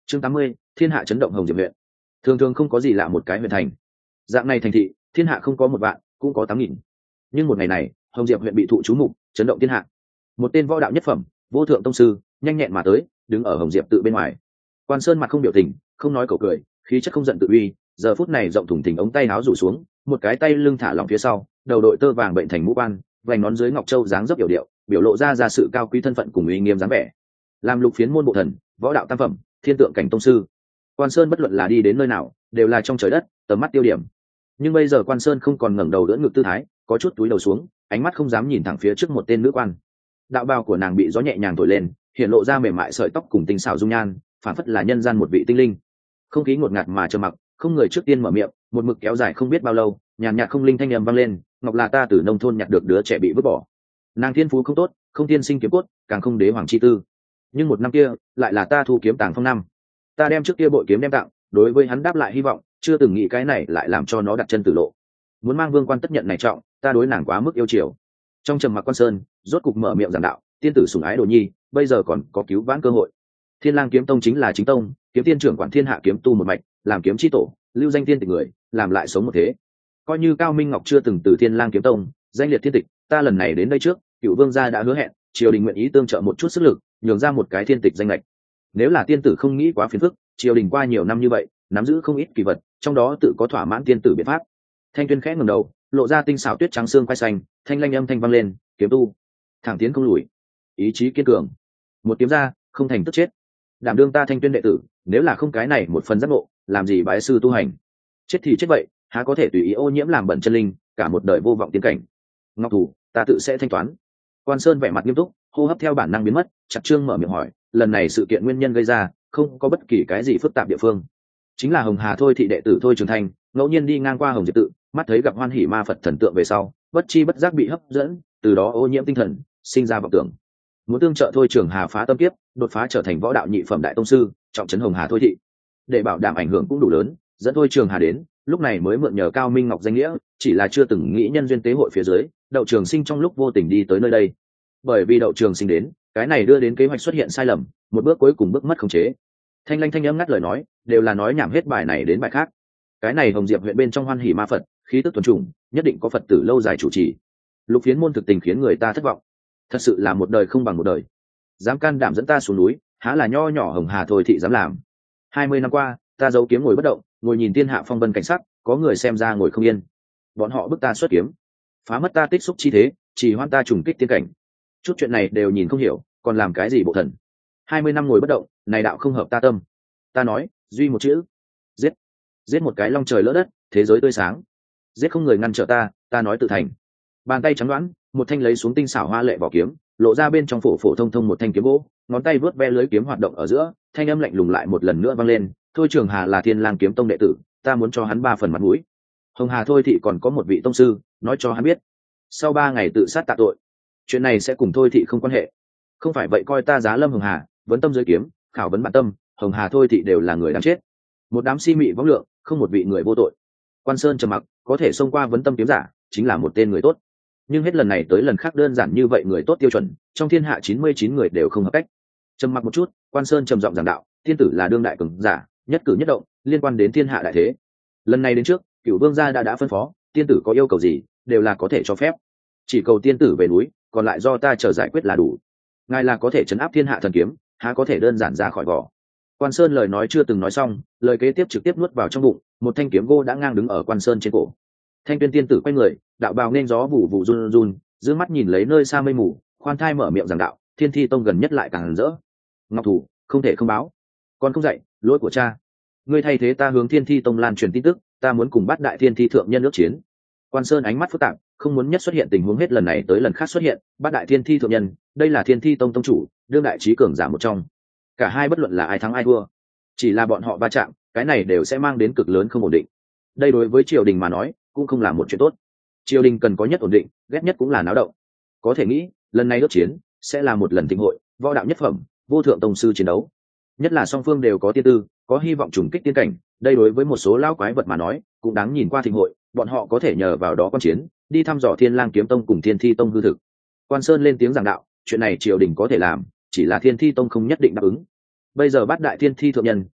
Chương 80, thiên hạ chấn động Hồng Diệp huyện. Thường thường không có gì lạ một cái huyện thành. Dạng này thành thị, thiên hạ không có 1 vạn, cũng có 8.000. Nhưng một ngày này, Hồng Diệp huyện bị thụ chú mục, chấn động thiên hạ. Một tên võ đạo nhất phẩm, vô thượng tông sư, nhanh nhẹn mà tới, đứng ở Hồng Diệp tự bên ngoài. Quan Sơn mặt không biểu tình, không nói cầu cười, khí chất không giận tự uy, giờ phút này rộng thùng thình ống tay áo rủ xuống, một cái tay lưng thả lỏng phía sau, đầu đội tơ vàng bệnh thành mũ quan, vành nón dưới ngọc châu dáng dấp biểu điệu, biểu lộ ra sự cao quý thân phận cùng uy nghiêm dáng vẻ. Làm lục phiến môn bộ thần, võ đạo tam phẩm, thiên tượng cảnh tông sư. Quan Sơn bất luận là đi đến nơi nào, đều là trong trời đất, tầm mắt tiêu điểm. Nhưng bây giờ Quan Sơn không còn ngẩng đầu đỡ ngực tư thái, có chút túi đầu xuống, ánh mắt không dám nhìn thẳng phía trước một tên nữ quan. Đạo bào của nàng bị gió nhẹ nhàng thổi lên, hiện lộ ra mềm mại sợi tóc cùng tinh xảo dung nhan, phản phất là nhân gian một vị tinh linh. Không khí ngột ngạt mà trầm mặc, không người trước tiên mở miệng, một mực kéo dài không biết bao lâu, nhàn nhạt không linh thanh âm vang lên, ngọc là ta từ nông thôn nhặt được đứa trẻ bị vứt bỏ. Nàng thiên phú không tốt, không tiên sinh kiếm cốt, càng không đế hoàng chi tư. Nhưng một năm kia, lại là ta thu kiếm tàng phong năm. Ta đem trước kia bội kiếm đem tặng, đối với hắn đáp lại hy vọng, chưa từng nghĩ cái này lại làm cho nó đặt chân tử lộ. Muốn mang vương quan tất nhận này trọng, ta đối nàng quá mức yêu chiều. Trong trầm mặc Quan Sơn, rốt cục mở miệng giảng đạo, tiên tử sủng ái đồ nhi, bây giờ còn có cứu vãn cơ hội. Thiên Lang kiếm tông chính là chính tông, kiếm tiên trưởng quản thiên hạ kiếm tu một mạch, làm kiếm chi tổ, lưu danh tiên tịch người, làm lại sống một thế. Coi như Cao Minh Ngọc chưa từng từ Thiên Lang kiếm tông danh liệt thiên tịch, ta lần này đến đây trước, Cửu Vương gia đã hứa hẹn, triều đình nguyện ý tương trợ một chút sức lực, nhường ra một cái thiên tịch danh lệch. Nếu là tiên tử không nghĩ quá phiền phức, triều đình qua nhiều năm như vậy, nắm giữ không ít kỳ vật, trong đó tự có thỏa mãn tiên tử biện pháp. Thanh Tuyên khẽ ngẩng đầu, lộ ra tinh xảo tuyết trắng xương quai xanh, thanh lanh âm thanh vang lên, kiếm tu, thẳng tiến không lùi, ý chí kiên cường, một kiếm ra, không thành tức chết. Đảm đương ta Thanh Tuyên đệ tử, nếu là không cái này một phần giác ngộ, làm gì bái sư tu hành? Chết thì chết vậy, há có thể tùy ý ô nhiễm làm bẩn chân linh, cả một đời vô vọng tiến cảnh. Ngọc thủ, ta tự sẽ thanh toán. Quan Sơn vẻ mặt nghiêm túc, hô hấp theo bản năng biến mất, chặt trương mở miệng hỏi, lần này sự kiện nguyên nhân gây ra, không có bất kỳ cái gì phức tạp địa phương. Chính là Hồng Hà thôi thị đệ tử thôi Trường Thanh, ngẫu nhiên đi ngang qua Hồng Diệp tự, mắt thấy gặp Hoan Hỉ Ma Phật thần tượng về sau, bất chi bất giác bị hấp dẫn, từ đó ô nhiễm tinh thần, sinh ra vọng tưởng. Muốn tương trợ thôi Trường Hà phá tâm kiếp, đột phá trở thành võ đạo nhị phẩm đại tông sư, trọng trấn Hồng Hà thôi thị. Để bảo đảm ảnh hưởng cũng đủ lớn, dẫn thôi Trường Hà đến, lúc này mới mượn nhờ Cao Minh Ngọc danh nghĩa, chỉ là chưa từng nghĩ nhân duyên tế hội phía dưới, Đậu Trường Sinh trong lúc vô tình đi tới nơi đây. Bởi vì Đậu Trường Sinh đến, cái này đưa đến kế hoạch xuất hiện sai lầm, một bước cuối cùng bước mất khống chế. Thanh Lanh thanh âm ngắt lời nói, đều là nói nhảm hết bài này đến bài khác. Cái này Hồng Diệp huyện bên trong Hoan Hỉ Ma Phật, khí tức thuần chủng, nhất định có Phật tử lâu dài chủ trì. Lục phiến môn thực tình khiến người ta thất vọng. Thật sự là một đời không bằng một đời. Dám can đảm dẫn ta xuống núi, há là nho nhỏ Hồng Hà thôi thị dám làm. 20 năm qua, ta giấu kiếm ngồi bất động, ngồi nhìn thiên hạ phong vân cảnh sắc, có người xem ra ngồi không yên. Bọn họ bức ta xuất kiếm, phá mất ta tích xúc chi thế, chỉ hoan ta trùng kích tiên cảnh. Chút chuyện này đều nhìn không hiểu, còn làm cái gì bộ thần? 20 năm ngồi bất động, này đạo không hợp ta tâm. Ta nói, duy một chữ, giết. Giết một cái long trời lỡ đất, thế giới tươi sáng. Giết không người ngăn trở ta, ta nói tự thành. Bàn tay trắng đoán, một thanh lấy xuống tinh xảo hoa lệ vỏ kiếm, lộ ra bên trong phổ phổ thông thông một thanh kiếm gỗ, ngón tay vớt ve lưới kiếm hoạt động ở giữa, thanh âm lạnh lùng lại một lần nữa vang lên, thôi Trường Hà là Thiên Lang kiếm tông đệ tử, ta muốn cho hắn 3 phần mặt mũi. Hồng Hà thôi thị còn có một vị tông sư, nói cho hắn biết, sau 3 ngày tự sát tạ tội, chuyện này sẽ cùng thôi thị không quan hệ. Không phải vậy coi ta Giá Lâm Hồng Hà, vấn tâm dưới kiếm, khảo vấn bản tâm, Hồng Hà thôi thị đều là người đáng chết. Một đám si mị võng lượng, không một vị người vô tội. Quan Sơn trầm mặc, có thể xông qua vấn tâm kiếm giả, chính là một tên người tốt. Nhưng hết lần này tới lần khác đơn giản như vậy người tốt tiêu chuẩn, trong thiên hạ 99 người đều không hợp cách. Trầm mặc một chút, Quan Sơn trầm giọng giảng đạo, thiên tử là đương đại cường giả, nhất cử nhất động liên quan đến thiên hạ đại thế. Lần này đến trước, Cửu Vương gia đã phân phó, tiên tử có yêu cầu gì, đều là có thể cho phép. Chỉ cầu tiên tử về núi, còn lại do ta chờ giải quyết là đủ. Ngài là có thể trấn áp thiên hạ thần kiếm, há có thể đơn giản ra khỏi vỏ. Quan Sơn lời nói chưa từng nói xong, lời kế tiếp trực tiếp nuốt vào trong bụng, một thanh kiếm gỗ đã ngang đứng ở Quan Sơn trên cổ. Thanh Tuyên tiên tử quay người, đạo bào nên gió vụ vụ run run, dương mắt nhìn lấy nơi xa mây mù, khoan thai mở miệng giảng đạo, Thiên Thi tông gần nhất lại càng rỡ. Ngọc thủ, không thể không báo. Con không dạy, lỗi của cha. Ngươi thay thế ta hướng Thiên Thi tông lan truyền tin tức, ta muốn cùng bắt đại Thiên Thi thượng nhân ước chiến. Quan Sơn ánh mắt phức tạp, không muốn nhất xuất hiện tình huống hết lần này tới lần khác xuất hiện, bắt đại Thiên Thi thượng nhân, đây là Thiên Thi tông tông chủ, đương đại trí cường giả một trong. Cả hai bất luận là ai thắng ai thua, chỉ là bọn họ va chạm, cái này đều sẽ mang đến cực lớn không ổn định. Đây đối với triều đình mà nói, cũng không là một chuyện tốt. Triều đình cần có nhất ổn định, ghét nhất cũng là náo động. Có thể nghĩ, lần này ước chiến sẽ là một lần thịnh hội, võ đạo nhất phẩm, vô thượng tông sư chiến đấu. Nhất là song phương đều có tiên tư, có hy vọng trùng kích tiên cảnh, đây đối với một số lão quái vật mà nói, cũng đáng nhìn qua thịnh hội, bọn họ có thể nhờ vào đó quan chiến, đi thăm dò Thiên Lang kiếm tông cùng Thiên Thi tông hư thực. Quan Sơn lên tiếng giảng đạo, chuyện này triều đình có thể làm, chỉ là Thiên Thi tông không nhất định đáp ứng. Bây giờ bát đại Thiên Thi thượng nhân,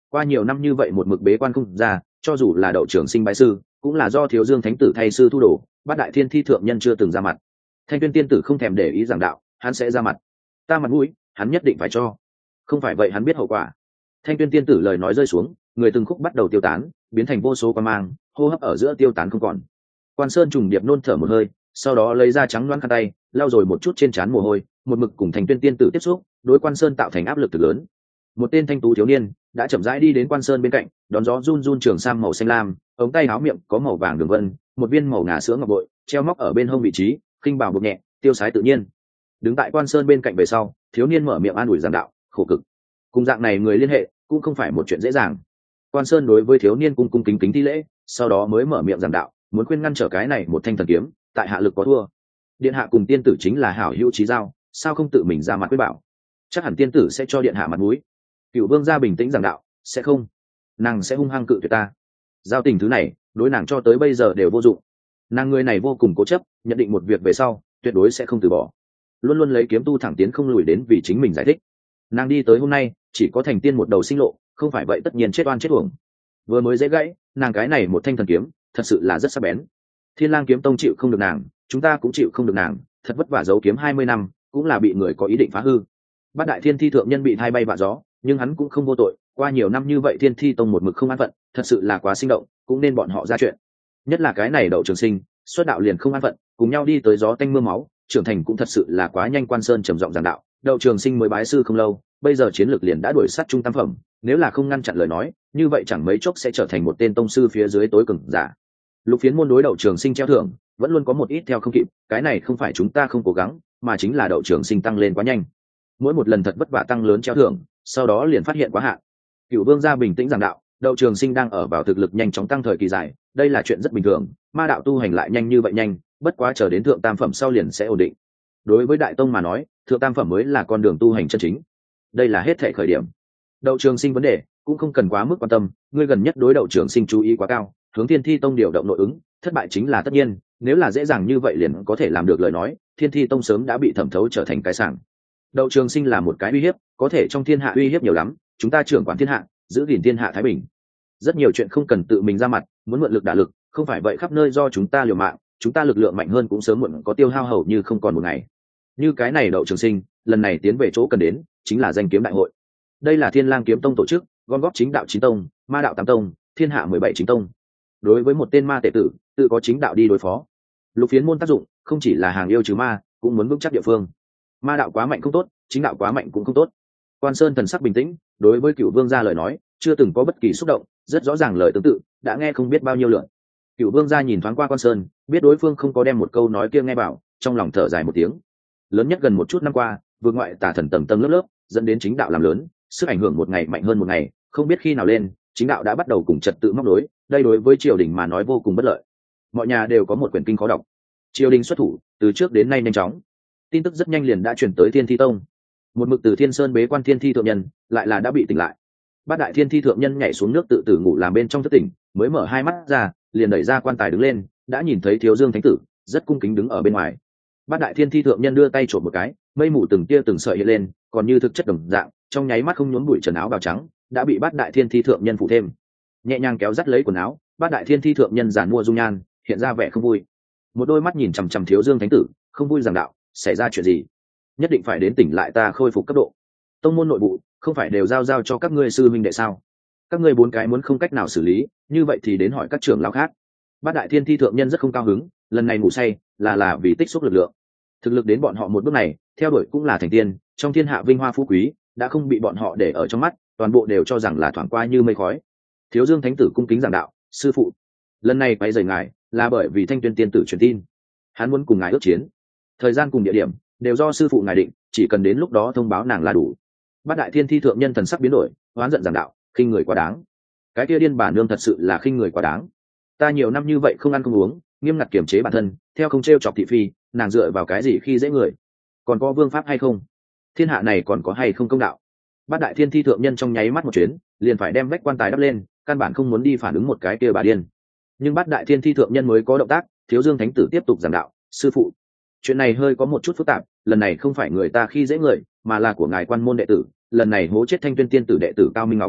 qua nhiều năm như vậy một mực bế quan không ra, cho dù là Đậu Trường Sinh bái sư cũng là do Thiếu Dương Thánh Tử thay sư thu đồ, Bát Đại Thiên Thi thượng nhân chưa từng ra mặt. Thanh Tuyên tiên tử không thèm để ý giảng đạo, hắn sẽ ra mặt. Ta mặt mũi hắn nhất định phải cho, không phải vậy hắn biết hậu quả. Thanh Tuyên tiên tử lời nói rơi xuống, người từng khúc bắt đầu tiêu tán, biến thành vô số quan mang, hô hấp ở giữa tiêu tán không còn. Quan Sơn trùng điệp nôn thở một hơi, sau đó lấy ra trắng loáng khăn tay lau rồi một chút trên trán mồ hôi, một mực cùng Thanh Tuyên tiên tử tiếp xúc, đối Quan Sơn tạo thành áp lực cực lớn. Một tên thanh tú thiếu niên đã chậm rãi đi đến Quan Sơn bên cạnh, đón gió run run trường sam màu xanh lam, ống tay áo miệng có màu vàng đường vân, một viên màu ngà sữa ngọc bội treo móc ở bên hông vị trí, khinh bào buộc nhẹ, tiêu sái tự nhiên. Đứng tại Quan Sơn bên cạnh về sau, thiếu niên mở miệng an ủi giảng đạo, khổ cực. Cùng dạng này người liên hệ cũng không phải một chuyện dễ dàng. Quan Sơn đối với thiếu niên cung cung kính kính thi lễ, sau đó mới mở miệng giảng đạo, muốn khuyên ngăn trở cái này một thanh thần kiếm, tại hạ lực có thua. Điện hạ cùng tiên tử chính là hảo hữu chí giao, sao không tự mình ra mặt quyết bảo? Chắc hẳn tiên tử sẽ cho điện hạ mặt mũi. Cửu Vương gia bình tĩnh giảng đạo, sẽ không, nàng sẽ hung hăng cự tuyệt ta. Giao tình thứ này, đối nàng cho tới bây giờ đều vô dụng. Nàng người này vô cùng cố chấp, nhận định một việc về sau, tuyệt đối sẽ không từ bỏ, luôn luôn lấy kiếm tu thẳng tiến không lùi đến vì chính mình giải thích. Nàng đi tới hôm nay, chỉ có thành tiên một đầu sinh lộ, không phải vậy tất nhiên chết oan chết uổng. Vừa mới dễ gãy, nàng cái này một thanh thần kiếm, thật sự là rất sắc bén. Thiên Lang kiếm tông chịu không được nàng, chúng ta cũng chịu không được nàng, thật vất vả giấu kiếm 20 năm, cũng là bị người có ý định phá hư. Bát Đại Thiên Thi thượng nhân bị thay bay vạ gió, nhưng hắn cũng không vô tội, qua nhiều năm như vậy Thiên Thi tông một mực không an phận, thật sự là quá sinh động, cũng nên bọn họ ra chuyện. Nhất là cái này Đậu Trường Sinh, xuất đạo liền không an phận, cùng nhau đi tới gió tanh mưa máu, trưởng thành cũng thật sự là quá nhanh. Quan Sơn trầm giọng giảng đạo, Đậu Trường Sinh mới bái sư không lâu, bây giờ chiến lược liền đã đuổi sát trung tam phẩm, nếu là không ngăn chặn lời nói, như vậy chẳng mấy chốc sẽ trở thành một tên tông sư phía dưới tối cường giả. Lục Phiến môn đối Đậu Trường Sinh treo thưởng, vẫn luôn có một ít theo không kịp, cái này không phải chúng ta không cố gắng, mà chính là Đậu Trường Sinh tăng lên quá nhanh. Mỗi một lần thật vất vả tăng lớn treo thưởng, sau đó liền phát hiện quá hạn. Cửu Vương gia bình tĩnh giảng đạo, Đậu Trường Sinh đang ở vào thực lực nhanh chóng tăng thời kỳ dài, đây là chuyện rất bình thường, ma đạo tu hành lại nhanh như vậy nhanh, bất quá chờ đến thượng tam phẩm sau liền sẽ ổn định. Đối với đại tông mà nói, thượng tam phẩm mới là con đường tu hành chân chính. Đây là hết thảy khởi điểm. Đậu Trường Sinh vấn đề cũng không cần quá mức quan tâm, ngươi gần nhất đối Đậu Trường Sinh chú ý quá cao, hướng Thiên Thi tông điều động nội ứng, thất bại chính là tất nhiên, nếu là dễ dàng như vậy liền có thể làm được lời nói, Thiên Thi tông sớm đã bị thẩm thấu trở thành cái sảng. Đậu Trường Sinh là một cái uy hiếp, có thể trong thiên hạ uy hiếp nhiều lắm, chúng ta trưởng quản thiên hạ, giữ gìn thiên hạ thái bình. Rất nhiều chuyện không cần tự mình ra mặt, muốn mượn lực đả lực, không phải vậy khắp nơi do chúng ta liều mạng, chúng ta lực lượng mạnh hơn cũng sớm muộn có tiêu hao hầu như không còn một ngày. Như cái này Đậu Trường Sinh, lần này tiến về chỗ cần đến, chính là danh kiếm đại hội. Đây là Thiên Lang kiếm tông tổ chức, gom góp chính đạo 9 tông, ma đạo 8 tông, thiên hạ 17 chính tông. Đối với một tên ma tệ tử, tự có chính đạo đi đối phó. Lục Phiến môn tác dụng, không chỉ là hàng yêu trừ ma, cũng muốn vững chắc địa phương. Ma đạo quá mạnh không tốt, chính đạo quá mạnh cũng không tốt. Quan Sơn thần sắc bình tĩnh, đối với Cửu Vương gia lời nói, chưa từng có bất kỳ xúc động, rất rõ ràng lời tương tự, đã nghe không biết bao nhiêu lượt. Cửu Vương gia nhìn thoáng qua Quan Sơn, biết đối phương không có đem một câu nói kia nghe vào, trong lòng thở dài một tiếng. Lớn nhất gần một chút năm qua, vương ngoại tà thần tầng tầng lớp lớp, dẫn đến chính đạo làm lớn, sức ảnh hưởng một ngày mạnh hơn một ngày, không biết khi nào lên, chính đạo đã bắt đầu cùng trật tự móc đối, đây đối với triều đình mà nói vô cùng bất lợi. Mọi nhà đều có một quyển kinh khó đọc. Triều đình xuất thủ, từ trước đến nay nhanh chóng. Tin tức rất nhanh liền đã truyền tới Thiên Thi tông. Một mực từ Thiên Sơn bế quan Thiên Thi thượng nhân, lại là đã bị tỉnh lại. Bát Đại Thiên Thi thượng nhân nhảy xuống nước tự tử ngủ làm bên trong thất tỉnh, mới mở hai mắt ra, liền đẩy ra quan tài đứng lên, đã nhìn thấy Thiếu Dương thánh tử, rất cung kính đứng ở bên ngoài. Bát Đại Thiên Thi thượng nhân đưa tay trộm một cái, mây mù từng tia từng sợi hiện lên, còn như thực chất đồng dạng, trong nháy mắt không nhuốm bụi trần áo bào trắng, đã bị Bát Đại Thiên Thi thượng nhân phủ thêm. Nhẹ nhàng kéo dắt lấy quần áo, Bát Đại Thiên Thi thượng nhân giản mua dung nhan, hiện ra vẻ không vui. Một đôi mắt nhìn chằm chằm Thiếu Dương thánh tử, không vui giảng đạo, xảy ra chuyện gì? Nhất định phải đến tỉnh lại ta khôi phục cấp độ. Tông môn nội vụ không phải đều giao cho các ngươi sư huynh đệ sao? Các ngươi 4 cái muốn không cách nào xử lý, như vậy thì đến hỏi các trưởng lão khác. Bát Đại Thiên Thi thượng nhân rất không cao hứng, lần này ngủ say là vì tích xúc lực lượng. Thực lực đến bọn họ một bước này, theo đuổi cũng là thành tiên, trong thiên hạ vinh hoa phú quý, đã không bị bọn họ để ở trong mắt, toàn bộ đều cho rằng là thoảng qua như mây khói. Thiếu Dương thánh tử cung kính giảng đạo, sư phụ, lần này quay rời ngài, là bởi vì Thanh Tuyên tiên tử truyền tin, hắn muốn cùng ngài ước chiến, thời gian cùng địa điểm đều do sư phụ ngài định, chỉ cần đến lúc đó thông báo nàng là đủ. Bát Đại Thiên Thi thượng nhân thần sắc biến đổi, oán giận giảng đạo, khinh người quá đáng. Cái kia điên bà nương thật sự là khinh người quá đáng. Ta nhiều năm như vậy không ăn không uống, nghiêm ngặt kiểm chế bản thân, theo không trêu chọc thị phi, nàng dựa vào cái gì khi dễ người? Còn có vương pháp hay không? Thiên hạ này còn có hay không công đạo? Bát Đại Thiên Thi thượng nhân trong nháy mắt một chuyến, liền phải đem vách quan tài đắp lên, căn bản không muốn đi phản ứng một cái kia bà điên. Nhưng Bát Đại Thiên Thi thượng nhân mới có động tác, Thiếu Dương thánh tử tiếp tục giảng đạo, sư phụ, chuyện này hơi có một chút phức tạp, lần này không phải người ta khi dễ người, mà là của ngài quan môn đệ tử, lần này hố chết Thanh Tuyên tiên tử đệ tử Cao Minh Ngọc.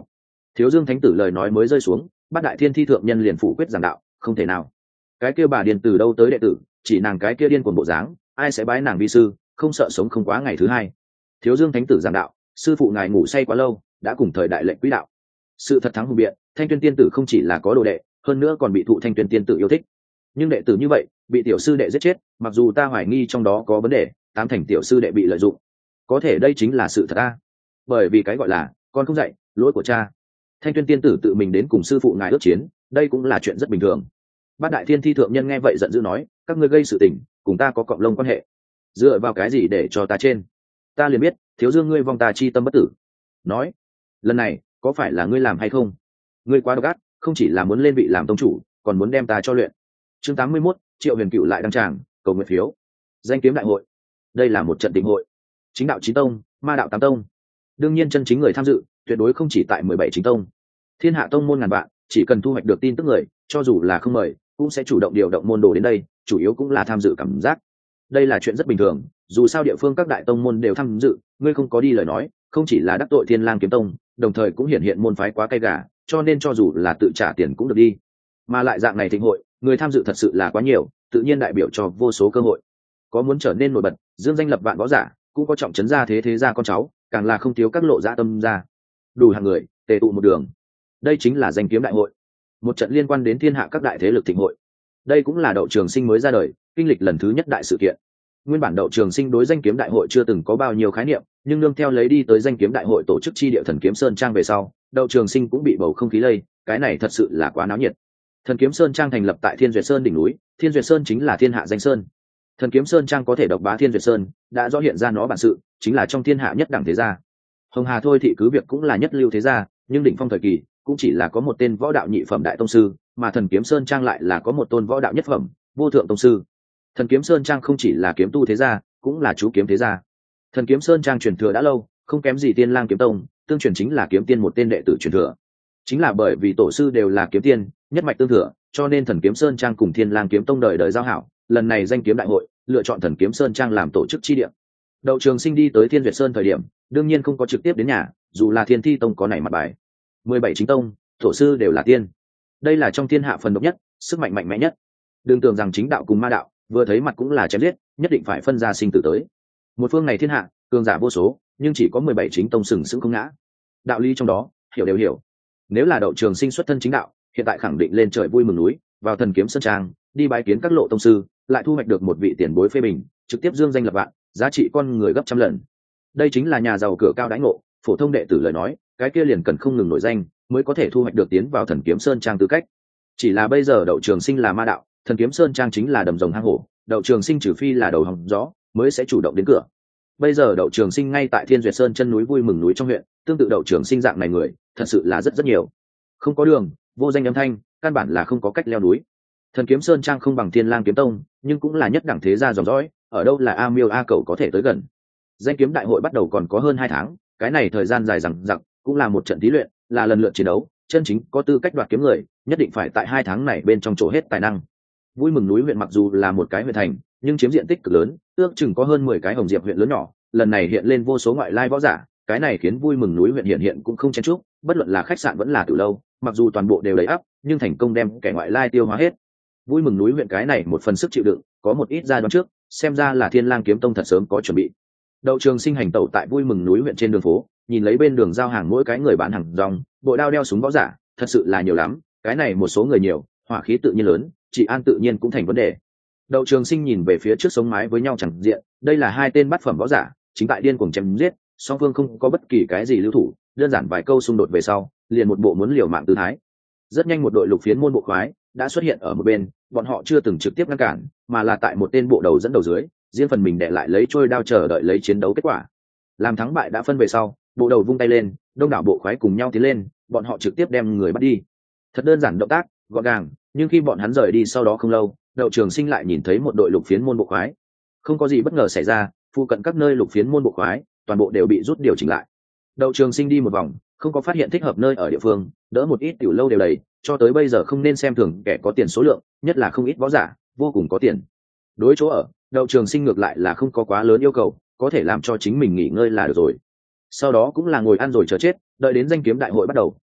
Thiếu Dương Thánh tử lời nói mới rơi xuống, Bát Đại Thiên Thi thượng nhân liền phủ quyết giảng đạo, không thể nào. Cái kia bà điền từ đâu tới đệ tử, chỉ nàng cái kia điên cuồng bộ dáng, ai sẽ bái nàng vi sư, không sợ sống không quá ngày thứ hai. Thiếu Dương Thánh tử giảng đạo, sư phụ ngài ngủ say quá lâu, đã cùng thời đại lệnh quỹ đạo. Sự thật thắng hùng biện, Thanh Tuyên tiên tử không chỉ là có đồ đệ, hơn nữa còn bị thụ Thanh Tuyên tiên tử yêu thích. Nhưng đệ tử như vậy, bị tiểu sư đệ giết chết, mặc dù ta hoài nghi trong đó có vấn đề, tám thành tiểu sư đệ bị lợi dụng. Có thể đây chính là sự thật a. Bởi vì cái gọi là con không dạy, lỗi của cha. Thanh Tuyên tiên tử tự mình đến cùng sư phụ ngài ước chiến, đây cũng là chuyện rất bình thường. Bát Đại Thiên Thi thượng nhân nghe vậy giận dữ nói, các ngươi gây sự tình, cùng ta có cộng lông quan hệ, dựa vào cái gì để cho ta trên? Ta liền biết, Thiếu Dương ngươi vong ta chi tâm bất tử. Nói, lần này có phải là ngươi làm hay không? Ngươi quá độc ác, không chỉ là muốn lên vị làm tông chủ, còn muốn đem ta cho luyện. Chương 81, Triệu Huyền Cựu lại đăng tràng, cầu nguyện phiếu. Danh kiếm đại hội. Đây là một trận tịnh hội. Chính đạo 9 tông, ma đạo 8 tông. Đương nhiên chân chính người tham dự, tuyệt đối không chỉ tại 17 chính tông. Thiên hạ tông môn ngàn vạn, chỉ cần thu hoạch được tin tức người, cho dù là không mời, cũng sẽ chủ động điều động môn đồ đến đây, chủ yếu cũng là tham dự cảm giác. Đây là chuyện rất bình thường, dù sao địa phương các đại tông môn đều tham dự, ngươi không có đi lời nói, không chỉ là đắc tội Thiên Lang kiếm tông, đồng thời cũng hiển hiện môn phái quá cay gà, cho nên cho dù là tự trả tiền cũng được đi. Mà lại dạng này thịnh hội, người tham dự thật sự là quá nhiều, tự nhiên đại biểu cho vô số cơ hội. Có muốn trở nên nổi bật, dương danh lập vạn võ giả, cũng có trọng trấn gia thế gia con cháu, càng là không thiếu các lộ dạ tâm gia. Đủ hàng người, tề tụ một đường. Đây chính là danh kiếm đại hội, một trận liên quan đến thiên hạ các đại thế lực thịnh hội. Đây cũng là Đậu Trường Sinh mới ra đời, kinh lịch lần thứ nhất đại sự kiện. Nguyên bản Đậu Trường Sinh đối danh kiếm đại hội chưa từng có bao nhiêu khái niệm, nhưng nương theo lấy đi tới danh kiếm đại hội tổ chức chi địa Thần Kiếm Sơn Trang về sau, Đậu Trường Sinh cũng bị bầu không khí lây, cái này thật sự là quá náo nhiệt. Thần Kiếm Sơn Trang thành lập tại Thiên Duyệt Sơn đỉnh núi, Thiên Duyệt Sơn chính là thiên hạ danh sơn. Thần Kiếm Sơn Trang có thể độc bá Thiên Duyệt Sơn, đã rõ hiện ra nó bản sự, chính là trong thiên hạ nhất đẳng thế gia. Hồng Hà thôi thị cứ việc cũng là nhất lưu thế gia, nhưng đỉnh phong thời kỳ cũng chỉ là có một tên võ đạo nhị phẩm đại tông sư, mà Thần Kiếm Sơn Trang lại là có một tôn võ đạo nhất phẩm, vô thượng tông sư. Thần Kiếm Sơn Trang không chỉ là kiếm tu thế gia, cũng là chú kiếm thế gia. Thần Kiếm Sơn Trang truyền thừa đã lâu, không kém gì Tiên Lang kiếm tông, tương truyền chính là kiếm tiên một tên đệ tử truyền thừa. Chính là bởi vì tổ sư đều là kiếm tiên, nhất mạch tương thừa, cho nên Thần Kiếm Sơn Trang cùng Thiên Lang kiếm tông đời đời giao hảo, lần này danh kiếm đại hội, lựa chọn Thần Kiếm Sơn Trang làm tổ chức chi địa. Đậu Trường Sinh đi tới Thiên Duyệt Sơn thời điểm, đương nhiên không có trực tiếp đến nhà, dù là Thiên Thi tông có nảy mặt bài. 17 chính tông, tổ sư đều là tiên. Đây là trong thiên hạ phần độc nhất, sức mạnh mạnh mẽ nhất. Đừng tưởng rằng chính đạo cùng ma đạo, vừa thấy mặt cũng là chém giết, nhất định phải phân ra sinh tử tới. Một phương này thiên hạ, cường giả vô số, nhưng chỉ có 17 chính tông sừng sững không ngã. Đạo lý trong đó, hiểu đều hiểu. Nếu là Đậu Trường Sinh xuất thân chính đạo, hiện tại khẳng định lên trời vui mừng núi, vào Thần Kiếm Sơn Trang, đi bái kiến các lộ tông sư, lại thu hoạch được một vị tiền bối phê bình, trực tiếp dương danh lập vạn, giá trị con người gấp trăm lần. Đây chính là nhà giàu cửa cao đãi ngộ, phổ thông đệ tử lời nói, cái kia liền cần không ngừng nổi danh, mới có thể thu hoạch được tiến vào Thần Kiếm Sơn Trang tư cách. Chỉ là bây giờ Đậu Trường Sinh là ma đạo, Thần Kiếm Sơn Trang chính là đầm rồng hang hổ, Đậu Trường Sinh trừ phi là đầu hòng gió, mới sẽ chủ động đến cửa. Bây giờ Đậu Trường Sinh ngay tại Thiên Duyệt Sơn chân núi vui mừng núi trong huyện, tương tự Đậu Trường Sinh dạng này người, thật sự là rất nhiều. Không có đường, vô danh âm thanh, căn bản là không có cách leo núi. Thần Kiếm Sơn Trang không bằng Thiên Lang kiếm tông, nhưng cũng là nhất đẳng thế gia dòng dõi, ở đâu là A Miêu A Cẩu có thể tới gần. Danh kiếm đại hội bắt đầu còn có hơn 2 tháng, cái này thời gian dài dằng dặc, cũng là một trận thí luyện, là lần lượt chiến đấu, chân chính có tư cách đoạt kiếm người, nhất định phải tại 2 tháng này bên trong chỗ hết tài năng. Vui mừng núi huyện mặc dù là một cái huyện thành, nhưng chiếm diện tích cực lớn, ước chừng có hơn 10 cái Hồng Diệp huyện lớn nhỏ, lần này hiện lên vô số ngoại lai võ giả, cái này khiến Vui mừng núi huyện hiện cũng không chen chúc, bất luận là khách sạn vẫn là tử lâu, mặc dù toàn bộ đều đầy ắp, nhưng thành công đem kẻ ngoại lai tiêu hóa hết. Vui mừng núi huyện cái này một phần sức chịu đựng, có một ít giai đoạn trước, xem ra là Thiên Lang kiếm tông thật sớm có chuẩn bị. Đậu Trường Sinh hành tẩu tại Vui mừng núi huyện trên đường phố, nhìn lấy bên đường giao hàng mỗi cái người bán hàng rong, bộ đao đeo súng võ giả, thật sự là nhiều lắm, cái này một số người nhiều, hỏa khí tự nhiên lớn, trị an tự nhiên cũng thành vấn đề. Đậu Trường Sinh nhìn về phía trước sống mái với nhau chẳng diện, đây là 2 tên bát phẩm võ giả, chính tại điên cuồng chém giết, song phương không có bất kỳ cái gì lưu thủ, đơn giản vài câu xung đột về sau, liền một bộ muốn liều mạng tư thái. Rất nhanh một đội lục phiến môn bộ khoái đã xuất hiện ở một bên, bọn họ chưa từng trực tiếp ngăn cản, mà là tại một tên bộ đầu dẫn đầu dưới, riêng phần mình để lại lấy trôi đao chờ đợi lấy chiến đấu kết quả. Làm thắng bại đã phân về sau, bộ đầu vung tay lên, đông đảo bộ khoái cùng nhau tiến lên, bọn họ trực tiếp đem người bắt đi. Thật đơn giản động tác, gọn gàng, nhưng khi bọn hắn rời đi sau đó không lâu, Đậu Trường Sinh lại nhìn thấy một đội lục phiến môn bộ khoái. Không có gì bất ngờ xảy ra, phụ cận các nơi lục phiến môn bộ khoái, toàn bộ đều bị rút điều chỉnh lại. Đậu Trường Sinh đi một vòng, không có phát hiện thích hợp nơi ở địa phương, đỡ một ít tiểu lâu đều đầy, cho tới bây giờ không nên xem thường kẻ có tiền số lượng, nhất là không ít võ giả, vô cùng có tiền. Đối chỗ ở, Đậu Trường Sinh ngược lại là không có quá lớn yêu cầu, có thể làm cho chính mình nghỉ ngơi là được rồi. Sau đó cũng là ngồi ăn rồi chờ chết, đợi đến danh kiếm đại hội bắt đầu,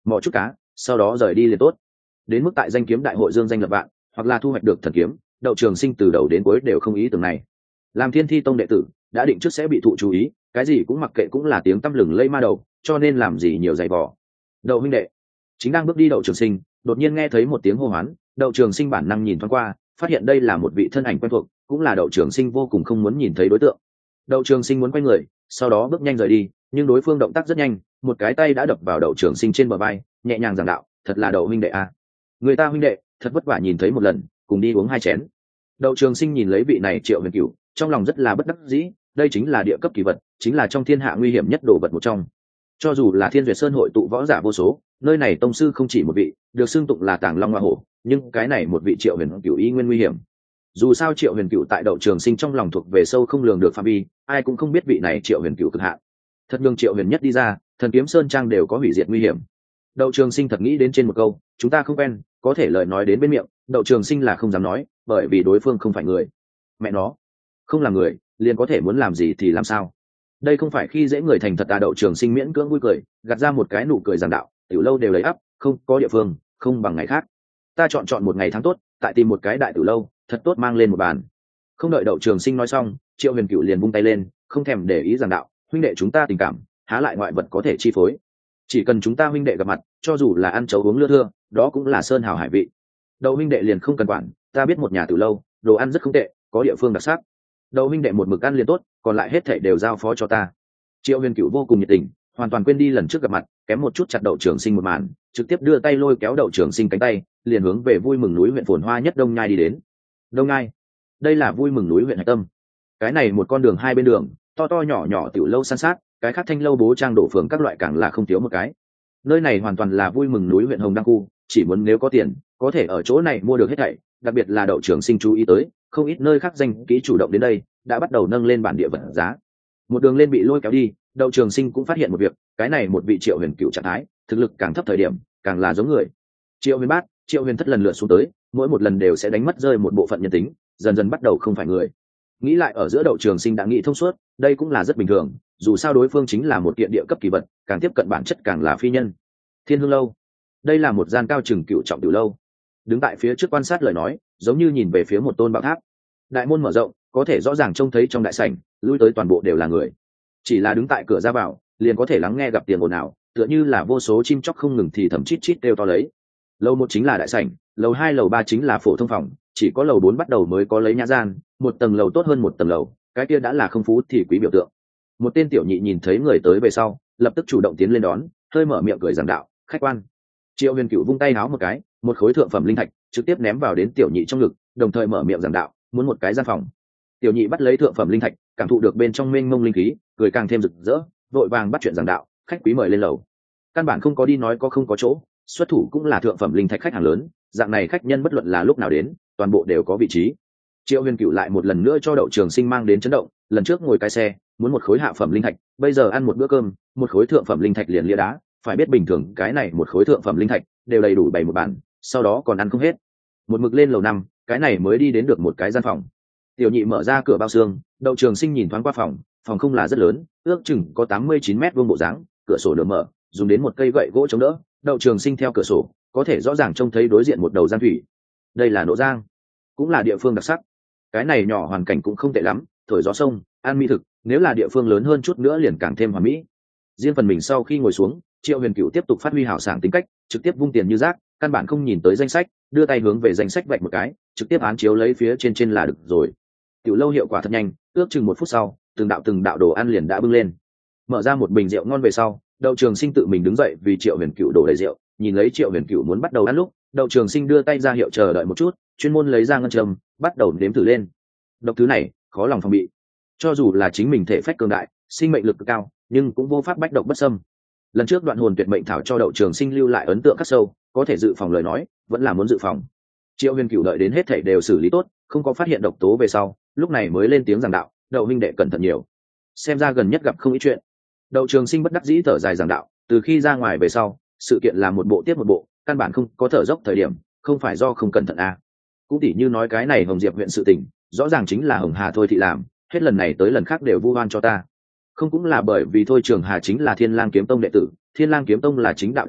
mò chút cá sau đó rời đi liền tốt. Đến mức tại danh kiếm đại hội dương danh lập vạn hoặc là thu hoạch được thần kiếm, Đậu Trường Sinh từ đầu đến cuối đều không ý tưởng này. Làm Thiên Thi tông đệ tử đã định trước sẽ bị thụ chú ý, cái gì cũng mặc kệ cũng là tiếng tăm lừng lây ma đầu, cho nên làm gì nhiều giày vò. Đậu huynh đệ. Chính đang bước đi Đậu Trường Sinh đột nhiên nghe thấy một tiếng hô hoán. Đậu Trường Sinh bản năng nhìn thoáng qua, phát hiện đây là một vị thân ảnh quen thuộc, cũng là Đậu Trường Sinh vô cùng không muốn nhìn thấy đối tượng. Đậu Trường Sinh muốn quay người, sau đó bước nhanh rời đi, nhưng đối phương động tác rất nhanh, một cái tay đã đập vào Đậu Trường Sinh trên bờ vai, nhẹ nhàng giảng đạo: thật là Đậu huynh đệ à. Người ta huynh đệ thật vất vả nhìn thấy một lần, cùng đi uống 2 chén. Đậu Trường Sinh nhìn lấy vị này Triệu Huyền Cửu, trong lòng rất là bất đắc dĩ, đây chính là địa cấp kỳ vật, chính là trong thiên hạ nguy hiểm nhất đồ vật một trong. Cho dù là Thiên Duyệt Sơn hội tụ võ giả vô số, nơi này tông sư không chỉ một vị, được xưng tụng là Tàng Long Hoa Hổ, nhưng cái này một vị Triệu Huyền Cửu ý nguyên nguy hiểm. Dù sao Triệu Huyền Cửu tại Đậu Trường Sinh trong lòng thuộc về sâu không lường được phạm vi, ai cũng không biết vị này Triệu Huyền Cửu cực hạn. Thật nhường Triệu Huyền nhất đi ra, Thần Kiếm Sơn trang đều có hủy diệt nguy hiểm. Đậu Trường Sinh thật nghĩ đến trên một câu, chúng ta không quen, có thể lời nói đến bên miệng, Đậu Trường Sinh là không dám nói, bởi vì đối phương không phải người. Mẹ nó, không là người, liền có thể muốn làm gì thì làm sao? Đây không phải khi dễ người thành thật à? Đậu Trường Sinh miễn cưỡng vui cười, gạt ra một cái nụ cười giảng đạo: tiểu lâu đều lấy ắp, không có địa phương, không bằng ngày khác. Ta chọn một ngày tháng tốt, tại tìm một cái đại tiểu lâu, thật tốt mang lên một bàn. Không đợi Đậu Trường Sinh nói xong, Triệu Huyền Cửu liền vung tay lên, không thèm để ý giảng đạo: huynh đệ chúng ta tình cảm, há lại ngoại vật có thể chi phối. Chỉ cần chúng ta huynh đệ gặp mặt, cho dù là ăn chấu uống lưa thưa, đó cũng là sơn hào hải vị. Đậu huynh đệ liền không cần quản, ta biết một nhà tiểu lâu, đồ ăn rất không tệ, có địa phương đặc sắc. Đậu huynh đệ một mực ăn liền tốt, còn lại hết thảy đều giao phó cho ta. Triệu Huyền Cửu vô cùng nhiệt tình, hoàn toàn quên đi lần trước gặp mặt, kém một chút chặt Đậu Trường Sinh một màn, trực tiếp đưa tay lôi kéo Đậu Trường Sinh cánh tay, liền hướng về Vui Mừng núi huyện phồn hoa nhất Đông Nhai đi đến. Đông Nhai, đây là Vui Mừng núi huyện hạch tâm. Cái này một con đường hai bên đường, to to nhỏ nhỏ tiểu lâu san sát, cái khác thanh lâu bố trang đổ phường các loại càng là không thiếu một cái. Nơi này hoàn toàn là Vui Mừng núi huyện Hồng Đăng khu, chỉ muốn nếu có tiền, có thể ở chỗ này mua được hết thảy, đặc biệt là Đậu Trường Sinh chú ý tới, không ít nơi khác danh kỹ chủ động đến đây, đã bắt đầu nâng lên bản địa vật giá. Một đường lên bị lôi kéo đi, Đậu Trường Sinh cũng phát hiện một việc, cái này một vị Triệu Huyền Cửu trạng thái, thực lực càng thấp thời điểm, càng là giống người. Triệu Huyền Bát, Triệu Huyền Thất lần lượt xuống tới, mỗi một lần đều sẽ đánh mất rơi một bộ phận nhân tính, dần dần bắt đầu không phải người. Nghĩ lại ở giữa Đậu Trường Sinh đã nghĩ thông suốt, đây cũng là rất bình thường, dù sao đối phương chính là một kiện địa cấp kỳ vật, càng tiếp cận bản chất càng là phi nhân. Thiên Hương lâu, đây là một gian cao chừng cựu trọng tiểu lâu. Đứng tại phía trước quan sát lời nói, giống như nhìn về phía một tôn bảo tháp. Đại môn mở rộng, có thể rõ ràng trông thấy trong đại sảnh, lui tới toàn bộ đều là người. Chỉ là đứng tại cửa ra vào, liền có thể lắng nghe gặp tiếng ồn ào, tựa như là vô số chim chóc không ngừng thì thầm chít chít kêu to lấy. Lầu 1 chính là đại sảnh, lầu 2 lầu 3 chính là phổ thông phòng, chỉ có lầu 4 bắt đầu mới có lấy nhã gian, một tầng lầu tốt hơn một tầng lầu, cái kia đã là không phú thì quý biểu tượng. Một tên tiểu nhị nhìn thấy người tới về sau, lập tức chủ động tiến lên đón, hơi mở miệng cười giảng đạo: khách quan. Triệu Huyền Cửu vung tay háo một cái, một khối thượng phẩm linh thạch trực tiếp ném vào đến tiểu nhị trong ngực, đồng thời mở miệng giảng đạo: muốn một cái gian phòng. Tiểu nhị bắt lấy thượng phẩm linh thạch, cảm thụ được bên trong mênh mông linh khí, cười càng thêm rực rỡ, vội vàng bắt chuyện giảng đạo: khách quý mời lên lầu. Căn bản không có đi nói có không có chỗ, xuất thủ cũng là thượng phẩm linh thạch khách hàng lớn, dạng này khách nhân bất luận là lúc nào đến, toàn bộ đều có vị trí. Triệu Huyền Cửu lại một lần nữa cho Đậu Trường Sinh mang đến chấn động, lần trước ngồi cái xe, muốn một khối hạ phẩm linh thạch, bây giờ ăn một bữa cơm, một khối thượng phẩm linh thạch liền lia đá, phải biết bình thường cái này một khối thượng phẩm linh thạch đều đầy đủ bày một bàn, sau đó còn ăn không hết. Một mực lên lầu 5, cái này mới đi đến được một cái gian phòng. Tiểu nhị mở ra cửa bao xương, Đậu Trường Sinh nhìn thoáng qua phòng, phòng không là rất lớn, ước chừng có 89 mét vuông bộ dáng, cửa sổ nửa mở, dùng đến một cây gậy gỗ chống đỡ. Đậu Trường Sinh theo cửa sổ có thể rõ ràng trông thấy đối diện một đầu giang thủy. Đây là Nộ Giang, cũng là địa phương đặc sắc. Cái này nhỏ hoàn cảnh cũng không tệ lắm, thổi gió sông, ăn mỹ thực, nếu là địa phương lớn hơn chút nữa liền càng thêm hoàn mỹ. Riêng phần mình sau khi ngồi xuống, Triệu Huyền Cửu tiếp tục phát huy hào sảng tính cách, trực tiếp vung tiền như rác, căn bản không nhìn tới danh sách, đưa tay hướng về danh sách vạch một cái, trực tiếp án chiếu lấy phía trên là được rồi. Tiểu lâu hiệu quả thật nhanh, ước chừng 1 phút sau, từng đạo đồ ăn liền đã bưng lên. Mở ra một bình rượu ngon về sau, Đậu Trường Sinh tự mình đứng dậy vì Triệu Huyền Cửu đổ đầy rượu, nhìn lấy Triệu Huyền Cửu muốn bắt đầu ăn lúc, Đậu Trường Sinh đưa tay ra hiệu chờ đợi một chút, chuyên môn lấy ra ngân châm, bắt đầu nếm thử lên. Độc thứ này, khó lòng phòng bị. Cho dù là chính mình thể phách cường đại, sinh mệnh lực cực cao, nhưng cũng vô pháp bách độc bất xâm. Lần trước Đoạn Hồn Tuyệt Mệnh thảo cho Đậu Trường Sinh lưu lại ấn tượng khắc sâu, có thể dự phòng lời nói, vẫn là muốn dự phòng. Triệu Huyền Cửu đợi đến hết thảy đều xử lý tốt, không có phát hiện độc tố về sau, lúc này mới lên tiếng giảng đạo: Đậu huynh đệ cẩn thận nhiều, xem ra gần nhất gặp không ít chuyện. Đậu Trường Sinh bất đắc dĩ thở dài giảng đạo: từ khi ra ngoài về sau, sự kiện làm một bộ tiếp một bộ, căn bản không có thở dốc thời điểm, không phải do không cẩn thận à. Cũng tỉ như nói cái này Hồng Diệp huyện sự tình, rõ ràng chính là Hồng Hà Thôi thị làm, hết lần này tới lần khác đều vu oan cho ta. Không cũng là bởi vì Thôi Trường Hà chính là Thiên Lang Kiếm Tông đệ tử, Thiên Lang Kiếm Tông là chính đạo trụ cột,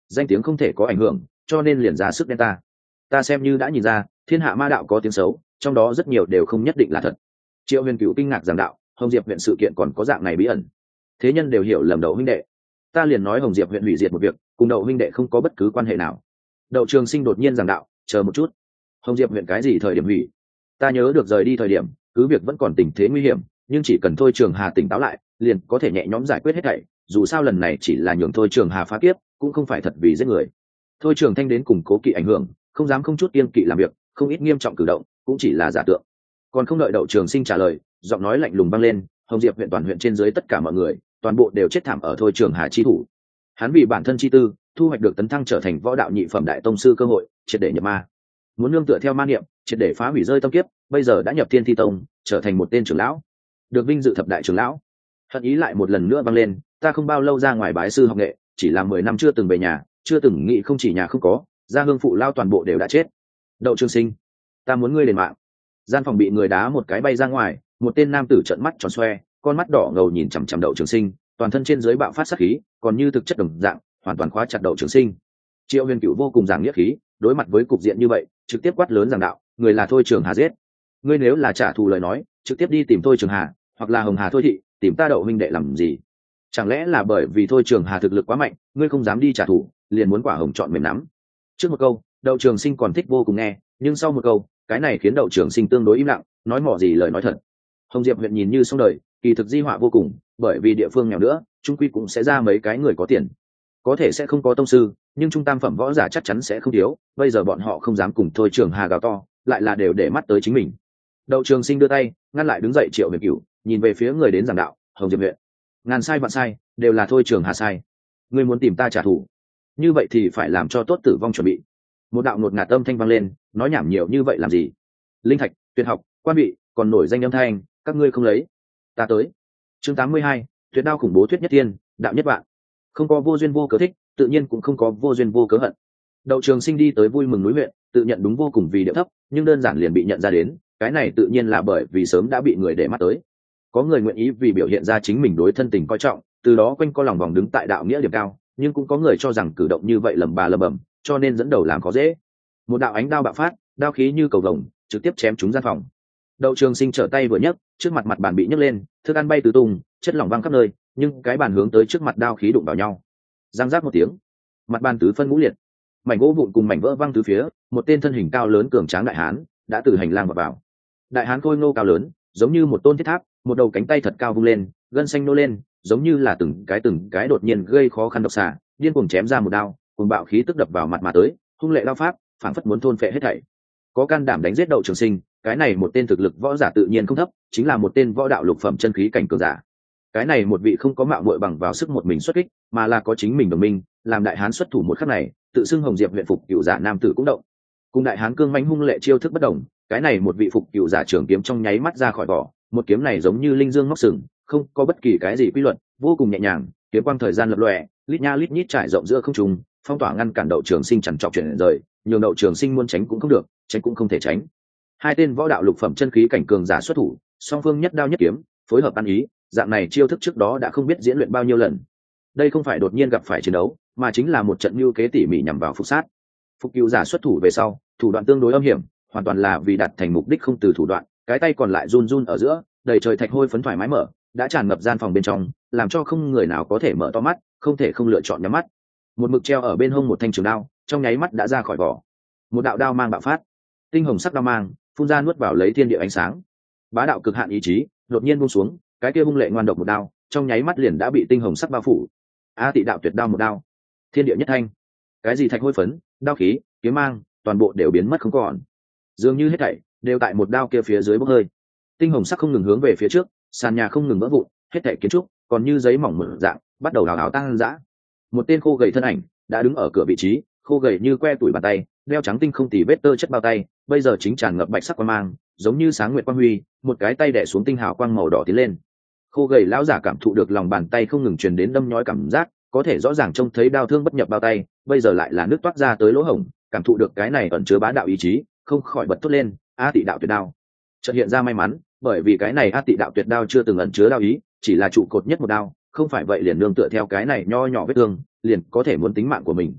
danh tiếng không thể có ảnh hưởng, cho nên liền ra sức đen ta xem như đã nhìn ra thiên hạ ma đạo có tiếng xấu, trong đó rất nhiều đều không nhất định là thật. Triệu Huyền Cửu kinh ngạc giảng đạo, Hồng Diệp huyện sự kiện còn có dạng này bí ẩn, thế nhân đều hiểu lầm Đậu huynh đệ. Ta liền nói Hồng Diệp huyện hủy diệt một việc cùng Đậu huynh đệ không có bất cứ quan hệ nào. Đậu Trường Sinh đột nhiên giảng đạo, chờ một chút, Hồng Diệp huyện cái gì thời điểm hủy? Ta nhớ được rời đi thời điểm cứ việc vẫn còn tình thế nguy hiểm, nhưng chỉ cần Thôi Trường Hà tỉnh táo lại liền có thể nhẹ nhõm giải quyết hết thảy. Dù sao lần này chỉ là nhường Thôi Trường Hà phá kiếp, cũng không phải thật vì giết người. Thôi Trường Thanh đến cùng Cố Kỵ ảnh hưởng, không dám không chút kiêng kỵ làm việc, không ít nghiêm trọng cử động cũng chỉ là giả tượng. Còn không đợi Đậu Trường Sinh trả lời, giọng nói lạnh lùng vang lên, Hồng Diệp huyện toàn huyện trên dưới tất cả mọi người toàn bộ đều chết thảm ở Thôi Trường Hà chi thủ. Hắn vì bản thân chi tư thu hoạch được tấn thăng trở thành võ đạo nhị phẩm đại tông sư cơ hội, triệt để nhập ma, muốn nương tựa theo ma niệm triệt để phá hủy rơi tâm kiếp, bây giờ đã nhập Thiên Thi Tông, trở thành một tên trưởng lão, được vinh dự thập đại trưởng lão. Hận ý lại một lần nữa vang lên, ta không bao lâu ra ngoài bái sư học nghệ, chỉ là 10 năm chưa từng về nhà, chưa từng nghĩ không chỉ nhà không có, gia hương phụ lao toàn bộ đều đã chết. Đậu Trường Sinh, ta muốn ngươi đền mạng. Gian phòng bị người đá một cái bay ra ngoài, một tên nam tử trợn mắt tròn xoe, con mắt đỏ ngầu nhìn chằm chằm Đậu Trường Sinh, toàn thân trên dưới bạo phát sát khí, còn như thực chất đồng dạng, hoàn toàn khóa chặt Đậu Trường Sinh. Triệu Huyền Cửu vô cùng giảng nghĩa khí, đối mặt với cục diện như vậy, trực tiếp quát lớn giảng đạo, người là Thôi Trường Hà giết. Ngươi nếu là trả thù lời nói, trực tiếp đi tìm Thôi Trường Hà, hoặc là Hồng Hà Thôi thị, tìm ta Đậu huynh đệ làm gì? Chẳng lẽ là bởi vì Thôi Trường Hà thực lực quá mạnh, ngươi không dám đi trả thù, liền muốn quả hồng chọn mềm nắm? Trước một câu, Đậu Trường Sinh còn thích vô cùng nghe, nhưng sau một câu, cái này khiến Đậu Trường Sinh tương đối im lặng, nói mỏ gì lời nói thật. Hồng Diệp huyện nhìn như xong đời, kỳ thực di họa vô cùng, bởi vì địa phương nghèo nữa, trung quy cũng sẽ ra mấy cái người có tiền. Có thể sẽ không có tông sư, nhưng trung tam phẩm võ giả chắc chắn sẽ không thiếu, bây giờ bọn họ không dám cùng Thôi Trường Hà gào to, lại là đều để mắt tới chính mình. Đậu Trường Sinh đưa tay ngăn lại đứng dậy Triệu Huyền Cửu, nhìn về phía người đến giảng đạo, Hồng Diệp huyện ngàn sai vạn sai, đều là Thôi Trường Hà sai. Ngươi muốn tìm ta trả thù, như vậy thì phải làm cho tốt tử vong chuẩn bị. Một đạo ngột ngạt âm thanh vang lên, nói nhảm nhiều như vậy làm gì? Linh thạch, tuyệt học, quan vị, còn nổi danh âm thanh, các ngươi không lấy, ta tới. Chương 82, tuyệt đao khủng bố thuyết nhất thiên, đạo nhất vạn. Không có vô duyên vô cớ thích, tự nhiên cũng không có vô duyên vô cớ hận. Đậu Trường Sinh đi tới Vui Mừng núi huyện, tự nhận đúng vô cùng vì điệu thấp, nhưng đơn giản liền bị nhận ra đến, cái này tự nhiên là bởi vì sớm đã bị người để mắt tới. Có người nguyện ý vì biểu hiện ra chính mình đối thân tình coi trọng, từ đó quanh co lòng vòng đứng tại đạo nghĩa điểm cao, nhưng cũng có người cho rằng cử động như vậy lầm bà lầm bầm, cho nên dẫn đầu làm khó dễ. Một đạo ánh đao bạo phát, đao khí như cầu vồng, trực tiếp chém trúng gian phòng. Đậu Trường Sinh trở tay vừa nhấc, trước mặt mặt bàn bị nhấc lên, thức ăn bay tứ tung, chất lỏng văng khắp nơi, nhưng cái bàn hướng tới trước mặt đao khí đụng vào nhau. Giang giác một tiếng, mặt bàn tứ phân ngũ liệt, mảnh gỗ vụn cùng mảnh vỡ văng tứ phía. Một tên thân hình cao lớn cường tráng đại hán đã từ hành lang vào. Đại hán khôi ngô cao lớn, giống như một tôn thiết tháp, một đầu cánh tay thật cao vung lên, gân xanh nô lên, giống như là từng cái đột nhiên gây khó khăn độc xạ, điên cuồng chém ra một đao, cùng bạo khí tức đập vào mặt mà tới, hung lệ đao pháp, phảng phất muốn thôn phệ hết thảy. Có can đảm đánh giết Đậu Trường Sinh, cái này một tên thực lực võ giả tự nhiên không thấp, chính là một tên võ đạo lục phẩm chân khí cảnh cường giả. Cái này một vị không có mạo muội bằng vào sức một mình xuất kích, mà là có chính mình đồng minh, làm đại hán xuất thủ một khắc này, tự xưng Hồng Diệp huyện phục cửu giả nam tử cũng động. Cùng đại hán cương mãnh hung lệ chiêu thức bất đồng, cái này một vị phục cửu giả trường kiếm trong nháy mắt ra khỏi vỏ, một kiếm này giống như linh dương móc sừng, không có bất kỳ cái gì quy luật, vô cùng nhẹ nhàng, kiếm quang thời gian lập lòe, lít nha lít nhít trải rộng giữa không trung, phong tỏa ngăn cản Đậu Trường Sinh chằn trọc chuyển rời, nhường Đậu Trường Sinh muốn tránh cũng không được, tránh cũng không thể tránh. Hai tên võ đạo lục phẩm chân khí cảnh cường giả xuất thủ, song phương nhất đao nhất kiếm, phối hợp ăn ý, dạng này chiêu thức trước đó đã không biết diễn luyện bao nhiêu lần. Đây không phải đột nhiên gặp phải chiến đấu, mà chính là một trận mưu kế tỉ mỉ nhằm vào phục sát. Phục cửu giả xuất thủ về sau, thủ đoạn tương đối âm hiểm, hoàn toàn là vì đạt thành mục đích không từ thủ đoạn, cái tay còn lại run run ở giữa, đầy trời thạch hôi phấn thoải mái mở, đã tràn ngập gian phòng bên trong, làm cho không người nào có thể mở to mắt, không thể không lựa chọn nhắm mắt. Một mực treo ở bên hông một thanh trường đao, trong nháy mắt đã ra khỏi vỏ. Một đạo đao mang bạo phát, tinh hồng sắc đao mang phun ra nuốt vào lấy thiên địa ánh sáng. Bá đạo cực hạn ý chí đột nhiên buông xuống, cái kia hung lệ ngoan độc một đao, trong nháy mắt liền đã bị tinh hồng sắc bao phủ. A Tị đạo tuyệt đao một đao, thiên địa nhất thanh. Cái gì thạch hôi phấn, đao khí, kiếm mang, toàn bộ đều biến mất không còn. Dường như hết thảy đều tại một đao kia phía dưới bốc hơi. Tinh hồng sắc không ngừng hướng về phía trước, sàn nhà không ngừng vỡ vụn, hết thảy kiến trúc còn như giấy mỏng mở dạng, bắt đầu hào hào tăng dã. Một tên khô gầy thân ảnh đã đứng ở cửa vị trí, khô gầy như que tuổi bàn tay, đeo trắng tinh không tì vết tơ chất bao tay, bây giờ chính tràn ngập bạch sắc quang mang, giống như sáng nguyệt quang huy, một cái tay đè xuống tinh hào quang màu đỏ tiến lên. Khô gầy lão giả cảm thụ được lòng bàn tay không ngừng truyền đến đâm nhói cảm giác, có thể rõ ràng trông thấy đao thương bất nhập bao tay, bây giờ lại là nước toát ra tới lỗ hổng, cảm thụ được cái này ẩn chứa bá đạo ý chí, không khỏi bật thốt lên, A Tị đạo tuyệt đao. Chợt hiện ra may mắn, bởi vì cái này A Tị đạo tuyệt đao chưa từng ẩn chứa đao ý, chỉ là trụ cột nhất một đao, không phải vậy liền nương tựa theo cái này nho nhỏ vết thương, liền có thể muốn tính mạng của mình.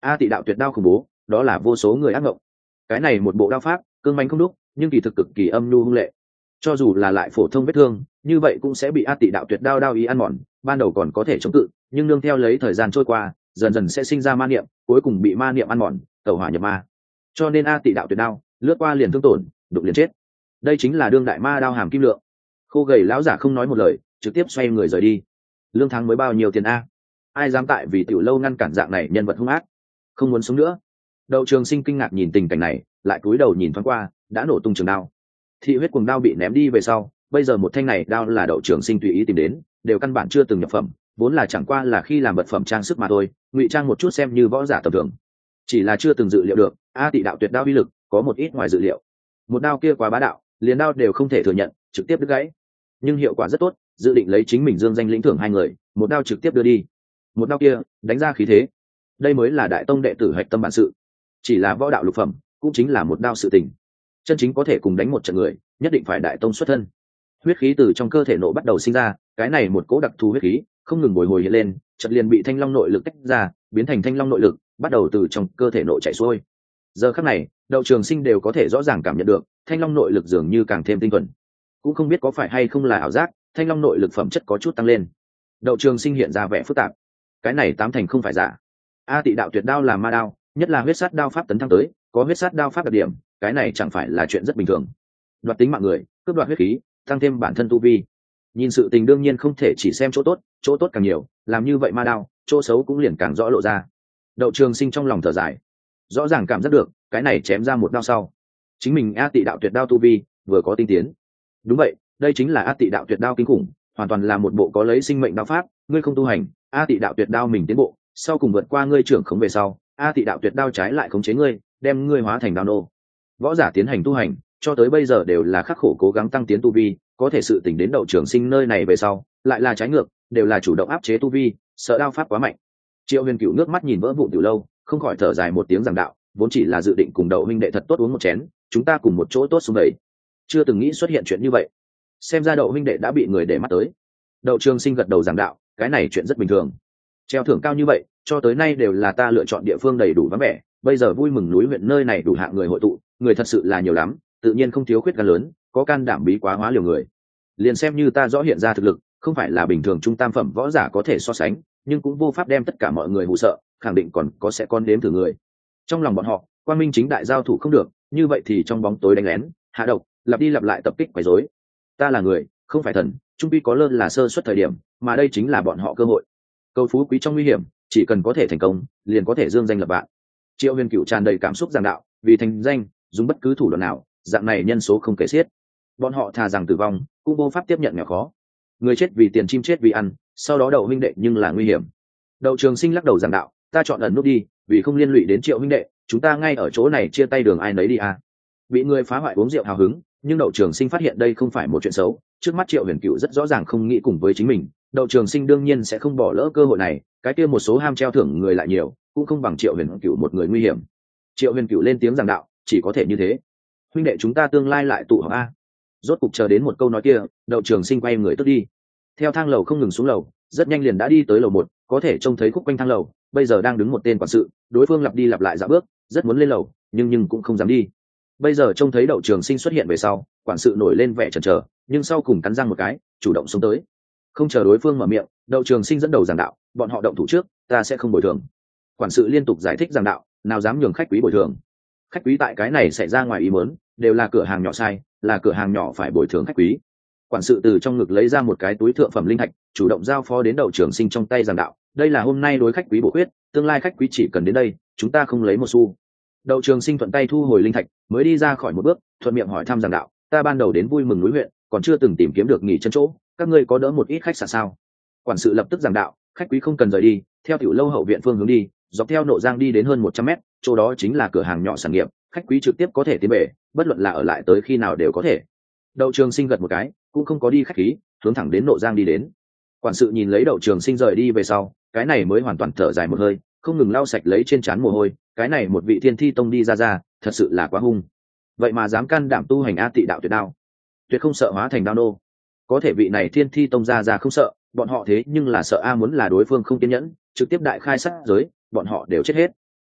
A Tị đạo tuyệt đao khủng bố, đó là vô số người ác mộng. Cái này một bộ đao pháp cương manh không đúc, nhưng kỳ thực cực kỳ âm nhu hung lệ. Cho dù là lại phổ thông vết thương, như vậy cũng sẽ bị A Tị đạo tuyệt đao đao ý ăn mòn, ban đầu còn có thể chống cự, nhưng nương theo lấy thời gian trôi qua, dần dần sẽ sinh ra ma niệm, cuối cùng bị ma niệm ăn mòn, tẩu hỏa nhập ma. Cho nên A Tị đạo tuyệt đao lướt qua liền thương tổn, đụng liền chết. Đây chính là đương đại ma đao hàm kim lượng. Khô gầy lão giả không nói một lời, trực tiếp xoay người rời đi. Lương tháng mới bao nhiêu tiền a? Ai dám tại vì tiểu lâu ngăn cản dạng này nhân vật hung ác, không muốn sống nữa. Đậu Trường Sinh kinh ngạc nhìn tình cảnh này, lại cúi đầu nhìn thoáng qua, đã nổ tung trường đao. Thị huyết cuồng đao bị ném đi về sau, bây giờ một thanh này đao là Đậu Trường Sinh tùy ý tìm đến, đều căn bản chưa từng nhập phẩm, vốn là chẳng qua là khi làm vật phẩm trang sức mà thôi, ngụy trang một chút xem như võ giả tầm thường. Chỉ là chưa từng dự liệu được, A Tị đạo tuyệt đao uy lực có một ít ngoài dự liệu. Một đao kia quá bá đạo, liền đao đều không thể thừa nhận, trực tiếp đứt gãy. Nhưng hiệu quả rất tốt, dự định lấy chính mình dương danh lĩnh thưởng hai người, một đao trực tiếp đưa đi. Một đao kia đánh ra khí thế, đây mới là đại tông đệ tử hạch tâm bản sự. Chỉ là võ đạo lục phẩm, cũng chính là một đao sự tình. Chân chính có thể cùng đánh một trận người, nhất định phải đại tông xuất thân. Huyết khí từ trong cơ thể nộ bắt đầu sinh ra, cái này một cỗ đặc thù huyết khí không ngừng bồi hồi hiện lên, chợt liền bị thanh long nội lực tách ra, biến thành thanh long nội lực, bắt đầu từ trong cơ thể nội chảy xuôi. Giờ khắc này, Đậu Trường Sinh đều có thể rõ ràng cảm nhận được, thanh long nội lực dường như càng thêm tinh thuần. Cũng không biết có phải hay không là ảo giác, thanh long nội lực phẩm chất có chút tăng lên. Đậu Trường Sinh hiện ra vẻ phức tạp. Cái này tám thành không phải giả. A Tị đạo tuyệt đao là ma đao, nhất là huyết sát đao pháp tấn thăng tới, có huyết sát đao pháp đặc điểm, cái này chẳng phải là chuyện rất bình thường. Đoạt tính mạng người, cướp đoạt huyết khí, tăng thêm bản thân tu vi. Nhìn sự tình đương nhiên không thể chỉ xem chỗ tốt càng nhiều, làm như vậy ma đao, chỗ xấu cũng liền càng rõ lộ ra. Đậu Trường Sinh trong lòng thở dài, rõ ràng cảm giác được, cái này chém ra một đao sau, chính mình A Tị đạo tuyệt đao tu vi vừa có tinh tiến. Đúng vậy, đây chính là A Tị đạo tuyệt đao kinh khủng, hoàn toàn là một bộ có lấy sinh mệnh đao pháp, ngươi không tu hành, A Tị đạo tuyệt đao mình tiến bộ, sau cùng vượt qua ngươi trưởng khống về sau, A Tị đạo tuyệt đao trái lại khống chế ngươi, đem ngươi hóa thành đao nô. Võ giả tiến hành tu hành, cho tới bây giờ đều là khắc khổ cố gắng tăng tiến tu vi, có thể sự tình đến Đậu Trường Sinh nơi này về sau, lại là trái ngược, đều là chủ động áp chế tu vi, sợ đao pháp quá mạnh. Triệu Huyền Cửu nước mắt nhìn vỡ vụn tiểu lâu, không khỏi thở dài một tiếng giảng đạo, vốn chỉ là dự định cùng Đậu huynh đệ thật tốt uống một chén, chúng ta cùng một chỗ tốt xuống đầy, chưa từng nghĩ xuất hiện chuyện như vậy. Xem ra Đậu huynh đệ đã bị người để mắt tới. Đậu Trường Sinh gật đầu giảng đạo, cái này chuyện rất bình thường. Treo thưởng cao như vậy, cho tới nay đều là ta lựa chọn địa phương đầy đủ vắng vẻ, bây giờ vui mừng núi huyện nơi này đủ hạng người hội tụ, người thật sự là nhiều lắm, tự nhiên không thiếu khuyết gan lớn, có can đảm bí quá hóa liều người. Liền xem như ta rõ hiện ra thực lực, không phải là bình thường trung tam phẩm võ giả có thể so sánh, nhưng cũng vô pháp đem tất cả mọi người hù sợ, khẳng định còn có sẽ con đếm thử người. Trong lòng bọn họ, quang minh chính đại giao thủ không được, như vậy thì trong bóng tối đánh lén, hạ độc, lặp đi lặp lại tập kích quấy rối. Ta là người, không phải thần, trung quy có lơ là sơ suất thời điểm, mà đây chính là bọn họ cơ hội. Cầu phú quý trong nguy hiểm, chỉ cần có thể thành công, liền có thể dương danh lập vạn. Triệu Huyền Cửu tràn đầy cảm xúc giảng đạo, vì thành danh, dùng bất cứ thủ đoạn nào, dạng này nhân số không kể xiết. Bọn họ thà rằng tử vong, cũng vô pháp tiếp nhận nghèo khó. Người chết vì tiền, chim chết vì ăn, sau đó Đậu huynh đệ nhưng là nguy hiểm. Đậu Trường Sinh lắc đầu giảng đạo, ta chọn ẩn nút đi, vì không liên lụy đến Triệu huynh đệ, chúng ta ngay ở chỗ này chia tay đường ai nấy đi à. Bị người phá hoại uống rượu hào hứng, nhưng Đậu Trường Sinh phát hiện đây không phải một chuyện xấu, trước mắt Triệu Huyền Cửu rất rõ ràng không nghĩ cùng với chính mình, Đậu Trường Sinh đương nhiên sẽ không bỏ lỡ cơ hội này, cái kia một số ham treo thưởng người lại nhiều, cũng không bằng Triệu Huyền Cửu một người nguy hiểm. Triệu Huyền Cửu lên tiếng giảng đạo, chỉ có thể như thế. Huynh đệ chúng ta tương lai lại tụ họp a. Rốt cục chờ đến một câu nói kia, Đậu Trường Sinh quay người tức đi. Theo thang lầu không ngừng xuống lầu, rất nhanh liền đã đi tới lầu 1, có thể trông thấy khúc quanh thang lầu, bây giờ đang đứng một tên quản sự, đối phương lặp đi lặp lại dạo bước, rất muốn lên lầu, nhưng cũng không dám đi. Bây giờ trông thấy Đậu Trường Sinh xuất hiện về sau, quản sự nổi lên vẻ chần chờ, nhưng sau cùng cắn răng một cái, chủ động xuống tới. Không chờ đối phương mở miệng, Đậu Trường Sinh dẫn đầu giảng đạo, bọn họ động thủ trước, ta sẽ không bồi thường. Quản sự liên tục giải thích giảng đạo, nào dám nhường khách quý bồi thường. Khách quý tại cái này xảy ra ngoài ý muốn, đều là cửa hàng nhỏ sai, là cửa hàng nhỏ phải bồi thường khách quý. Quản sự từ trong ngực lấy ra một cái túi thượng phẩm linh thạch, chủ động giao phó đến Đậu Trường Sinh trong tay giảng đạo, đây là hôm nay đối khách quý bổ khuyết, tương lai khách quý chỉ cần đến đây, chúng ta không lấy một xu. Đậu Trường Sinh thuận tay thu hồi linh thạch, mới đi ra khỏi một bước, thuận miệng hỏi thăm giảng đạo, ta ban đầu đến vui mừng núi huyện, còn chưa từng tìm kiếm được nghỉ chân chỗ, các ngươi có đỡ một ít khách sạn sao? Quản sự lập tức giảng đạo, khách quý không cần rời đi, theo tiểu lâu hậu viện phương hướng đi, dọc theo Nộ Giang đi đến hơn 100 mét, chỗ đó chính là cửa hàng nhỏ sản nghiệp, khách quý trực tiếp có thể tiến về, bất luận là ở lại tới khi nào đều có thể. Đậu Trường Sinh gật một cái, cũng không có đi khách khí, hướng thẳng đến Nộ Giang đi đến. Quản sự nhìn lấy Đậu Trường Sinh rời đi về sau, cái này mới hoàn toàn thở dài một hơi, không ngừng lau sạch lấy trên trán mồ hôi, cái này một vị Thiên Thi Tông đi ra, thật sự là quá hung. Vậy mà dám can đảm tu hành A Tị đạo tuyệt đao, tuyệt không sợ hóa thành đao nô. Có thể vị này Thiên Thi Tông ra không sợ, bọn họ thế nhưng là sợ A muốn là đối phương không kiên nhẫn, trực tiếp đại khai sát giới, bọn họ đều chết hết.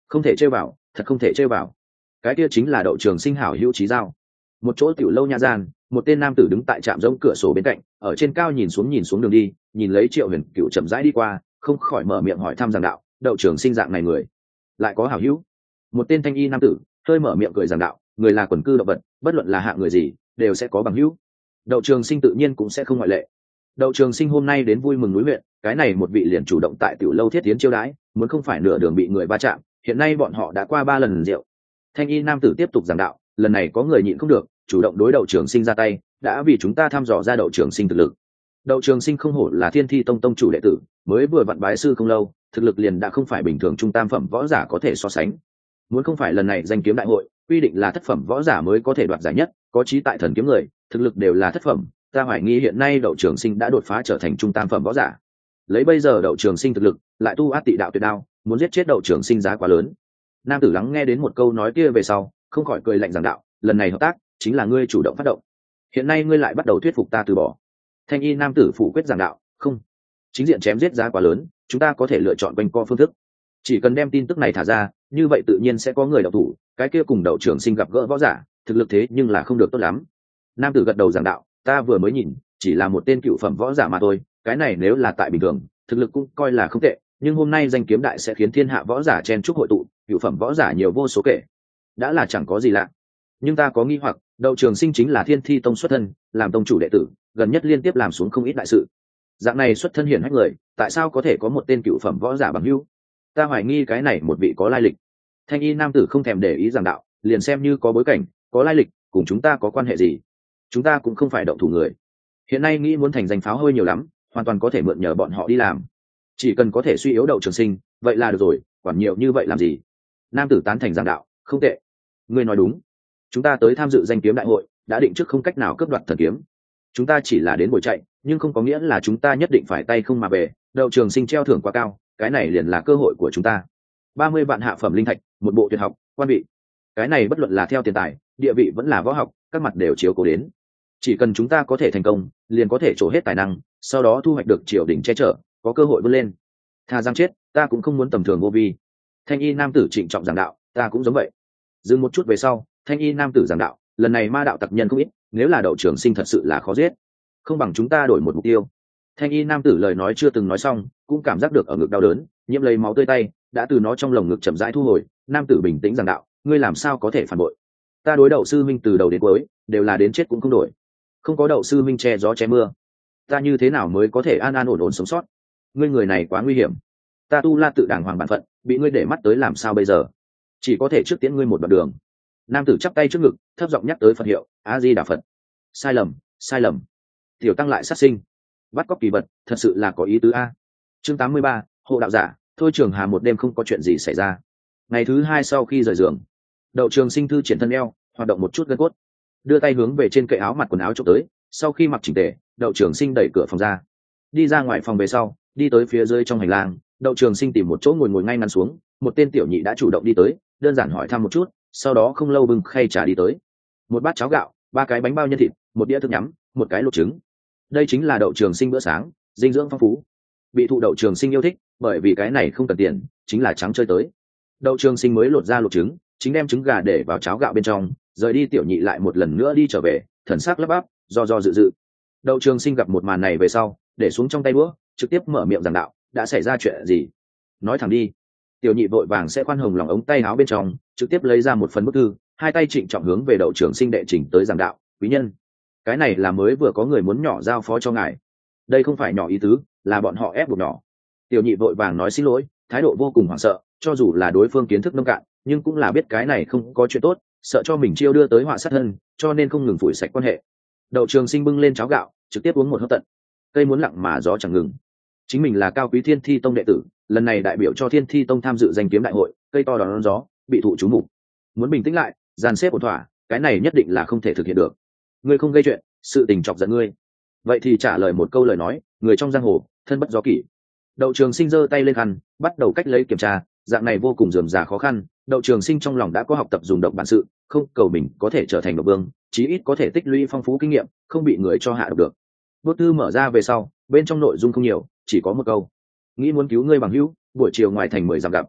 Không thể chơi vào, thật không thể chơi vào. Cái kia chính là Đậu Trường Sinh hảo hữu chí giao. Một chỗ tiểu lâu nha gian, một tên nam tử đứng tại trạm rỗng cửa sổ bên cạnh, ở trên cao nhìn xuống đường đi, nhìn lấy Triệu Huyền Cựu chậm rãi đi qua, không khỏi mở miệng hỏi thăm giảng đạo, Đậu Trường Sinh dạng này người lại có hảo hữu. Một tên thanh y nam tử hơi mở miệng cười giảng đạo, người là quần cư động vật, bất luận là hạng người gì đều sẽ có bằng hữu. Đậu Trường Sinh tự nhiên cũng sẽ không ngoại lệ. Đậu Trường Sinh hôm nay đến vui mừng núi huyện, cái này một vị liền chủ động tại tiểu lâu thiết tiến chiêu đãi, muốn không phải nửa đường bị người va chạm, hiện nay bọn họ đã qua 3 lần rượu. Thanh y nam tử tiếp tục giảng đạo, lần này có người nhịn không được, chủ động đối Đậu Trường Sinh ra tay, đã vì chúng ta thăm dò ra Đậu Trường Sinh thực lực. Đậu Trường Sinh không hổ là Thiên Thi Tông tông chủ đệ tử, mới vừa vặn bái sư không lâu, thực lực liền đã không phải bình thường trung tam phẩm võ giả có thể so sánh. Muốn không phải lần này danh kiếm đại hội quy định là thất phẩm võ giả mới có thể đoạt giải nhất, có chí tại thần kiếm người, thực lực đều là thất phẩm, ta hoài nghi hiện nay Đậu Trường Sinh đã đột phá trở thành trung tam phẩm võ giả. Lấy bây giờ Đậu Trường Sinh thực lực, lại tu át tị đạo tuyệt đao, muốn giết chết Đậu Trường Sinh giá quá lớn. Nam tử lắng nghe đến một câu nói kia về sau, không khỏi cười lạnh giảng đạo, lần này hợp tác chính là ngươi chủ động phát động, hiện nay ngươi lại bắt đầu thuyết phục ta từ bỏ. Thanh y nam tử phủ quyết giảng đạo, không, chính diện chém giết giá quá lớn, chúng ta có thể lựa chọn quanh co phương thức, chỉ cần đem tin tức này thả ra, như vậy tự nhiên sẽ có người động thủ, cái kia cùng Đậu Trường Sinh gặp gỡ võ giả, thực lực thế nhưng là không được tốt lắm. Nam tử gật đầu giảng đạo, ta vừa mới nhìn, chỉ là một tên cựu phẩm võ giả mà thôi, cái này nếu là tại bình thường, thực lực cũng coi là không tệ, nhưng hôm nay danh kiếm đại sẽ khiến thiên hạ võ giả chen chúc hội tụ, cựu phẩm võ giả nhiều vô số kể, đã là chẳng có gì lạ. Nhưng ta có nghi hoặc, Đậu Trường Sinh chính là Thiên Thi Tông xuất thân, làm tông chủ đệ tử, gần nhất liên tiếp làm xuống không ít đại sự. Dạng này xuất thân hiển hách người, tại sao có thể có một tên cựu phẩm võ giả bằng hữu? Ta hoài nghi cái này một vị có lai lịch. Thanh y nam tử không thèm để ý giảng đạo, liền xem như có bối cảnh, có lai lịch, cùng chúng ta có quan hệ gì? Chúng ta cũng không phải động thủ người. Hiện nay nghĩ muốn thành danh pháo hơi nhiều lắm, hoàn toàn có thể mượn nhờ bọn họ đi làm. Chỉ cần có thể suy yếu Đậu Trường Sinh, vậy là được rồi, quản nhiều như vậy làm gì? Nam tử tán thành giảng đạo, không tệ, ngươi nói đúng. Chúng ta tới tham dự danh kiếm đại hội, đã định trước không cách nào cướp đoạt thần kiếm. Chúng ta chỉ là đến buổi chạy, nhưng không có nghĩa là chúng ta nhất định phải tay không mà về. Đậu Trường Sinh treo thưởng quá cao, cái này liền là cơ hội của chúng ta. 30 vạn hạ phẩm linh thạch, một bộ tuyệt học, quan vị. Cái này bất luận là theo tiền tài, địa vị vẫn là võ học, các mặt đều chiếu cố đến. Chỉ cần chúng ta có thể thành công, liền có thể trổ hết tài năng, sau đó thu hoạch được triều đình che chở, có cơ hội vươn lên. Tha giang chết, ta cũng không muốn tầm thường vô vi. Thanh y nam tử trịnh trọng giảng đạo, ta cũng giống vậy. Dừng một chút về sau, thanh y nam tử giảng đạo, lần này ma đạo tặc nhân không ít, nếu là Đậu Trường Sinh thật sự là khó giết, không bằng chúng ta đổi một mục tiêu. Thanh y nam tử lời nói chưa từng nói xong, cũng cảm giác được ở ngực đau đớn, nhiễm lấy máu tươi tay đã từ nó trong lồng ngực chậm rãi thu hồi. Nam tử bình tĩnh giảng đạo, ngươi làm sao có thể phản bội? Ta đối Đậu sư minh từ đầu đến cuối đều là đến chết cũng không đổi, không có Đậu sư minh che gió che mưa, ta như thế nào mới có thể an an ổn ổn sống sót? Ngươi người này quá nguy hiểm, ta tu la tự đàng hoàng bản phận, bị ngươi để mắt tới làm sao bây giờ? Chỉ có thể trước tiễn ngươi một đoạn đường. Nam tử chắp tay trước ngực, thấp giọng nhắc tới Phật hiệu, A Di Đà Phật. Sai lầm, sai lầm. Tiểu tăng lại sát sinh, bắt cóc kỳ vật, thật sự là có ý tứ a. Chương 83, hộ đạo giả. Thôi Trường Hà một đêm không có chuyện gì xảy ra. Ngày thứ 2 sau khi rời giường, Đậu Trường Sinh thư triển thân eo, hoạt động một chút gân cốt, đưa tay hướng về trên cậy áo mặt quần áo chụp tới. Sau khi mặc chỉnh tề, Đậu Trường Sinh đẩy cửa phòng ra, đi ra ngoài phòng về sau, đi tới phía dưới trong hành lang. Đậu Trường Sinh tìm một chỗ ngồi ngay ngắn xuống, một tên tiểu nhị đã chủ động đi tới, đơn giản hỏi thăm một chút, sau đó không lâu bưng khay trà đi tới. Một bát cháo gạo, 3 cái bánh bao nhân thịt, một đĩa thức nhắm, một cái luộc trứng. Đây chính là Đậu Trường Sinh bữa sáng, dinh dưỡng phong phú, bị thụ Đậu Trường Sinh yêu thích, bởi vì cái này không cần tiền, chính là trắng chơi tới. Đậu Trường Sinh mới lột ra luộc trứng, chính đem trứng gà để vào cháo gạo bên trong, rời đi tiểu nhị lại một lần nữa đi trở về, thần sắc lắp bắp, do dự. Đậu Trường Sinh gặp một màn này về sau, để xuống trong tay đũa, trực tiếp mở miệng giảng đạo, đã xảy ra chuyện gì? Nói thẳng đi. Tiểu nhị vội vàng sẽ khoan hồng lòng ống tay áo bên trong, trực tiếp lấy ra một phần bức thư, hai tay trịnh trọng hướng về Đậu Trường Sinh đệ trình tới giảng đạo, quý nhân, cái này là mới vừa có người muốn nhỏ giao phó cho ngài. Đây không phải nhỏ ý tứ, là bọn họ ép buộc nhỏ. Tiểu nhị vội vàng nói xin lỗi, thái độ vô cùng hoảng sợ, cho dù là đối phương kiến thức nông cạn, nhưng cũng là biết cái này không có chuyện tốt, sợ cho mình chiêu đưa tới họa sát thân, cho nên không ngừng phủi sạch quan hệ. Đậu Trường Sinh bưng lên cháo gạo, trực tiếp uống một hớp tận. Cây muốn lặng mà gió chẳng ngừng. Chính mình là cao quý Thiên Thi Tông đệ tử, lần này đại biểu cho Thiên Thi Tông tham dự danh kiếm đại hội, cây to đón gió, bị thụ chú mục. Muốn bình tĩnh lại, dàn xếp ổn thỏa, cái này nhất định là không thể thực hiện được. Ngươi không gây chuyện, sự tình chọc giận ngươi, vậy thì trả lời một câu lời nói, người trong giang hồ, thân bất do kỷ. Đậu Trường Sinh giơ tay lên khăn, bắt đầu cách lấy kiểm tra, dạng này vô cùng rườm rà khó khăn. Đậu Trường Sinh trong lòng đã có học tập dùng độc bản sự, không cầu mình có thể trở thành độc vương, chí ít có thể tích lũy phong phú kinh nghiệm, không bị người cho hạ độc được. Bức thư mở ra về sau, bên trong nội dung không nhiều, chỉ có một câu: nghĩ muốn cứu ngươi bằng hữu, buổi chiều ngoài thành 10 dặm gặp.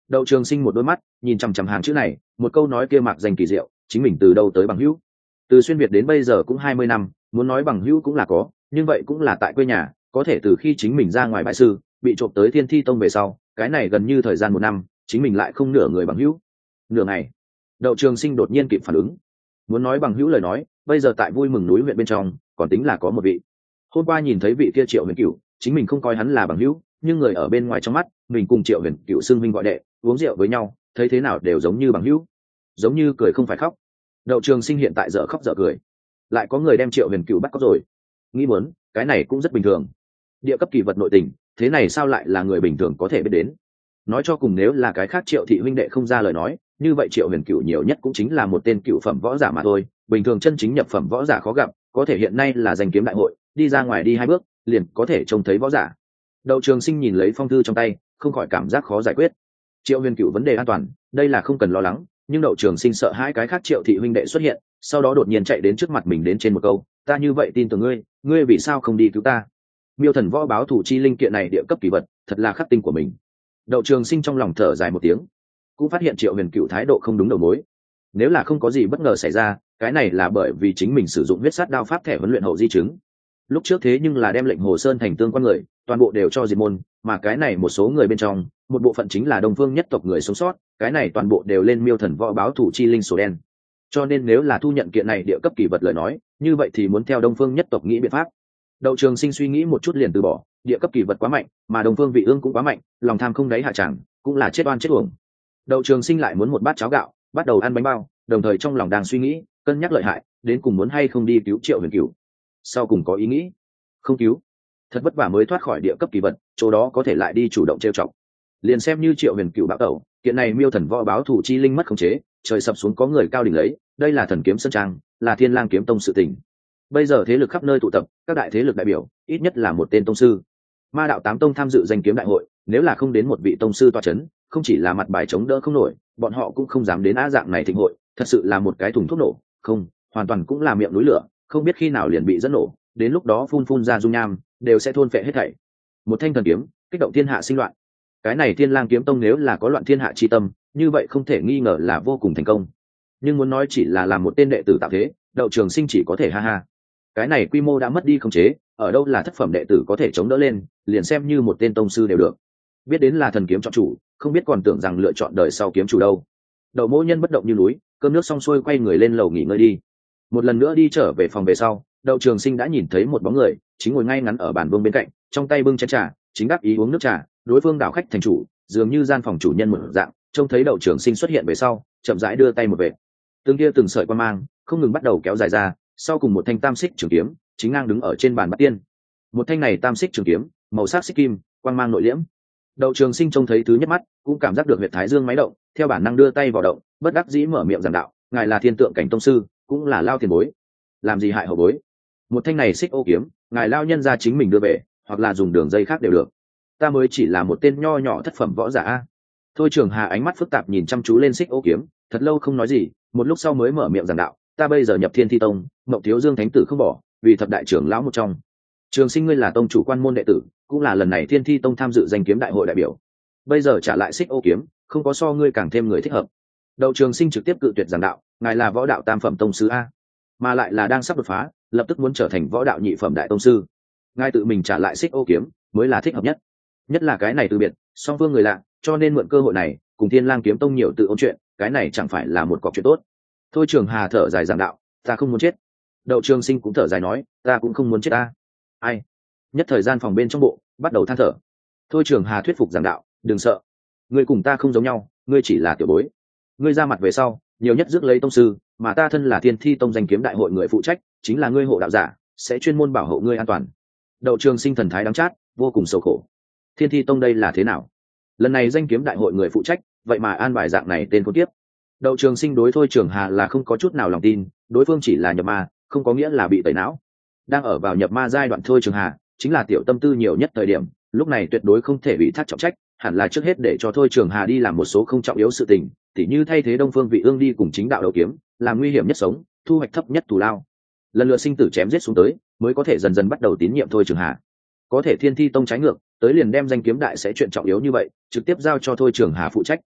Đậu Trường Sinh một đôi mắt nhìn chằm chằm hàng chữ này, một câu nói kia mạc danh kỳ diệu, chính mình từ đâu tới bằng hữu? Từ xuyên việt đến bây giờ cũng 20 năm, muốn nói bằng hữu cũng là có, nhưng vậy cũng là tại quê nhà, có thể từ khi chính mình ra ngoài bại sư, bị trộm tới Thiên Thi Tông về sau, cái này gần như thời gian 1 năm, chính mình lại không nửa người bằng hữu. Nửa ngày, Đậu Trường Sinh đột nhiên kịp phản ứng. Muốn nói bằng hữu lời nói, bây giờ tại Vui Mừng núi huyện bên trong, còn tính là có một vị. Hôm qua nhìn thấy vị kia Triệu Huyền Cửu, chính mình không coi hắn là bằng hữu, nhưng người ở bên ngoài trong mắt, mình cùng Triệu Huyền Cửu xưng huynh gọi đệ, uống rượu với nhau, thấy thế nào đều giống như bằng hữu, giống như cười không phải khóc. Đậu Trường Sinh hiện tại dở khóc dở cười, lại có người đem Triệu Huyền Cửu bắt cóc rồi. Nghĩ muốn, cái này cũng rất bình thường. Địa cấp kỳ vật nội tình, thế này sao lại là người bình thường có thể biết đến? Nói cho cùng nếu là cái khác Triệu thị huynh đệ không ra lời nói, như vậy Triệu Huyền Cửu nhiều nhất cũng chính là một tên cửu phẩm võ giả mà thôi, bình thường chân chính nhập phẩm võ giả khó gặp, có thể hiện nay là danh kiếm đại hội, đi ra ngoài đi 2 bước, liền có thể trông thấy võ giả. Đậu Trường Sinh nhìn lấy phong thư trong tay, không khỏi cảm giác khó giải quyết. Triệu Huyền Cửu vấn đề an toàn, đây là không cần lo lắng, nhưng Đậu Trường Sinh sợ hai cái khác Triệu thị huynh đệ xuất hiện, sau đó đột nhiên chạy đến trước mặt mình đến trên một câu, ta như vậy tin tưởng ngươi, ngươi vì sao không đi cứu ta? Miêu Thần Võ báo thủ chi linh kiện này địa cấp kỳ vật, thật là khắc tinh của mình. Đậu Trường Sinh trong lòng thở dài một tiếng, cũng phát hiện Triệu Huyền Cửu thái độ không đúng đầu mối. Nếu là không có gì bất ngờ xảy ra, cái này là bởi vì chính mình sử dụng huyết sát đao pháp thẻ huấn luyện hậu di chứng. Lúc trước thế nhưng là đem lệnh Hồ Sơn thành tương quan người, toàn bộ đều cho diệt môn, mà cái này một số người bên trong, một bộ phận chính là Đông Phương nhất tộc người sống sót, cái này toàn bộ đều lên Miêu Thần Võ báo thủ chi linh sổ đen. Cho nên nếu là thu nhận kiện này địa cấp kỳ vật lời nói, như vậy thì muốn theo Đông Phương nhất tộc nghĩ biện pháp. Đậu Trường Sinh suy nghĩ một chút liền từ bỏ, địa cấp kỳ vật quá mạnh, mà Đông Phương Vị Ương cũng quá mạnh, lòng tham không đáy hạ chẳng, cũng là chết oan chết uổng. Đậu Trường Sinh lại muốn một bát cháo gạo, bắt đầu ăn bánh bao, đồng thời trong lòng đang suy nghĩ, cân nhắc lợi hại, đến cùng muốn hay không đi cứu Triệu Huyền Cửu. Sau cùng có ý nghĩ, không cứu, thật vất vả mới thoát khỏi địa cấp kỳ vật, chỗ đó có thể lại đi chủ động trêu chọc. Liền xem như Triệu Huyền Cửu bạo tẩu, kiện này Miêu Thần Võ báo thủ chi linh mất khống chế, trời sập xuống có người cao đỉnh lấy, đây là Thần Kiếm Sơn Trang, là Thiên Lang kiếm tông sự tình. Bây giờ thế lực khắp nơi tụ tập, các đại thế lực đại biểu, ít nhất là một tên tông sư. Ma đạo 8 tông tham dự danh kiếm đại hội, nếu là không đến một vị tông sư tọa chấn, không chỉ là mặt bài chống đỡ không nổi, bọn họ cũng không dám đến á dạng này thịnh hội, thật sự là một cái thùng thuốc nổ, không, hoàn toàn cũng là miệng núi lửa, không biết khi nào liền bị dẫn nổ, đến lúc đó phun phun ra dung nham, đều sẽ thôn phệ hết thảy. Một thanh thần kiếm, kích động thiên hạ sinh loạn. Cái này Thiên Lang kiếm tông nếu là có loạn thiên hạ chi tâm, như vậy không thể nghi ngờ là vô cùng thành công. Nhưng muốn nói chỉ là làm một tên đệ tử tạo thế, Đậu Trường Sinh chỉ có thể ha ha. Cái này quy mô đã mất đi khống chế, ở đâu là thất phẩm đệ tử có thể chống đỡ lên, liền xem như một tên tông sư đều được. Biết đến là thần kiếm chọn chủ, không biết còn tưởng rằng lựa chọn đời sau kiếm chủ đâu. Đậu Mỗ Nhân bất động như núi, cơm nước xong xuôi quay người lên lầu nghỉ ngơi đi. Một lần nữa đi trở về phòng về sau, Đậu Trường Sinh đã nhìn thấy một bóng người, chính ngồi ngay ngắn ở bàn vương bên cạnh, trong tay bưng chén trà, chính đáp ý uống nước trà, đối phương đảo khách thành chủ, dường như gian phòng chủ nhân một dạng. Trông thấy Đậu Trường Sinh xuất hiện về sau, chậm rãi đưa tay một vệt, từng kia từng sợi quan mang không ngừng bắt đầu kéo dài ra, sau cùng một thanh tam xích trường kiếm chính ngang đứng ở trên bàn bát tiên. Một thanh này tam xích trường kiếm, màu sắc xích kim, quang mang nội liễm. Đậu Trường Sinh trông thấy thứ nhất mắt, cũng cảm giác được huyệt thái dương máy động, theo bản năng đưa tay vào động, bất đắc dĩ mở miệng giảng đạo, ngài là thiên tượng cảnh tông sư, cũng là lao tiền bối, làm gì hại hậu bối. Một thanh này xích ô kiếm, ngài lao nhân ra chính mình đưa về, hoặc là dùng đường dây khác đều được. Ta mới chỉ là một tên nho nhỏ thất phẩm võ giả a. Thôi Trường Hà ánh mắt phức tạp nhìn chăm chú lên xích ô kiếm, thật lâu không nói gì, một lúc sau mới mở miệng giảng đạo, ta bây giờ nhập Thiên Thi Tông, Mộng Thiếu Dương thánh tử không bỏ, vì thập đại trưởng lão một trong. Trường Sinh ngươi là tông chủ quan môn đệ tử, cũng là lần này Thiên Thi Tông tham dự danh kiếm đại hội đại biểu. Bây giờ trả lại xích ô kiếm, không có so ngươi càng thêm người thích hợp. Đậu Trường Sinh trực tiếp cự tuyệt giảng đạo, ngài là võ đạo tam phẩm tông sư a, mà lại là đang sắp đột phá, lập tức muốn trở thành võ đạo nhị phẩm đại tông sư. Ngài tự mình trả lại xích ô kiếm, mới là thích hợp nhất. Nhất là cái này từ biệt, song phương người lạ, cho nên mượn cơ hội này, cùng Thiên Lang kiếm tông nhiều tự ôn chuyện, cái này chẳng phải là một cọc chuyện tốt. Thôi Trường Hà thở dài giảng đạo, ta không muốn chết. Đậu Trường Sinh cũng thở dài nói, ta cũng không muốn chết ta. Ai? Nhất thời gian phòng bên trong bộ bắt đầu than thở. Thôi Trường Hà thuyết phục giảng đạo, đừng sợ, ngươi cùng ta không giống nhau, ngươi chỉ là tiểu bối, ngươi ra mặt về sau nhiều nhất rước lấy tông sư, mà ta thân là Thiên Thi Tông danh kiếm đại hội người phụ trách, chính là ngươi hộ đạo giả, sẽ chuyên môn bảo hộ ngươi an toàn. Đậu Trường Sinh thần thái đắng chát, vô cùng sầu khổ. Thiên Thi Tông đây là thế nào? Lần này danh kiếm đại hội người phụ trách, vậy mà an bài dạng này tên con tiếp. Đậu Trường Sinh đối Thôi Trường Hà là không có chút nào lòng tin, đối phương chỉ là nhập ma, không có nghĩa là bị tẩy não. Đang ở vào nhập ma giai đoạn Thôi Trường Hà, chính là tiểu tâm tư nhiều nhất thời điểm, lúc này tuyệt đối không thể bị thác trọng trách, hẳn là trước hết để cho Thôi Trường Hà đi làm một số không trọng yếu sự tình, tỉ như thay thế Đông Phương Vị Ương đi cùng chính đạo đấu kiếm, làm nguy hiểm nhất sống, thu hoạch thấp nhất thù lao. Lần lượt sinh tử chém giết xuống tới, mới có thể dần dần bắt đầu tín nhiệm Thôi Trường Hà. Có thể Thiên Thi Tông trái ngược, tới liền đem danh kiếm đại sẽ chuyện trọng yếu như vậy, trực tiếp giao cho Thôi Trường Hà phụ trách.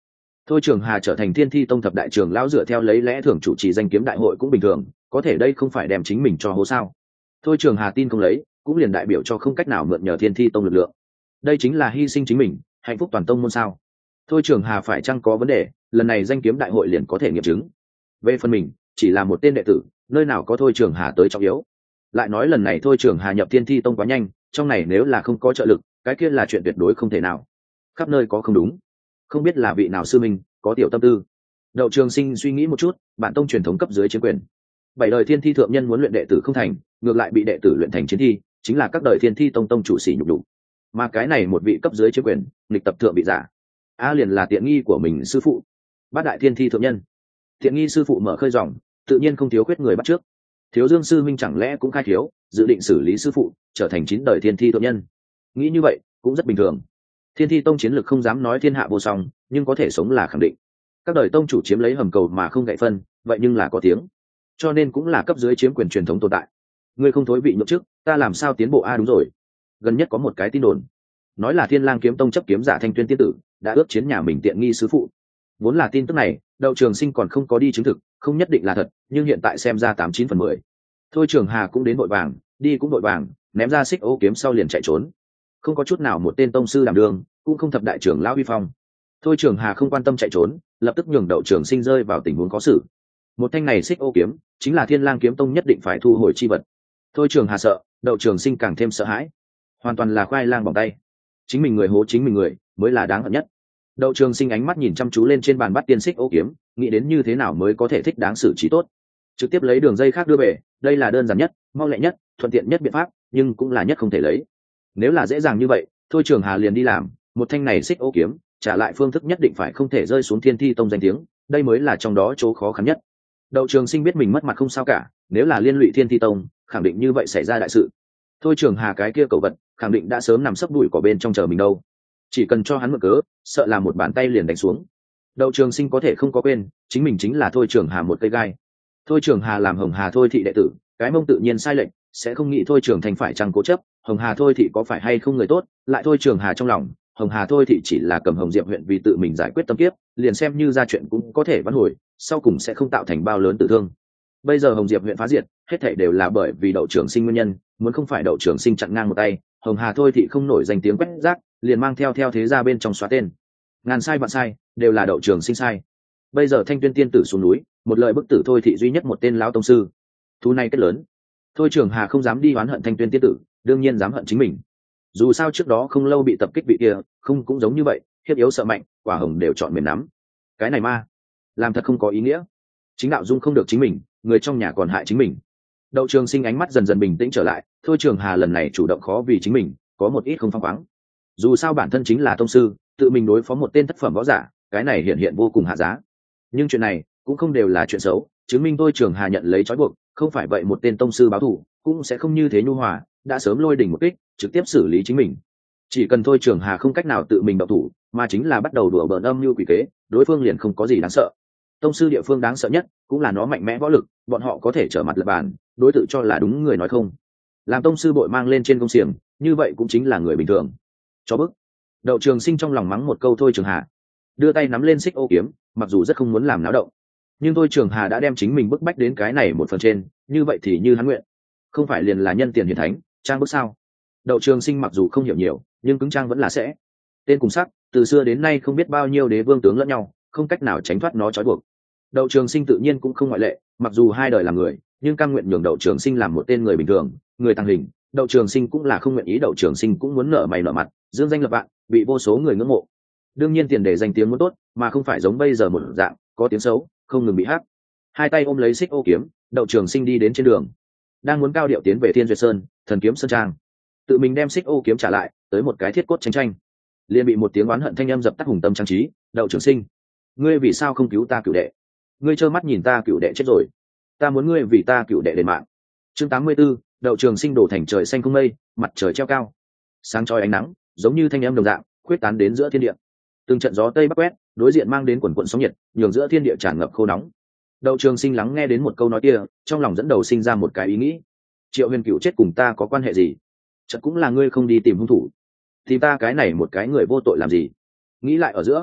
Thôi Trường Hà trở thành Thiên Thi Tông thập đại trưởng lão, dựa theo lấy lẽ thường chủ trì danh kiếm đại hội cũng bình thường, có thể đây không phải đem chính mình cho hố sao? Thôi Trường Hà tin không lấy, cũng liền đại biểu cho không cách nào mượn nhờ Thiên Thi Tông lực lượng. Đây chính là hy sinh chính mình, hạnh phúc toàn tông môn sao? Thôi Trường Hà phải chăng có vấn đề, lần này danh kiếm đại hội liền có thể nghiệm chứng. Về phần mình, chỉ là một tên đệ tử, nơi nào có Thôi Trường Hà tới trọng yếu. Lại nói lần này Thôi Trường Hà nhập Thiên Thi Tông quá nhanh, trong này nếu là không có trợ lực, cái kia là chuyện tuyệt đối không thể nào. Khắp nơi có không đúng, không biết là vị nào sư minh có tiểu tâm tư. Đậu Trường Sinh suy nghĩ một chút, bản tông truyền thống cấp dưới chiến quyền, 7 đời Thiên Thi thượng nhân muốn luyện đệ tử không thành, ngược lại bị đệ tử luyện thành chiến thi, chính là các đời Thiên Thi tông tông chủ sĩ nhục đủ. Mà cái này một vị cấp dưới chiến quyền, nghịch tập thượng bị giả, liền là tiện nghi của mình sư phụ, bát đại Thiên Thi thượng nhân. Tiện nghi sư phụ mở khơi dòng, tự nhiên không thiếu khuyết người bắt trước. Thiếu Dương sư minh chẳng lẽ cũng khai thiếu, dự định xử lý sư phụ, trở thành 9 đời Thiên Thi thượng nhân. Nghĩ như vậy cũng rất bình thường. Thiên Thi tông chiến lực không dám nói thiên hạ vô song, nhưng có thể sống là khẳng định. Các đời tông chủ chiếm lấy hầm cầu mà không gậy phân, vậy nhưng là có tiếng, cho nên cũng là cấp dưới chiếm quyền truyền thống tồn tại. Ngươi không thối vị nhượng chức, ta làm sao tiến bộ? Đúng rồi, gần nhất có một cái tin đồn, nói là Thiên Lang kiếm tông chấp kiếm giả Thanh Tuyên tiên tử đã ước chiến nhà mình tiện nghi sư phụ. Vốn là tin tức này Đậu Trường Sinh còn không có đi chứng thực, không nhất định là thật, nhưng hiện tại xem ra 89/10. Thôi Trường Hà cũng đến vội vàng, đi cũng vội vàng, ném ra xích ô kiếm sau liền chạy trốn, không có chút nào một tên tông sư đảm đường, cũng không thập đại trưởng lão uy phong. Thôi Trường Hà không quan tâm chạy trốn, lập tức nhường Đậu Trường Sinh rơi vào tình huống khó xử. Một thanh này xích ô kiếm chính là Thiên Lang kiếm tông nhất định phải thu hồi chi vật. Thôi Trường Hà sợ, Đậu Trường Sinh càng thêm sợ hãi, hoàn toàn là khoai lang bỏng tay. Chính mình người hố chính mình người mới là đáng hận nhất. Đậu Trường Sinh ánh mắt nhìn chăm chú lên trên bàn bắt tiên xích ô kiếm, nghĩ đến như thế nào mới có thể thích đáng xử trí tốt. Trực tiếp lấy đường dây khác đưa về, đây là đơn giản nhất, mau lẹ nhất, thuận tiện nhất biện pháp, nhưng cũng là nhất không thể lấy. Nếu là dễ dàng như vậy, Thôi Trường Hà liền đi làm, một thanh này xích ô kiếm, trả lại phương thức nhất định phải không thể rơi xuống Thiên Thi tông danh tiếng, đây mới là trong đó chỗ khó khăn nhất. Đậu Trường Sinh biết mình mất mặt không sao cả, nếu là liên lụy Thiên Thi tông, khẳng định như vậy xảy ra đại sự. Thôi Trường Hà cái kia cẩu vật, khẳng định đã sớm nằm sấp đuổi cỏ bên trong chờ mình đâu. Chỉ cần cho hắn mượn cớ, sợ là một bàn tay liền đánh xuống. Đậu Trường Sinh có thể không có quên, chính mình chính là Thôi Trường Hà một cây gai. Thôi Trường Hà làm Hồng Hà Thôi thị đệ tử, cái mông tự nhiên sai lệch, sẽ không nghĩ Thôi Trường Thành phải chăng cố chấp, Hồng Hà Thôi thị có phải hay không người tốt, lại Thôi Trường Hà trong lòng, Hồng Hà Thôi thị chỉ là cầm Hồng Diệp huyện vì tự mình giải quyết tâm kiếp, liền xem như ra chuyện cũng có thể vãn hồi, sau cùng sẽ không tạo thành bao lớn tử thương. Bây giờ Hồng Diệp huyện phá diệt, hết thảy đều là bởi vì Đậu Trường Sinh nguyên nhân, muốn không phải Đậu Trường Sinh chặn ngang một tay, Hồng Hà Thôi thị không nổi danh tiếng quét rác, liền mang theo thế gia bên trong xóa tên. Ngàn sai vạn sai, đều là Đậu Trường Sinh sai. Bây giờ Thanh Tuyên tiên tử xuống núi, một lời bức tử Thôi thị duy nhất một tên lão tông sư. Thú này kết lớn. Thôi Trường Hà không dám đi oán hận Thanh Tuyên tiên tử, đương nhiên dám hận chính mình. Dù sao trước đó không lâu bị tập kích vị kia, không cũng giống như vậy, hiếp yếu sợ mạnh, quả hồng đều chọn mềm nắm. Cái này ma, làm thật không có ý nghĩa. Chính đạo dung không được chính mình, người trong nhà còn hại chính mình. Đậu Trường Sinh ánh mắt dần dần bình tĩnh trở lại, Thôi Trường Hà lần này chủ động khó vì chính mình, có một ít không phăng khoáng. Dù sao bản thân chính là tông sư, tự mình đối phó một tên thất phẩm võ giả, cái này hiện vô cùng hạ giá. Nhưng chuyện này cũng không đều là chuyện xấu, chứng minh Thôi Trường Hà nhận lấy trói buộc, không phải vậy một tên tông sư báo thù cũng sẽ không như thế nhu hòa, đã sớm lôi đỉnh một kích, trực tiếp xử lý chính mình. Chỉ cần Thôi Trường Hà không cách nào tự mình động thủ, mà chính là bắt đầu đùa bỡn âm mưu quỷ kế, đối phương liền không có gì đáng sợ. Tông sư địa phương đáng sợ nhất cũng là nó mạnh mẽ võ lực, bọn họ có thể trở mặt lập bàn, đối tự cho là đúng người nói không. Làm tông sư bội mang lên trên công xiềng, như vậy cũng chính là người bình thường. Cho bức. Đậu Trường Sinh trong lòng mắng một câu Thôi Trường Hà, đưa tay nắm lên xích ô kiếm, mặc dù rất không muốn làm náo động, nhưng Thôi Trường Hà đã đem chính mình bức bách đến cái này một phần trên, như vậy thì như hắn nguyện, không phải liền là nhân tiền hiển thánh, trang bức sao? Đậu Trường Sinh mặc dù không hiểu nhiều, nhưng cứng trang vẫn là sẽ. Tên cùng sắc, từ xưa đến nay không biết bao nhiêu đế vương tướng lẫn nhau, không cách nào tránh thoát nó trói buộc. Đậu Trường Sinh tự nhiên cũng không ngoại lệ, mặc dù hai đời làm người, nhưng cam nguyện nhường Đậu Trường Sinh làm một tên người bình thường, người tăng hình. Đậu Trường Sinh cũng là không nguyện ý, Đậu Trường Sinh cũng muốn nở mày nở mặt, dương danh lập vạn, bị vô số người ngưỡng mộ. Đương nhiên tiền để danh tiếng muốn tốt, mà không phải giống bây giờ một dạng có tiếng xấu, không ngừng bị hát. Hai tay ôm lấy xích ô kiếm, Đậu Trường Sinh đi đến trên đường, đang muốn cao điệu tiến về Thiên Duyệt Sơn, Thần Kiếm Sơn Trang, tự mình đem xích ô kiếm trả lại, tới một cái thiết cốt tranh, liền bị một tiếng oán hận thanh âm dập tắt hùng tâm trang trí. Đậu Trường Sinh, ngươi vì sao không cứu ta cửu đệ? Ngươi trơ mắt nhìn ta cửu đệ chết rồi, ta muốn ngươi vì ta cửu đệ đền mạng. Chương 84, Đậu Trường Sinh đổ thành trời xanh không mây, mặt trời treo cao, sáng chói ánh nắng giống như thanh âm đồng dạng khuyết tán đến giữa thiên địa. Từng trận gió tây bắc quét, đối diện mang đến quần quần sóng nhiệt, nhường giữa thiên địa tràn ngập khô nóng. Đậu Trường Sinh lắng nghe đến một câu nói kia, trong lòng dẫn đầu sinh ra một cái ý nghĩ: Triệu Huyền Cửu chết cùng ta có quan hệ gì? Chợt cũng là ngươi không đi tìm hung thủ, tìm ta cái này một cái người vô tội làm gì? Nghĩ lại ở giữa,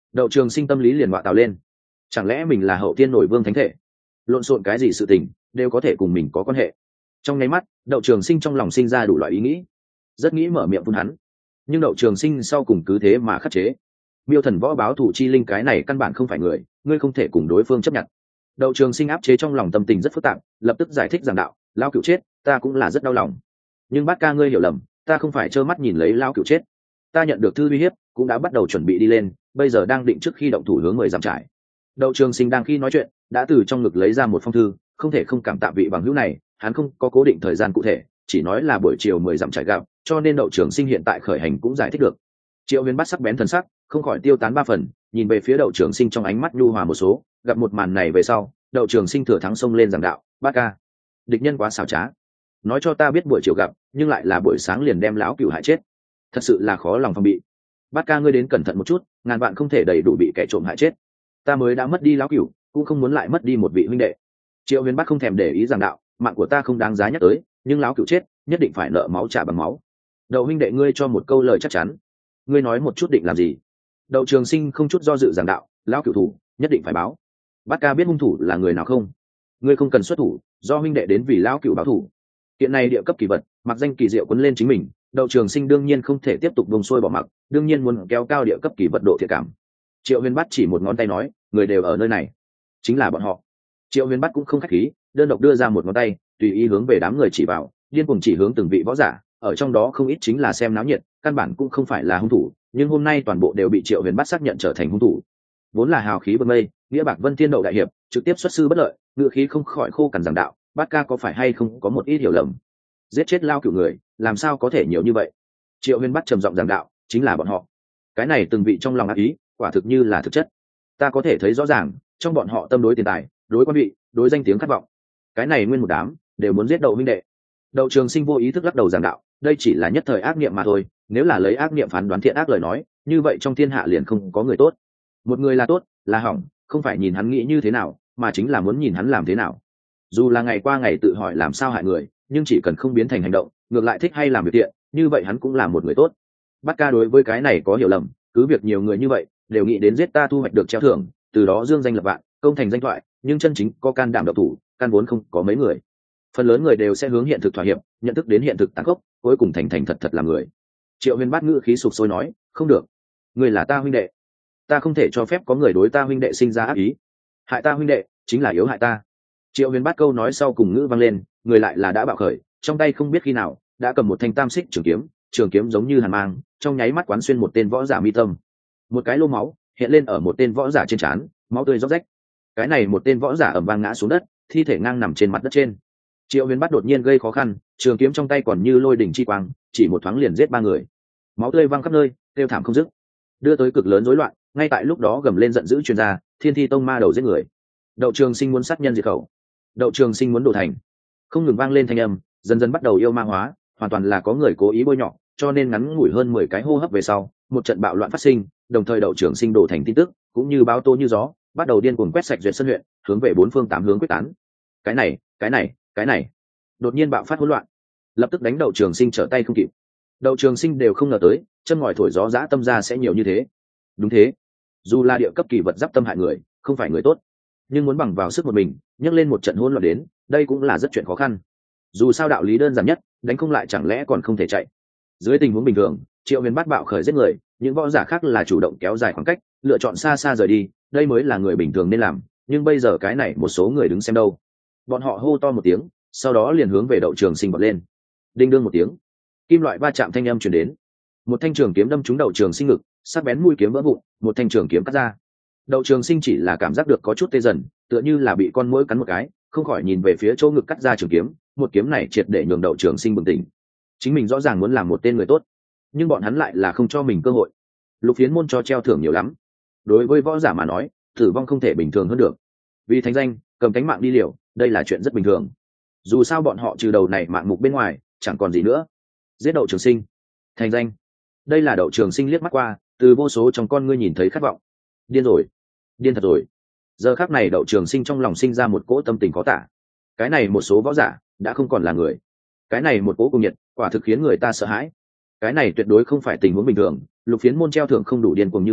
Đậu Trường Sinh tâm lý liền bạo tào lên, chẳng lẽ mình là hậu tiên nổi vương thánh thể, lộn xộn cái gì sự tình đều có thể cùng mình có quan hệ. Trong nháy mắt Đậu Trường Sinh trong lòng sinh ra đủ loại ý nghĩ, rất nghĩ mở miệng phun hắn, nhưng Đậu Trường Sinh sau cùng cứ thế mà khắc chế. Miêu thần võ báo thủ chi linh cái này căn bản không phải người, ngươi không thể cùng đối phương chấp nhận. Đậu Trường Sinh áp chế trong lòng tâm tình rất phức tạp, lập tức giải thích rằng đạo, lão cửu chết, ta cũng là rất đau lòng. Nhưng bát ca ngươi hiểu lầm, ta không phải trơ mắt nhìn lấy lão cửu chết. Ta nhận được thư uy hiếp, cũng đã bắt đầu chuẩn bị đi lên, bây giờ đang định trước khi động thủ hướng 10 dặm trải. Đậu Trường Sinh đang khi nói chuyện, đã từ trong ngực lấy ra một phong thư, không thể không cảm tạ vị bằng hữu này, hắn không có cố định thời gian cụ thể, chỉ nói là buổi chiều 10 dặm trải gặp, cho nên Đậu Trường Sinh hiện tại khởi hành cũng giải thích được. Triệu Huyền bắt sắc bén thần sắc, không khỏi tiêu tán 3 phần, nhìn về phía Đậu Trường Sinh trong ánh mắt nhu hòa một số, gặp một màn này về sau, Đậu Trường Sinh thừa thắng xông lên giảng đạo, bát ca, địch nhân quá xảo trá, nói cho ta biết buổi chiều gặp, nhưng lại là buổi sáng liền đem lão cửu hại chết, thật sự là khó lòng phòng bị. Bát ca ngươi đến cẩn thận một chút, ngàn vạn không thể đầy đủ bị kẻ trộm hại chết. Ta mới đã mất đi lão cửu, cũng không muốn lại mất đi một vị huynh đệ. Triệu Huyền bắt không thèm để ý giảng đạo, mạng của ta không đáng giá nhắc tới, nhưng lão cửu chết, nhất định phải nợ máu trả bằng máu. Đậu huynh đệ ngươi cho một câu lời chắc chắn, ngươi nói một chút định làm gì? Đậu Trường Sinh không chút do dự giảng đạo, lão cửu thủ nhất định phải báo. Bát ca biết hung thủ là người nào không? Ngươi không cần xuất thủ, do huynh đệ đến vì lão cửu báo thủ. Hiện nay địa cấp kỳ vật, mặc danh kỳ diệu quấn lên chính mình, Đậu Trường Sinh đương nhiên không thể tiếp tục bông xuôi bỏ mặc, đương nhiên muốn kéo cao địa cấp kỳ vật độ thiện cảm. Triệu Huyền bắt chỉ một ngón tay nói, người đều ở nơi này, chính là bọn họ. Triệu Huyền bắt cũng không khách khí, đơn độc đưa ra một ngón tay, tùy ý hướng về đám người chỉ vào, điên cuồng chỉ hướng từng vị võ giả, ở trong đó không ít chính là xem náo nhiệt, căn bản cũng không phải là hung thủ, nhưng hôm nay toàn bộ đều bị Triệu Huyền bắt xác nhận trở thành hung thủ. Vốn là hào khí bừng mây, nghĩa bạc vân thiên đậu đại hiệp, trực tiếp xuất sư bất lợi, ngự khí không khỏi khô cằn giảng đạo, bát ca có phải hay không có một ít hiểu lầm, giết chết lao cửu người, làm sao có thể nhiều như vậy? Triệu Huyền bắt trầm giọng giảng đạo, chính là bọn họ. Cái này từng vị trong lòng ác ý, quả thực như là thực chất. Ta có thể thấy rõ ràng, trong bọn họ tâm đối tiền tài, đối quan vị, đối danh tiếng khát vọng. Cái này nguyên một đám đều muốn giết Đậu huynh đệ. Đậu Trường Sinh vô ý thức lắc đầu giảng đạo, đây chỉ là nhất thời ác niệm mà thôi, nếu là lấy ác niệm phán đoán thiện ác lời nói, như vậy trong thiên hạ liền không có người tốt. Một người là tốt, là hỏng, không phải nhìn hắn nghĩ như thế nào, mà chính là muốn nhìn hắn làm thế nào. Dù là ngày qua ngày tự hỏi làm sao hại người, nhưng chỉ cần không biến thành hành động, ngược lại thích hay làm việc thiện, như vậy hắn cũng là một người tốt. Bát ca đối với cái này có hiểu lầm, cứ việc nhiều người như vậy đều nghĩ đến giết ta thu hoạch được treo thưởng, từ đó dương danh lập vạn, công thành danh thoại, nhưng chân chính có can đảm độc thủ, căn vốn không có mấy người. Phần lớn người đều sẽ hướng hiện thực thỏa hiệp, nhận thức đến hiện thực tàn khốc, cuối cùng thành thành thật thật làm người. Triệu Huyền bát ngữ khí sụp sôi nói, không được, người là ta huynh đệ, ta không thể cho phép có người đối ta huynh đệ sinh ra ác ý, hại ta huynh đệ chính là yếu hại ta. Triệu Huyền bát câu nói sau cùng ngữ vang lên, người lại là đã bạo khởi, trong tay không biết khi nào đã cầm một thanh tam xích trường kiếm giống như hàn mang, trong nháy mắt quán xuyên một tên võ giả mi tâm. Một cái lô máu hiện lên ở một tên võ giả trên trán, máu tươi róc rách. Cái này một tên võ giả ầm vang ngã xuống đất, thi thể ngang nằm trên mặt đất trên. Triệu Huyền bắt đột nhiên gây khó khăn, trường kiếm trong tay còn như lôi đỉnh chi quang, chỉ một thoáng liền giết 3 người. Máu tươi văng khắp nơi, kêu thảm không dứt, đưa tới cực lớn rối loạn. Ngay tại lúc đó gầm lên giận dữ truyền ra, Thiên Thi Tông ma đầu giết người. Đậu Trường Sinh muốn sát nhân diệt khẩu, Đậu Trường Sinh muốn đổ thành. Không ngừng vang lên thanh âm, dần dần bắt đầu yêu ma hóa, hoàn toàn là có người cố ý bôi nhọ, cho nên ngắn ngủi hơn 10 cái hô hấp về sau, một trận bạo loạn phát sinh, đồng thời Đậu Trường Sinh đổ thành tin tức, cũng như báo tố như gió, bắt đầu điên cuồng quét sạch duyệt sân huyện, hướng về 4 phương 8 hướng quyết tán. Cái này, đột nhiên bạo phát hỗn loạn, lập tức đánh Đậu Trường Sinh trở tay không kịp. Đậu Trường Sinh đều không ngờ tới, chân ngòi thổi gió dã tâm ra sẽ nhiều như thế. Đúng thế, dù là địa cấp kỳ vật giáp tâm hại người, không phải người tốt, nhưng muốn bằng vào sức một mình nhấc lên một trận hỗn loạn đến, đây cũng là rất chuyện khó khăn. Dù sao đạo lý đơn giản nhất, đánh không lại chẳng lẽ còn không thể chạy. Dưới tình huống bình thường, Triệu Huyền bát bạo khởi giết người, những võ giả khác là chủ động kéo dài khoảng cách, lựa chọn xa xa rời đi, đây mới là người bình thường nên làm. Nhưng bây giờ cái này một số người đứng xem đâu, bọn họ hô to một tiếng, sau đó liền hướng về Đậu Trường Sinh bật lên. Đinh đương một tiếng, kim loại va chạm thanh âm truyền đến, một thanh trường kiếm đâm trúng Đậu Trường Sinh ngực, sắc bén mũi kiếm vỡ vụn, một thanh trường kiếm cắt ra. Đậu Trường Sinh chỉ là cảm giác được có chút tê dần, tựa như là bị con muỗi cắn một cái, không khỏi nhìn về phía chỗ ngực cắt ra trường kiếm, một kiếm này triệt để nhường Đậu Trường Sinh bừng tỉnh. Chính mình rõ ràng muốn làm một tên người tốt, nhưng bọn hắn lại là không cho mình cơ hội. Lục Phiến môn cho treo thưởng nhiều lắm, đối với võ giả mà nói, tử vong không thể bình thường hơn được. Vì thành danh, cầm cánh mạng đi liều, đây là chuyện rất bình thường. Dù sao bọn họ trừ đầu này mạng mục bên ngoài, chẳng còn gì nữa. Giết Đậu Trường Sinh, thành danh, đây là Đậu Trường Sinh liếc mắt qua, từ vô số trong con ngươi nhìn thấy khát vọng. Điên rồi, điên thật rồi. Giờ khắc này Đậu Trường Sinh trong lòng sinh ra một cỗ tâm tình khó tả. Cái này một số võ giả đã không còn là người, cái này một cỗ cùng nhiệt quả thực khiến người ta sợ hãi. Cái này tuyệt đối không phải tình huống bình thường, Lục Phiến môn treo thưởng không đủ điên cuồng như vậy,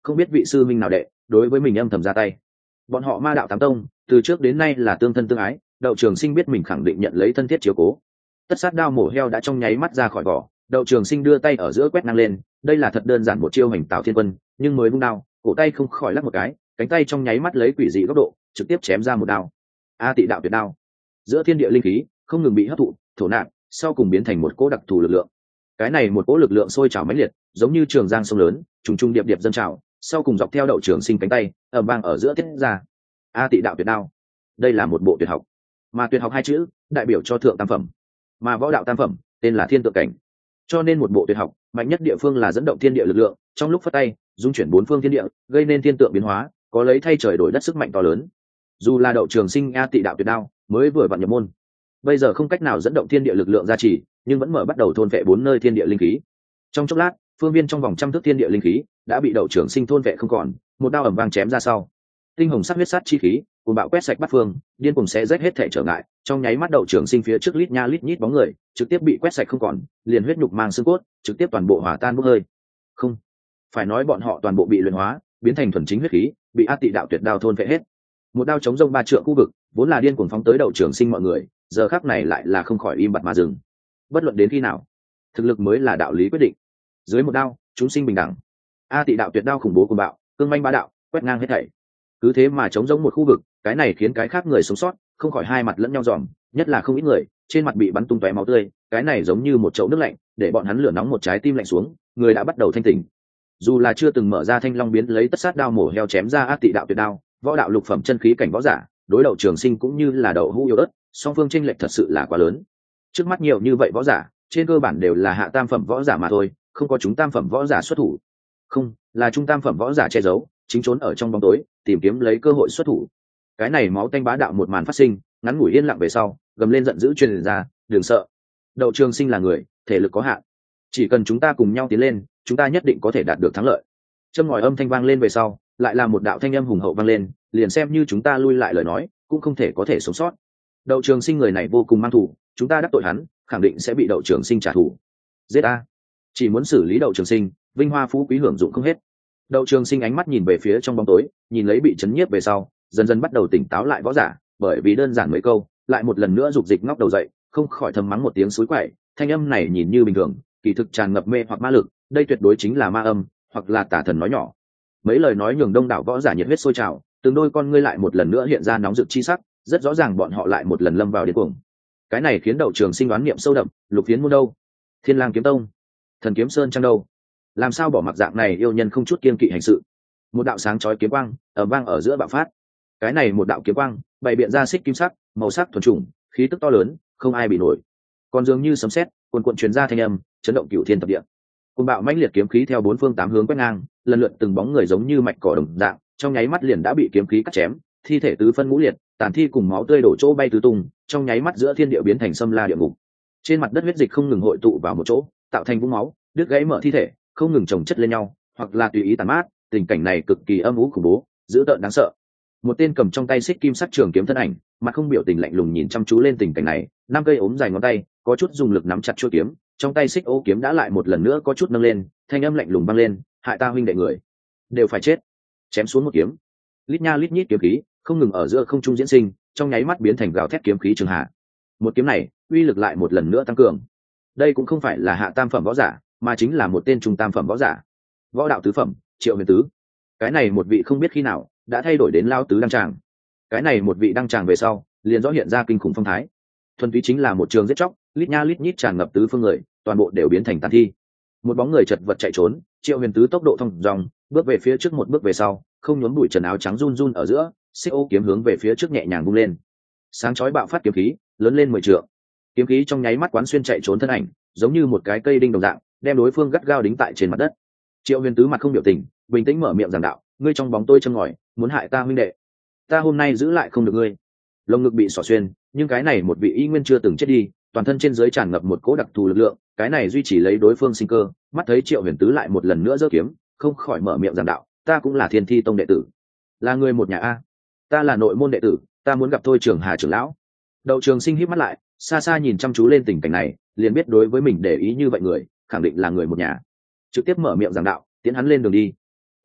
không biết vị sư minh nào đệ đối với mình âm thầm ra tay. Bọn họ Ma đạo tám tông từ trước đến nay là tương thân tương ái, Đậu Trường Sinh biết mình khẳng định nhận lấy thân thiết chiếu cố. Tất sát đao mổ heo đã trong nháy mắt ra khỏi vỏ, Đậu Trường Sinh đưa tay ở giữa quét ngang lên, đây là thật đơn giản một chiêu hành tạo thiên quân, nhưng mới vung đao, cổ tay không khỏi lắc một cái, cánh tay trong nháy mắt lấy quỷ dị góc độ trực tiếp chém ra một đao. A Tị đạo tuyệt đao. Giữa thiên địa linh khí không ngừng bị hấp thụ, thổ nạp, sau cùng biến thành một cỗ đặc thù lực lượng. Cái này một cỗ lực lượng sôi trào mãnh liệt, giống như trường giang sông lớn, trùng trùng điệp điệp dâng trào, sau cùng dọc theo Đậu Trường Sinh cánh tay, ầm vang ở giữa tiết ra. A Tị đạo tuyệt đao. Đây là một bộ tuyệt học, mà tuyệt học hai chữ đại biểu cho thượng tam phẩm, mà võ đạo tam phẩm tên là thiên tượng cảnh. Cho nên một bộ tuyệt học mạnh nhất địa phương là dẫn động thiên địa lực lượng, trong lúc phất tay dung chuyển bốn phương thiên địa, gây nên thiên tượng biến hóa, có lấy thay trời đổi đất sức mạnh to lớn. Dù là Đậu Trường Sinh A Tị đạo tuyệt đao mới vừa vặn nhập môn, bây giờ không cách nào dẫn động thiên địa lực lượng gia trì, nhưng vẫn mở bắt đầu thôn vệ bốn nơi thiên địa linh khí. Trong chốc lát, phương viên trong vòng trăm thước thiên địa linh khí đã bị Đậu Trường Sinh thôn vệ không còn, một đao ầm vang chém ra sau, tinh hồng sắc huyết sát chi khí cùng bạo quét sạch bát phương, điên cùng xé rách hết thể trở ngại, trong nháy mắt Đậu Trường Sinh phía trước lít nha lít nhít bóng người trực tiếp bị quét sạch không còn, liền huyết nhục mang xương cốt trực tiếp toàn bộ hòa tan bốc hơi. Không, phải nói bọn họ toàn bộ bị luyện hóa, biến thành thuần chính huyết khí, bị A Tị đạo tuyệt đao thôn vệ hết. Một đao chống rông 3 trượng khu vực, vốn là điên cuồng phóng tới Đậu Trường Sinh mọi người, giờ khắc này lại là không khỏi im bặt mà dừng. Bất luận đến khi nào, thực lực mới là đạo lý quyết định. Dưới một đao, chúng sinh bình đẳng. A Tị đạo tuyệt đao khủng bố cuồng bạo, cương manh bá đạo, quét ngang hết thảy. Cứ thế mà chống rỗng một khu vực, cái này khiến cái khác người sống sót không khỏi hai mặt lẫn nhau dòm, nhất là không ít người trên mặt bị bắn tung tóe máu tươi, cái này giống như một chậu nước lạnh để bọn hắn lửa nóng một trái tim lạnh xuống, người đã bắt đầu thanh tỉnh. Dù là chưa từng mở ra Thanh Long biến lấy tất sát đao mổ heo chém ra A Tị đạo tuyệt đao, võ đạo lục phẩm chân khí cảnh võ giả đối Đậu Trường Sinh cũng như là đậu hũ yếu ớt, song phương chênh lệch thật sự là quá lớn. Trước mắt nhiều như vậy võ giả, trên cơ bản đều là hạ tam phẩm võ giả mà thôi, không có chúng tam phẩm võ giả xuất thủ, không là trung tam phẩm võ giả che giấu, chính trốn ở trong bóng tối tìm kiếm lấy cơ hội xuất thủ. Cái này máu tanh bá đạo một màn phát sinh, ngắn ngủi yên lặng về sau, gầm lên giận dữ truyền ra, đừng sợ, Đậu Trường Sinh là người thể lực có hạn, chỉ cần chúng ta cùng nhau tiến lên, chúng ta nhất định có thể đạt được thắng lợi. Châm ngòi âm thanh vang lên về sau, lại là một đạo thanh âm hùng hậu vang lên, liền xem như chúng ta lui lại lời nói cũng không thể có thể sống sót. Đậu Trường Sinh người này vô cùng mang thù, chúng ta đắc tội hắn khẳng định sẽ bị Đậu Trường Sinh trả thù. Giết a, chỉ muốn xử lý Đậu Trường Sinh, vinh hoa phú quý hưởng dụng không hết. Đậu Trường Sinh ánh mắt nhìn về phía trong bóng tối, nhìn lấy bị chấn nhiếp về sau, dần dần bắt đầu tỉnh táo lại võ giả, bởi vì đơn giản mấy câu, lại một lần nữa dục dịch ngóc đầu dậy, không khỏi thầm mắng một tiếng suối quậy. Thanh âm này nhìn như bình thường, kỳ thực tràn ngập mê hoặc ma lực, đây tuyệt đối chính là ma âm, hoặc là tà thần nói nhỏ. Mấy lời nói nhường đông đảo võ giả nhiệt huyết sôi trào, từng đôi con ngươi lại một lần nữa hiện ra nóng rực chi sắc, rất rõ ràng bọn họ lại một lần lâm vào điên cuồng. Cái này khiến Đậu Trường Sinh đoán niệm sâu đậm, Lục Phiến môn đâu, Thiên Lang kiếm tông, Thần kiếm sơn trang đâu, làm sao bỏ mặc dạng này yêu nhân không chút kiên kỵ hành sự. Một đạo sáng chói kiếm quang ở vang ở giữa bạo phát, cái này một đạo kiếm quang bày biện ra xích kim sắc, màu sắc thuần trùng, khí tức to lớn, không ai bị nổi. Còn dường như sấm sét cuồn cuộn truyền ra thanh âm, chấn động cửu thiên thập địa. Cuồng bạo mãnh liệt kiếm khí theo bốn phương tám hướng quét ngang, lần lượt từng bóng người giống như mạch cỏ đồng dạng, trong nháy mắt liền đã bị kiếm khí cắt chém, thi thể tứ phân ngũ liệt, tàn thi cùng máu tươi đổ chỗ bay tứ tung, trong nháy mắt giữa thiên địa biến thành xâm la địa ngục. Trên mặt đất huyết dịch không ngừng hội tụ vào một chỗ, tạo thành vũng máu, đứt gãy mở thi thể không ngừng chồng chất lên nhau, hoặc là tùy ý tàn mát, tình cảnh này cực kỳ âm u khủng bố, dữ tợn đáng sợ. Một tên cầm trong tay xích kim sắc trường kiếm thân ảnh, mặt không biểu tình lạnh lùng nhìn chăm chú lên tình cảnh này, 5 cây ốm dài ngón tay có chút dùng lực nắm chặt chuôi kiếm, trong tay xích ô kiếm đã lại một lần nữa có chút nâng lên, thanh âm lạnh lùng vang lên, hại ta huynh đệ người đều phải chết. Chém xuống một kiếm, lít nha lít nhít kiếm khí không ngừng ở giữa không trung diễn sinh, trong nháy mắt biến thành gào thét kiếm khí trường hạ. Một kiếm này uy lực lại một lần nữa tăng cường. Đây cũng không phải là hạ tam phẩm võ giả, mà chính là một tên trung tam phẩm võ giả, võ đạo tứ phẩm, Triệu Huyền Tứ. Cái này một vị không biết khi nào đã thay đổi đến lao tứ đăng tràng. Cái này một vị đăng tràng về sau, liền rõ hiện ra kinh khủng phong thái. Thuần túy chính là một trường giết chóc, lít nha lít nhít tràn ngập tứ phương người, toàn bộ đều biến thành tàn thi. Một bóng người chật vật chạy trốn, Triệu Huyền Tứ tốc độ thông dòng, bước về phía trước một bước về sau, không nhốn bụi trần áo trắng run run ở giữa, xích ô kiếm hướng về phía trước nhẹ nhàng vung lên. Sáng chói bạo phát kiếm khí, lớn lên 10 trượng. Kiếm khí trong nháy mắt quán xuyên chạy trốn thân ảnh, giống như một cái cây đinh đồng dạng, đem đối phương gắt gao đính tại trên mặt đất. Triệu Huyền Tứ mặt không biểu tình, bình tĩnh mở miệng giảng đạo, ngươi trong bóng tôi châm ngòi, muốn hại ta huynh đệ, ta hôm nay giữ lại không được ngươi. Lồng ngực bị xỏ xuyên, nhưng cái này một vị y nguyên chưa từng chết đi, toàn thân trên dưới tràn ngập một cỗ đặc thù lực lượng, cái này duy trì lấy đối phương sinh cơ. Mắt thấy Triệu Huyền Tứ lại một lần nữa giơ kiếm, không khỏi mở miệng giảng đạo, ta cũng là Thiên Thi tông đệ tử, là người một nhà a, ta là nội môn đệ tử, ta muốn gặp Thôi Trường Hà trưởng lão. Đậu Trường Sinh híp mắt lại, xa xa nhìn chăm chú lên tình cảnh này, liền biết đối với mình để ý như vậy người khẳng định là người một nhà, trực tiếp mở miệng giảng đạo, tiến hắn lên đường đi.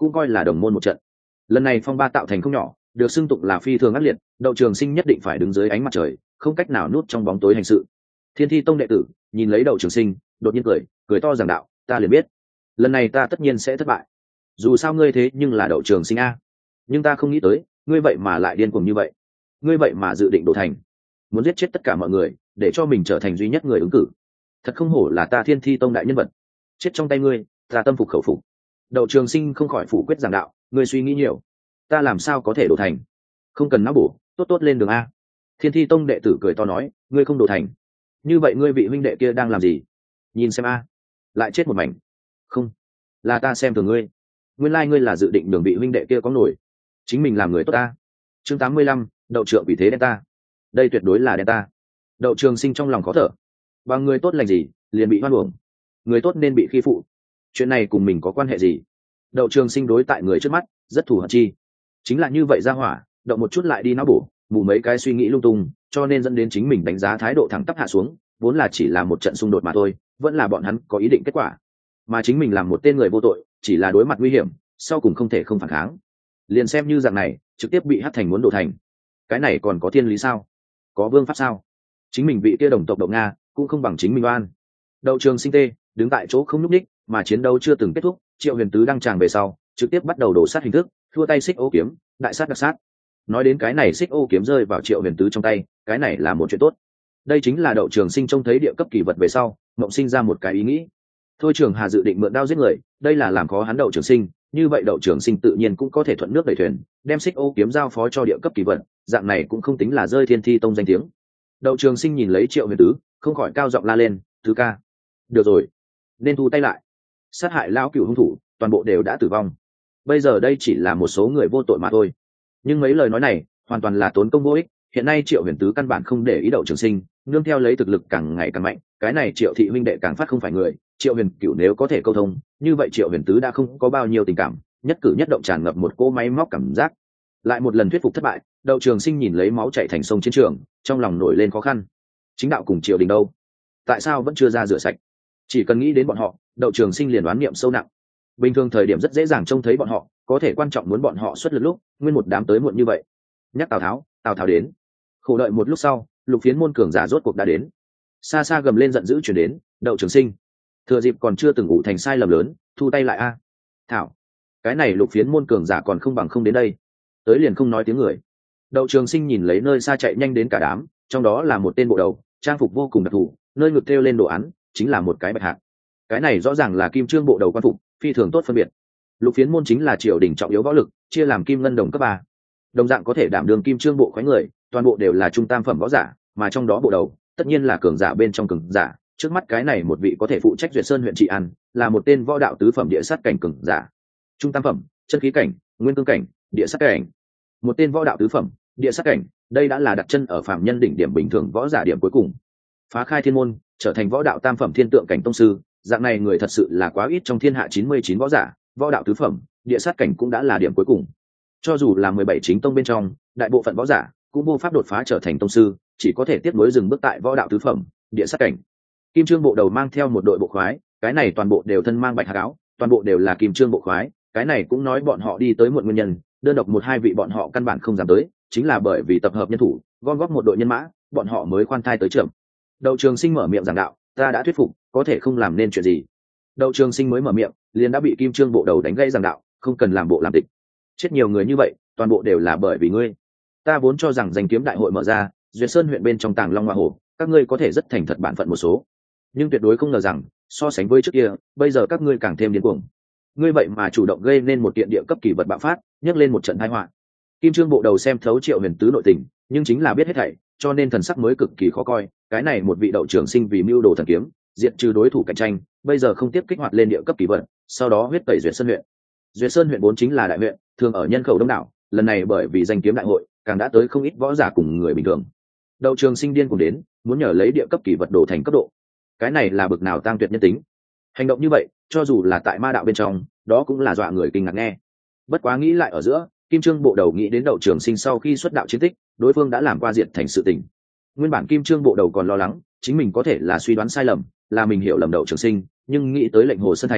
cũng coi là đồng môn một trận. Lần này phong ba tạo thành không nhỏ, được xưng tụng là phi thường ác liệt, Đậu Trường Sinh nhất định phải đứng dưới ánh mặt trời, không cách nào núp trong bóng tối hành sự. Thiên Thi Tông đệ tử nhìn lấy Đậu Trường Sinh, đột nhiên cười to giảng đạo, ta liền biết, lần này ta tất nhiên sẽ thất bại. Dù sao ngươi thế nhưng là Đậu Trường Sinh a, nhưng ta không nghĩ tới, ngươi vậy mà lại điên cuồng như vậy, ngươi vậy mà dự định đổ thành, muốn giết chết tất cả mọi người, để cho mình trở thành duy nhất người ứng cử. Thật không hổ là ta Thiên Thi Tông đại nhân vật, chết trong tay ngươi, ta tâm phục khẩu phục. Đậu Trường Sinh không khỏi phủ quyết giảng đạo, ngươi suy nghĩ nhiều, ta làm sao có thể đổ thành, không cần não bổ, tốt tốt lên đường a. Thiên Thi Tông đệ tử cười to nói, ngươi không đổ thành, như vậy ngươi vị huynh đệ kia đang làm gì? Nhìn xem a, lại chết một mảnh. Không, là ta xem thường ngươi, nguyên lai ngươi là dự định đường vị huynh đệ kia có nổi, chính mình làm người tốt ta. Chương 85, Đậu Trượng vì thế đen ta, đây tuyệt đối là đen ta. Đậu Trường Sinh trong lòng khó thở, bằng người tốt lành gì liền bị hoan uổng, người tốt nên bị khi phụ, chuyện này cùng mình có quan hệ gì? Đậu Trường Sinh đối tại người trước mắt rất thù hận chi, chính là như vậy ra hỏa, động một chút lại đi não bổ, mù mấy cái suy nghĩ lung tung, cho nên dẫn đến chính mình đánh giá thái độ thẳng tắp hạ xuống, vốn là chỉ là một trận xung đột mà thôi, vẫn là bọn hắn có ý định kết quả, mà chính mình làm một tên người vô tội, chỉ là đối mặt nguy hiểm, sau cùng không thể không phản kháng, liền xem như dạng này trực tiếp bị hất thành muốn đổ thành, cái này còn có thiên lý sao? Có vương pháp sao? Chính mình vị kia đồng tộc Đậu Nga cũng không bằng chính mình oan. Đậu Trường Sinh tê đứng tại chỗ không nhúc nhích, mà chiến đấu chưa từng kết thúc, Triệu Huyền Tứ đăng tràng về sau trực tiếp bắt đầu đổ sát hình thức, thua tay xích ô kiếm, đại sát đặc sát. Nói đến cái này xích ô kiếm rơi vào Triệu Huyền Tứ trong tay, cái này là một chuyện tốt. Đây chính là Đậu Trường Sinh trông thấy địa cấp kỳ vật về sau mộng sinh ra một cái ý nghĩ, thôi Trường Hà dự định mượn đao giết người, đây là làm khó hắn Đậu Trường Sinh, như vậy Đậu Trường Sinh tự nhiên cũng có thể thuận nước đẩy thuyền, đem xích ô kiếm giao phó cho địa cấp kỳ vật, dạng này cũng không tính là rơi Thiên Thi Tông danh tiếng. Đậu Trường Sinh nhìn lấy Triệu Huyền Tứ, không khỏi cao giọng la lên, Tứ ca, được rồi, nên thu tay lại, sát hại lão cửu hung thủ toàn bộ đều đã tử vong, bây giờ đây chỉ là một số người vô tội mà thôi. Nhưng mấy lời nói này hoàn toàn là tốn công vô ích, hiện nay Triệu Huyền Tứ căn bản không để ý Đậu Trường Sinh, nương theo lấy thực lực càng ngày càng mạnh, cái này Triệu thị huynh đệ càng phát không phải người, Triệu Huyền Cửu nếu có thể câu thông, như vậy Triệu Huyền Tứ đã không có bao nhiêu tình cảm, nhất cử nhất động tràn ngập một cỗ máy móc cảm giác. Lại một lần thuyết phục thất bại, Đậu Trường Sinh nhìn lấy máu chảy thành sông chiến trường, trong lòng nổi lên khó khăn. Chính đạo cùng Triều đình đâu? Tại sao vẫn chưa ra rửa sạch? Chỉ cần nghĩ đến bọn họ, Đậu Trường Sinh liền đoán niệm sâu nặng. Bình thường thời điểm rất dễ dàng trông thấy bọn họ, có thể quan trọng muốn bọn họ xuất lực lúc, nguyên một đám tới muộn như vậy. Nhắc Tào Tháo đến. Khổ đợi một lúc sau, Lục Phiến môn cường giả rốt cuộc đã đến. Xa xa gầm lên giận dữ chuyển đến, Đậu Trường Sinh, thừa dịp còn chưa từng ngủ thành sai lầm lớn, thu tay lại a. Thảo, cái này Lục Phiến môn cường giả còn không bằng không đến đây, tới liền không nói tiếng người. Đậu Trường Sinh nhìn lấy nơi xa chạy nhanh đến cả đám, trong đó là một tên bộ đầu, trang phục vô cùng đặc thù, nơi ngực thêu lên đồ án chính là một cái bạch hạc. Cái này rõ ràng là kim trương bộ đầu quan phục, phi thường tốt phân biệt. Lục Phiến môn chính là triều đình trọng yếu võ lực, chia làm kim ngân đồng cấp 3. Đồng dạng có thể đảm đương kim trương bộ khoái người, toàn bộ đều là trung tam phẩm võ giả, mà trong đó bộ đầu tất nhiên là cường giả bên trong cường giả. Trước mắt cái này một vị có thể phụ trách Duyệt Sơn huyện trị an, là một tên võ đạo tứ phẩm địa sát cảnh cường giả. Trung tam phẩm, chân khí cảnh, nguyên cương cảnh, địa sát cảnh. Một tên võ đạo tứ phẩm, địa sát cảnh, đây đã là đặt chân ở phạm nhân đỉnh điểm bình thường võ giả điểm cuối cùng. Phá khai thiên môn, trở thành võ đạo tam phẩm thiên tượng cảnh tông sư, dạng này người thật sự là quá ít trong thiên hạ 99 võ giả, võ đạo tứ phẩm, địa sát cảnh cũng đã là điểm cuối cùng. Cho dù là 17 chính tông bên trong, đại bộ phận võ giả cũng vô pháp đột phá trở thành tông sư, chỉ có thể tiếp nối dừng bước tại võ đạo tứ phẩm, địa sát cảnh. Kim Trương bộ đầu mang theo một đội bộ khoái, cái này toàn bộ đều thân mang bạch hạc áo, toàn bộ đều là Kim Trương bộ khoái, cái này cũng nói bọn họ đi tới muộn nguyên nhân, đơn độc một hai vị bọn họ căn bản không dám tới, chính là bởi vì tập hợp nhân thủ, gom góp một đội nhân mã, bọn họ mới khoan thai tới chậm. Đậu Trường Sinh mở miệng giảng đạo, ta đã thuyết phục, có thể không làm nên chuyện gì. Đậu Trường Sinh mới mở miệng, liền đã bị Kim Trương bộ đầu đánh gây giảng đạo, không cần làm bộ làm tịch. Chết nhiều người như vậy, toàn bộ đều là bởi vì ngươi. Ta vốn cho rằng danh kiếm đại hội mở ra, Duyệt Sơn huyện bên trong Tàng Long Hoa Hồ, các ngươi có thể rất thành thật bản phận một số, nhưng tuyệt đối không ngờ rằng, so sánh với trước kia, bây giờ các ngươi càng thêm điên cuồng. Ngươi vậy mà chủ động gây nên một kiện địa cấp kỳ vật bạo phát, nhấc lên một trận tai họa. Kim Trương bộ đầu xem thấu Triệu Huyền Tứ nội tình, nhưng chính là biết hết thảy, cho nên thần sắc mới cực kỳ khó coi. Cái này một vị Đậu Trường Sinh vì mưu đồ thần kiếm, diệt trừ đối thủ cạnh tranh, bây giờ không tiếp kích hoạt lên địa cấp kỳ vật, sau đó huyết tẩy Duyệt Sơn huyện. Duyệt Sơn huyện vốn chính là đại huyện, thường ở nhân khẩu đông đảo, lần này bởi vì danh kiếm đại hội, càng đã tới không ít võ giả cùng người bình thường. Đậu Trường Sinh điên cùng đến, muốn nhờ lấy địa cấp kỳ vật đổ thành cấp độ. Cái này là bực nào tang tuyệt nhân tính. Hành động như vậy, cho dù là tại ma đạo bên trong, đó cũng là dọa người kinh ngạc nghe. Bất quá nghĩ lại ở giữa, Kim Trương bộ đầu nghĩ đến Đậu Trường Sinh sau khi xuất đạo chiến tích, đối phương đã làm qua diệt thành sự tình. Nguyên bản Kim Trương bộ đầu còn lo lắng, chính mình có thể là suy đoán sai lầm, là mình hiểu lầm Đậu Trường Sinh, nhưng nghĩ tới lệnh Hồ Sơn thành,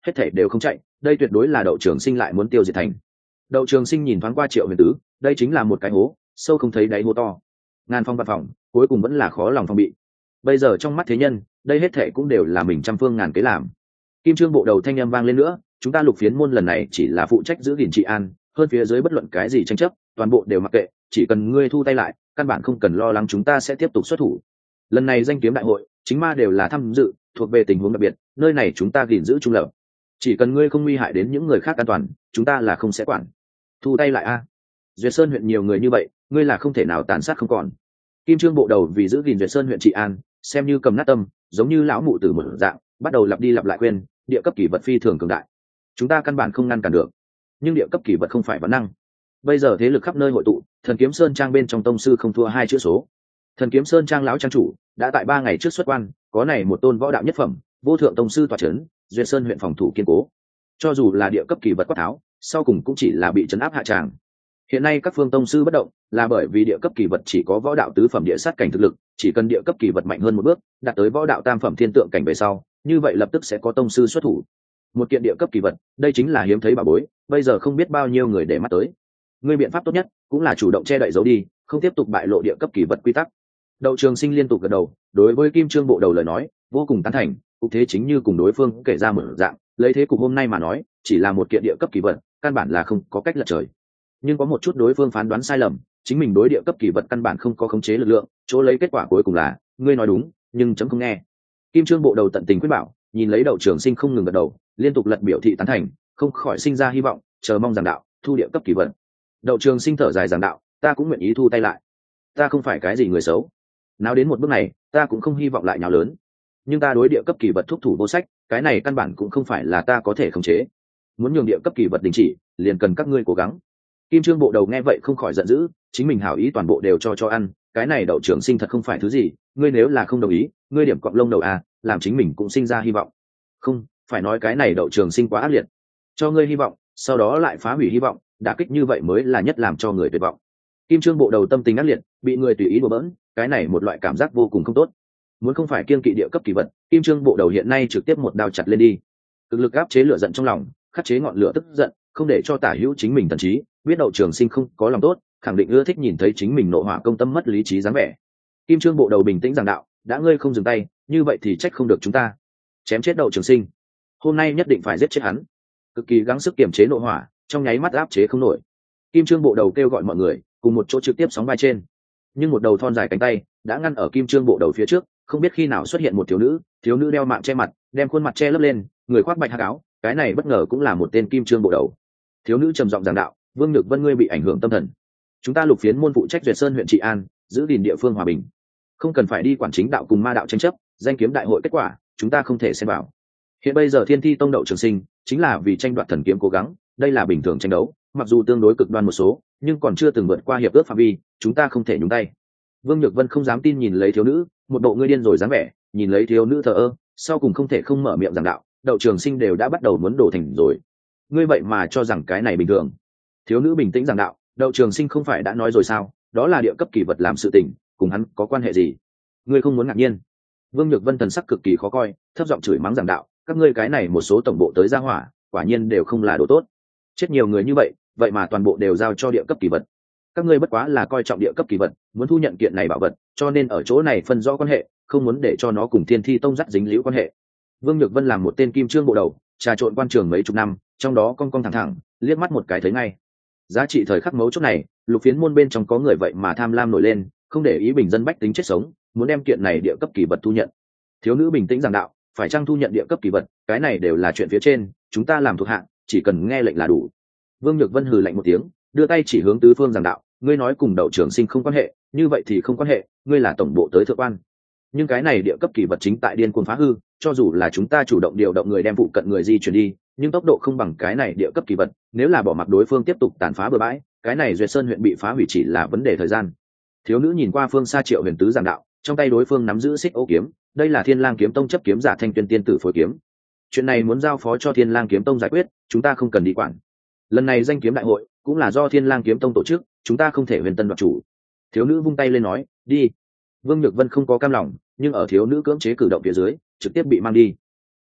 hết thể đều không chạy, đây tuyệt đối là Đậu Trường Sinh lại muốn tiêu diệt thành. Đậu Trường Sinh nhìn thoáng qua Triệu Huyền Tứ, đây chính là một cái hố sâu không thấy đáy, hố to ngàn phong vạn phòng, cuối cùng vẫn là khó lòng phòng bị. Bây giờ trong mắt thế nhân, đây hết thể cũng đều là mình trăm phương ngàn kế làm. Kim Trương bộ đầu thanh âm vang lên nữa, chúng ta Lục Phiến môn lần này chỉ là phụ trách giữ gìn trị an, hơn phía dưới bất luận cái gì tranh chấp, toàn bộ đều mặc kệ, chỉ cần ngươi thu tay lại, căn bản không cần lo lắng chúng ta sẽ tiếp tục xuất thủ. Lần này danh kiếm đại hội, chính ma đều là tham dự, thuộc về tình huống đặc biệt, nơi này chúng ta gìn giữ trung lập. Chỉ cần ngươi không nguy hại đến những người khác an toàn, chúng ta là không sẽ quản. Thu tay lại a. Duyệt Sơn huyện nhiều người như vậy, ngươi là không thể nào tàn sát không còn. Kim Trương bộ đầu vì giữ gìn Duyệt Sơn huyện trị an, xem như cầm nát tâm, giống như lão mụ tử một dạng, bắt đầu lặp đi lặp lại khuyên, địa cấp kỷ vật phi thường cường đại, chúng ta căn bản không ngăn cản được. Nhưng địa cấp kỷ vật không phải vấn năng. Bây giờ thế lực khắp nơi hội tụ, Thần Kiếm Sơn trang bên trong tông sư không thua 2 chữ số. Thần Kiếm Sơn trang lão trang chủ đã tại 3 ngày trước xuất quan, có này một tôn võ đạo nhất phẩm, vô thượng tông sư tọa chấn, Duyệt Sơn huyện phòng thủ kiên cố. Cho dù là địa cấp kỳ vật quát tháo, sau cùng cũng chỉ là bị trấn áp hạ tràng. Hiện nay các phương tông sư bất động, là bởi vì địa cấp kỳ vật chỉ có võ đạo tứ phẩm địa sát cảnh thực lực, chỉ cần địa cấp kỳ vật mạnh hơn một bước, đạt tới võ đạo tam phẩm thiên tượng cảnh về sau, như vậy lập tức sẽ có tông sư xuất thủ. Một kiện địa cấp kỳ vật, đây chính là hiếm thấy bảo bối, bây giờ không biết bao nhiêu người để mắt tới. Ngươi biện pháp tốt nhất cũng là chủ động che đậy giấu đi, không tiếp tục bại lộ địa cấp kỳ vật quy tắc. Đậu Trường Sinh liên tục gật đầu, đối với Kim Trương bộ đầu lời nói vô cùng tán thành, cục thế chính như cùng đối phương kể ra một dạng, lấy thế cục hôm nay mà nói, chỉ là một kiện địa cấp kỳ vật, căn bản là không có cách lật trời. Nhưng có một chút đối phương phán đoán sai lầm, chính mình đối địa cấp kỳ vật căn bản không có khống chế lực lượng, chỗ lấy kết quả cuối cùng là, ngươi nói đúng, nhưng chấm không nghe. Kim Trương bộ đầu tận tình khuyên bảo, nhìn lấy Đậu Trường Sinh không ngừng gật đầu, liên tục lật biểu thị tán thành, không khỏi sinh ra hy vọng, chờ mong giảng đạo, thu địa cấp kỳ vật. Đậu Trường Sinh thở dài giảng đạo, ta cũng nguyện ý thu tay lại, ta không phải cái gì người xấu, nào đến một bước này, ta cũng không hy vọng lại nhào lớn, nhưng ta đối địa cấp kỳ vật thúc thủ vô sách, cái này căn bản cũng không phải là ta có thể khống chế. Muốn nhường địa cấp kỳ vật đình chỉ, liền cần các ngươi cố gắng. Kim Trương bộ đầu nghe vậy không khỏi giận dữ, chính mình hảo ý toàn bộ đều cho ăn, cái này Đậu Trường Sinh thật không phải thứ gì, ngươi nếu là không đồng ý, ngươi điểm cọp lông đầu à, làm chính mình cũng sinh ra hy vọng. Không, phải nói cái này Đậu Trường Sinh quá ác liệt, cho ngươi hy vọng, sau đó lại phá hủy hy vọng, đả kích như vậy mới là nhất làm cho người tuyệt vọng. Kim Trương bộ đầu tâm tình ác liệt, bị người tùy ý đùa bỡn, cái này một loại cảm giác vô cùng không tốt. Muốn không phải kiêng kỵ địa cấp kỳ vật, Kim Trương bộ đầu hiện nay trực tiếp một đao chặt lên đi. Cực lực áp chế lửa giận trong lòng, khắc chế ngọn lửa tức giận, không để cho tả hữu chính mình tần trí, biết Đậu Trường Sinh không có lòng tốt, khẳng định ưa thích nhìn thấy chính mình nộ hỏa công tâm mất lý trí dáng vẻ. Kim Trương bộ đầu bình tĩnh giảng đạo, đã ngươi không dừng tay, như vậy thì trách không được chúng ta. Chém chết Đậu Trường Sinh, hôm nay nhất định phải giết chết hắn. Cực kỳ gắng sức kiềm chế nộ hỏa, trong nháy mắt áp chế không nổi. Kim Trương bộ đầu kêu gọi mọi người cùng một chỗ trực tiếp sóng vai trên, nhưng một đầu thon dài cánh tay đã ngăn ở Kim Trương bộ đầu phía trước, không biết khi nào xuất hiện một thiếu nữ đeo mạng che mặt, đem khuôn mặt che lấp lên, người khoác bạch hắc áo, cái này bất ngờ cũng là một tên Kim Trương bộ đầu. Thiếu nữ trầm giọng giảng đạo, Vương Nhược Vân ngươi bị ảnh hưởng tâm thần, chúng ta Lục Phiến môn phụ trách Duyệt Sơn huyện trị an, giữ gìn địa phương hòa bình, không cần phải đi quản chính đạo cùng ma đạo tranh chấp, danh kiếm đại hội kết quả chúng ta không thể xem vào. Hiện bây giờ Thiên Thi tông Đậu Trường Sinh chính là vì tranh đoạt thần kiếm cố gắng, đây là bình thường tranh đấu, mặc dù tương đối cực đoan một số, nhưng còn chưa từng vượt qua hiệp ước phạm vi, chúng ta không thể nhúng tay. Vương Nhược Vân không dám tin nhìn lấy thiếu nữ, một bộ ngươi điên rồi dáng vẻ, nhìn lấy thiếu nữ thờ ơ, sau cùng không thể không mở miệng giảng đạo, Đậu Trường Sinh đều đã bắt đầu muốn đổ thành rồi, ngươi vậy mà cho rằng cái này bình thường. Thiếu nữ bình tĩnh giảng đạo, Đậu Trường Sinh không phải đã nói rồi sao, đó là địa cấp kỳ vật làm sự tình, cùng hắn có quan hệ gì? Ngươi không muốn ngạc nhiên. Vương Nhược Vân thần sắc cực kỳ khó coi, thấp giọng chửi mắng giảng đạo, các ngươi cái này một số tổng bộ tới ra hỏa, quả nhiên đều không là đồ tốt, chết nhiều người như vậy, vậy mà toàn bộ đều giao cho địa cấp kỳ vật. Các ngươi bất quá là coi trọng địa cấp kỳ vật, muốn thu nhận kiện này bảo vật, cho nên ở chỗ này phân rõ quan hệ, không muốn để cho nó cùng Thiên Thi tông dắt dính liễu quan hệ. Vương Nhược Vân làm một tên Kim Trương bộ đầu, trà trộn quan trường mấy chục năm, trong đó cong cong thẳng thẳng, liếc mắt một cái thấy ngay. Giá trị thời khắc mấu chốt này, Lục Phiến môn bên trong có người vậy mà tham lam nổi lên, không để ý bình dân bách tính chết sống, muốn đem kiện này địa cấp kỳ vật thu nhận. Thiếu nữ bình tĩnh giảng đạo, phải chăng thu nhận địa cấp kỳ vật, cái này đều là chuyện phía trên, chúng ta làm thuộc hạ, chỉ cần nghe lệnh là đủ. Vương Nhược Vân hừ lạnh một tiếng, đưa tay chỉ hướng tứ phương giảng đạo, ngươi nói cùng Đậu Trường Sinh không quan hệ, như vậy thì không quan hệ, ngươi là tổng bộ tới thượng quan. Nhưng cái này địa cấp kỳ vật chính tại điên cuồng phá hư, cho dù là chúng ta chủ động điều động người đem phụ cận người di chuyển đi, nhưng tốc độ không bằng cái này địa cấp kỳ vật, nếu là bỏ mặc đối phương tiếp tục tàn phá bừa bãi, cái này Duyệt Sơn huyện bị phá hủy chỉ là vấn đề thời gian. Thiếu nữ nhìn qua phương xa Triệu Huyền Tứ giảng đạo, trong tay đối phương nắm giữ xích ô kiếm, đây là Thiên Lang kiếm tông chấp kiếm giả Thanh Tuyên tiên tử phối kiếm. Chuyện này muốn giao phó cho Thiên Lang kiếm tông giải quyết, chúng ta không cần đi quản. Lần này danh kiếm đại hội cũng là do Thiên Lang kiếm tông tổ chức, chúng ta không thể huyền tân đoạt chủ. Thiếu nữ vung tay lên nói, đi. Vương Nhược Vân không có cam lòng, nhưng ở thiếu nữ cưỡng chế cử động phía dưới, trực tiếp bị mang đi.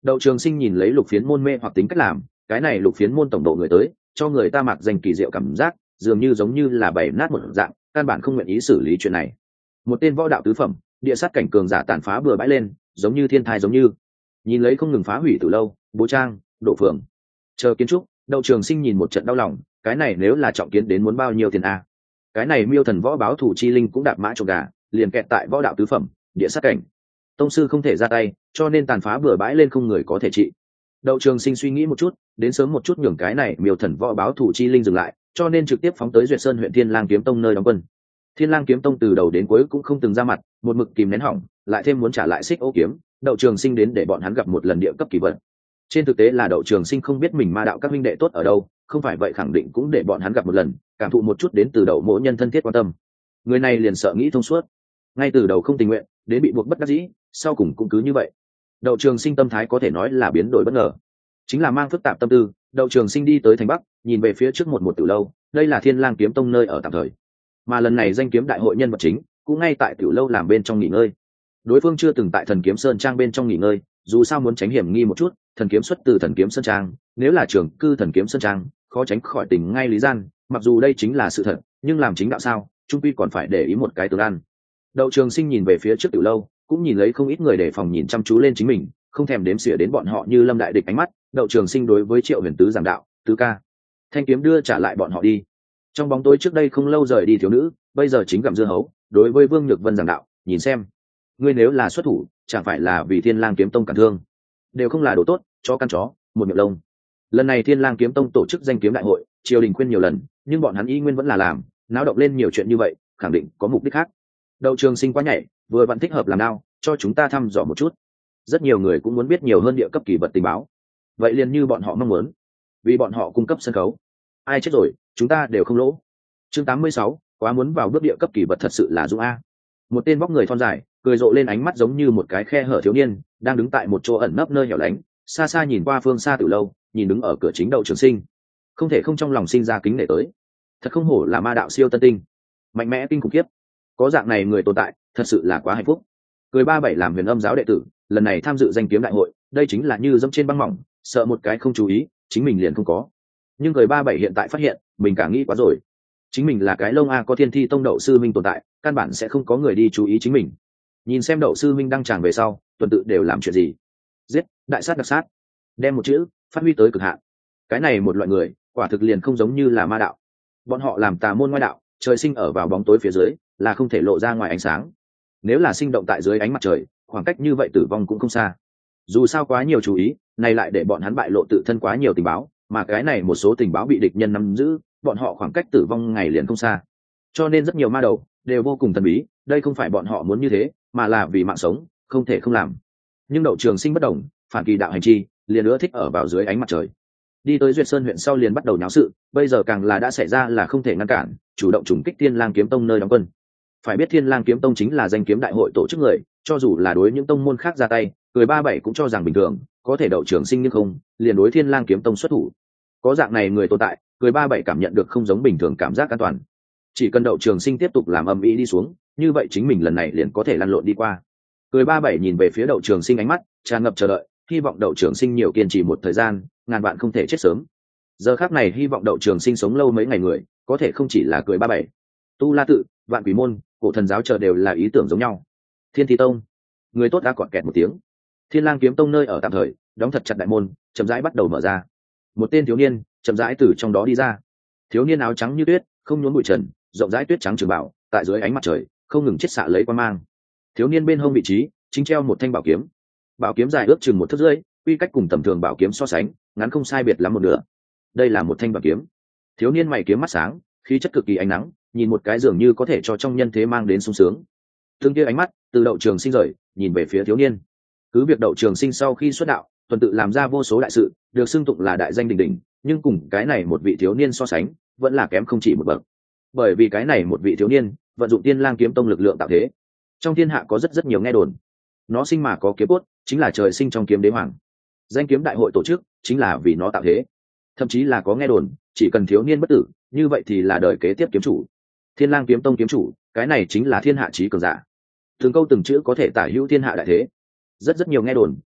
Đậu Trường Sinh nhìn lấy Lục Phiến môn mê hoặc tính cách làm, cái này Lục Phiến môn tổng độ người tới, cho người ta mặc danh kỳ diệu cảm giác, dường như giống như là bày nát một dạng, căn bản không nguyện ý xử lý chuyện này. Một tên võ đạo tứ phẩm, địa sát cảnh cường giả tàn phá bừa bãi lên, giống như thiên thai giống như. Nhìn lấy không ngừng phá hủy từ lâu, bố trang, độ phượng, chờ kiến trúc. Đậu Trường Sinh nhìn một trận đau lòng, cái này nếu là trọng kiến đến muốn bao nhiêu tiền a? Cái này Miêu Thần Võ báo thủ chi linh cũng đạp mã trộm gà, liền kẹt tại võ đạo tứ phẩm, địa sát cảnh. Tông sư không thể ra tay, cho nên tàn phá bừa bãi lên không người có thể trị. Đậu Trường Sinh suy nghĩ một chút, đến sớm một chút nhường cái này Miêu Thần Võ báo thủ chi linh dừng lại, cho nên trực tiếp phóng tới Duyệt Sơn huyện Thiên Lang kiếm tông nơi đóng quân. Thiên Lang kiếm tông từ đầu đến cuối cũng không từng ra mặt, một mực kìm nén hỏng, lại thêm muốn trả lại Xích Ô kiếm, Đậu Trường Sinh đến để bọn hắn gặp một lần địa cấp kỳ vật. Trên thực tế là Đậu Trường Sinh không biết mình ma đạo các huynh đệ tốt ở đâu, không phải vậy khẳng định cũng để bọn hắn gặp một lần, cảm thụ một chút đến từ Đậu mỗ nhân thân thiết quan tâm. Người này liền sợ nghĩ thông suốt, ngay từ đầu không tình nguyện, đến bị buộc bất đắc dĩ, sau cùng cũng cứ như vậy. Đậu Trường Sinh tâm thái có thể nói là biến đổi bất ngờ, chính là mang phức tạp tâm tư. Đậu Trường Sinh đi tới thành Bắc, nhìn về phía trước một tiểu lâu, đây là Thiên Lang kiếm tông nơi ở tạm thời, mà lần này danh kiếm đại hội nhân vật chính cũng ngay tại tiểu lâu làm bên trong nghỉ ngơi. Đối phương chưa từng tại Thần Kiếm Sơn Trang bên trong nghỉ ngơi, dù sao muốn tránh hiểm nghi một chút, thần kiếm xuất từ Thần Kiếm Sơn Trang, nếu là trưởng cư Thần Kiếm Sơn Trang, khó tránh khỏi tình ngay lý gian, mặc dù đây chính là sự thật, nhưng làm chính đạo sao, trung quy còn phải để ý một cái tướng ăn. Đậu Trường Sinh nhìn về phía trước tiểu lâu, cũng nhìn lấy không ít người để phòng nhìn chăm chú lên chính mình, không thèm đếm xỉa đến bọn họ như lâm đại địch ánh mắt. Đậu Trường Sinh đối với Triệu Huyền Tứ giảng đạo: "Tứ ca, thanh kiếm đưa trả lại bọn họ đi." Trong bóng tối trước đây không lâu rời đi thiếu nữ, bây giờ chính gặm dưa hấu, đối với Vương Nhược Vân giảng đạo: "Nhìn xem, ngươi nếu là xuất thủ, chẳng phải là vì Thiên Lang kiếm tông cản thương, đều không là đồ tốt, cho căn chó một miệng lông." Lần này Thiên Lang kiếm tông tổ chức danh kiếm đại hội, triều đình khuyên nhiều lần, nhưng bọn hắn y nguyên vẫn là làm, náo động lên nhiều chuyện như vậy, khẳng định có mục đích khác. Đậu Trường Sinh quá nhảy, vừa vẫn thích hợp làm nào, cho chúng ta thăm dò một chút. Rất nhiều người cũng muốn biết nhiều hơn địa cấp kỳ vật tình báo, vậy liền như bọn họ mong muốn, vì bọn họ cung cấp sân khấu. Ai chết rồi, chúng ta đều không lỗ. Chương 86, quá muốn vào bước địa cấp kỳ vật thật sự là dũng a. Một tên vóc người thon dài, cười rộ lên ánh mắt giống như một cái khe hở thiếu niên, đang đứng tại một chỗ ẩn nấp nơi hẻo lánh, xa xa nhìn qua phương xa từ lâu, nhìn đứng ở cửa chính Đậu Trường Sinh, không thể không trong lòng sinh ra kính nể tới. Thật không hổ là ma đạo siêu tân tinh, mạnh mẽ kinh khủng khiếp, có dạng này người tồn tại, thật sự là quá hạnh phúc. Cười 37 làm Huyền Âm giáo đệ tử, lần này tham dự danh kiếm đại hội, đây chính là như dẫm trên băng mỏng, sợ một cái không chú ý, chính mình liền không có. Nhưng Cười 37 hiện tại phát hiện, mình cả nghĩ quá rồi. Chính mình là cái lông a có Thiên Thi tông Đậu sư minh tồn tại, căn bản sẽ không có người đi chú ý chính mình. Nhìn xem Đậu sư minh đăng tràng về sau, tuần tự đều làm chuyện gì? Giết, đại sát đặc sát, đem một chữ phát huy tới cực hạn. Cái này một loại người, quả thực liền không giống như là ma đạo. Bọn họ làm tà môn ngoại đạo, trời sinh ở vào bóng tối phía dưới, là không thể lộ ra ngoài ánh sáng. Nếu là sinh động tại dưới ánh mặt trời, khoảng cách như vậy tử vong cũng không xa. Dù sao quá nhiều chú ý, này lại để bọn hắn bại lộ tự thân quá nhiều tình báo, mà cái này một số tình báo bị địch nhân nắm giữ, bọn họ khoảng cách tử vong ngày liền không xa. Cho nên rất nhiều ma đầu đều vô cùng thần bí, đây không phải bọn họ muốn như thế, mà là vì mạng sống, không thể không làm. Nhưng Đậu Trường Sinh bất đồng, phản kỳ đạo hành chi, liền ưa thích ở vào dưới ánh mặt trời. Đi tới Duyệt Sơn huyện sau liền bắt đầu náo sự, bây giờ càng là đã xảy ra là không thể ngăn cản, chủ động trùng kích Thiên Lang kiếm tông nơi đóng quân. Phải biết Thiên Lang kiếm tông chính là danh kiếm đại hội tổ chức người, cho dù là đối những tông môn khác ra tay, Cười 37 cũng cho rằng bình thường, có thể Đậu Trường Sinh nhưng không, liền đối Thiên Lang kiếm tông xuất thủ. Có dạng này người tồn tại, Cười 37 cảm nhận được không giống bình thường cảm giác an toàn. Chỉ cần Đậu Trường Sinh tiếp tục làm ầm ĩ đi xuống, như vậy chính mình lần này liền có thể lăn lộn đi qua. Cười 37 nhìn về phía Đậu Trường Sinh ánh mắt tràn ngập chờ đợi, hy vọng Đậu Trường Sinh nhiều kiên trì một thời gian, ngàn vạn không thể chết sớm. Giờ khắc này hy vọng Đậu Trường Sinh sống lâu mấy ngày người, có thể không chỉ là Cười 37. Tu La tự, Vạn Quỷ môn, Cổ Thần giáo chờ đều là ý tưởng giống nhau. Thiên Thi tông, người tốt đã cọt kẹt một tiếng. Thiên Lang kiếm tông nơi ở tạm thời, đóng thật chặt đại môn, chậm rãi bắt đầu mở ra. Một tên thiếu niên chậm rãi từ trong đó đi ra. Thiếu niên áo trắng như tuyết, không nhốn bụi trần, rộng rãi tuyết trắng trường bảo, tại dưới ánh mặt trời không ngừng chiết xạ lấy quang mang. Thiếu niên bên hông vị trí chính treo một thanh bảo kiếm. Bảo kiếm dài ước chừng 1 thước rưỡi, quy cách cùng tầm thường bảo kiếm so sánh, ngắn không sai biệt lắm một nửa. Đây là một thanh bảo kiếm. Thiếu niên mày kiếm mắt sáng, khí chất cực kỳ ánh nắng, nhìn một cái dường như có thể cho trong nhân thế mang đến sung sướng. Tương kia ánh mắt từ Đậu Trường Sinh rời, nhìn về phía thiếu niên. Cứ việc Đậu Trường Sinh sau khi xuất đạo, tuần tự làm ra vô số đại sự, được xưng tụng là đại danh đỉnh đỉnh, nhưng cùng cái này một vị thiếu niên so sánh, vẫn là kém không chỉ một bậc. Bởi vì cái này một vị thiếu niên vận dụng Thiên Lang kiếm tông lực lượng tạo thế. Trong thiên hạ có rất nhiều nghe đồn, nó sinh mà có kiếm cốt, chính là trời sinh trong kiếm đế hoàng. Danh kiếm đại hội tổ chức chính là vì nó tạo thế. Thậm chí là có nghe đồn, chỉ cần thiếu niên bất tử, như vậy thì là đời kế tiếp kiếm chủ. Thiên Lang kiếm tông kiếm chủ, cái này chính là thiên hạ chí cường giả. Từng câu từng chữ có thể tả hữu thiên hạ đại thế. Rất nhiều nghe đồn,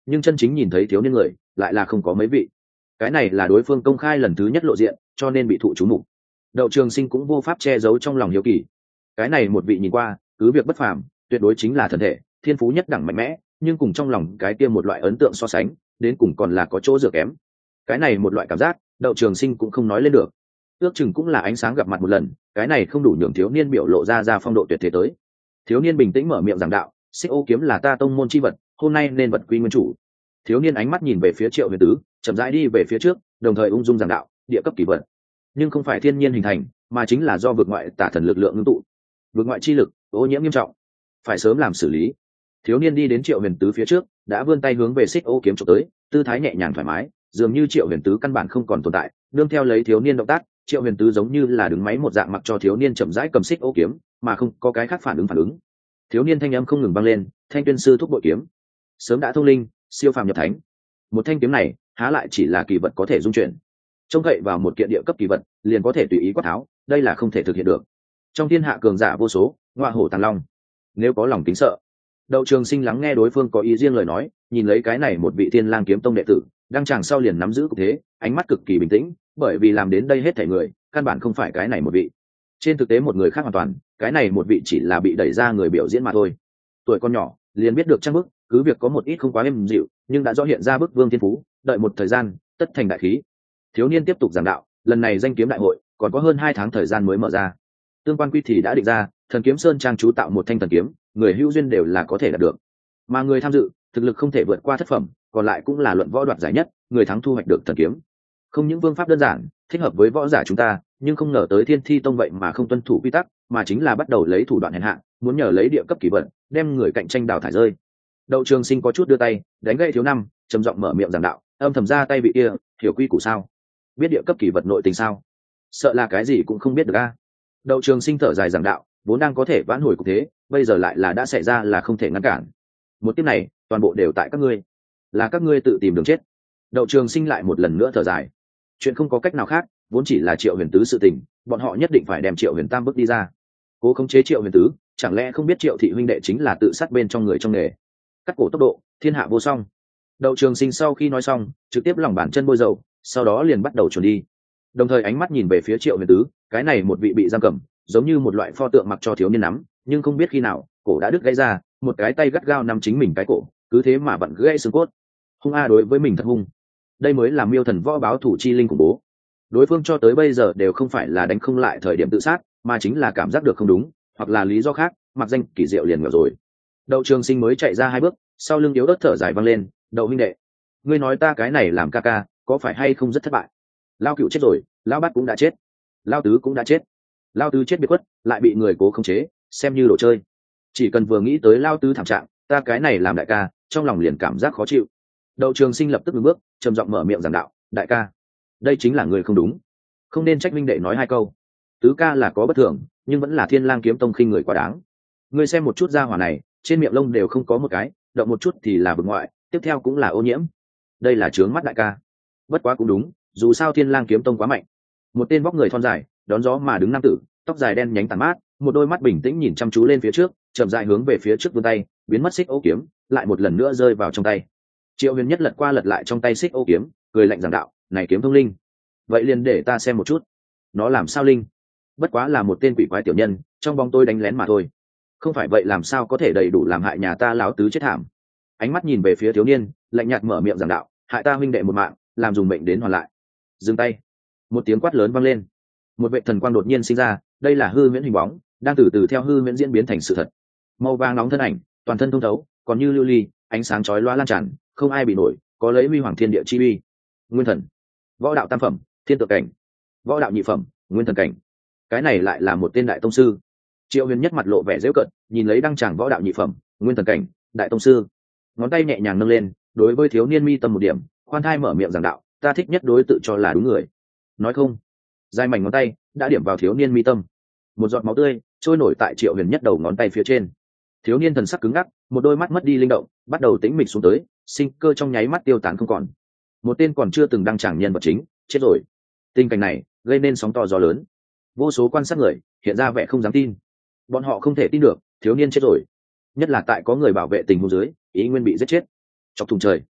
nhưng chân chính nhìn thấy thiếu niên người lại là không có mấy vị. Cái này là đối phương công khai lần thứ nhất lộ diện, cho nên bị thụ chú mục. Đậu Trường Sinh cũng vô pháp che giấu trong lòng hiếu kỳ. Cái này một vị nhìn qua cứ việc bất phàm, tuyệt đối chính là thần thể thiên phú nhất đẳng mạnh mẽ, nhưng cùng trong lòng cái kia một loại ấn tượng so sánh, đến cùng còn là có chỗ dựa kém. Cái này một loại cảm giác, Đậu Trường Sinh cũng không nói lên được. Ước chừng cũng là ánh sáng gặp mặt một lần, cái này không đủ nhường thiếu niên biểu lộ ra phong độ tuyệt thế tới. Thiếu niên bình tĩnh mở miệng giảng đạo, Xích Ô kiếm là ta tông môn chi vật, hôm nay nên vật quy nguyên chủ. Thiếu niên ánh mắt nhìn về phía Triệu Huyền Tứ, chậm rãi đi về phía trước, đồng thời ung dung giảng đạo, địa cấp kỳ vật, nhưng không phải thiên nhiên hình thành, mà chính là do vực ngoại tả thần lực lượng ngưng tụ. Vực ngoại chi lực ô nhiễm nghiêm trọng, phải sớm làm xử lý. Thiếu niên đi đến Triệu Huyền Tứ phía trước, đã vươn tay hướng về Xích Ô kiếm chụp tới, tư thái nhẹ nhàng thoải mái, dường như Triệu Huyền Tứ căn bản không còn tồn tại. Nương theo lấy thiếu niên động tác, Triệu Huyền Tứ giống như là đứng máy một dạng, mặc cho thiếu niên chậm rãi cầm Xích Ô kiếm, mà không có cái khác phản ứng. Thiếu niên thanh âm không ngừng vang lên, Thanh Tuyên sư thúc bội kiếm, sớm đã thông linh, siêu phàm nhập thánh. Một thanh kiếm này há lại chỉ là kỳ vật có thể dung chuyển, trông cậy vào một kiện địa cấp kỳ vật liền có thể tùy ý quát tháo, đây là không thể thực hiện được. Trong thiên hạ cường giả vô số, ngọa hổ tàng long, nếu có lòng kính sợ. Đậu Trường Sinh lắng nghe đối phương có ý riêng lời nói, nhìn lấy cái này một vị Thiên Lang kiếm tông đệ tử, đang chàng sau liền nắm giữ cục thế, ánh mắt cực kỳ bình tĩnh, bởi vì làm đến đây hết thảy người, căn bản không phải cái này một vị. Trên thực tế một người khác hoàn toàn, cái này một vị chỉ là bị đẩy ra người biểu diễn mà thôi. Tuổi con nhỏ, liền biết được trang bức, cứ việc có một ít không quá êm dịu, nhưng đã rõ hiện ra bức vương thiên phú, đợi một thời gian, tất thành đại khí. Thiếu niên tiếp tục giảng đạo, lần này danh kiếm đại hội còn có hơn 2 tháng thời gian mới mở ra. Tương quan quy thì đã định ra, Thần Kiếm Sơn trang chú tạo một thanh thần kiếm, người hữu duyên đều là có thể đạt được. Mà người tham dự, thực lực không thể vượt qua thất phẩm, còn lại cũng là luận võ đoạt giải nhất, người thắng thu hoạch được thần kiếm. Không những phương pháp đơn giản, thích hợp với võ giả chúng ta, nhưng không ngờ tới Thiên Thi tông vậy mà không tuân thủ quy tắc, mà chính là bắt đầu lấy thủ đoạn hèn hạ, muốn nhờ lấy địa cấp kỳ vật, đem người cạnh tranh đào thải rơi. Đậu Trường Sinh có chút đưa tay, đánh gậy thiếu năm, trầm giọng mở miệng giảng đạo, âm thầm ra tay vị kia, hiểu quy củ sao? Biết địa cấp kỳ vật nội tình sao? Sợ là cái gì cũng không biết được a. Đậu Trường Sinh thở dài giảng đạo, vốn đang có thể vãn hồi cục thế, bây giờ lại là đã xảy ra là không thể ngăn cản. Một kiếp này, toàn bộ đều tại các ngươi, là các ngươi tự tìm đường chết. Đậu Trường Sinh lại một lần nữa thở dài, chuyện không có cách nào khác, vốn chỉ là Triệu Huyền Tứ sự tình, bọn họ nhất định phải đem Triệu Huyền Tam bước đi ra. Cố khống chế Triệu Huyền Tứ, chẳng lẽ không biết Triệu thị huynh đệ chính là tự sát bên trong người trong nghề, cắt cổ tốc độ, thiên hạ vô song. Đậu Trường Sinh sau khi nói xong, trực tiếp lòng bàn chân bôi dầu, sau đó liền bắt đầu chuẩn đi, đồng thời ánh mắt nhìn về phía Triệu Huyền Tứ, cái này một vị bị giam cầm, giống như một loại pho tượng mặc cho thiếu niên nắm, nhưng không biết khi nào cổ đã đứt gãy ra, một cái tay gắt gao nắm chính mình cái cổ, cứ thế mà bận gãy xương cốt. Hung a, đối với mình thật hung. Đây mới là Miêu Thần Võ báo thủ chi linh khủng bố. Đối phương cho tới bây giờ đều không phải là đánh không lại thời điểm tự sát, mà chính là cảm giác được không đúng, hoặc là lý do khác, mặc danh kỳ diệu liền ngờ rồi. Đậu Trường Sinh mới chạy ra 2 bước, sau lưng yếu ớt thở dài vang lên, "Đậu huynh đệ, ngươi nói ta cái này làm ca ca, có phải hay không rất thất bại? Lao Cựu chết rồi, Lao Bát cũng đã chết, Lao Tứ cũng đã chết. Lao Tứ chết biệt khuất, lại bị người cố khống chế, xem như đồ chơi. Chỉ cần vừa nghĩ tới Lao Tứ thảm trạng, ta cái này làm đại ca, trong lòng liền cảm giác khó chịu." Đậu Trường Sinh lập tức đứng bước, trầm giọng mở miệng giảng đạo, "Đại ca, đây chính là người không đúng, không nên trách minh đệ nói 2 câu. Tứ ca là có bất thường, nhưng vẫn là Thiên Lang kiếm tông khinh người quá đáng. Ngươi xem một chút gia hỏa này, trên miệng lông đều không có một cái, động một chút thì là vực ngoại, tiếp theo cũng là ô nhiễm. Đây là trướng mắt đại ca. Bất quá cũng đúng, dù sao Thiên Lang kiếm tông quá mạnh." Một tên vóc người thon dài, đón gió mà đứng nam tử, tóc dài đen nhánh tàn mát, một đôi mắt bình tĩnh nhìn chăm chú lên phía trước, chậm rãi hướng về phía trước vươn tay, biến mất xích ô kiếm, lại một lần nữa rơi vào trong tay. Triệu Huyền Nhất lật qua lật lại trong tay xích ô kiếm, cười lạnh giảng đạo, "Này kiếm thông linh, vậy liền để ta xem một chút, nó làm sao linh? Bất quá là một tên quỷ quái tiểu nhân, trong bóng tôi đánh lén mà thôi. Không phải vậy làm sao có thể đầy đủ làm hại nhà ta Lão Tứ chết thảm." Ánh mắt nhìn về phía thiếu niên, lạnh nhạt mở miệng giảng đạo, "Hại ta huynh đệ một mạng, làm dùng mệnh đến hoàn lại." Dừng tay. Một tiếng quát lớn vang lên, một vệ thần quang đột nhiên sinh ra, đây là hư huyễn hình bóng, đang từ từ theo hư huyễn diễn biến thành sự thật. Màu vàng nóng thân ảnh, toàn thân thông thấu, còn như lưu ly, ánh sáng chói lóa lan tràn, không ai bị nổi, có lấy huy hoàng thiên địa chi uy. Nguyên thần, võ đạo tam phẩm, thiên tượng cảnh, võ đạo nhị phẩm, nguyên thần cảnh. Cái này lại là một tên đại tông sư. Triệu Huyền Nhất mặt lộ vẻ giễu cợt, nhìn lấy đăng tràng võ đạo nhị phẩm, nguyên thần cảnh, đại tông sư, ngón tay nhẹ nhàng nâng lên, đối với thiếu niên mi tâm một điểm, khoan thai mở miệng giảng đạo, "Ta thích nhất đối tự cho là đúng người." Nói không, dài mảnh ngón tay đã điểm vào thiếu niên mi tâm, một giọt máu tươi trôi nổi tại Triệu Huyền Nhất đầu ngón tay phía trên. Thiếu niên thần sắc cứng ngắc, một đôi mắt mất đi linh động, bắt đầu tĩnh mịch xuống tới, sinh cơ trong nháy mắt tiêu tán không còn. Một tên còn chưa từng đăng tràng nhân vật chính chết rồi. Tình cảnh này gây nên sóng to gió lớn, vô số quan sát người hiện ra vẻ không dám tin. Bọn họ không thể tin được thiếu niên chết rồi, nhất là tại có người bảo vệ tình huống dưới, ý nguyên bị giết chết. Chọc thùng trời,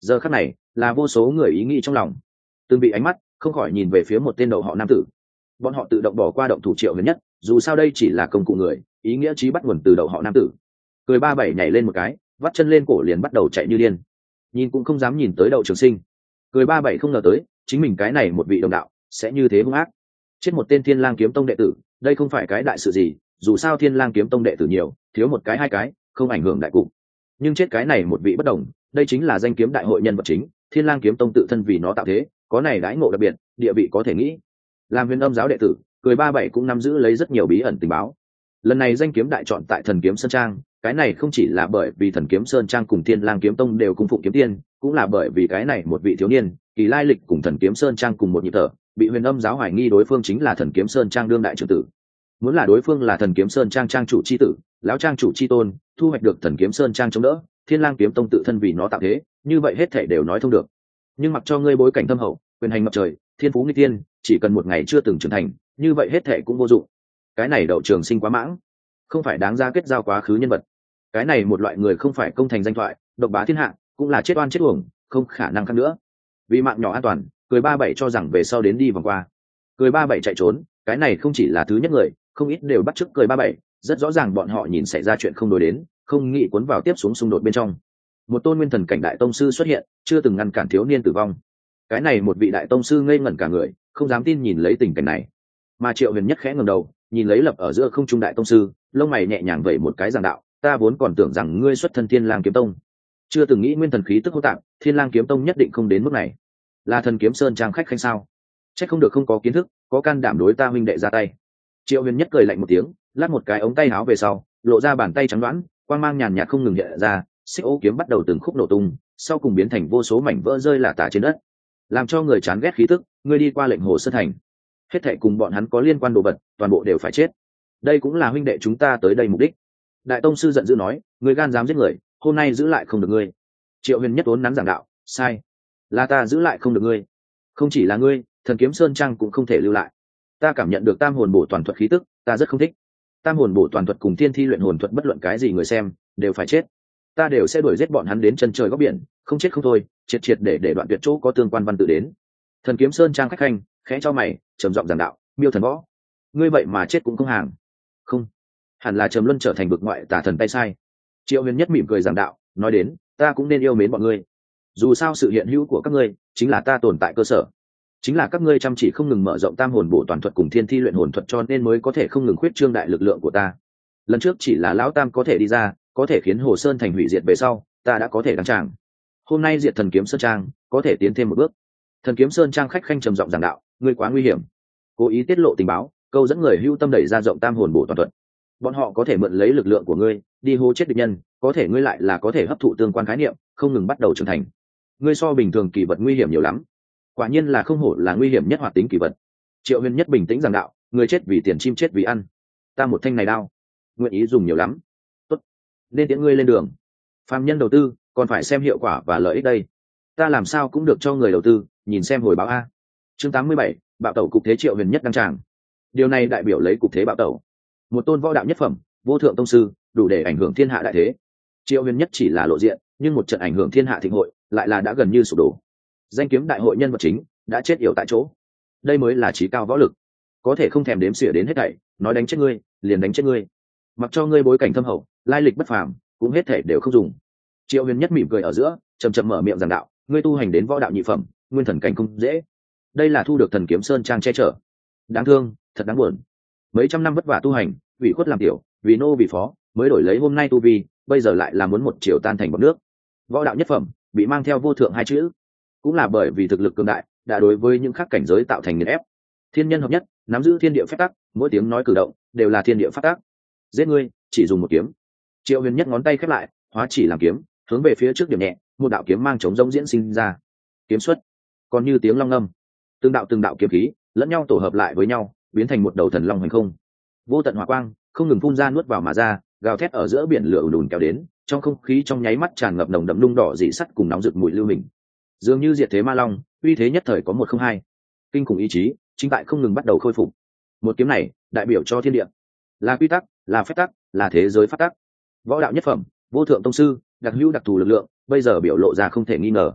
giờ khắc này là vô số người ý nghĩ trong lòng, từng bị ánh mắt không khỏi nhìn về phía một tên đậu họ nam tử. Bọn họ tự động bỏ qua động thủ Triệu Huyền Nhất, dù sao đây chỉ là công cụ người, ý nghĩa chí bắt nguồn từ đậu họ nam tử. Cười ba bảy nhảy lên một cái, vắt chân lên cổ liền bắt đầu chạy như điên, nhìn cũng không dám nhìn tới Đậu Trường Sinh. Cười ba bảy không ngờ tới chính mình cái này một vị đồng đạo sẽ như thế hung ác, chết một tên Thiên Lang Kiếm Tông đệ tử, đây không phải cái đại sự gì, dù sao Thiên Lang Kiếm Tông đệ tử nhiều, thiếu một cái hai cái không ảnh hưởng đại cục. Nhưng chết cái này một vị bất đồng, đây chính là danh kiếm đại hội nhân vật chính, Thiên Lang Kiếm Tông tự thân vì nó tạo thế, có này đãi ngộ đặc biệt, địa vị có thể nghĩ. Làm Huyền Âm giáo đệ tử, Cười ba bảy cũng nắm giữ lấy rất nhiều bí ẩn tình báo. Lần này danh kiếm đại chọn tại Thần Kiếm Sơn Trang, cái này không chỉ là bởi vì Thần Kiếm Sơn Trang cùng Thiên Lang Kiếm Tông đều cung phụng kiếm tiên, cũng là bởi vì cái này một vị thiếu niên, kỳ lai lịch cùng Thần Kiếm Sơn Trang cùng một nhịp thở, bị Huyền Âm giáo hoài nghi đối phương chính là Thần Kiếm Sơn Trang đương đại trưởng tử. Muốn là đối phương là Thần Kiếm Sơn Trang trang chủ chi tử, lão trang chủ chi tôn, thu hoạch được Thần Kiếm Sơn Trang chống đỡ, Thiên Lang Kiếm Tông tự thân vì nó tạo thế, như vậy hết thảy đều nói thông được. Nhưng mặc cho ngươi bối cảnh thâm hậu, quyền hành ngập trời, thiên phú nghịch tiên, chỉ cần một ngày chưa từng trưởng thành, như vậy hết thảy cũng vô dụng. Cái này Đậu Trường Sinh quá mãng, không phải đáng ra kết giao quá khứ nhân vật. Cái này một loại người không phải công thành danh thoại, độc bá thiên hạ, cũng là chết oan chết uổng, không khả năng khác nữa. Vì mạng nhỏ an toàn, Cười ba bảy cho rằng về sau đến đi vòng qua. Cười ba bảy chạy trốn, cái này không chỉ là thứ nhất người, không ít đều bắt chước Cười ba bảy, rất rõ ràng bọn họ nhìn xảy ra chuyện không đối đến, không nghĩ cuốn vào tiếp xuống xung đột bên trong. Một tôn nguyên thần cảnh đại tông sư xuất hiện, chưa từng ngăn cản thiếu niên tử vong. Cái này một vị đại tông sư ngây ngẩn cả người, không dám tin nhìn lấy tình cảnh này. Mà Triệu Huyền Nhất khẽ ngẩng đầu, nhìn lấy lập ở giữa không trung đại tông sư, lông mày nhẹ nhàng vẩy một cái giảng đạo, ta vốn còn tưởng rằng ngươi xuất thân Thiên Lang Kiếm Tông, chưa từng nghĩ nguyên thần khí tức hỗn tạp, Thiên Lang Kiếm Tông nhất định không đến mức này. Là Thần Kiếm Sơn Trang khách khanh sao? Chắc không được không có kiến thức, có can đảm đối ta huynh đệ ra tay. Triệu Huyền Nhất cười lạnh một tiếng, lắc một cái ống tay áo về sau, lộ ra bàn tay trắng đoán, quang mang nhàn nhạt không ngừng hiện ra, xích ô kiếm bắt đầu từng khúc nổ tung, sau cùng biến thành vô số mảnh vỡ rơi lả tả trên đất, làm cho người chán ghét khí tức. Ngươi đi qua lệnh Hồ Sơn Thành, hết thảy cùng bọn hắn có liên quan đồ vật, toàn bộ đều phải chết. Đây cũng là huynh đệ chúng ta tới đây mục đích. Đại tông sư giận dữ nói, ngươi gan dám giết người, hôm nay giữ lại không được ngươi. Triệu Huyền Nhất uốn nắn giảng đạo, sai, là ta giữ lại không được ngươi. Không chỉ là ngươi, Thần Kiếm Sơn Trang cũng không thể lưu lại. Ta cảm nhận được tam hồn bổ toàn thuật khí tức, ta rất không thích. Tam hồn bổ toàn thuật cùng thiên thi luyện hồn thuật bất luận cái gì người xem đều phải chết, ta đều sẽ đuổi giết bọn hắn đến chân trời góc biển, không chết không thôi, triệt triệt để đoạn tuyệt chỗ có tương quan văn tự đến. Thần Kiếm Sơn Trang khách khanh khẽ cho mày, trầm giọng giảng đạo, Miêu Thần Võ, ngươi vậy mà chết cũng không hàng. Không, hẳn là Trầm Luân trở thành vực ngoại tà thần tay sai. Triệu Huyền Nhất mỉm cười giảng đạo, nói đến, ta cũng nên yêu mến bọn ngươi. Dù sao sự hiện hữu của các ngươi chính là ta tồn tại cơ sở, chính là các ngươi chăm chỉ không ngừng mở rộng tam hồn bổ toàn thuật cùng thiên thi luyện hồn thuật, cho nên mới có thể không ngừng khuyết trương đại lực lượng của ta. Lần trước chỉ là lão tam có thể đi ra, có thể khiến Hồ Sơn thành hủy diệt, về sau ta đã có thể đăng tràng. Hôm nay diệt Thần Kiếm Sơn Trang, có thể tiến thêm một bước. Thần Kiếm Sơn Trang khách khanh trầm giọng giảng đạo, ngươi quá nguy hiểm, cố ý tiết lộ tình báo, câu dẫn người hưu tâm đẩy ra rộng tam hồn bổ toàn thuật. Bọn họ có thể mượn lấy lực lượng của ngươi đi hô chết địch nhân, có thể ngươi lại là có thể hấp thụ tương quan khái niệm, không ngừng bắt đầu trưởng thành. Ngươi so bình thường kỳ vật nguy hiểm nhiều lắm, quả nhiên là không hổ là nguy hiểm nhất hoạt tính kỳ vật. Triệu Huyền Nhất bình tĩnh giảng đạo, người chết vì tiền, chim chết vì ăn, ta một thanh này đao nguyện ý dùng nhiều lắm. Tốt, nên tiễn ngươi lên đường. Phàm nhân đầu tư còn phải xem hiệu quả và lợi ích đây, ta làm sao cũng được cho người đầu tư nhìn xem hồi báo a. Chương 87, bạo tẩu cục thế. Triệu Huyền Nhất đăng tràng, điều này đại biểu lấy cục thế bạo tẩu. Một tôn võ đạo nhất phẩm, vô thượng tông sư, đủ để ảnh hưởng thiên hạ đại thế. Triệu Huyền Nhất chỉ là lộ diện, nhưng một trận ảnh hưởng thiên hạ thịnh hội lại là đã gần như sụp đổ. Danh kiếm đại hội nhân vật chính đã chết yểu tại chỗ, đây mới là trí cao võ lực, có thể không thèm đếm xỉa đến hết thảy, nói đánh chết ngươi liền đánh chết ngươi, mặc cho ngươi bối cảnh thâm hậu, lai lịch bất phàm, cũng hết thảy đều không dùng. Triệu Huyền Nhất mỉm cười ở giữa, chậm chậm mở miệng giảng đạo, ngươi tu hành đến võ đạo nhị phẩm, nguyên thần cảnh không dễ, đây là thu được Thần Kiếm Sơn Trang che chở. Đáng thương, thật đáng buồn, mấy trăm năm vất vả tu hành, ủy khuất làm tiểu, vì nô vì phó, mới đổi lấy hôm nay tu vi, bây giờ lại là muốn một chiều tan thành bọt nước. Võ đạo nhất phẩm bị mang theo vô thượng hai chữ, cũng là bởi vì thực lực cường đại đã đối với những khác cảnh giới tạo thành nghiền ép. Thiên nhân hợp nhất, nắm giữ thiên địa phép tắc, mỗi tiếng nói cử động đều là thiên địa pháp tắc. Giết ngươi chỉ dùng một kiếm. Triệu Huyền Nhất ngón tay khép lại, hóa chỉ làm kiếm, hướng về phía trước điểm nhẹ, một đạo kiếm mang chống rỗng diễn sinh ra. Kiếm xuất, còn như tiếng long ngâm, từng đạo kiếm khí lẫn nhau tổ hợp lại với nhau, biến thành một đầu thần long hành không. Vô tận hỏa quang không ngừng phun ra nuốt vào mà ra, gào thét ở giữa biển lửa ùn ùn kéo đến, trong không khí trong nháy mắt tràn ngập nồng đậm nung đỏ dị sắt cùng nóng rực mùi lưu hình. Dường như diệt thế ma long, uy thế nhất thời có một không hai. Kinh khủng ý chí chính tại không ngừng bắt đầu khôi phục. Một kiếm này đại biểu cho thiên địa, là quy tắc, là phép tắc, là thế giới pháp tắc. Võ đạo nhất phẩm, vô thượng tông sư, đặc hữu đặc thù lực lượng, bây giờ biểu lộ ra không thể nghi ngờ.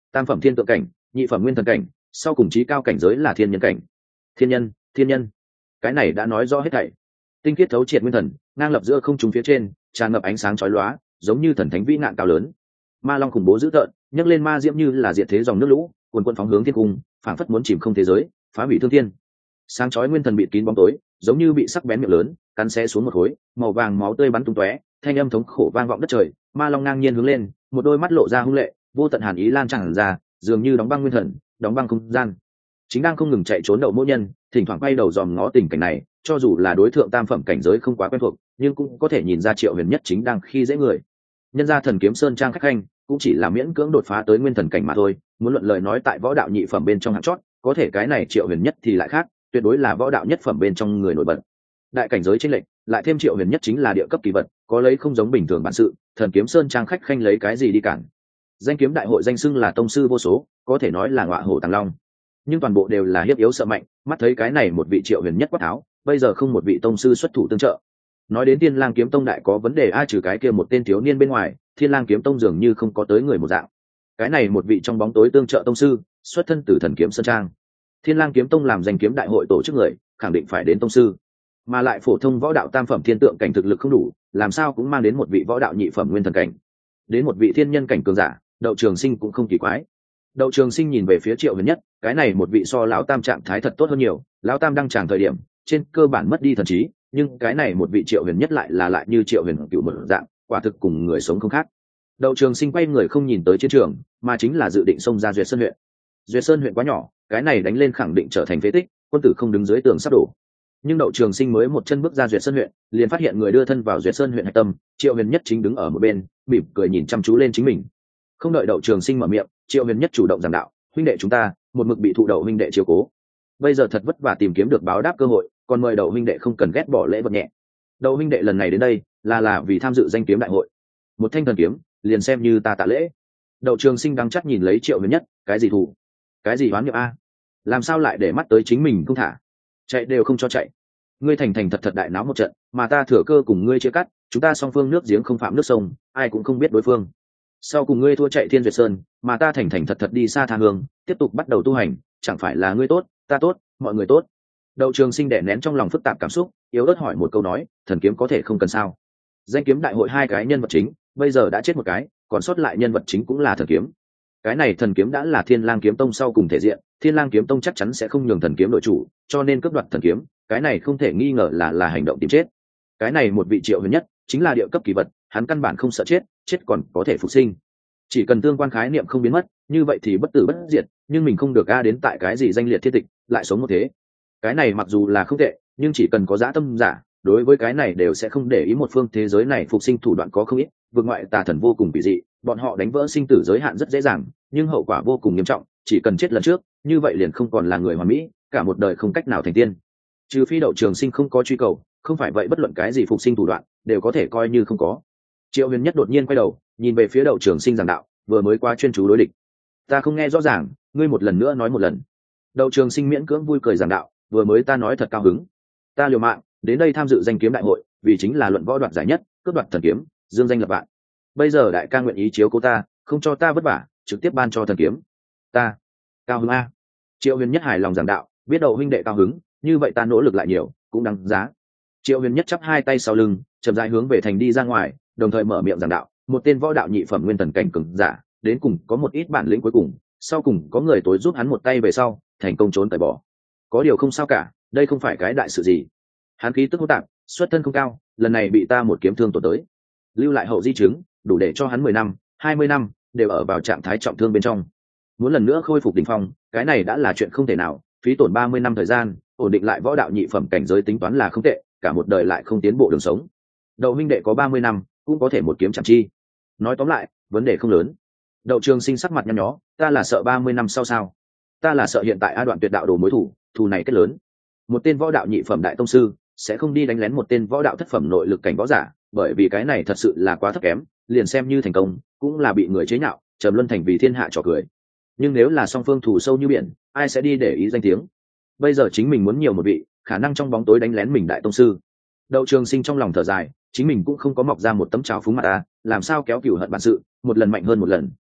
tam phẩm thiên tượng cảnh, nhị phẩm nguyên thần cảnh, sau cùng chí cao cảnh giới là thiên nhân cảnh. Thiên nhân, cái này đã nói rõ hết thảy. Tinh khiết thấu triệt nguyên thần, ngang lập giữa không trung phía trên, tràn ngập ánh sáng chói lóa, giống như thần thánh vĩ ngạn cao lớn. Ma long khủng bố dữ tợn, nhấc lên ma diễm như là diệt thế dòng nước lũ, cuồn cuộn phóng hướng thiên cung, phảng phất muốn chìm không thế giới, phá hủy thương thiên. Sáng chói nguyên thần bị kín bóng tối, giống như bị sắc bén miệng lớn cắn xé xuống một khối, màu vàng máu tươi bắn tung tóe, thanh âm thống khổ vang vọng đất trời. Ma long ngang nhiên hướng lên, một đôi mắt lộ ra hung lệ, vô tận hàn ý lan tràn ra, dường như đóng băng nguyên thần, đóng băng không gian. Chính đang không ngừng chạy trốn đậu mỗ nhân, thỉnh thoảng quay đầu dòm ngó tình cảnh này, cho dù là đối tượng tam phẩm cảnh giới không quá quen thuộc, nhưng cũng có thể nhìn ra Triệu Huyền Nhất chính đang khi dễ người. Nhân ra Thần Kiếm Sơn trang khách khanh cũng chỉ là miễn cưỡng đột phá tới nguyên thần cảnh mà thôi, muốn luận lời nói tại võ đạo nhị phẩm bên trong hạng chót, có thể cái này Triệu Huyền Nhất thì lại khác, tuyệt đối là võ đạo nhất phẩm bên trong người nổi bật. Đại cảnh giới chênh lệch, lại thêm Triệu Huyền Nhất chính là địa cấp kỳ vật, có lấy không giống bình thường bản sự, Thần Kiếm Sơn trang khách khanh lấy cái gì đi cản. Danh kiếm đại hội danh xưng là tông sư vô số, có thể nói là ngọa hổ tàng long, nhưng toàn bộ đều là hiếp yếu sợ mạnh. Mắt thấy cái này một vị Triệu Huyền Nhất quát tháo, bây giờ không một vị tông sư xuất thủ tương trợ. Nói đến Thiên Lang kiếm tông đại có vấn đề, ai trừ cái kia một tên thiếu niên bên ngoài, Thiên Lang kiếm tông dường như không có tới người một dạng. Cái này một vị trong bóng tối tương trợ tông sư, xuất thân từ Thần Kiếm Sơn trang. Thiên Lang kiếm tông làm danh kiếm đại hội tổ chức người, khẳng định phải đến tông sư, mà lại phổ thông võ đạo tam phẩm thiên tượng cảnh thực lực không đủ, làm sao cũng mang đến một vị võ đạo nhị phẩm nguyên thần cảnh, đến một vị thiên nhân cảnh cường giả. Đậu Trường Sinh cũng không kỳ quái. Đậu Trường Sinh nhìn về phía Triệu Huyền Nhất, cái này một vị so lão tam trạng thái thật tốt hơn nhiều. Lão tam đang tràng thời điểm trên cơ bản mất đi thần trí, nhưng cái này một vị Triệu Huyền Nhất lại như Triệu Huyền Cựu một dạng, quả thực cùng người sống không khác. Đậu Trường Sinh quay người không nhìn tới chiến trường, mà chính là dự định xông ra Duyệt Sơn huyện. Duyệt Sơn huyện quá nhỏ, cái này đánh lên khẳng định trở thành phế tích, quân tử không đứng dưới tường sắp đổ. Nhưng Đậu Trường Sinh mới một chân bước ra Duyệt Sơn huyện, liền phát hiện người đưa thân vào Duyệt Sơn huyện hạch tâm, Triệu Huyền Nhất chính đứng ở một bên, mỉm cười nhìn chăm chú lên chính mình. Không đợi Đậu Trường Sinh mở miệng, Triệu Huyền Nhất chủ động giảng đạo: huynh đệ chúng ta một mực bị thụ Đậu huynh đệ chiếu cố, bây giờ thật vất vả tìm kiếm được báo đáp cơ hội, còn mời Đậu huynh đệ không cần ghét bỏ lễ vật nhẹ. Đậu huynh đệ lần này đến đây là vì tham dự danh kiếm đại hội, một thanh thần kiếm liền xem như ta tạ lễ. Đậu Trường Sinh đắng chắc nhìn lấy Triệu Huyền Nhất, cái gì thù, cái gì oán niệm a, làm sao lại để mắt tới chính mình không thả, chạy đều không cho chạy. Ngươi thành thành thật thật đại náo một trận, mà ta thừa cơ cùng ngươi chia cắt, chúng ta song phương nước giếng không phạm nước sông, ai cũng không biết đối phương. Sau cùng ngươi thua chạy Thiên Duyệt Sơn, mà ta thành thành thật thật đi xa tha hương, tiếp tục bắt đầu tu hành, chẳng phải là ngươi tốt, ta tốt, mọi người tốt. Đậu Trường Sinh đè nén trong lòng phức tạp cảm xúc, yếu ớt hỏi một câu nói: thần kiếm có thể không cần sao? Danh kiếm đại hội hai cái nhân vật chính bây giờ đã chết một cái, còn sót lại nhân vật chính cũng là thần kiếm. Cái này thần kiếm đã là Thiên Lang kiếm tông sau cùng thể diện, Thiên Lang kiếm tông chắc chắn sẽ không nhường thần kiếm đội chủ, cho nên cướp đoạt thần kiếm, cái này không thể nghi ngờ là hành động tìm chết. Cái này một vị Triệu Huyền Nhất chính là địa cấp kỳ vật, hắn căn bản không sợ chết, chết còn có thể phục sinh. Chỉ cần tương quan khái niệm không biến mất, như vậy thì bất tử bất diệt, nhưng mình không được đến tại cái gì danh liệt thiên tịch, lại sống một thế. Cái này mặc dù là không tệ, nhưng chỉ cần có dã tâm giả, đối với cái này đều sẽ không để ý. Một phương thế giới này phục sinh thủ đoạn có không ít, vượt ngoại tà thần vô cùng kỳ dị, bọn họ đánh vỡ sinh tử giới hạn rất dễ dàng, nhưng hậu quả vô cùng nghiêm trọng, chỉ cần chết lần trước, như vậy liền không còn là người hoàn mỹ, cả một đời không cách nào thành tiên. Trừ phi Đậu Trường Sinh không có truy cầu, không phải vậy bất luận cái gì phục sinh thủ đoạn đều có thể coi như không có. Triệu Huyền Nhất đột nhiên quay đầu nhìn về phía Đậu Trường Sinh giảng đạo: vừa mới qua chuyên chú đối địch, ta không nghe rõ ràng, ngươi một lần nữa nói một lần. Đậu Trường Sinh miễn cưỡng vui cười giảng đạo: vừa mới ta nói thật cao hứng, ta liều mạng đến đây tham dự danh kiếm đại hội, vì chính là luận võ đoạt giải nhất, cướp đoạt thần kiếm, dương danh lập vạn. Bây giờ đại ca nguyện ý chiếu cố ta, không cho ta vất vả, trực tiếp ban cho thần kiếm, ta cao hứng a. Triệu Huyền Nhất hài lòng giảng đạo: biết Đậu huynh đệ cao hứng, như vậy ta nỗ lực lại nhiều cũng đáng giá. Triệu Huyền Nhất chắp hai tay sau lưng, chậm rãi hướng về thành đi ra ngoài, đồng thời mở miệng giảng đạo: một tên võ đạo nhị phẩm nguyên thần cảnh cường giả, đến cùng có một ít bản lĩnh cuối cùng, sau cùng có người tối giúp hắn một tay về sau, thành công trốn tẩy bỏ. Có điều không sao cả, đây không phải cái đại sự gì. Hắn khí tức hỗn tạp, xuất thân không cao, lần này bị ta một kiếm thương tổn tới, lưu lại hậu di chứng, đủ để cho hắn 10 năm, 20 năm đều ở vào trạng thái trọng thương bên trong. Muốn lần nữa khôi phục đỉnh phong, cái này đã là chuyện không thể nào, phí tổn 30 năm thời gian, ổn định lại võ đạo nhị phẩm cảnh giới tính toán là không tệ, cả một đời lại không tiến bộ đường sống. Đậu huynh đệ có 30 năm, cũng có thể một kiếm chẳng chi. Nói tóm lại, vấn đề không lớn. Đậu Trường Sinh sắc mặt nhăn nhó: ta là sợ 30 năm sau sao? Ta là sợ hiện tại a đoạn tuyệt đạo đồ mối thù này kết lớn. Một tên võ đạo nhị phẩm đại tông sư sẽ không đi đánh lén một tên võ đạo thất phẩm nội lực cảnh võ giả, bởi vì cái này thật sự là quá thấp kém, liền xem như thành công cũng là bị người chế nhạo, trầm luân thành vì thiên hạ trò cười. Nhưng nếu là song phương thù sâu như biển, ai sẽ đi để ý danh tiếng? Bây giờ chính mình muốn nhiều một vị, khả năng trong bóng tối đánh lén mình đại tông sư. Đậu Trường Sinh trong lòng thở dài, chính mình cũng không có mọc ra một tấm trào phúng mặt làm sao kéo cửu hận bản sự, một lần mạnh hơn một lần.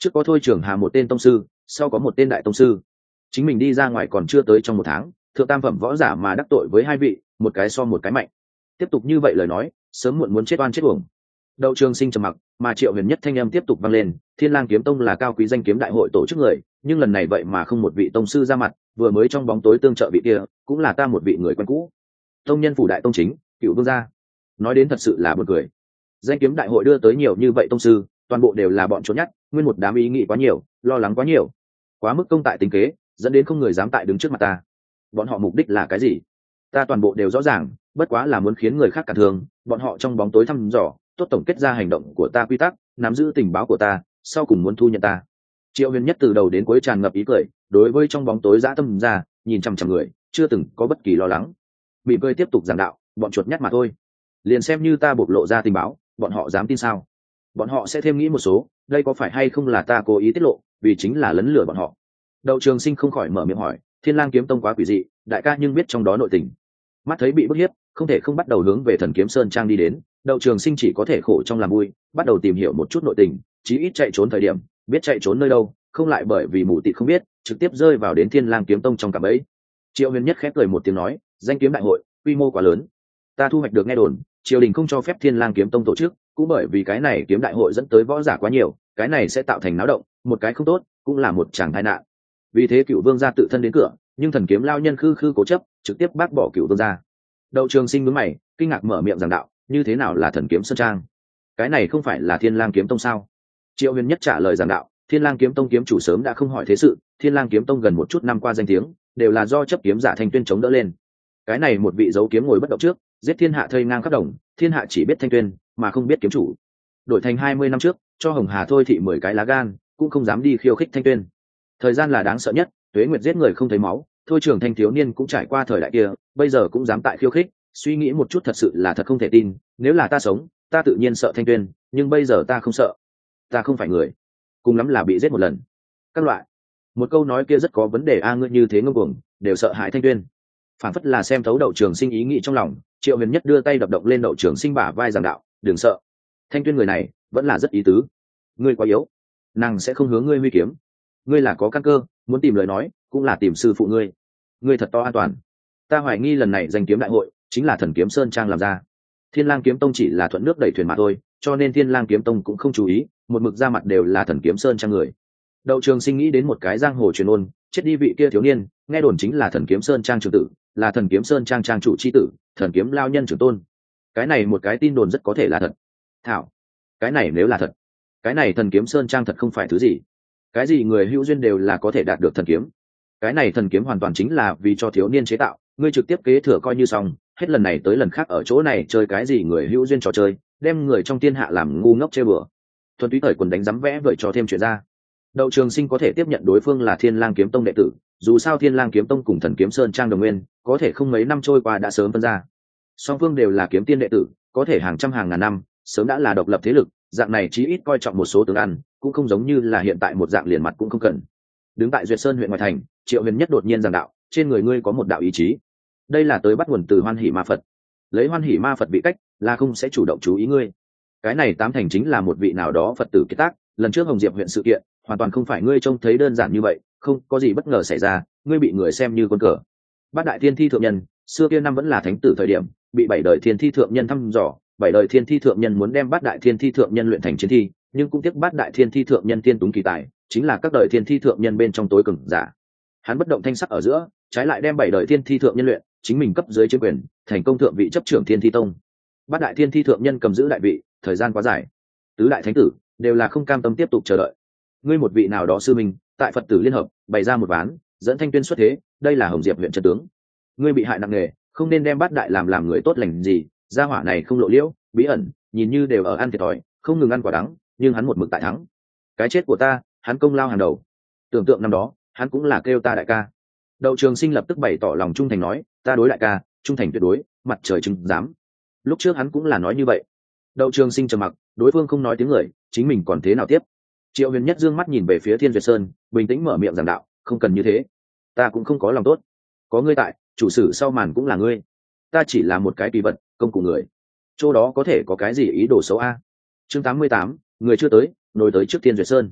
trước có Thôi Trường Hà một tên tông sư, sau có một tên đại tông sư. Chính mình đi ra ngoài còn chưa tới trong một tháng, thượng tam phẩm võ giả mà đắc tội với hai vị, một cái so một cái mạnh. Tiếp tục như vậy lời nói, sớm muộn muốn chết oan chết uổng. Đậu Trường Sinh trầm mặc, mà Triệu Huyền Nhất thanh âm tiếp tục vang lên, Thiên Lang kiếm tông là cao quý danh kiếm đại hội tổ chức người, nhưng lần này vậy mà không một vị tông sư ra mặt, vừa mới trong bóng tối tương trợ vị kia, cũng là ta một vị người quen cũ. Tông nhân phủ đại tông chính, Cửu Vương gia. Nói đến thật sự là buồn cười. Danh kiếm đại hội đưa tới nhiều như vậy tông sư, toàn bộ đều là bọn trốn nhát, nguyên một đám ý nghĩ quá nhiều, lo lắng quá nhiều, quá mức công tại tính kế, dẫn đến không người dám tại đứng trước mặt ta. Bọn họ mục đích là cái gì? Ta toàn bộ đều rõ ràng, bất quá là muốn khiến người khác cản thương, bọn họ trong bóng tối thăm dò, tốt tổng kết ra hành động của ta quy tắc, nắm giữ tình báo của ta, sau cùng muốn thu nhận ta. Triệu Huyền Nhất từ đầu đến cuối tràn ngập ý cười, đối với trong bóng tối dã tâm ra, nhìn chằm chằm người, chưa từng có bất kỳ lo lắng. Mỉm cười tiếp tục giảng đạo, bọn chuột nhắt mà thôi. Liền xem như ta bộc lộ ra tình báo, bọn họ dám tin sao? Bọn họ sẽ thêm nghĩ một số, đây có phải hay không là ta cố ý tiết lộ, vì chính là lấn lừa bọn họ. Đậu Trường Sinh không khỏi mở miệng hỏi, Thiên Lang kiếm tông quá quỷ dị, đại ca nhưng biết trong đó nội tình. Mắt thấy bị bức hiếp, không thể không bắt đầu hướng về Thần Kiếm Sơn Trang đi đến. Đậu Trường Sinh chỉ có thể khổ trong làm vui, bắt đầu tìm hiểu một chút nội tình, chí ít chạy trốn thời điểm, biết chạy trốn nơi đâu, không lại bởi vì mù tịt không biết, trực tiếp rơi vào đến Thiên Lang kiếm tông trong cạm bẫy. Triệu Huyền Nhất khép cười một tiếng nói, danh kiếm đại hội, quy mô quá lớn. Ta thu hoạch được nghe đồn, triều đình không cho phép Thiên Lang kiếm tông tổ chức, cũng bởi vì cái này kiếm đại hội dẫn tới võ giả quá nhiều, cái này sẽ tạo thành náo động, một cái không tốt, cũng là một tràng tai nạn. Vì thế Cửu Vương gia tự thân đến cửa, nhưng Thần Kiếm lao nhân khư khư cố chấp, trực tiếp bác bỏ Cửu Vương gia. Đậu Trường Sinh nhướng mày, kinh ngạc mở miệng giảng đạo, như thế nào là Thần Kiếm Sơn Trang? Cái này không phải là Thiên Lang kiếm tông sao? Triệu Huyền Nhất trả lời giảng đạo, Thiên Lang kiếm tông kiếm chủ sớm đã không hỏi thế sự, Thiên Lang kiếm tông gần một chút năm qua danh tiếng, đều là do chấp kiếm giả Thanh Tuyên chống đỡ lên. Cái này một vị giấu kiếm ngồi bất động trước, giết thiên hạ thây ngang khắp đồng, thiên hạ chỉ biết Thanh Tuyên, mà không biết kiếm chủ. Đổi thành 20 năm trước, cho Hồng Hà thôi thị 10 cái lá gan, cũng không dám đi khiêu khích Thanh Tuyên. Thời gian là đáng sợ nhất, Tuế Nguyệt giết người không thấy máu, thôi trưởng thành thiếu niên cũng trải qua thời đại kia, bây giờ cũng dám tại khiêu khích, suy nghĩ một chút thật sự là thật không thể tin, nếu là ta sống, ta tự nhiên sợ Thanh Tuyên, nhưng bây giờ ta không sợ. Ta không phải người, cùng lắm là bị giết một lần. Các loại. Một câu nói kia rất có vấn đề a, ngươi như thế ngông cuồng, đều sợ hại Thanh Tuyên. Phản phất là xem thấu Đậu Trường Sinh ý nghĩ trong lòng, Triệu Huyền Nhất đưa tay đập động lên Đậu Trường Sinh bả vai giảng đạo, đừng sợ. Thanh Tuyên người này vẫn là rất ý tứ. Ngươi quá yếu, nàng sẽ không hướng ngươi huy kiếm. Ngươi là có căn cơ, muốn tìm lời nói, cũng là tìm sư phụ ngươi. Ngươi thật to an toàn. Ta hoài nghi lần này danh kiếm đại hội chính là Thần Kiếm Sơn Trang làm ra. Thiên Lang kiếm tông chỉ là thuận nước đẩy thuyền mà thôi, cho nên Thiên Lang kiếm tông cũng không chú ý, một mực ra mặt đều là Thần Kiếm Sơn Trang người. Đậu Trường Sinh nghĩ đến một cái giang hồ truyền ôn, chết đi vị kia thiếu niên, nghe đồn chính là Thần Kiếm Sơn Trang trưởng tử, là Thần Kiếm Sơn Trang trang chủ chi tử, Thần Kiếm lao nhân trưởng tôn. Cái này một cái tin đồn rất có thể là thật. Thảo, cái này nếu là thật, cái này Thần Kiếm Sơn Trang thật không phải thứ gì. Cái gì người hữu duyên đều là có thể đạt được thần kiếm. Cái này thần kiếm hoàn toàn chính là vì cho thiếu niên chế tạo, ngươi trực tiếp kế thừa coi như xong, hết lần này tới lần khác ở chỗ này chơi cái gì người hữu duyên trò chơi, đem người trong thiên hạ làm ngu ngốc chơi bừa. Thuần túy thời quần đánh rắm vẽ vời cho thêm chuyện ra. Đậu Trường Sinh có thể tiếp nhận đối phương là Thiên Lang kiếm tông đệ tử, dù sao Thiên Lang kiếm tông cùng Thần Kiếm Sơn Trang đồng nguyên, có thể không mấy năm trôi qua đã sớm phân ra. Song phương đều là kiếm tiên đệ tử, có thể hàng trăm hàng ngàn năm, sớm đã là độc lập thế lực, dạng này chí ít coi trọng một số tướng ăn, cũng không giống như là hiện tại một dạng liền mặt cũng không cần. Đứng tại Duyệt Sơn huyện ngoại thành, Triệu Huyền Nhất đột nhiên giảng đạo, trên người ngươi có một đạo ý chí. Đây là tới bắt nguồn từ Hoan Hỷ Ma Phật. Lấy Hoan Hỷ Ma Phật vị cách, là không sẽ chủ động chú ý ngươi. Cái này tám thành chính là một vị nào đó Phật tử kiệt tác, lần trước Hồng Diệp huyện sự kiện, hoàn toàn không phải ngươi trông thấy đơn giản như vậy, không có gì bất ngờ xảy ra, ngươi bị người xem như con cờ. Bát đại thiên thi thượng nhân, xưa kia năm vẫn là thánh tử thời điểm, bị 7 đời thiên thi thượng nhân thăm dò, 7 đời thiên thi thượng nhân muốn đem bát đại thiên thi thượng nhân luyện thành chiến thi, nhưng cũng tiếc bát đại thiên thi thượng nhân tiên túng kỳ tài, chính là các đời thiên thi thượng nhân bên trong tối cường giả. Hắn bất động thanh sắc ở giữa, trái lại đem 7 đời thiên thi thượng nhân luyện, chính mình cấp dưới chiếm quyền, thành công thượng vị chấp trưởng thiên thi tông. Bát đại thiên thi thượng nhân cầm giữ đại vị, thời gian quá dài. Tứ đại thánh tử đều là không cam tâm tiếp tục chờ đợi. Ngươi một vị nào đó sư minh, tại Phật tử liên hợp, bày ra một ván, dẫn Thanh Tuyên xuất thế, đây là Hồng Diệp huyện chân tướng. Ngươi bị hại nặng nề, không nên đem bát đại làm người tốt lành gì, gia hỏa này không lộ liễu, bí ẩn, nhìn như đều ở ăn thiệt thòi, không ngừng ăn quả đắng, nhưng hắn một mực tại thắng. Cái chết của ta, hắn công lao hàng đầu. Tưởng tượng năm đó, hắn cũng là kêu ta đại ca. Đậu Trường Sinh lập tức bày tỏ lòng trung thành nói, ta đối đại ca, trung thành tuyệt đối, mặt trời chứng giám. Lúc trước hắn cũng là nói như vậy. Đậu Trường Sinh trầm mặc, đối phương không nói tiếng người, chính mình còn thế nào tiếp? Triệu Huyền Nhất dương mắt nhìn về phía Thiên Duyệt Sơn, bình tĩnh mở miệng giảng đạo, không cần như thế, ta cũng không có lòng tốt. Có ngươi tại, chủ sử sau màn cũng là ngươi. Ta chỉ là một cái tùy vật, công cụ người. Chỗ đó có thể có cái gì ý đồ xấu a? Chương 88, người chưa tới, nổi tới trước Thiên Duyệt Sơn.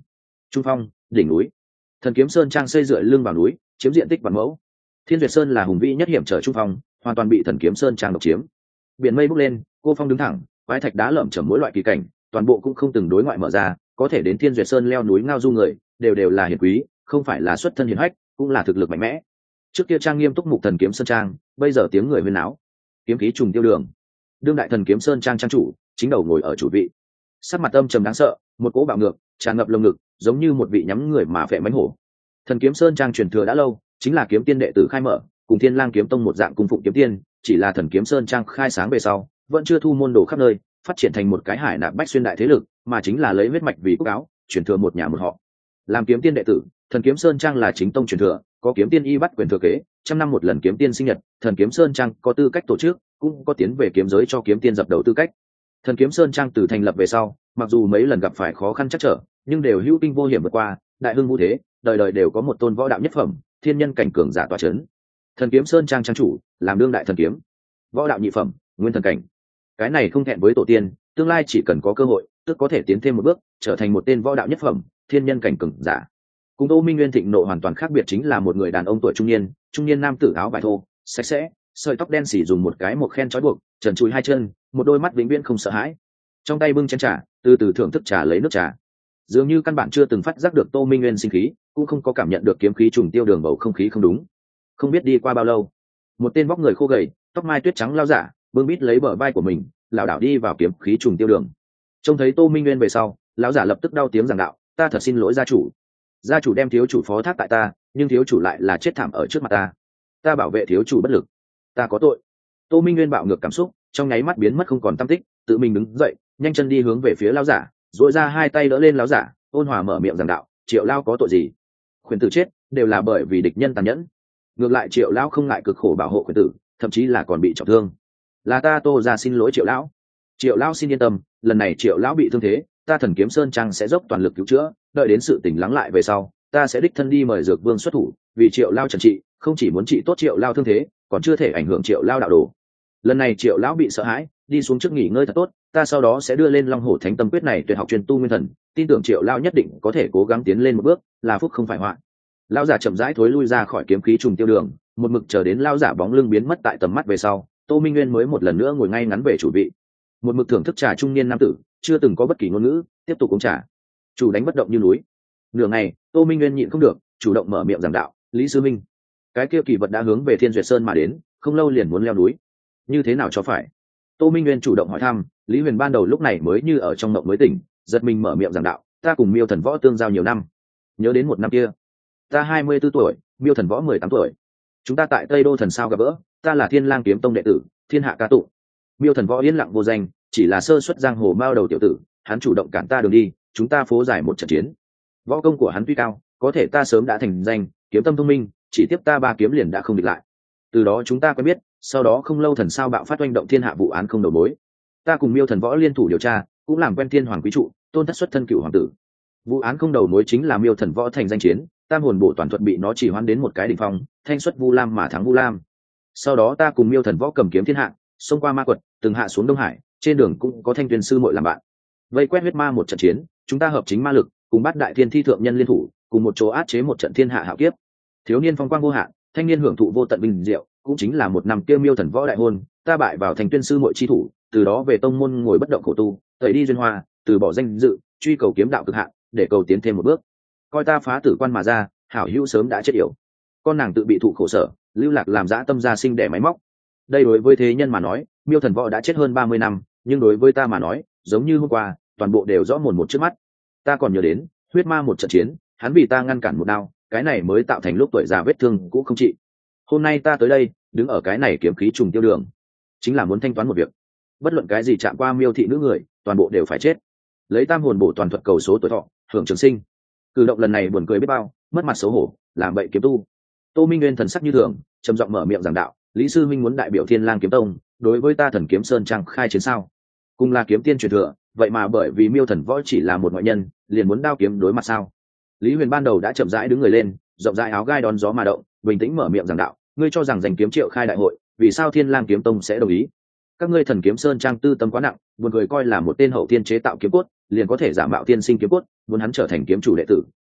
Trung phong, đỉnh núi. Thần Kiếm Sơn trang xây dựa lưng vào núi, chiếm diện tích vạn mẫu. Thiên Duyệt Sơn là hùng vĩ nhất hiểm trở trung phong, hoàn toàn bị Thần Kiếm Sơn trang độc chiếm. Biển mây bốc lên, cô phong đứng thẳng, quái thạch đá lởm chởm mỗi loại kỳ cảnh, toàn bộ cũng không từng đối ngoại mở ra, có thể đến Thiên Duyệt Sơn leo núi ngao du người, đều là hiền quý, không phải là xuất thân hiền hách, cũng là thực lực mạnh mẽ. Trước kia trang nghiêm túc mục Thần Kiếm Sơn trang, bây giờ tiếng người huyên náo. Kiếm khí trùng tiêu đường. Đương đại Thần Kiếm Sơn trang trang chủ, chính đầu ngồi ở chủ vị. Sắc mặt âm trầm đáng sợ, một cỗ bạo ngược, tràn ngập lồng ngực, giống như một vị nhắm người mà phệ mãnh hổ. Thần Kiếm Sơn trang truyền thừa đã lâu, chính là kiếm tiên đệ tử khai mở, cùng Thiên Lang kiếm tông một dạng cung phụng kiếm tiên, chỉ là Thần Kiếm Sơn trang khai sáng về sau, vẫn chưa thu môn đồ khắp nơi, phát triển thành một cái hải nạp bách xuyên đại thế lực, mà chính là lấy huyết mạch vì quốc áo, truyền thừa một nhà một họ. Làm kiếm tiên đệ tử, Thần Kiếm Sơn trang là chính tông truyền thừa, có kiếm tiên y bắt quyền thừa kế, trăm năm một lần kiếm tiên sinh nhật, Thần Kiếm Sơn trang có tư cách tổ chức, cũng có tiến về kiếm giới cho kiếm tiên dập đầu tư cách. Thần Kiếm Sơn trang từ thành lập về sau, mặc dù mấy lần gặp phải khó khăn chắc trở, nhưng đều hữu kinh vô hiểm vượt qua, đại hưng vũ thế, đời đời đều có một tôn võ đạo nhất phẩm, thiên nhân cảnh cường giả tọa chấn. Thần Kiếm Sơn trang trang chủ, làm đương đại thần kiếm, võ đạo nhị phẩm, nguyên thần cảnh. Cái này không thẹn với tổ tiên, tương lai chỉ cần có cơ hội, tức có thể tiến thêm một bước, trở thành một tên võ đạo nhất phẩm, thiên nhân cảnh cường giả. Cùng Tô Minh Nguyên thịnh nộ hoàn toàn khác biệt chính là một người đàn ông tuổi trung niên nam tử áo vải thô, sạch sẽ, sợi tóc đen xỉ dùng một cái một khen trói buộc, trần trụi hai chân, một đôi mắt vĩnh viễn không sợ hãi. Trong tay bưng chén trà, từ từ thưởng thức trà lấy nước trà. Dường như căn bản chưa từng phát giác được Tô Minh Nguyên sinh khí, cũng không có cảm nhận được kiếm khí trùng tiêu đường bầu không khí không đúng. Không biết đi qua bao lâu, một tên vóc người khô gầy, tóc mai tuyết trắng lao giả, bưng bít lấy bờ vai của mình, lảo đảo đi vào kiếm khí trùng tiêu đường. Trông thấy Tô Minh Nguyên về sau, lão giả lập tức đau tiếng giảng đạo: "Ta thật xin lỗi gia chủ. Gia chủ đem thiếu chủ phó thác tại ta, nhưng thiếu chủ lại là chết thảm ở trước mặt ta. Ta bảo vệ thiếu chủ bất lực, ta có tội." Tô Minh Nguyên bạo ngược cảm xúc, trong nháy mắt biến mất không còn tăm tích, tự mình đứng dậy, nhanh chân đi hướng về phía lão giả, duỗi ra hai tay đỡ lên lão giả, ôn hòa mở miệng giảng đạo: "Triệu lao có tội gì? Khuyển tử chết đều là bởi vì địch nhân tàn nhẫn. Ngược lại Triệu lão không ngại cực khổ bảo hộ khuyển tử, thậm chí là còn bị trọng thương. Là ta Tô ra xin lỗi Triệu lão. Triệu lão xin yên tâm, lần này Triệu lão bị thương thế, ta Thần Kiếm Sơn trang sẽ dốc toàn lực cứu chữa, đợi đến sự tình lắng lại về sau, ta sẽ đích thân đi mời Dược Vương xuất thủ, vì Triệu lao trần trị, không chỉ muốn trị tốt Triệu lao thương thế, còn chưa thể ảnh hưởng Triệu lao đạo đồ. Lần này Triệu lão bị sợ hãi, đi xuống trước nghỉ ngơi thật tốt, ta sau đó sẽ đưa lên Long Hổ Thánh Tâm Quyết này tuyệt học truyền tu nguyên thần, tin tưởng Triệu lao nhất định có thể cố gắng tiến lên một bước, là phúc không phải họa." Lão giả chậm rãi thối lui ra khỏi kiếm khí trùng tiêu đường, một mực chờ đến lão giả bóng lưng biến mất tại tầm mắt về sau, Tô Minh Nguyên mới một lần nữa ngồi ngay ngắn về chủ vị. Một mực thưởng thức trà trung niên nam tử, chưa từng có bất kỳ ngôn ngữ, tiếp tục uống trà. Chủ đánh bất động như núi. Nửa ngày, Tô Minh Nguyên nhịn không được, chủ động mở miệng giảng đạo: "Lý sư minh, cái kia kỳ vật đã hướng về Thiên Duyệt Sơn mà đến, không lâu liền muốn leo núi, như thế nào cho phải?" Tô Minh Nguyên chủ động hỏi thăm. Lý Huyền ban đầu lúc này mới như ở trong mộng mới tỉnh, giật mình mở miệng giảng đạo: "Ta cùng Miêu Thần Võ tương giao nhiều năm, nhớ đến một năm kia, ta 24 tuổi, Miêu Thần Võ 18 tuổi, chúng ta tại Tây Đô Thần Sao gặp gỡ, ta là Thiên Lang kiếm tông đệ tử, thiên hạ ca tụng. Miêu Thần Võ yên lặng vô danh, chỉ là sơ xuất giang hồ mao đầu tiểu tử, hắn chủ động cản ta đường đi, chúng ta phố giải một trận chiến. Võ công của hắn tuy cao, có thể ta sớm đã thành danh, kiếm tâm thông minh, chỉ tiếp ta 3 kiếm liền đã không địch lại. Từ đó chúng ta quen biết, sau đó không lâu Thần Sao bạo phát oanh động thiên hạ vụ án không đầu mối. Ta cùng Miêu Thần Võ liên thủ điều tra, cũng làm quen Thiên Hoàng quý trụ, tôn thất xuất thân cửu hoàng tử. Vụ án không đầu mối chính là Miêu Thần Võ thành danh chiến, tam hồn bộ toàn thuật bị nó chỉ hoán đến một cái đỉnh phong, thanh xuất Vu Lam mà thắng Vu Lam. Sau đó ta cùng Miêu Thần Võ cầm kiếm thiên hạ, xông qua ma quật, từng hạ xuống Đông Hải, trên đường cũng có Thanh Tuyên sư muội làm bạn. Vây quét huyết ma một trận chiến, chúng ta hợp chính ma lực, cùng bắt đại thiên thi thượng nhân liên thủ, cùng một chỗ át chế một trận thiên hạ hạo kiếp. Thiếu niên phong quang vô hạn, thanh niên hưởng thụ vô tận bình diệu, cũng chính là một năm kia Miêu Thần Võ đại hôn, ta bại vào Thanh Tuyên sư muội chi thủ, từ đó về tông môn ngồi bất động khổ tu, tẩy đi duyên hoa, từ bỏ danh dự, truy cầu kiếm đạo cực hạn, để cầu tiến thêm một bước. Coi ta phá tử quan mà ra, hảo hữu sớm đã chết yểu. Con nàng tự bị thụ khổ sở, lưu lạc làm dã tâm gia sinh đẻ máy móc. Đây đối với thế nhân mà nói, Miêu Thần Võ đã chết hơn 30 năm, nhưng đối với ta mà nói, giống như hôm qua, toàn bộ đều rõ mồn một trước mắt. Ta còn nhớ đến, huyết ma một trận chiến, hắn vì ta ngăn cản một đao, cái này mới tạo thành lúc tuổi già vết thương cũ không trị. Hôm nay ta tới đây, đứng ở cái này kiếm khí trùng tiêu đường, chính là muốn thanh toán một việc. Bất luận cái gì chạm qua Miêu thị nữ người, toàn bộ đều phải chết. Lấy tam hồn bổ toàn thuật cầu số tuổi thọ, hưởng trường sinh. Cử động lần này buồn cười biết bao, mất mặt xấu hổ, làm bậy kiếm tu. Tô Minh Nguyên thần sắc như thường, trầm giọng mở miệng giảng đạo: "Lý sư minh muốn đại biểu Thiên Lang kiếm tông, đối với ta Thần Kiếm Sơn trang khai chiến sao? Cùng là kiếm tiên truyền thừa, vậy mà bởi vì Miêu Thần Võ chỉ là một ngoại nhân, liền muốn đao kiếm đối mặt sao?" Lý Huyền ban đầu đã chậm rãi đứng người lên, rộng rãi áo gai đón gió mà động, bình tĩnh mở miệng giảng đạo: "Ngươi cho rằng giành kiếm triệu khai đại hội, vì sao Thiên Lang kiếm tông sẽ đồng ý? Các ngươi Thần Kiếm Sơn trang tư tâm quá nặng, buồn cười coi là một tên hậu tiên chế tạo kiếm cốt, liền có thể giả mạo tiên sinh kiếm cốt, muốn hắn trở thành kiếm chủ đệ tử,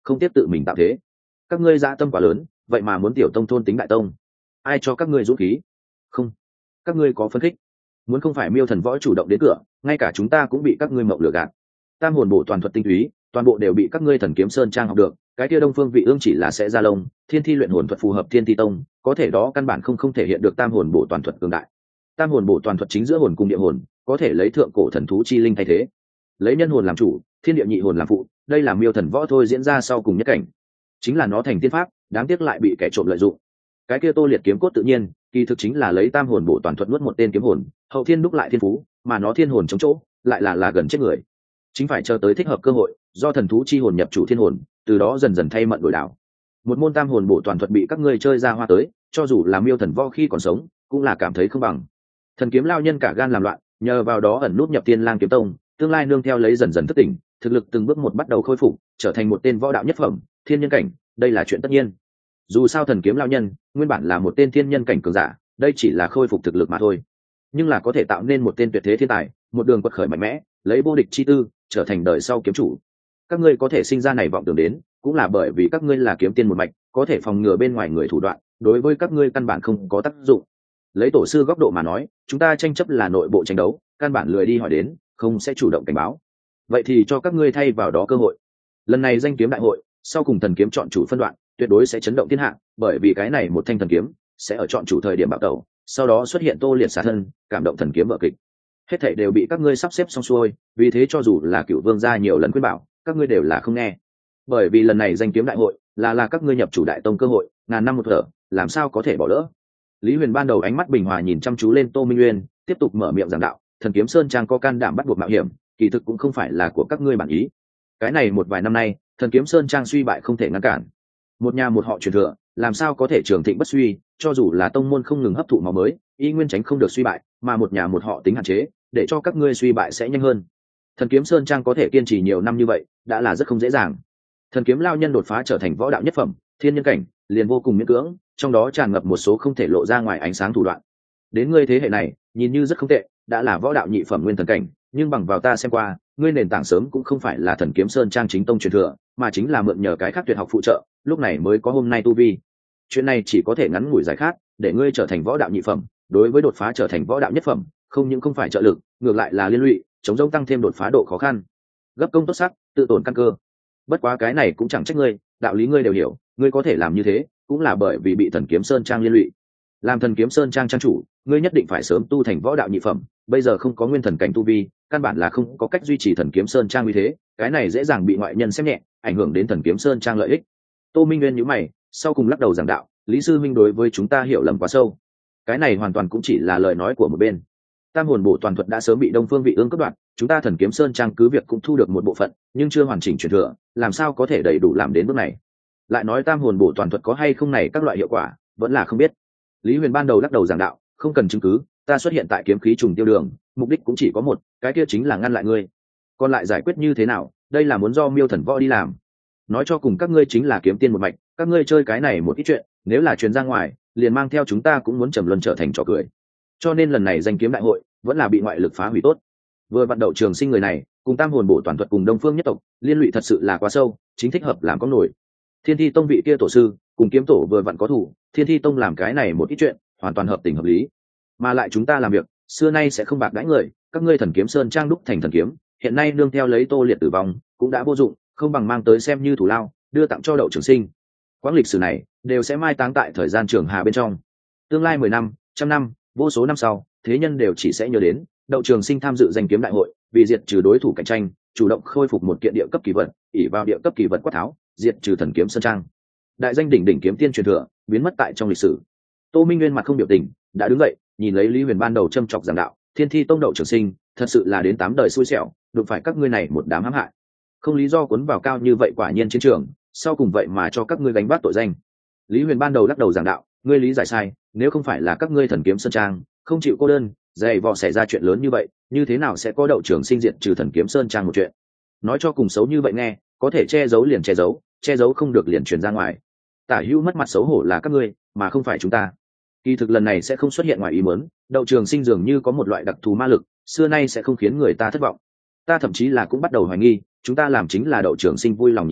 không tiếp tự mình tạo thế. Các ngươi dã tâm quá lớn, vậy mà muốn tiểu tông thôn tính đại tông, ai cho các ngươi dũng khí? Không, các ngươi có phấn khích, muốn không phải Miêu Thần Võ chủ động đến cửa, ngay cả chúng ta cũng bị các ngươi mộng lừa gạt. Tam hồn bổ toàn thuật tinh túy, toàn bộ đều bị các ngươi Thần Kiếm Sơn Trang học được. Cái kia Đông Phương Vị Ương chỉ là sẽ ra lông, Thiên Thi luyện hồn thuật phù hợp Thiên Thi tông, có thể đó căn bản không thể hiện được tam hồn bổ toàn thuật cường đại. Tam hồn bổ toàn thuật chính giữa hồn cùng địa hồn, có thể lấy thượng cổ thần thú chi linh thay thế, lấy nhân hồn làm chủ, thiên địa nhị hồn làm phụ. Đây là Miêu Thần Võ thôi diễn ra sau cùng nhất cảnh, chính là nó thành tiên pháp, đáng tiếc lại bị kẻ trộm lợi dụng. Cái kia Tô Liệt kiếm cốt tự nhiên, kỳ thực chính là lấy tam hồn bổ toàn thuật nuốt một tên kiếm hồn, hậu thiên đúc lại thiên phú, mà nó thiên hồn chống chỗ, lại là gần chết người. Chính phải chờ tới thích hợp cơ hội, do thần thú chi hồn nhập chủ thiên hồn, từ đó dần dần thay mận đổi đảo. Một môn tam hồn bổ toàn thuật bị các ngươi chơi ra hoa tới, cho dù là Miêu Thần Võ khi còn sống, cũng là cảm thấy không bằng. Thần kiếm lao nhân cả gan làm loạn, nhờ vào đó ẩn nút nhập Tiên Lang kiếm tông, tương lai nương theo lấy dần dần thức tỉnh, thực lực từng bước một bắt đầu khôi phục, trở thành một tên võ đạo nhất phẩm, thiên nhân cảnh, đây là chuyện tất nhiên. Dù sao thần kiếm lao nhân nguyên bản là một tên thiên nhân cảnh cường giả, đây chỉ là khôi phục thực lực mà thôi, nhưng là có thể tạo nên một tên tuyệt thế thiên tài, một đường quật khởi mạnh mẽ, lấy vô địch chi tư trở thành đời sau kiếm chủ. Các ngươi có thể sinh ra này vọng tưởng đến, cũng là bởi vì các ngươi là kiếm tiên một mạch, có thể phòng ngừa bên ngoài người thủ đoạn, đối với các ngươi căn bản không có tác dụng. Lấy tổ sư góc độ mà nói, chúng ta tranh chấp là nội bộ tranh đấu, căn bản lười đi hỏi đến, không sẽ chủ động cảnh báo. Vậy thì cho các ngươi thay vào đó cơ hội. Lần này danh kiếm đại hội, sau cùng thần kiếm chọn chủ phân đoạn, tuyệt đối sẽ chấn động thiên hạ, bởi vì cái này một thanh thần kiếm sẽ ở chọn chủ thời điểm bạo tẩu, sau đó xuất hiện Tô Liệt xả thân, cảm động thần kiếm vở kịch. Hết thảy đều bị các ngươi sắp xếp xong xuôi, vì thế cho dù là Cửu Vương gia nhiều lần khuyên bảo, các ngươi đều là không nghe. Bởi vì lần này danh kiếm đại hội là các ngươi nhập chủ đại tông cơ hội, ngàn năm một thở, làm sao có thể bỏ lỡ. Lý Huyền ban đầu ánh mắt bình hòa nhìn chăm chú lên Tô Minh Nguyên, tiếp tục mở miệng giảng đạo, Thần Kiếm Sơn Trang có can đảm bắt buộc mạo hiểm, kỳ thực cũng không phải là của các ngươi bản ý. Cái này một vài năm nay, Thần Kiếm Sơn Trang suy bại không thể ngăn cản. Một nhà một họ truyền thừa, làm sao có thể trường thịnh bất suy, cho dù là tông môn không ngừng hấp thụ máu mới, y nguyên tránh không được suy bại, mà một nhà một họ tính hạn chế, để cho các ngươi suy bại sẽ nhanh hơn. Thần Kiếm Sơn Trang có thể kiên trì nhiều năm như vậy, đã là rất không dễ dàng. Thần kiếm lao nhân đột phá trở thành võ đạo nhất phẩm, thiên nhân cảnh, liền vô cùng miễn cưỡng, trong đó tràn ngập một số không thể lộ ra ngoài ánh sáng thủ đoạn. Đến ngươi thế hệ này, nhìn như rất không tệ, đã là võ đạo nhị phẩm nguyên thần cảnh, nhưng bằng vào ta xem qua, ngươi nền tảng sớm cũng không phải là Thần Kiếm Sơn Trang chính tông truyền thừa, mà chính là mượn nhờ cái khác tuyệt học phụ trợ, lúc này mới có hôm nay tu vi. Chuyện này chỉ có thể ngắn ngủi giải khát, để ngươi trở thành võ đạo nhị phẩm, đối với đột phá trở thành võ đạo nhất phẩm, không những không phải trợ lực, ngược lại là liên lụy, chống rông tăng thêm đột phá độ khó khăn. Gấp công tốt sắc, tự tổn căn cơ. Bất quá cái này cũng chẳng trách ngươi, đạo lý ngươi đều hiểu, ngươi có thể làm như thế, cũng là bởi vì bị Thần Kiếm Sơn Trang liên lụy. Làm Thần Kiếm Sơn Trang trang chủ, ngươi nhất định phải sớm tu thành võ đạo nhị phẩm, bây giờ không có nguyên thần cảnh tu vi, căn bản là không có cách duy trì Thần Kiếm Sơn Trang như thế, cái này dễ dàng bị ngoại nhân xem nhẹ, ảnh hưởng đến Thần Kiếm Sơn Trang lợi ích. Tô Minh Nguyên nhíu mày, sau cùng lắc đầu giảng đạo, Lý sư minh đối với chúng ta hiểu lầm quá sâu. Cái này hoàn toàn cũng chỉ là lời nói của một bên. Tam hồn bổ toàn thuật đã sớm bị Đông Phương Vị Ương cướp đoạt, chúng ta Thần Kiếm Sơn Trang cứ việc cũng thu được một bộ phận, nhưng chưa hoàn chỉnh truyền thừa, làm sao có thể đầy đủ làm đến bước này. Lại nói tam hồn bổ toàn thuật có hay không này các loại hiệu quả, vẫn là không biết. Lý Huyền ban đầu lắc đầu giảng đạo, không cần chứng cứ, ta xuất hiện tại kiếm khí trùng tiêu đường, mục đích cũng chỉ có một, cái kia chính là ngăn lại ngươi. Còn lại giải quyết như thế nào, đây là muốn do Miêu Thần Võ đi làm. Nói cho cùng các ngươi chính là kiếm tiên một mạch, các ngươi chơi cái này một ít chuyện, nếu là truyền ra ngoài, liền mang theo chúng ta cũng muốn trầm luân trở thành trò cười. Cho nên lần này danh kiếm đại hội vẫn là bị ngoại lực phá hủy tốt. Vừa vận Đậu Trường Sinh người này, cùng tam hồn bổ toàn thuật cùng Đông Phương nhất tộc, liên lụy thật sự là quá sâu, chính thích hợp làm có nổi. Thiên Thi Tông vị kia tổ sư, cùng kiếm tổ vừa vặn có thủ, Thiên Thi Tông làm cái này một ít chuyện, hoàn toàn hợp tình hợp lý. Mà lại chúng ta làm việc, xưa nay sẽ không bạc đãi người, các ngươi Thần Kiếm Sơn Trang đúc thành thần kiếm, hiện nay nương theo lấy Tô Liệt tử vong, cũng đã vô dụng, không bằng mang tới xem như thủ lao, đưa tặng cho Đậu Trường Sinh. Quãng lịch sử này đều sẽ mai táng tại thời gian trường hà bên trong. Tương lai 10 năm, trăm năm, vô số năm sau, thế nhân đều chỉ sẽ nhớ đến Đậu Trường Sinh tham dự danh kiếm đại hội, vì diệt trừ đối thủ cạnh tranh, chủ động khôi phục một kiện địa cấp kỳ vật, ỷ vào địa cấp kỳ vật quát tháo, diệt trừ Thần Kiếm Sơn Trang. Đại danh đỉnh đỉnh kiếm tiên truyền thừa, biến mất tại trong lịch sử. Tô Minh Nguyên mặt không biểu tình, đã đứng dậy, nhìn lấy Lý Huyền ban đầu châm chọc giảng đạo, Thiên Thi Tông Đậu Trường Sinh, thật sự là đến 8 đời xui xẻo, đụng phải các ngươi này một đám hãm hại. Không lý do cuốn vào cao như vậy, quả nhiên chiến trường, sau cùng vậy mà cho các ngươi gánh vác tội danh. Lý Huyền ban đầu lắc đầu giảng đạo, ngươi lý giải sai, nếu không phải là các ngươi Thần Kiếm Sơn Trang không chịu cô đơn, dày vò xảy ra chuyện lớn như vậy, như thế nào sẽ có Đậu Trường Sinh diệt trừ Thần Kiếm Sơn Trang một chuyện. Nói cho cùng xấu như vậy nghe, có thể che giấu liền che giấu không được liền truyền ra ngoài. Tả hữu mất mặt xấu hổ là các ngươi, mà không phải chúng ta. Kỳ thực lần này sẽ không xuất hiện ngoài ý muốn, Đậu Trường Sinh dường như có một loại đặc thù ma lực, xưa nay sẽ không khiến người ta thất vọng. Ta thậm chí là cũng bắt đầu hoài nghi, chúng ta làm chính là Đậu Trường Sinh vui lòng nhìn thấy,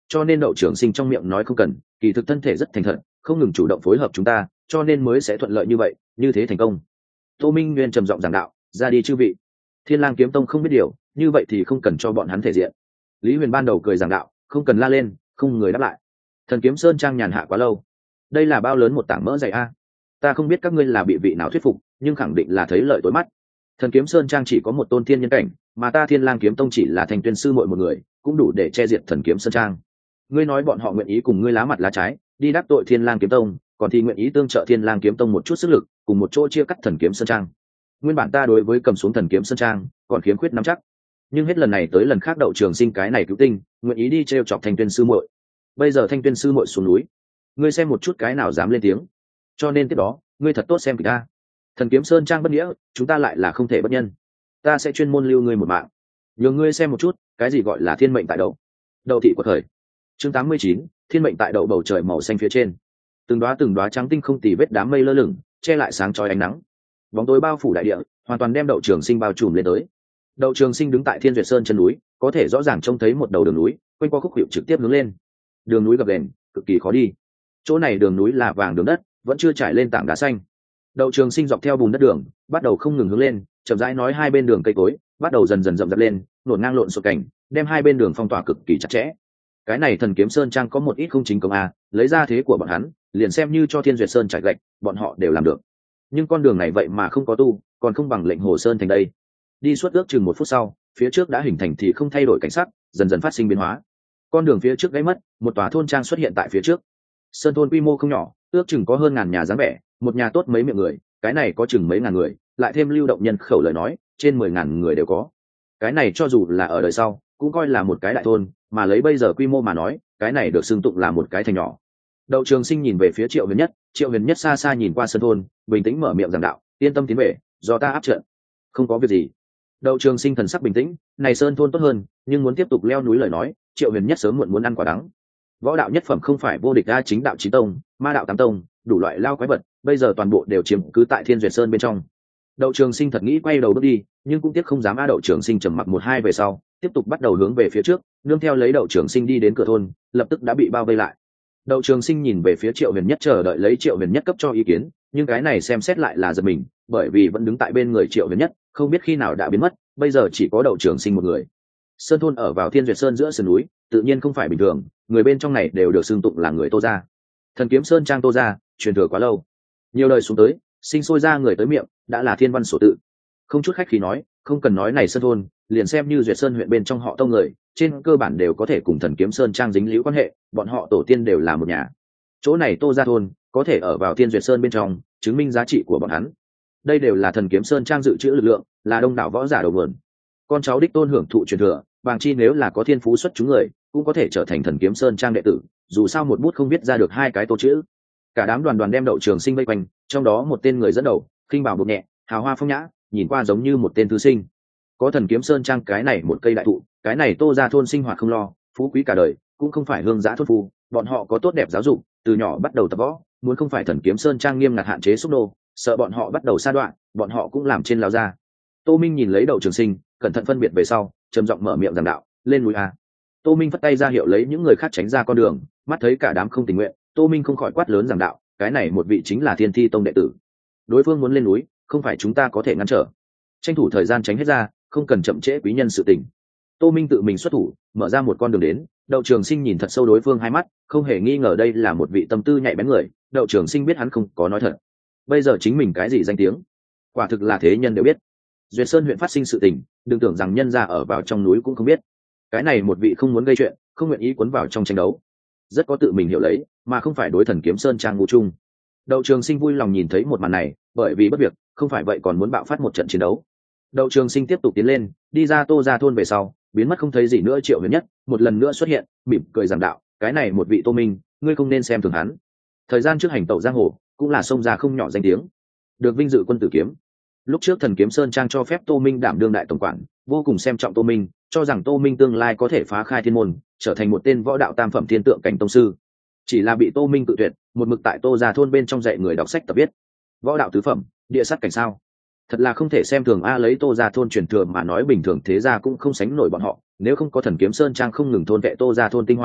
cho nên đậu trưởng sinh trong miệng nói không cần, kỳ thực thân thể rất thành thật, không ngừng chủ động phối hợp chúng ta, cho nên mới sẽ thuận lợi như vậy, như thế thành công. Tô Minh Nguyên trầm giọng giảng đạo, ra đi chư vị. Thiên Lang kiếm tông không biết điều, như vậy thì không cần cho bọn hắn thể diện. Lý Huyền ban đầu cười giảng đạo, không cần la lên, không người đáp lại. Thần kiếm sơn trang nhàn hạ quá lâu, đây là bao lớn một tảng mỡ dày a. Ta không biết các ngươi là bị vị nào thuyết phục, nhưng khẳng định là thấy lợi tối mắt. Thần kiếm sơn trang chỉ có một tôn thiên nhân cảnh, mà ta Thiên Lang kiếm tông chỉ là thành tuyên sư muội một người, cũng đủ để che diệt thần kiếm sơn trang. Ngươi nói bọn họ nguyện ý cùng ngươi lá mặt lá trái đi đắc tội Thiên Lang kiếm tông, còn thì nguyện ý tương trợ Thiên Lang kiếm tông một chút sức lực, cùng một chỗ chia cắt thần kiếm sơn trang. Nguyên bản ta đối với cầm xuống thần kiếm sơn trang còn khiếm khuyết nắm chắc, nhưng hết lần này tới lần khác đậu trường sinh cái này cứu tinh nguyện ý đi trêu chọc thanh tuyên sư muội. Bây giờ thanh tuyên sư muội xuống núi, ngươi xem một chút cái nào dám lên tiếng. Cho nên tiếp đó ngươi thật tốt xem kịch ta. Thần kiếm sơn trang bất nghĩa, chúng ta lại là không thể bất nhân, ta sẽ chuyên môn lưu ngươi một mạng. Nhờ ngươi xem một chút cái gì gọi là thiên mệnh tại đậu. Đậu thị của thời. Chương 89, thiên mệnh tại đậu. Bầu trời màu xanh phía trên, từng đóa trắng tinh không tì vết đám mây lơ lửng che lại sáng chói ánh nắng, bóng tối bao phủ đại địa, hoàn toàn đem đậu trường sinh bao trùm lên tới. Đậu trường sinh đứng tại thiên duyệt sơn chân núi, có thể rõ ràng trông thấy một đầu đường núi quanh qua khúc hiệu trực tiếp hướng lên. Đường núi gập ghềnh, cực kỳ khó đi. Chỗ này đường núi là vàng đường đất, vẫn chưa trải lên tảng đá xanh. Đậu trường sinh dọc theo bùn đất đường bắt đầu không ngừng hướng lên, chậm rãi nói hai bên đường cây cối bắt đầu dần dần rậm rạp lên, nổn ngang lộn xộn cảnh, đem hai bên đường phong tỏa cực kỳ chặt chẽ. Cái này thần kiếm sơn trang có một ít không chính công a, lấy ra thế của bọn hắn liền xem như cho thiên duyệt sơn trải gạch bọn họ đều làm được, nhưng con đường này vậy mà không có tu, còn không bằng lệnh hồ sơn thành đây. Đi suốt ước chừng 1 phút sau, phía trước đã hình thành thì không thay đổi cảnh sắc, dần dần phát sinh biến hóa. Con đường phía trước gãy mất, một tòa thôn trang xuất hiện tại phía trước. Sơn thôn quy mô không nhỏ, ước chừng có hơn 1000 nhà dáng vẻ, một nhà tốt mấy miệng người, cái này có chừng mấy ngàn người, lại thêm lưu động nhân khẩu lời nói, trên 10.000 người đều có. Cái này cho dù là ở đời sau, cũng coi là một cái đại thôn, mà lấy bây giờ quy mô mà nói, cái này được xưng tụng là một cái thành nhỏ. Đậu Trường Sinh nhìn về phía Triệu Huyền Nhất xa xa nhìn qua sơn thôn, bình tĩnh mở miệng giảng đạo, yên tâm tiến về, do ta áp trận. Không có việc gì. Đậu Trường Sinh thần sắc bình tĩnh, này sơn thôn tốt hơn, nhưng muốn tiếp tục leo núi lời nói, Triệu Huyền Nhất sớm muộn muốn ăn quả đắng. Võ đạo nhất phẩm không phải vô địch a, chính đạo chí tông, ma đạo tám tông, đủ loại lao quái vật, bây giờ toàn bộ đều chiếm cứ tại Thiên Duyệt Sơn bên trong. Đậu Trường Sinh thật nghĩ quay đầu bước đi, nhưng cũng tiếc không dám. Đậu Trường Sinh trầm mặc 1-2 về sau, tiếp tục bắt đầu hướng về phía trước, nương theo lấy Đậu Trường Sinh đi đến cửa thôn, lập tức đã bị bao vây lại. Đậu Trường Sinh nhìn về phía Triệu Huyền Nhất, chờ đợi lấy Triệu Huyền Nhất cấp cho ý kiến, nhưng cái này xem xét lại là giật mình, bởi vì vẫn đứng tại bên người Triệu Huyền Nhất, không biết khi nào đã biến mất, bây giờ chỉ có Đậu Trường Sinh một người. Sơn thôn ở vào Thiên Duyệt Sơn giữa sườn núi, tự nhiên không phải bình thường, người bên trong này đều được xưng tụng là người Tô gia. Thần kiếm sơn trang Tô gia, truyền thừa quá lâu, nhiều đời xuống tới, sinh sôi ra người tới miệng, đã là thiên văn sổ tự. Không chút khách khí nói, không cần nói này sơn thôn, liền xem như Duyệt Sơn huyện bên trong họ Tông người, trên cơ bản đều có thể cùng Thần kiếm sơn trang dính líu quan hệ, bọn họ tổ tiên đều là một nhà. Chỗ này Tô gia thôn, có thể ở vào Thiên Duyệt Sơn bên trong, chứng minh giá trị của bọn hắn. Đây đều là Thần kiếm sơn trang dự trữ lực lượng, là đông đảo võ giả đầu nguồn. Con cháu đích tôn hưởng thụ truyền thừa, bàng chi nếu là có thiên phú xuất chúng người, cũng có thể trở thành Thần kiếm sơn trang đệ tử, dù sao một bút không biết ra được 2 cái Tô chữ. Cả đám đoàn đem Đậu Trường Sinh vây quanh, trong đó một tên người dẫn đầu, khinh bảo bộc nhẹ, hào hoa phong nhã, nhìn qua giống như một tên thư sinh. Có Thần kiếm sơn trang cái này một cây đại thụ, cái này Tô gia thôn sinh hoạt không lo, phú quý cả đời, cũng không phải hương giã thôn phu, bọn họ có tốt đẹp giáo dục, từ nhỏ bắt đầu tập võ, muốn không phải Thần kiếm sơn trang nghiêm ngặt hạn chế xúc nô, sợ bọn họ bắt đầu sa đoạn, bọn họ cũng làm trên lao ra. Tô Minh nhìn lấy Đậu Trường Sinh, cẩn thận phân biệt về sau, trầm giọng mở miệng giảng đạo, lên núi a. Tô Minh phất tay ra hiệu lấy những người khác tránh ra con đường, mắt thấy cả đám không tình nguyện, Tô Minh không khỏi quát lớn giảng đạo, cái này một vị chính là Thiên Thi tông đệ tử, đối phương muốn lên núi, không phải chúng ta có thể ngăn trở, tranh thủ thời gian tránh hết ra, không cần chậm trễ quý nhân sự tình. Tô Minh tự mình xuất thủ, mở ra một con đường đến. Đậu Trường Sinh nhìn thật sâu đối phương 2 mắt, không hề nghi ngờ đây là một vị tâm tư nhạy bén người. Đậu Trường Sinh biết hắn không có nói thật, bây giờ chính mình cái gì danh tiếng, quả thực là thế nhân đều biết. Duyệt Sơn huyện phát sinh sự tình, đừng tưởng rằng nhân gia ở vào trong núi cũng không biết. Cái này một vị không muốn gây chuyện, không nguyện ý cuốn vào trong tranh đấu, rất có tự mình hiểu lấy, mà không phải đối Thần kiếm sơn trang ngu chung. Đậu Trường Sinh vui lòng nhìn thấy một màn này, bởi vì bất việc, không phải vậy còn muốn bạo phát một trận chiến đấu. Đậu Trường Sinh tiếp tục tiến lên, đi ra Tô gia thôn về sau, biến mất không thấy gì nữa. Triệu Huyền Nhất một lần nữa xuất hiện, mỉm cười giảng đạo, cái này một vị Tô Minh, ngươi không nên xem thường hắn. Thời gian trước hành tẩu giang hồ, cũng là sông ra không nhỏ danh tiếng, được vinh dự quân tử kiếm. Lúc trước Thần kiếm sơn trang cho phép Tô Minh đảm đương đại tổng quản, vô cùng xem trọng Tô Minh, cho rằng Tô Minh tương lai có thể phá khai thiên môn, trở thành một tên võ đạo tam phẩm thiên tượng cảnh tông sư. Chỉ là bị Tô Minh cự tuyệt, một mực tại Tô gia thôn bên trong dạy người đọc sách tập viết. Võ đạo tứ phẩm, địa sát cảnh sao? Thật là không thể xem thường a, lấy Tô gia thôn truyền thừa mà nói, bình thường thế gia cũng không sánh nổi bọn họ, nếu không có Thần kiếm sơn trang không ngừng thôn vệ Tô gia thôn tinh hoa,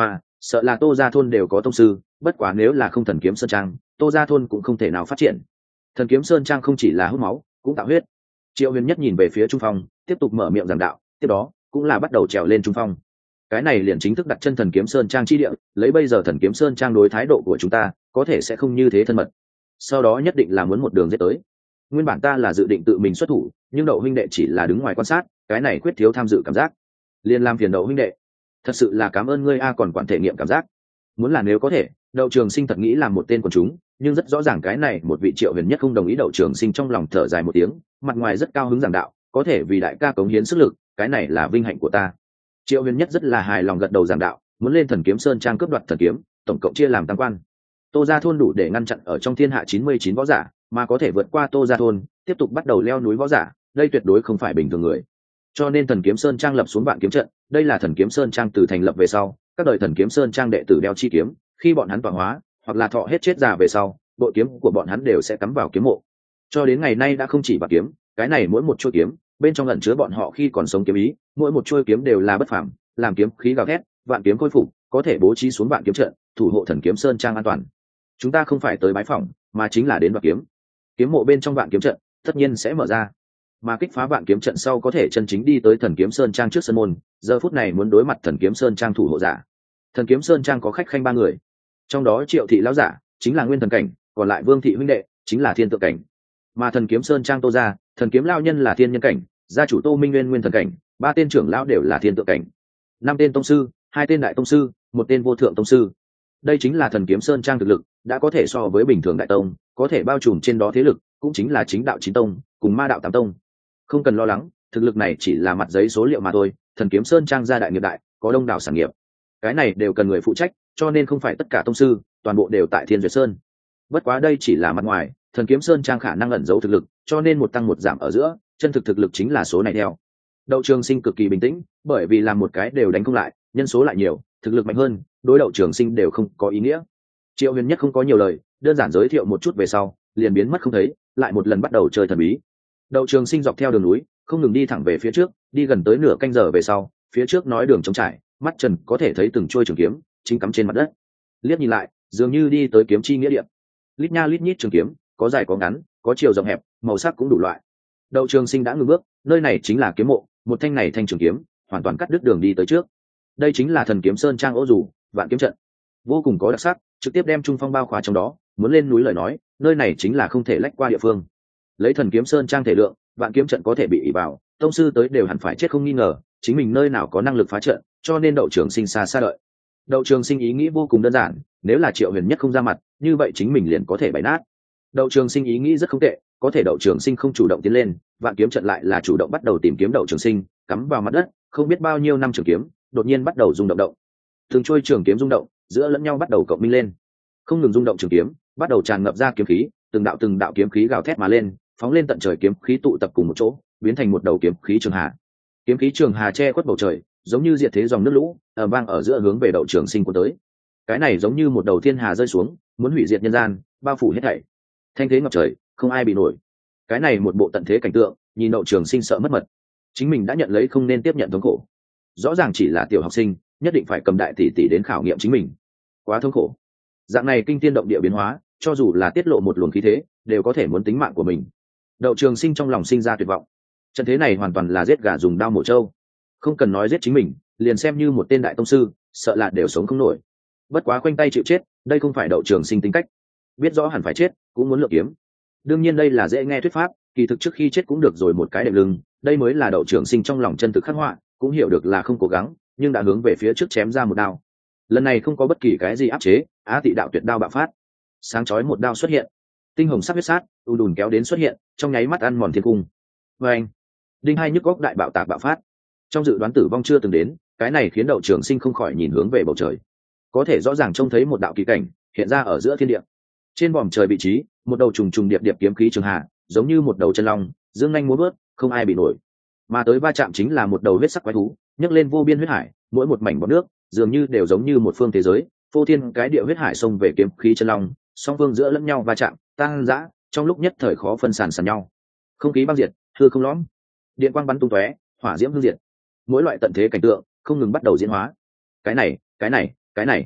sợ là Tô gia thôn đều có tông sư, bất quá nếu là không thần kiếm sơn trang, Tô gia thôn cũng không thể nào phát triển. Thần kiếm sơn trang không chỉ là hút máu, cũng tạo huyết. Triệu Huyền Nhất nhìn về phía trung phong, tiếp tục mở miệng giảng đạo, tiếp đó cũng là bắt đầu trèo lên trung phong. Cái này liền chính thức đặt chân thần kiếm sơn trang chi địa, lấy bây giờ thần kiếm sơn trang đối thái độ của chúng ta, có thể sẽ không như thế thân mật. Sau đó nhất định là muốn một đường giết tới. Nguyên bản ta là dự định tự mình xuất thủ, nhưng Đậu huynh đệ chỉ là đứng ngoài quan sát, cái này quyết thiếu tham dự cảm giác. Liên làm phiền Đậu huynh đệ. Thật sự là cảm ơn ngươi a, còn quản thể nghiệm cảm giác. Muốn là nếu có thể, Đậu Trường Sinh thật nghĩ làm một tên quần chúng, nhưng rất rõ ràng cái này một vị Triệu Huyền Nhất không đồng ý. Đậu Trường Sinh trong lòng thở dài một tiếng, mặt ngoài rất cao hứng giảng đạo, có thể vì đại ca cống hiến sức lực, cái này là vinh hạnh của ta. Triệu Huyền Nhất rất là hài lòng gật đầu giảng đạo, muốn lên thần kiếm sơn trang cướp đoạt thần kiếm, tổng cộng chia làm tam quan. Tô gia thôn đủ để ngăn chặn ở trong thiên hạ 99 võ giả, mà có thể vượt qua Tô gia thôn, tiếp tục bắt đầu leo núi võ giả, đây tuyệt đối không phải bình thường người. Cho nên thần kiếm sơn trang lập xuống vạn kiếm trận, đây là thần kiếm sơn trang từ thành lập về sau, các đời thần kiếm sơn trang đệ tử đeo chi kiếm, khi bọn hắn tọa hóa, hoặc là thọ hết chết già về sau, bội kiếm của bọn hắn đều sẽ cắm vào kiếm mộ. Cho đến ngày nay đã không chỉ bạc kiếm, cái này mỗi một chuôi kiếm, bên trong ẩn chứa bọn họ khi còn sống kiếm ý, mỗi một chuôi kiếm đều là bất phàm, làm kiếm khí gào thét, vạn kiếm khôi phục, có thể bố trí xuống vạn kiếm trận, thủ hộ thần kiếm sơn trang an toàn. Chúng ta không phải tới bái phỏng, mà chính là đến đoạt kiếm. Kiếm mộ bên trong vạn kiếm trận tất nhiên sẽ mở ra, mà kích phá vạn kiếm trận sau có thể chân chính đi tới thần kiếm sơn trang trước sân môn. Giờ phút này muốn đối mặt thần kiếm sơn trang thủ hộ giả. Thần kiếm sơn trang có khách khanh 3 người, trong đó Triệu thị lão giả chính là nguyên thần cảnh, còn lại Vương thị huynh đệ chính là thiên tượng cảnh, mà thần kiếm sơn trang Tô gia thần kiếm lão nhân là thiên nhân cảnh, gia chủ Tô Minh Nguyên nguyên thần cảnh, 3 tên trưởng lão đều là thiên tượng cảnh, 5 tên tông sư, 2 tên đại tông sư, 1 tên vô thượng tông sư. Đây chính là thần kiếm sơn trang thực lực, đã có thể so với bình thường đại tông, có thể bao trùm trên đó thế lực, cũng chính là chính đạo 9 tông cùng ma đạo 8 tông. Không cần lo lắng, thực lực này chỉ là mặt giấy số liệu mà thôi. Thần kiếm sơn trang gia đại nghiệp đại, có đông đảo sản nghiệp, cái này đều cần người phụ trách, cho nên không phải tất cả tông sư toàn bộ đều tại Thiên Duyệt Sơn. Bất quá đây chỉ là mặt ngoài, thần kiếm sơn trang khả năng ẩn giấu thực lực, cho nên một tăng một giảm ở giữa, chân thực lực chính là số này theo. Đậu Trường Sinh cực kỳ bình tĩnh, bởi vì làm một cái đều đánh không lại, nhân số lại nhiều, thực lực mạnh hơn, đối Đậu Trường Sinh đều không có ý nghĩa. Triệu Huyền Nhất không có nhiều lời, đơn giản giới thiệu một chút về sau, liền biến mất không thấy, lại một lần bắt đầu chơi thần bí. Đậu Trường Sinh dọc theo đường núi, không ngừng đi thẳng về phía trước, đi gần tới nửa canh giờ về sau, phía trước nói đường trống trải, mắt trần có thể thấy từng chuôi trường kiếm chính cắm trên mặt đất. Liếc nhìn lại, dường như đi tới kiếm chi nghĩa địa. Lít nha lít nhít trường kiếm, có dài có ngắn, có chiều rộng hẹp, màu sắc cũng đủ loại. Đậu Trường Sinh đã ngừng bước, nơi này chính là kiếm mộ, một thanh này thanh trường kiếm, hoàn toàn cắt đứt đường đi tới trước. Đây chính là thần kiếm sơn trang ô dù, vạn kiếm trận, vô cùng có đặc sắc, trực tiếp đem trung phong bao khóa trong đó. Muốn lên núi lời nói, nơi này chính là không thể lách qua địa phương. Lấy thần kiếm sơn trang thể lượng, vạn kiếm trận có thể bị ỷ vào, tông sư tới đều hẳn phải chết không nghi ngờ. Chính mình nơi nào có năng lực phá trận, cho nên Đậu Trường Sinh xa xa đợi. Đậu Trường Sinh ý nghĩ vô cùng đơn giản, nếu là Triệu Huyền Nhất không ra mặt, như vậy chính mình liền có thể bày nát. Đậu Trường Sinh ý nghĩ rất không tệ, có thể Đậu Trường Sinh không chủ động tiến lên, vạn kiếm trận lại là chủ động bắt đầu tìm kiếm Đậu Trường Sinh, cắm vào mặt đất, không biết bao nhiêu năm trường kiếm, đột nhiên bắt đầu rung động. Từng trôi trường kiếm rung động, giữa lẫn nhau bắt đầu cộng minh lên, không ngừng rung động trường kiếm, bắt đầu tràn ngập ra kiếm khí, từng đạo kiếm khí gào thét mà lên, phóng lên tận trời, kiếm khí tụ tập cùng một chỗ, biến thành một đầu kiếm khí trường hà. Kiếm khí trường hà che khuất bầu trời, giống như diệt thế dòng nước lũ, ầm vang ở giữa hướng về Đậu Trường Sinh của tới. Cái này giống như một đầu thiên hà rơi xuống, muốn hủy diệt nhân gian, bao phủ hết thảy. Thanh thế ngập trời, không ai bị nổi. Cái này một bộ tận thế cảnh tượng, nhìn Đậu Trường Sinh sợ mất mật. Chính mình đã nhận lấy không nên tiếp nhận thống khổ. Rõ ràng chỉ là tiểu học sinh, nhất định phải cầm đại tỷ tỷ đến khảo nghiệm chính mình. Quá thống khổ. Dạng này kinh thiên động địa biến hóa, cho dù là tiết lộ một luồng khí thế, đều có thể muốn tính mạng của mình. Đậu Trường Sinh trong lòng sinh ra tuyệt vọng. Trận thế này hoàn toàn là giết gà dùng đao mổ trâu. Không cần nói giết chính mình, liền xem như một tên đại tông sư, sợ là đều sống không nổi. Bất quá khoanh tay chịu chết, đây không phải Đậu Trường Sinh tính cách. Biết rõ hẳn phải chết, cũng muốn lựa kiếm. Đương nhiên đây là dễ nghe thuyết pháp, kỳ thực trước khi chết cũng được rồi một cái đệm lưng, đây mới là Đậu Trường Sinh trong lòng chân thực khắc họa, cũng hiểu được là không cố gắng, nhưng đã hướng về phía trước chém ra một đao. Lần này không có bất kỳ cái gì áp chế, Á Tị đạo tuyệt đao bạo phát, sáng chói một đao xuất hiện, tinh hồng sắc huyết sát u đùn kéo đến xuất hiện, trong nháy mắt ăn mòn thiên cung. Và anh, đinh hai nhức góc đại bạo tạc bạo phát, trong dự đoán tử vong chưa từng đến, cái này khiến Đậu Trường Sinh không khỏi nhìn hướng về bầu trời, có thể rõ ràng trông thấy một đạo kỳ cảnh hiện ra ở giữa thiên địa. Trên vòm trời vị trí, một đầu trùng trùng điệp điệp kiếm khí trường hà, giống như một đầu chân long, dương nhanh múa bước, không ai bị nổi. Mà tới va chạm chính là một đầu huyết sắc quái thú, nhấc lên vô biên huyết hải, mỗi một mảnh bọt nước dường như đều giống như một phương thế giới, phô thiên cái địa huyết hải xông về kiếm khí chân long, song phương giữa lẫn nhau va chạm, tăng dã, trong lúc nhất thời khó phân sàn sàn nhau. Không khí băng diệt, hư không lõm, điện quang bắn tung tóe, hỏa diễm hư diệt, mỗi loại tận thế cảnh tượng không ngừng bắt đầu diễn hóa. Cái này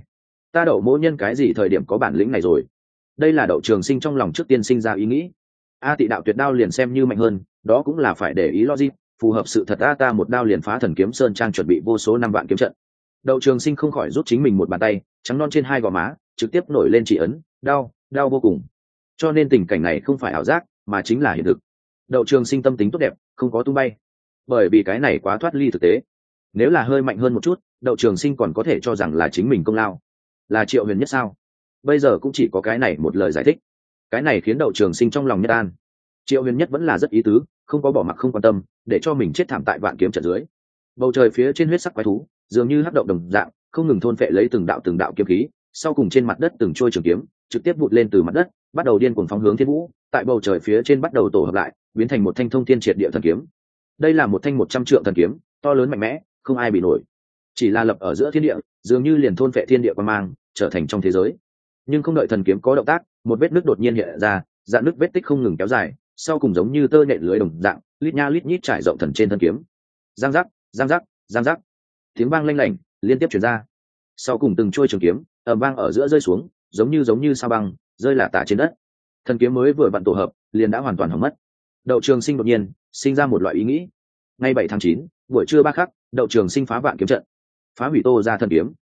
ta Đậu mỗ nhân cái gì thời điểm có bản lĩnh này rồi? Đây là Đậu Trường Sinh trong lòng trước tiên sinh ra ý nghĩ. A Tị đạo tuyệt đao liền xem như mạnh hơn, đó cũng là phải để ý logic, phù hợp sự thật. Ta một đao liền phá thần kiếm sơn trang, chuẩn bị vô số năm vạn kiếm trận. Đậu Trường Sinh không khỏi rút chính mình một bàn tay trắng non trên hai gò má, trực tiếp nổi lên chỉ ấn, đau vô cùng. Cho nên tình cảnh này không phải ảo giác, mà chính là hiện thực. Đậu Trường Sinh tâm tính tốt đẹp, không có tung bay, bởi vì cái này quá thoát ly thực tế. Nếu là hơi mạnh hơn một chút, Đậu Trường Sinh còn có thể cho rằng là chính mình công lao. Là Triệu Huyền Nhất sao? Bây giờ cũng chỉ có cái này một lời giải thích. Cái này khiến Đậu Trường Sinh trong lòng nhất an. Triệu Huyền Nhất vẫn là rất ý tứ, không có bỏ mặc không quan tâm, để cho mình chết thảm tại vạn kiếm trận dưới. Bầu trời phía trên huyết sắc quái thú dường như hắc động đồng dạng, không ngừng thôn phệ lấy từng đạo kiếm khí, sau cùng trên mặt đất từng trôi trường kiếm trực tiếp vụt lên từ mặt đất, bắt đầu điên cuồng phóng hướng thiên vũ, tại bầu trời phía trên bắt đầu tổ hợp lại, biến thành một thanh thông thiên triệt địa thần kiếm. Đây là một thanh 100 trượng thần kiếm, to lớn mạnh mẽ, không ai bị nổi. Chỉ là lập ở giữa thiên địa, dường như liền thôn phệ thiên địa quan mang, trở thành trong thế giới. Nhưng không đợi thần kiếm có động tác, một vết nứt đột nhiên hiện ra, dạng nứt vết tích không ngừng kéo dài, sau cùng giống như tơ nhện lưới đồng dạng, lít nha lít nhít trải rộng thần trên thân kiếm. Giang giác, giang giác, giang giác, tiếng vang lanh lảnh liên tiếp truyền ra. Sau cùng từng trôi trường kiếm ầm vang ở giữa rơi xuống, giống như sao băng rơi lả tả trên đất. Thần kiếm mới vừa vặn tổ hợp, liền đã hoàn toàn hỏng mất. Đậu Trường Sinh đột nhiên sinh ra một loại ý nghĩ. Ngày 7 tháng 9, buổi trưa 3 khắc, Đậu Trường Sinh phá vạn kiếm trận, phá hủy Tô ra thần kiếm.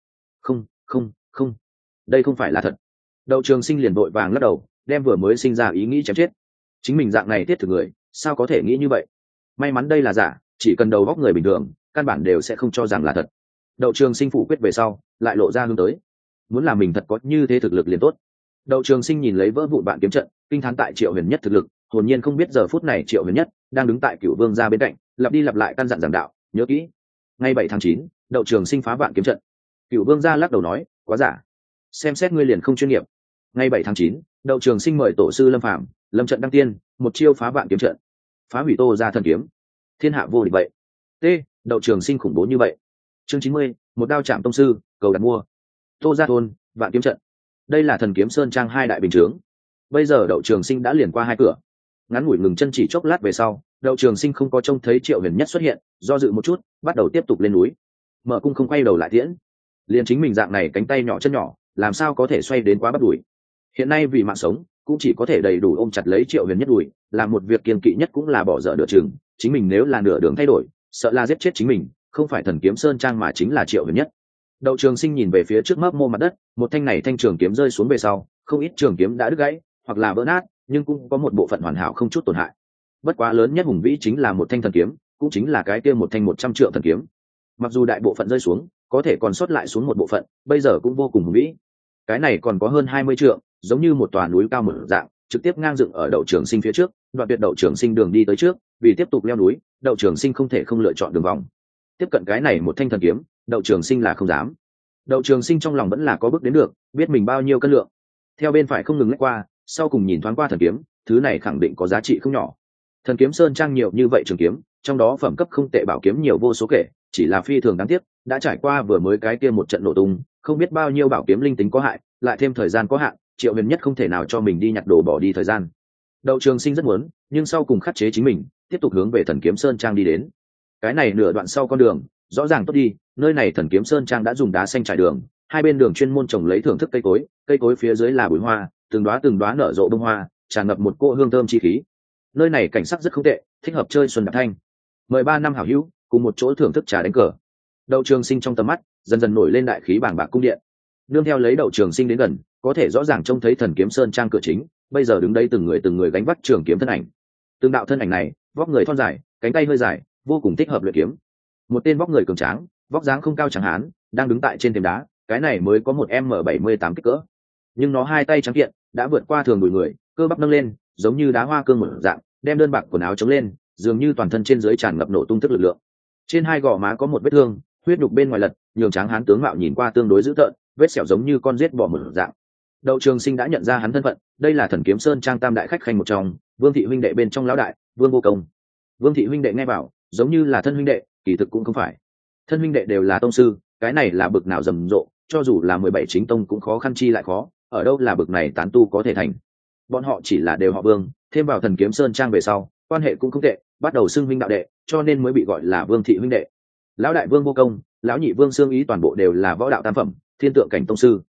Không, đây không phải là thật. Đậu Trường Sinh liền vội vàng lắc đầu, đem vừa mới sinh ra ý nghĩ chém chết. Chính mình dạng này thiết thực người, sao có thể nghĩ như vậy? May mắn đây là giả, chỉ cần đầu góc người bình thường, căn bản đều sẽ không cho rằng là thật. Đậu Trường Sinh phủ quyết về sau, lại lộ ra hướng tới. Muốn làm mình thật có như thế thực lực liền tốt. Đậu Trường Sinh nhìn lấy vỡ vụn vạn kiếm trận, kinh thán tại Triệu Huyền Nhất thực lực, hồn nhiên không biết giờ phút này Triệu Huyền Nhất đang đứng tại Cửu Vương gia bên cạnh, lặp đi lặp lại căn dặn giảng đạo, nhớ kỹ. Ngày 7 tháng 9, Đậu Trường Sinh phá vạn kiếm trận. Cửu Vương gia lắc đầu nói, quá giả. Xem xét ngươi liền không chuyên nghiệp. Ngày 7 tháng 9, Đậu Trường Sinh mời tổ sư Lâm Phàm, Lâm trận đăng tiên, một chiêu phá vạn kiếm trận, phá hủy Tô ra thần kiếm. Thiên hạ vô địch vậy. T. Đậu Trường Sinh khủng bố như vậy. Chương 90, một đao chạm tông sư, cầu đặt mua. Tô ra thôn, vạn kiếm trận. Đây là thần kiếm sơn trang hai đại bình chướng. Bây giờ Đậu Trường Sinh đã liền qua hai cửa. Ngắn ngủi ngừng chân chỉ chốc lát về sau, Đậu Trường Sinh không có trông thấy Triệu Huyền Nhất xuất hiện, do dự một chút, bắt đầu tiếp tục lên núi. Mở cung không quay đầu lại tiễn. Liền chính mình dạng này cánh tay nhỏ chân nhỏ, làm sao có thể xoay đến quá bắt đuổi. Hiện nay vì mạng sống, cũng chỉ có thể đầy đủ ôm chặt lấy Triệu Huyền Nhất đuổi, làm một việc kiêng kỵ nhất cũng là bỏ dở nửa chừng. Chính mình nếu là nửa đường thay đổi, sợ là giết chết chính mình, không phải thần kiếm sơn trang mà chính là Triệu Huyền Nhất. Đậu Trường Sinh nhìn về phía trước mấp mô mặt đất, một thanh này thanh trường kiếm rơi xuống về sau, không ít trường kiếm đã đứt gãy hoặc là vỡ nát, nhưng cũng có một bộ phận hoàn hảo không chút tổn hại. Bất quá lớn nhất hùng vĩ chính là một thanh thần kiếm, cũng chính là cái kia một thanh 100 trượng thần kiếm. Mặc dù đại bộ phận rơi xuống, có thể còn sót lại xuống một bộ phận, bây giờ cũng vô cùng hùng vĩ. Cái này còn có hơn 20 trượng, giống như một tòa núi cao một dạng, trực tiếp ngang dựng ở Đậu Trường Sinh phía trước, đoạn tuyệt Đậu Trường Sinh đường đi tới trước, vì tiếp tục leo núi, Đậu Trường Sinh không thể không lựa chọn đường vòng. Tiếp cận cái này một thanh thần kiếm, Đậu Trường Sinh là không dám. Đậu Trường Sinh trong lòng vẫn là có bước đến được, biết mình bao nhiêu cân lượng. Theo bên phải không ngừng lách qua, sau cùng nhìn thoáng qua thần kiếm, thứ này khẳng định có giá trị không nhỏ. Thần kiếm sơn trang nhiều như vậy trường kiếm, trong đó phẩm cấp không tệ bảo kiếm nhiều vô số kể, chỉ là phi thường đáng tiếc, đã trải qua vừa mới cái kia một trận nổ tung, không biết bao nhiêu bảo kiếm linh tính có hại, lại thêm thời gian có hạn, Triệu Huyền Nhất không thể nào cho mình đi nhặt đồ bỏ đi thời gian. Đậu Trường Sinh rất muốn, nhưng sau cùng khắc chế chính mình, tiếp tục hướng về thần kiếm sơn trang đi đến. Cái này nửa đoạn sau con đường, rõ ràng tốt đi, nơi này thần kiếm sơn trang đã dùng đá xanh trải đường, hai bên đường chuyên môn trồng lấy thưởng thức cây cối phía dưới là bụi hoa, từng đóa nở rộ bông hoa, tràn ngập một cỗ hương thơm chi khí. Nơi này cảnh sắc rất không tệ, thích hợp chơi xuân đạp thanh. Mời 3 năm hảo hữu cùng một chỗ thưởng thức trà đánh cờ. Đậu Trường Sinh trong tầm mắt dần dần nổi lên đại khí bàng bạc cung điện. Nương theo lấy Đậu Trường Sinh đến gần, có thể rõ ràng trông thấy thần kiếm sơn trang cửa chính, bây giờ đứng đây từng người gánh vác trường kiếm thân ảnh. Từng đạo thân ảnh này, vóc người thon dài, cánh tay hơi dài, vô cùng thích hợp luyện kiếm. Một tên vóc người cường tráng, vóc dáng không cao chẳng hán, đang đứng tại trên thềm đá, cái này mới có một M78 kích cỡ. Nhưng nó hai tay trắng kiện, đã vượt qua thường đùi người, cơ bắp nâng lên, giống như đá hoa cương một dạng, đem đơn bạc quần áo chống lên, dường như toàn thân trên dưới tràn ngập nổ tung thức lực lượng. Trên hai gò má có một vết thương, huyết nhục bên ngoài lật, nhường tráng hán tướng mạo nhìn qua tương đối dữ tợn, vết sẹo giống như con rết bò một dạng. Đậu Trường Sinh đã nhận ra hắn thân phận, đây là thần kiếm sơn trang tam đại khách khanh một trong, Vương thị huynh đệ bên trong lão đại, Vương Vô Công. Vương thị huynh đệ nghe bảo, giống như là thân huynh đệ, kỳ thực cũng không phải. Thân huynh đệ đều là tông sư, cái này là bực nào rầm rộ, cho dù là 17 chính tông cũng khó khăn chi lại khó, ở đâu là bực này tán tu có thể thành. Bọn họ chỉ là đều họ Vương, thêm vào thần kiếm sơn trang về sau, quan hệ cũng không tệ, bắt đầu xưng huynh đạo đệ, cho nên mới bị gọi là Vương thị huynh đệ. Lão đại Vương Vô Công, lão nhị Vương Xương Ý toàn bộ đều là võ đạo tam phẩm, thiên tượng cảnh tông sư.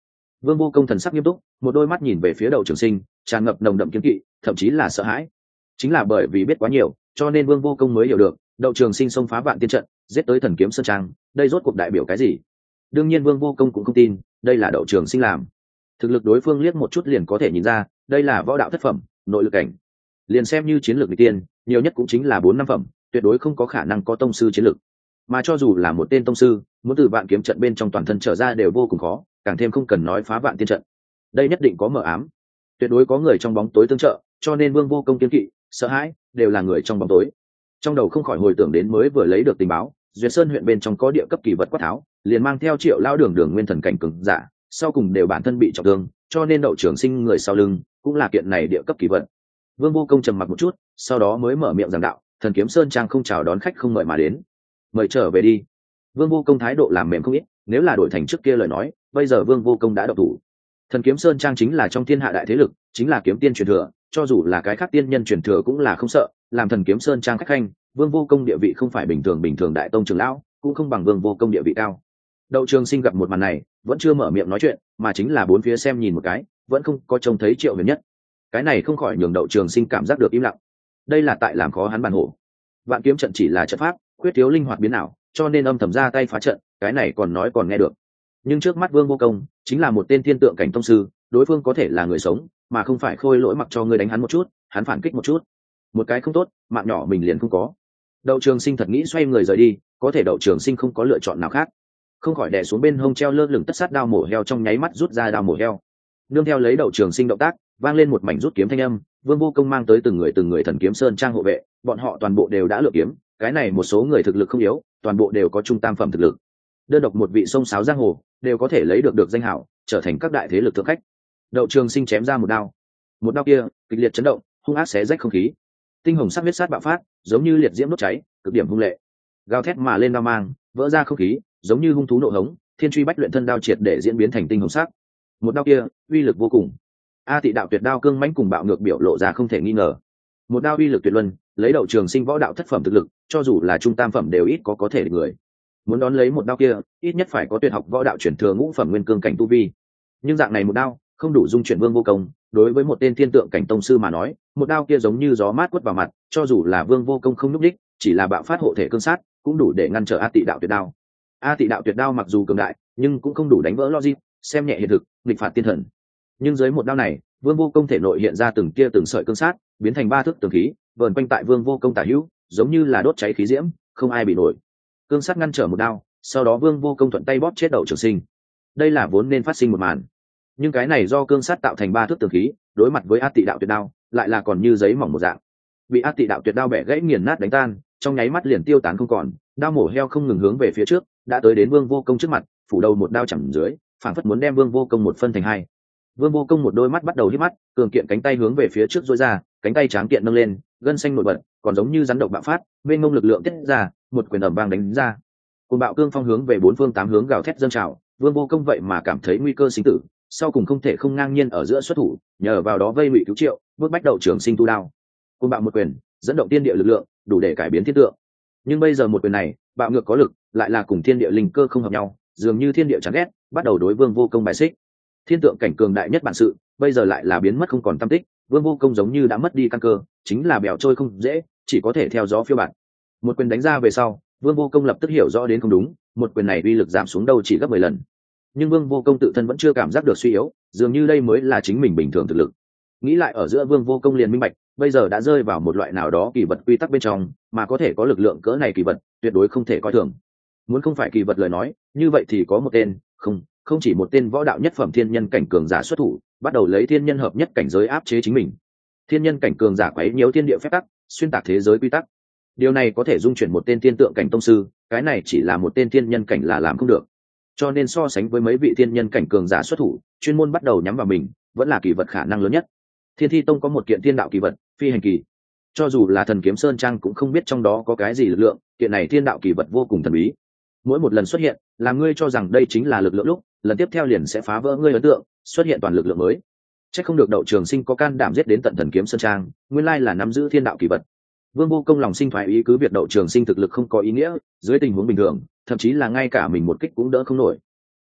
Vương Vô Công thần sắc nghiêm túc, một đôi mắt nhìn về phía Đậu Trường Sinh, tràn ngập nồng đậm kiêng kỵ, thậm chí là sợ hãi. Chính là bởi vì biết quá nhiều, cho nên Vương Vô Công mới hiểu được, Đậu Trường Sinh xông phá vạn tiên trận, giết tới Thần Kiếm Sơn Trang, đây rốt cuộc đại biểu cái gì? Đương nhiên Vương Vô Công cũng không tin, đây là Đậu Trường Sinh làm. Thực lực đối phương liếc một chút liền có thể nhìn ra, đây là võ đạo thất phẩm, nội lực cảnh. Liền xem như chiến lược vị tiên, nhiều nhất cũng chính là 4-5 phẩm, tuyệt đối không có khả năng có tông sư chiến lược. Mà cho dù là một tên tông sư, muốn từ vạn kiếm trận bên trong toàn thân trở ra đều vô cùng khó, càng thêm không cần nói phá vạn tiên trận. Đây nhất định có mờ ám, tuyệt đối có người trong bóng tối tương trợ, cho nên Vương Vô Công kiên kỵ, sợ hãi, đều là người trong bóng tối. Trong đầu không khỏi hồi tưởng đến mới vừa lấy được tình báo, Duyệt Sơn huyện bên trong có địa cấp kỳ vật quát tháo, liền mang theo Triệu lao đường đường nguyên thần cảnh cường giả, sau cùng đều bản thân bị trọng thương, cho nên Đậu Trường Sinh người sau lưng cũng là kiện này địa cấp kỳ vật. Vương Vô Công trầm mặc một chút, sau đó mới mở miệng giảng đạo, Thần Kiếm Sơn Trang không chào đón khách không mời mà đến, mời trở về đi. Vương Vô Công thái độ làm mềm không ít, nếu là đổi thành trước kia lời nói, bây giờ Vương Vô Công đã độc thủ. Thần Kiếm Sơn Trang chính là trong thiên hạ đại thế lực, chính là kiếm tiên truyền thừa, cho dù là cái khác tiên nhân truyền thừa cũng là không sợ, làm Thần Kiếm Sơn Trang khách khanh, Vương Vô Công địa vị không phải bình thường đại tông trưởng lão, cũng không bằng Vương Vô Công địa vị cao. Đậu Trường Sinh gặp một màn này, vẫn chưa mở miệng nói chuyện, mà chính là bốn phía xem nhìn một cái, vẫn không có trông thấy Triệu Huyền Nhất. Cái này không khỏi nhường Đậu Trường Sinh cảm giác được im lặng. Đây là tại làm khó hắn bản hổ. Vạn kiếm trận chỉ là trận pháp, khuyết thiếu linh hoạt biến ảo, cho nên âm thầm ra tay phá trận, cái này còn nói còn nghe được. Nhưng trước mắt Vương Vô Công chính là một tên thiên tượng cảnh tông sư, đối phương có thể là người sống, mà không phải khôi lỗi mặc cho ngươi đánh hắn một chút, hắn phản kích một chút, một cái không tốt, mạng nhỏ mình liền không có. Đậu Trường Sinh thật nghĩ xoay người rời đi, có thể Đậu Trường Sinh không có lựa chọn nào khác, không khỏi đè xuống bên hông treo lơ lửng tất sát đao mổ heo, trong nháy mắt rút ra đao mổ heo. Nương theo lấy Đậu Trường Sinh động tác, vang lên một mảnh rút kiếm thanh âm. Vương Vô Công mang tới từng người Thần Kiếm Sơn Trang hộ vệ, bọn họ toàn bộ đều đã lựa kiếm, cái này một số người thực lực không yếu, toàn bộ đều có trung tam phẩm thực lực. Đơn độc một vị sông sáo giang hồ, đều có thể lấy được danh hảo, trở thành các đại thế lực thượng khách. Đậu Trường Sinh chém ra một đao kia kịch liệt chấn động, hung ác xé rách không khí. Tinh hồng sắc huyết sát bạo phát, giống như liệt diễm đốt cháy, cực điểm hung lệ. Gào thét mà lên đao mang, vỡ ra không khí, giống như hung thú nộ hống, thiên truy bách luyện thân đao triệt để diễn biến thành tinh hồng sắc. Một đao kia, uy lực vô cùng. A Tị đạo tuyệt đao cương mãnh cùng bạo ngược biểu lộ ra không thể nghi ngờ. Một đao uy lực tuyệt luân, lấy Đậu Trường Sinh võ đạo thất phẩm thực lực, cho dù là trung tam phẩm đều ít có thể địch người. Muốn đón lấy một đao kia, ít nhất phải có tuyệt học võ đạo chuyển thừa ngũ phẩm nguyên cương cảnh tu vi. Nhưng dạng này một đao, không đủ dung chuyển Vương Vô Công, đối với một tên thiên tượng cảnh tông sư mà nói, một đao kia giống như gió mát quất vào mặt, cho dù là Vương Vô Công không nhúc đích, chỉ là bạo phát hộ thể cương sát, cũng đủ để ngăn trở A Tị đạo tuyệt đao. A Tị đạo tuyệt đao mặc dù cường đại, nhưng cũng không đủ đánh vỡ logic, xem nhẹ hiện thực, nghịch phạt tiên thần. Nhưng dưới một đao này, Vương Vô Công thể nội hiện ra từng sợi cương sát, biến thành ba thước tường khí, vờn quanh tại Vương Vô Công tả hữu, giống như là đốt cháy khí diễm, không ai bị nổi. Cương sát ngăn trở một đao, sau đó Vương Vô Công thuận tay bóp chết Đậu Trường Sinh. Đây là vốn nên phát sinh một màn, nhưng cái này do cương sát tạo thành ba thước tường khí, đối mặt với A Tị đạo tuyệt đao, lại là còn như giấy mỏng một dạng, bị A Tị đạo tuyệt đao bẻ gãy nghiền nát đánh tan, trong nháy mắt liền tiêu tán không còn. Đao mổ heo không ngừng hướng về phía trước, đã tới đến Vương Vô Công trước mặt, phủ đầu một đao chằm dưới, phảng phất muốn đem Vương Vô Công một phân thành hai. Vương Vô Công một đôi mắt bắt đầu hít mắt, cường kiện cánh tay hướng về phía trước duỗi ra, cánh tay tráng kiện nâng lên, gân xanh nổi bật, còn giống như rắn độc bạo phát, mênh mông lực lượng tiết ra, một quyền ầm vang đánh ra. Cuồng bạo cương phong hướng về bốn phương tám hướng gào thét dâng trào, Vương Vô Công vậy mà cảm thấy nguy cơ sinh tử, sau cùng không thể không ngang nhiên ở giữa xuất thủ, nhờ vào đó vây ngụy cứu Triệu, bước bách Đậu Trường Sinh tu đao. Cuồng bạo một quyền, dẫn động thiên địa lực lượng, đủ để cải biến thiên tượng. Nhưng bây giờ một quyền này, bạo ngược có lực, lại là cùng thiên địa linh cơ không hợp nhau, dường như thiên địa chán ghét, bắt đầu đối Vương Vô Công bài xích. Thiên tượng cảnh cường đại nhất bản sự, bây giờ lại là biến mất không còn tăm tích, Vương Vô Công giống như đã mất đi căn cơ, chính là bèo trôi không dễ, chỉ có thể theo gió phiêu bạt. Một quyền đánh ra về sau, Vương Vô Công lập tức hiểu rõ đến không đúng, một quyền này uy lực giảm xuống đâu chỉ gấp 10 lần. Nhưng Vương Vô Công tự thân vẫn chưa cảm giác được suy yếu, dường như đây mới là chính mình bình thường thực lực. Nghĩ lại ở giữa Vương Vô Công liền minh bạch, bây giờ đã rơi vào một loại nào đó kỳ vật quy tắc bên trong, mà có thể có lực lượng cỡ này kỳ vật, tuyệt đối không thể coi thường. Muốn không phải kỳ vật lời nói, như vậy thì có một tên, không chỉ một tên võ đạo nhất phẩm thiên nhân cảnh cường giả xuất thủ, bắt đầu lấy thiên nhân hợp nhất cảnh giới áp chế chính mình. Thiên nhân cảnh cường giả quấy nhiễu thiên địa phép tắc, xuyên tạc thế giới quy tắc. Điều này có thể dung chuyển một tên thiên tượng cảnh tông sư, cái này chỉ là một tên thiên nhân cảnh là làm không được. Cho nên so sánh với mấy vị thiên nhân cảnh cường giả xuất thủ, chuyên môn bắt đầu nhắm vào mình, vẫn là kỳ vật khả năng lớn nhất. Thiên Thi Tông có một kiện thiên đạo kỳ vật, phi hành kỳ. Cho dù là Thần Kiếm Sơn Trang cũng không biết trong đó có cái gì lực lượng, kiện này thiên đạo kỳ vật vô cùng thần bí. Mỗi một lần xuất hiện, làm ngươi cho rằng đây chính là lực lượng lúc, lần tiếp theo liền sẽ phá vỡ ngươi ấn tượng, xuất hiện toàn lực lượng mới. Chắc không được Đậu Trường Sinh có can đảm giết đến tận Thần Kiếm Sơn Trang, nguyên lai là nắm giữ thiên đạo kỳ vật. Vương Vô Công lòng sinh thoái ý, cứ việc Đậu Trường Sinh thực lực không có ý nghĩa, dưới tình huống bình thường, thậm chí là ngay cả mình một kích cũng đỡ không nổi.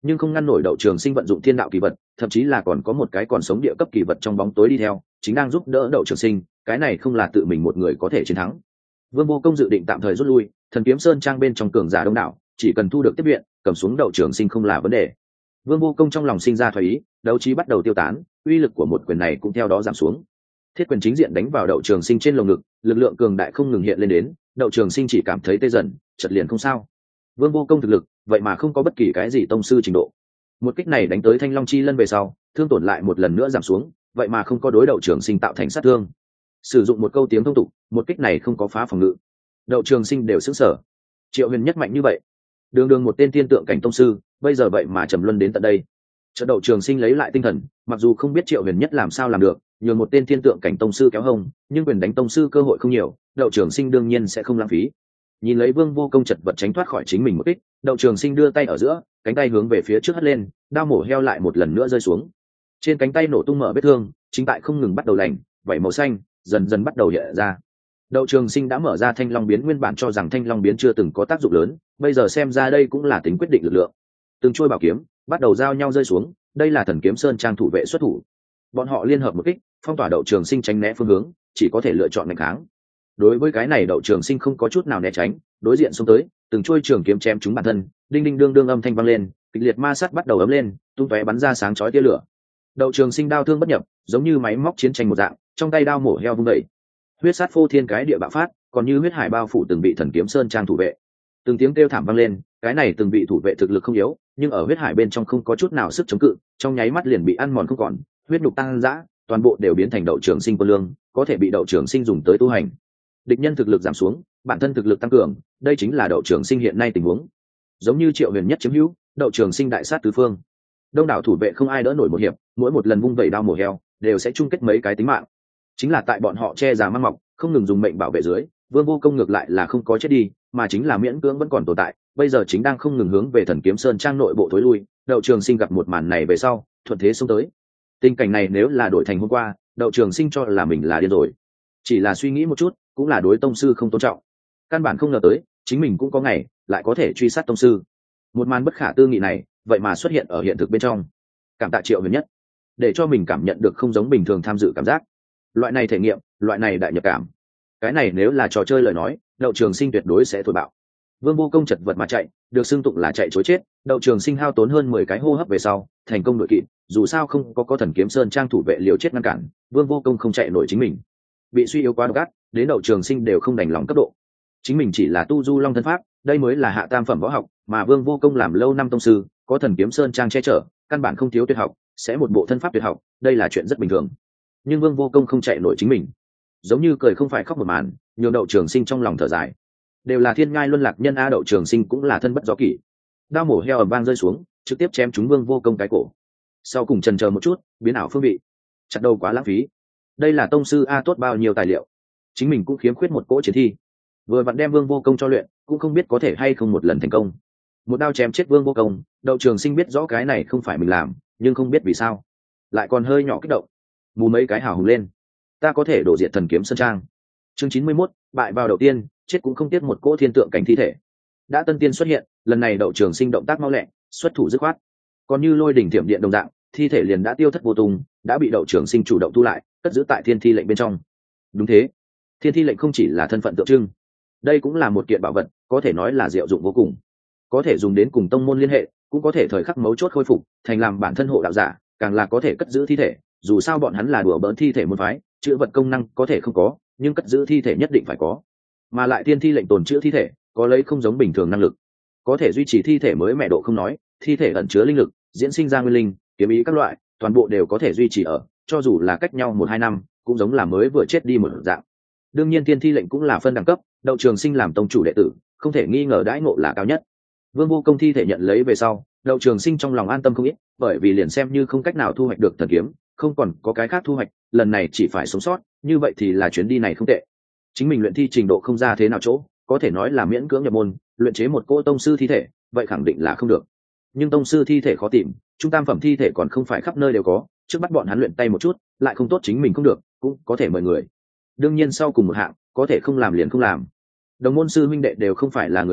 nhưng không ngăn nổi đậu trường sinh vận dụng thiên đạo kỳ vật, thậm chí là còn có một cái còn sống địa cấp kỳ vật trong bóng tối đi theo, chính đang giúp đỡ đậu trường sinh. Cái này không là tự mình một người có thể chiến thắng. Vương Vô Công dự định tạm thời rút lui, Thần Kiếm Sơn trang bên trong cường giả đông đảo, chỉ cần thu được tiếp viện, cầm xuống đậu trường sinh không là vấn đề. Vương Vô Công trong lòng sinh ra thoái ý, đấu trí bắt đầu tiêu tán, uy lực của một quyền này cũng theo đó giảm xuống. Thiết quyền chính diện đánh vào đậu trường sinh trên lồng ngực, lực lượng cường đại không ngừng hiện lên đến, đậu trường sinh chỉ cảm thấy tê dần, chợt liền không sao. Vương Vô Công thực lực vậy mà không có bất kỳ cái gì tông sư trình độ. Một kích này đánh tới Thanh Long chi lân về sau, thương tổn lại một lần nữa giảm xuống, vậy mà không có đối đậu trường sinh tạo thành sát thương. Sử dụng một câu tiếng thông tục, một kích này không có phá phòng ngự. Đậu trường sinh đều sững sờ. Triệu Huyền Nhất mạnh như vậy, đường đường một tên thiên tượng cảnh tông sư, bây giờ vậy mà trầm luân đến tận đây. Chợt đậu trường sinh lấy lại tinh thần, mặc dù không biết Triệu Huyền Nhất làm sao làm được, nhường một tên thiên tượng cảnh tông sư kéo hông, nhưng quyền đánh tông sư cơ hội không nhiều, đậu trường sinh đương nhiên sẽ không lãng phí. Nhìn lấy Vương Vô Công chật vật tránh thoát khỏi chính mình một kích, đậu trường sinh đưa tay ở giữa, cánh tay hướng về phía trước hất lên, đao mổ heo lại một lần nữa rơi xuống. Trên cánh tay nổ tung mở vết thương, chính tại không ngừng bắt đầu lành, vảy màu xanh dần dần bắt đầu hiện ra. Đậu trường sinh đã mở ra Thanh Long biến, nguyên bản cho rằng Thanh Long biến chưa từng có tác dụng lớn, bây giờ xem ra đây cũng là tính quyết định lực lượng. Từng trôi bảo kiếm bắt đầu giao nhau rơi xuống, đây là Thần Kiếm Sơn trang thủ vệ xuất thủ. Bọn họ liên hợp một kích, phong tỏa đậu trường sinh tránh né phương hướng, chỉ có thể lựa chọn nghênh kháng. Đối với cái này đậu trường sinh không có chút nào né tránh, đối diện xông tới, từng trôi trường kiếm chém trúng bản thân, đinh đinh đương đương âm thanh vang lên, kịch liệt ma sát bắt đầu ấm lên, tung tóe bắn ra sáng chói tia lửa. Đậu trường sinh đao thương bất nhập, giống như máy móc chiến tranh một dạng, trong tay đao mổ heo vung đẩy, huyết sát phô thiên cái địa bạo phát, còn như huyết hải bao phủ từng vị Thần Kiếm Sơn trang thủ vệ. Từng tiếng kêu thảm vang lên, cái này từng vị thủ vệ thực lực không yếu, nhưng ở huyết hải bên trong không có chút nào sức chống cự, trong nháy mắt liền bị ăn mòn không còn, huyết nhục tăng dã, toàn bộ đều biến thành đậu trường sinh quân lương, có thể bị đậu trường sinh dùng tới tu hành. Địch nhân thực lực giảm xuống, bản thân thực lực tăng cường, đây chính là đậu trường sinh hiện nay tình huống. Giống như Triệu Huyền Nhất chiếm hữu, đậu trường sinh đại sát tứ phương. Đông đảo thủ vệ không ai đỡ nổi một hiệp, mỗi một lần vung vẩy đao mổ heo, đều sẽ chung kết mấy cái tính mạng. Chính là tại bọn họ che già mang mọc, không ngừng dùng mệnh bảo vệ dưới, Vương Vô Công ngược lại là không có chết đi, mà chính là miễn cưỡng vẫn còn tồn tại, bây giờ chính đang không ngừng hướng về Thần Kiếm Sơn trang nội bộ thối lui. Đậu trường sinh gặp một màn này về sau, thuận thế xông tới. Tình cảnh này nếu là đổi thành hôm qua, đậu trường sinh cho là mình là điên rồi. Chỉ là suy nghĩ một chút, cũng là đối tông sư không tôn trọng. Căn bản không ngờ tới, chính mình cũng có ngày lại có thể truy sát tông sư. Một màn bất khả tư nghị này, vậy mà xuất hiện ở hiện thực bên trong. Cảm tạ Triệu Huyền Nhất, để cho mình cảm nhận được không giống bình thường tham dự cảm giác. Loại này thể nghiệm, loại này đại nhập cảm. Cái này nếu là trò chơi lời nói, đậu trường sinh tuyệt đối sẽ thổi bạo. Vương Vô Công chật vật mà chạy, được xưng tụng là chạy chối chết, đậu trường sinh hao tốn hơn 10 cái hô hấp về sau, thành công đội kịp, dù sao không có Thần Kiếm Sơn trang thủ vệ liều chết ngăn cản, Vương Vô Công không chạy nổi chính mình. Bị suy yếu quá gắt, đến đậu trường sinh đều không đành lòng cấp độ. Chính mình chỉ là tu du long thân pháp, đây mới là hạ tam phẩm võ học, mà Vương Vô Công làm lâu năm tông sư, có Thần Kiếm Sơn trang che chở, căn bản không thiếu tuyệt học, sẽ một bộ thân pháp tuyệt học, đây là chuyện rất bình thường. Nhưng Vương Vô Công không chạy nổi chính mình, giống như cười không phải khóc một màn, nhường đậu trường sinh trong lòng thở dài. Đều là thiên ngai luân lạc nhân a, đậu trường sinh cũng là thân bất do kỷ. Đao mổ heo ầm vang rơi xuống, trực tiếp chém trúng Vương Vô Công cái cổ. Sau cùng chần chờ một chút, biến ảo phương vị, chặt đầu quá lãng phí. Đây là tông sư a, tốt bao nhiêu tài liệu, chính mình cũng khiếm khuyết một cỗ chiến thi, vừa vặn đem Vương Vô Công cho luyện, cũng không biết có thể hay không một lần thành công. Một đao chém chết Vương Vô Công, đậu trường sinh biết rõ cái này không phải mình làm, nhưng không biết vì sao lại còn hơi nhỏ kích động, mù mấy cái hào hùng lên. Ta có thể đổ diệt Thần Kiếm Sơn trang. Chương 91, bại vào đầu tiên, chết cũng không tiếc một cỗ thiên tượng cảnh thi thể. Đã tân tiên xuất hiện, lần này đậu trường sinh động tác mau lẹ, xuất thủ dứt khoát, còn như lôi đỉnh thiểm điện đồng dạng, thi thể liền đã tiêu thất vô tung, đã bị đậu trường sinh chủ động thu lại, cất giữ tại thiên thi lệnh bên trong. Đúng thế, thiên thi lệnh không chỉ là thân phận tượng trưng, đây cũng là một kiện bảo vật, có thể nói là diệu dụng vô cùng, có thể dùng đến cùng tông môn liên hệ, cũng có thể thời khắc mấu chốt khôi phục thành làm bản thân hộ đạo giả, càng là có thể cất giữ thi thể. Dù sao bọn hắn là đùa bỡn thi thể môn phái, chữa vật công năng có thể không có, nhưng cất giữ thi thể nhất định phải có. Mà lại tiên thi lệnh tồn chữa thi thể, có lấy không giống bình thường năng lực, có thể duy trì thi thể mới mẹ độ không nói, thi thể ẩn chứa linh lực, diễn sinh ra nguyên linh, kiếm ý các loại, toàn bộ đều có thể duy trì ở, cho dù là cách nhau 1-2 năm, cũng giống là mới vừa chết đi một dạng. Đương nhiên tiên thi lệnh cũng là phân đẳng cấp, đậu trường sinh làm tông chủ đệ tử, không thể nghi ngờ đãi ngộ là cao nhất. Vương Vô Công thi thể nhận lấy về sau, đậu trường sinh trong lòng an tâm không ít, bởi vì liền xem như không cách nào thu hoạch được thần kiếm, không còn có cái khác thu hoạch, lần này chỉ phải sống sót, như vậy thì là chuyến đi này không tệ. Chính mình luyện thi trình độ không ra thế nào chỗ, có thể nói là miễn cưỡng nhập môn, luyện chế một cỗ tông sư thi thể, vậy khẳng định là không được. Nhưng tông sư thi thể khó tìm, trung tam phẩm thi thể còn không phải khắp nơi đều có, trước bắt bọn hắn luyện tay một chút, lại không tốt chính mình không được, cũng có thể mời người. Đương nhiên sau cùng một hạng, có thể không làm liền không làm. Đồng môn sư huynh đệ đều không phải là người tốt,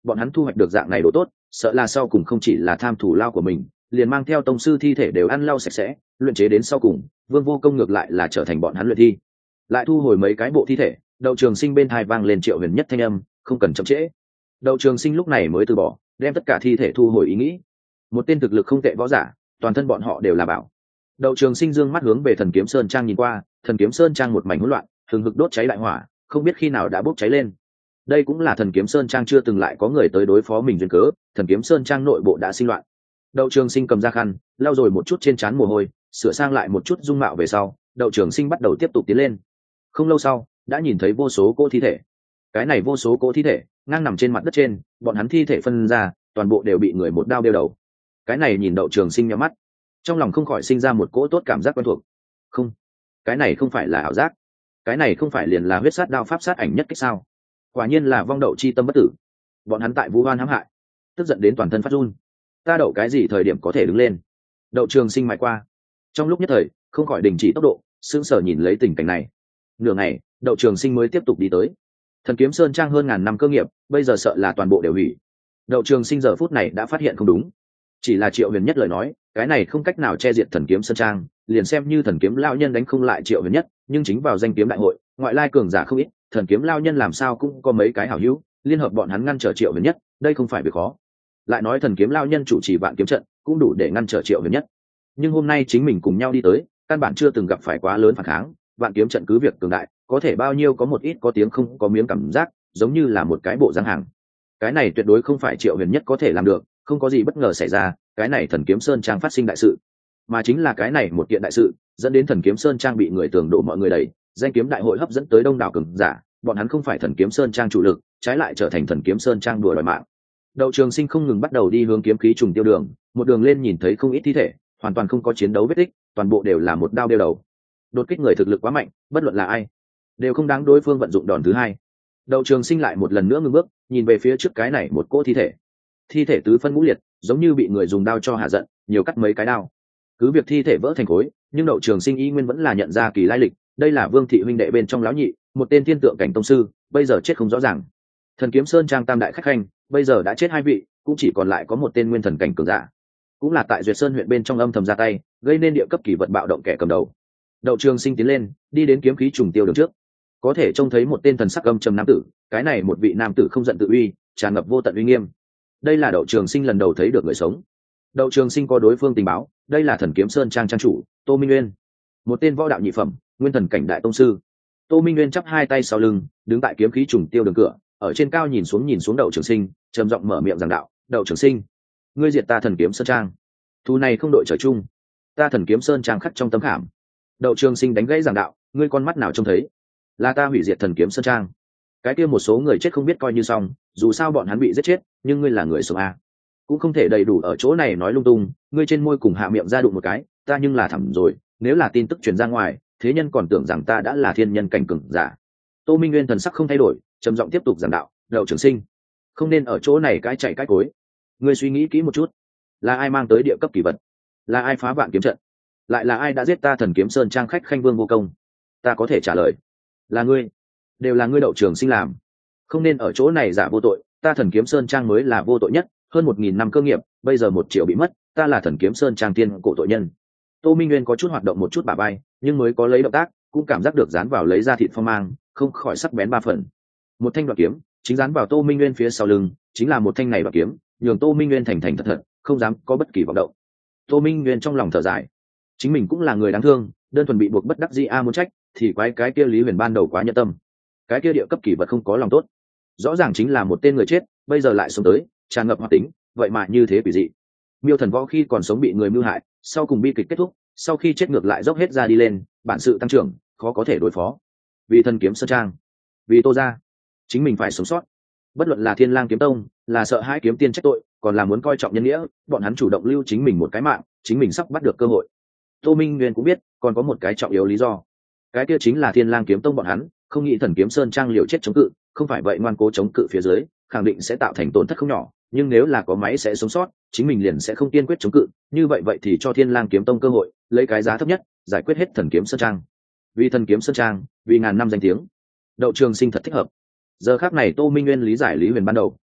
bọn hắn thu hoạch được dạng này đồ tốt, sợ là sau cùng không chỉ là tham thủ lao của mình, liền mang theo tông sư thi thể đều ăn lau sạch sẽ, luyện chế đến sau cùng, Vương Vô Công ngược lại là trở thành bọn hắn luyện thi. Lại thu hồi mấy cái bộ thi thể, Đậu Trường Sinh bên tai vang lên Triệu Huyền Nhất thanh âm, không cần chậm trễ. Đậu Trường Sinh lúc này mới từ bỏ, đem tất cả thi thể thu hồi ý nghĩ. Một tên thực lực không tệ võ giả, toàn thân bọn họ đều là bảo. Đậu Trường Sinh dương mắt hướng về Thần Kiếm Sơn Trang nhìn qua, Thần Kiếm Sơn Trang một mảnh hỗn loạn, hừng hực đốt cháy đại hỏa, không biết khi nào đã bốc cháy lên. Đây cũng là Thần Kiếm Sơn Trang chưa từng lại có người tới đối phó mình duyên cớ, Thần Kiếm Sơn Trang nội bộ đã sinh loạn. Đậu Trường Sinh cầm ra khăn, lau rồi một chút trên trán mồ hôi, sửa sang lại một chút dung mạo về sau, Đậu Trường Sinh bắt đầu tiếp tục tiến lên. Không lâu sau, đã nhìn thấy vô số cỗ thi thể. Cái này vô số cỗ thi thể ngang nằm trên mặt đất trên, bọn hắn thi thể phân ra, toàn bộ đều bị người một đao đeo đầu. Cái này nhìn Đậu Trường Sinh nhắm mắt, trong lòng không khỏi sinh ra một cỗ tốt cảm giác quen thuộc. Không, cái này không phải là ảo giác, cái này không phải liền là huyết sát đao pháp sát ảnh nhất kích sao? Quả nhiên là vong đậu chi tâm bất tử. Bọn hắn tại Vũ Hoan hãm hại, tức giận đến toàn thân phát run. Ta đậu cái gì thời điểm có thể đứng lên? Đậu Trường Sinh mãi qua, trong lúc nhất thời không khỏi đình chỉ tốc độ, sững sờ nhìn lấy tình cảnh này. Nửa ngày, Đậu Trường Sinh mới tiếp tục đi tới. Thần Kiếm Sơn Trang hơn ngàn năm cơ nghiệp, bây giờ sợ là toàn bộ đều hủy. Đậu Trường Sinh giờ phút này đã phát hiện không đúng, chỉ là Triệu Huyền Nhất lời nói, cái này không cách nào che diệt Thần Kiếm Sơn Trang, liền xem như Thần Kiếm lão nhân đánh không lại Triệu Huyền Nhất, nhưng chính vào danh kiếm đại hội, ngoại lai cường giả không ít, Thần Kiếm lão nhân làm sao cũng có mấy cái hảo hữu, liên hợp bọn hắn ngăn trở Triệu Huyền Nhất, đây không phải việc khó. Lại nói Thần Kiếm lão nhân chủ trì vạn kiếm trận, cũng đủ để ngăn trở Triệu Huyền Nhất. Nhưng hôm nay chính mình cùng nhau đi tới, căn bản chưa từng gặp phải quá lớn phản kháng, vạn kiếm trận cứ việc cường đại, có thể bao nhiêu có một ít có tiếng không có miếng cảm giác, giống như là một cái bộ dáng hàng. Cái này tuyệt đối không phải Triệu Huyền Nhất có thể làm được, không có gì bất ngờ xảy ra, cái này Thần Kiếm Sơn Trang phát sinh đại sự, mà chính là cái này một kiện đại sự, dẫn đến Thần Kiếm Sơn Trang bị người tường đổ mọi người đẩy, danh kiếm đại hội hấp dẫn tới đông đảo cường giả, bọn hắn không phải Thần Kiếm Sơn Trang chủ lực, trái lại trở thành Thần Kiếm Sơn Trang đùa đòi mạng. Đậu Trường Sinh không ngừng bắt đầu đi hướng kiếm khí trùng tiêu đường, một đường lên nhìn thấy không ít thi thể, hoàn toàn không có chiến đấu vết tích, toàn bộ đều là một đao đeo đầu. Đột kích người thực lực quá mạnh, bất luận là ai, đều không đáng đối phương vận dụng đòn thứ hai. Đậu Trường Sinh lại một lần nữa ngưng bước, nhìn về phía trước cái này một cỗ thi thể. Thi thể tứ phân ngũ liệt, giống như bị người dùng đao cho hạ giận, nhiều cắt mấy cái đao. Cứ việc thi thể vỡ thành khối, nhưng Đậu Trường Sinh y nguyên vẫn là nhận ra kỳ lai lịch, đây là Vương thị huynh đệ bên trong lão nhị, một tên thiên tượng cảnh tông sư, bây giờ chết không rõ ràng. Thần Kiếm Sơn Trang tam đại khách khanh, bây giờ đã chết hai vị, cũng chỉ còn lại có một tên nguyên thần cảnh cường giả, cũng là tại Duyệt Sơn huyện bên trong âm thầm ra tay, gây nên địa cấp kỳ vật bạo động kẻ cầm đầu. Đậu Trường Sinh tiến lên, đi đến kiếm khí trùng tiêu đường trước, có thể trông thấy một tên thần sắc âm trầm nam tử, cái này một vị nam tử không giận tự uy, tràn ngập vô tận uy nghiêm. Đây là Đậu Trường Sinh lần đầu thấy được người sống. Đậu Trường Sinh có đối phương tình báo, đây là Thần Kiếm Sơn Trang trang chủ Tô Minh Nguyên, một tên võ đạo nhị phẩm, nguyên thần cảnh đại tông sư. Tô Minh Nguyên chắp hai tay sau lưng, đứng tại kiếm khí trùng tiêu đường cửa, ở trên cao nhìn xuống Đậu Trường Sinh, trầm giọng mở miệng giảng đạo: Đậu Trường Sinh, ngươi diệt ta Thần Kiếm Sơn Trang, thù này không đội trời chung, ta Thần Kiếm Sơn Trang khắc trong tấm khảm. Đậu Trường Sinh đánh gãy giảng đạo: ngươi con mắt nào trông thấy? Là ta hủy diệt Thần Kiếm Sơn Trang. Cái kia một số người chết không biết coi như xong, dù sao bọn hắn bị giết chết, nhưng ngươi là người sống a, cũng không thể đầy đủ ở chỗ này nói lung tung. Ngươi trên môi cùng hạ miệng ra đụng một cái, ta nhưng là thẳm rồi, nếu là tin tức truyền ra ngoài, thế nhân còn tưởng rằng ta đã là thiên nhân cảnh cường giả. Tô Minh Nguyên thần sắc không thay đổi, trầm giọng tiếp tục giảng đạo: Đậu Trường Sinh, không nên ở chỗ này cái chạy cái cối. Ngươi suy nghĩ kỹ một chút, là ai mang tới địa cấp kỳ vật? Là ai phá vạn kiếm trận? Lại là ai đã giết ta Thần Kiếm Sơn Trang khách khanh Vương Vô Công? Ta có thể trả lời, là ngươi, đều là ngươi Đậu Trường Sinh làm. Không nên ở chỗ này giả vô tội, ta Thần Kiếm Sơn Trang mới là vô tội nhất, hơn 1000 năm cơ nghiệp, bây giờ 1 triệu bị mất, ta là Thần Kiếm Sơn Trang tiên cổ tội nhân. Tô Minh Nguyên có chút hoạt động một chút bả vai, nhưng mới có lấy động tác, cũng cảm giác được dán vào lấy ra thịt phong mang, không khỏi sắc bén 3 phần. Một thanh đoạt kiếm, chính dán vào Tô Minh Nguyên phía sau lưng, chính là một thanh này đoạt kiếm, nhường Tô Minh Nguyên thành thật thật, không dám có bất kỳ vọng động. Tô Minh Nguyên trong lòng thở dài, chính mình cũng là người đáng thương, đơn thuần bị buộc bất đắc dĩ muốn trách, thì quái cái kia Lý Huyền ban đầu quá nhẫn tâm. Cái kia địa cấp kỳ vật không có lòng tốt, rõ ràng chính là một tên người chết, bây giờ lại sống tới, tràn ngập hoạt tính, vậy mà như thế quỷ dị. Miêu Thần Võ khi còn sống bị người mưu hại, sau cùng bi kịch kết thúc, sau khi chết ngược lại dốc hết ra đi lên, bản sự tăng trưởng, khó có thể đối phó. Vì Thần Kiếm Sơn Trang, vì Tô gia, chính mình phải sống sót. Bất luận là Thiên Lang kiếm tông, là sợ hãi kiếm tiên trách tội, còn là muốn coi trọng nhân nghĩa, bọn hắn chủ động lưu chính mình một cái mạng, chính mình sắp bắt được cơ hội. Tô Minh Nguyên cũng biết, còn có một cái trọng yếu lý do, cái kia chính là Thiên Lang kiếm tông bọn hắn không nghĩ Thần Kiếm Sơn Trang liều chết chống cự, không phải vậy ngoan cố chống cự phía dưới, khẳng định sẽ tạo thành tổn thất không nhỏ, nhưng nếu là có máy sẽ sống sót, chính mình liền sẽ không kiên quyết chống cự, như vậy thì cho Thiên Lang kiếm tông cơ hội, lấy cái giá thấp nhất, giải quyết hết Thần Kiếm Sơn Trang. Vì Thần Kiếm Sơn Trang, vì ngàn năm danh tiếng, Đậu Trường Sinh thật thích hợp. Giờ khắc này Tô Minh Nguyên lý giải Lý Huyền ban đầu,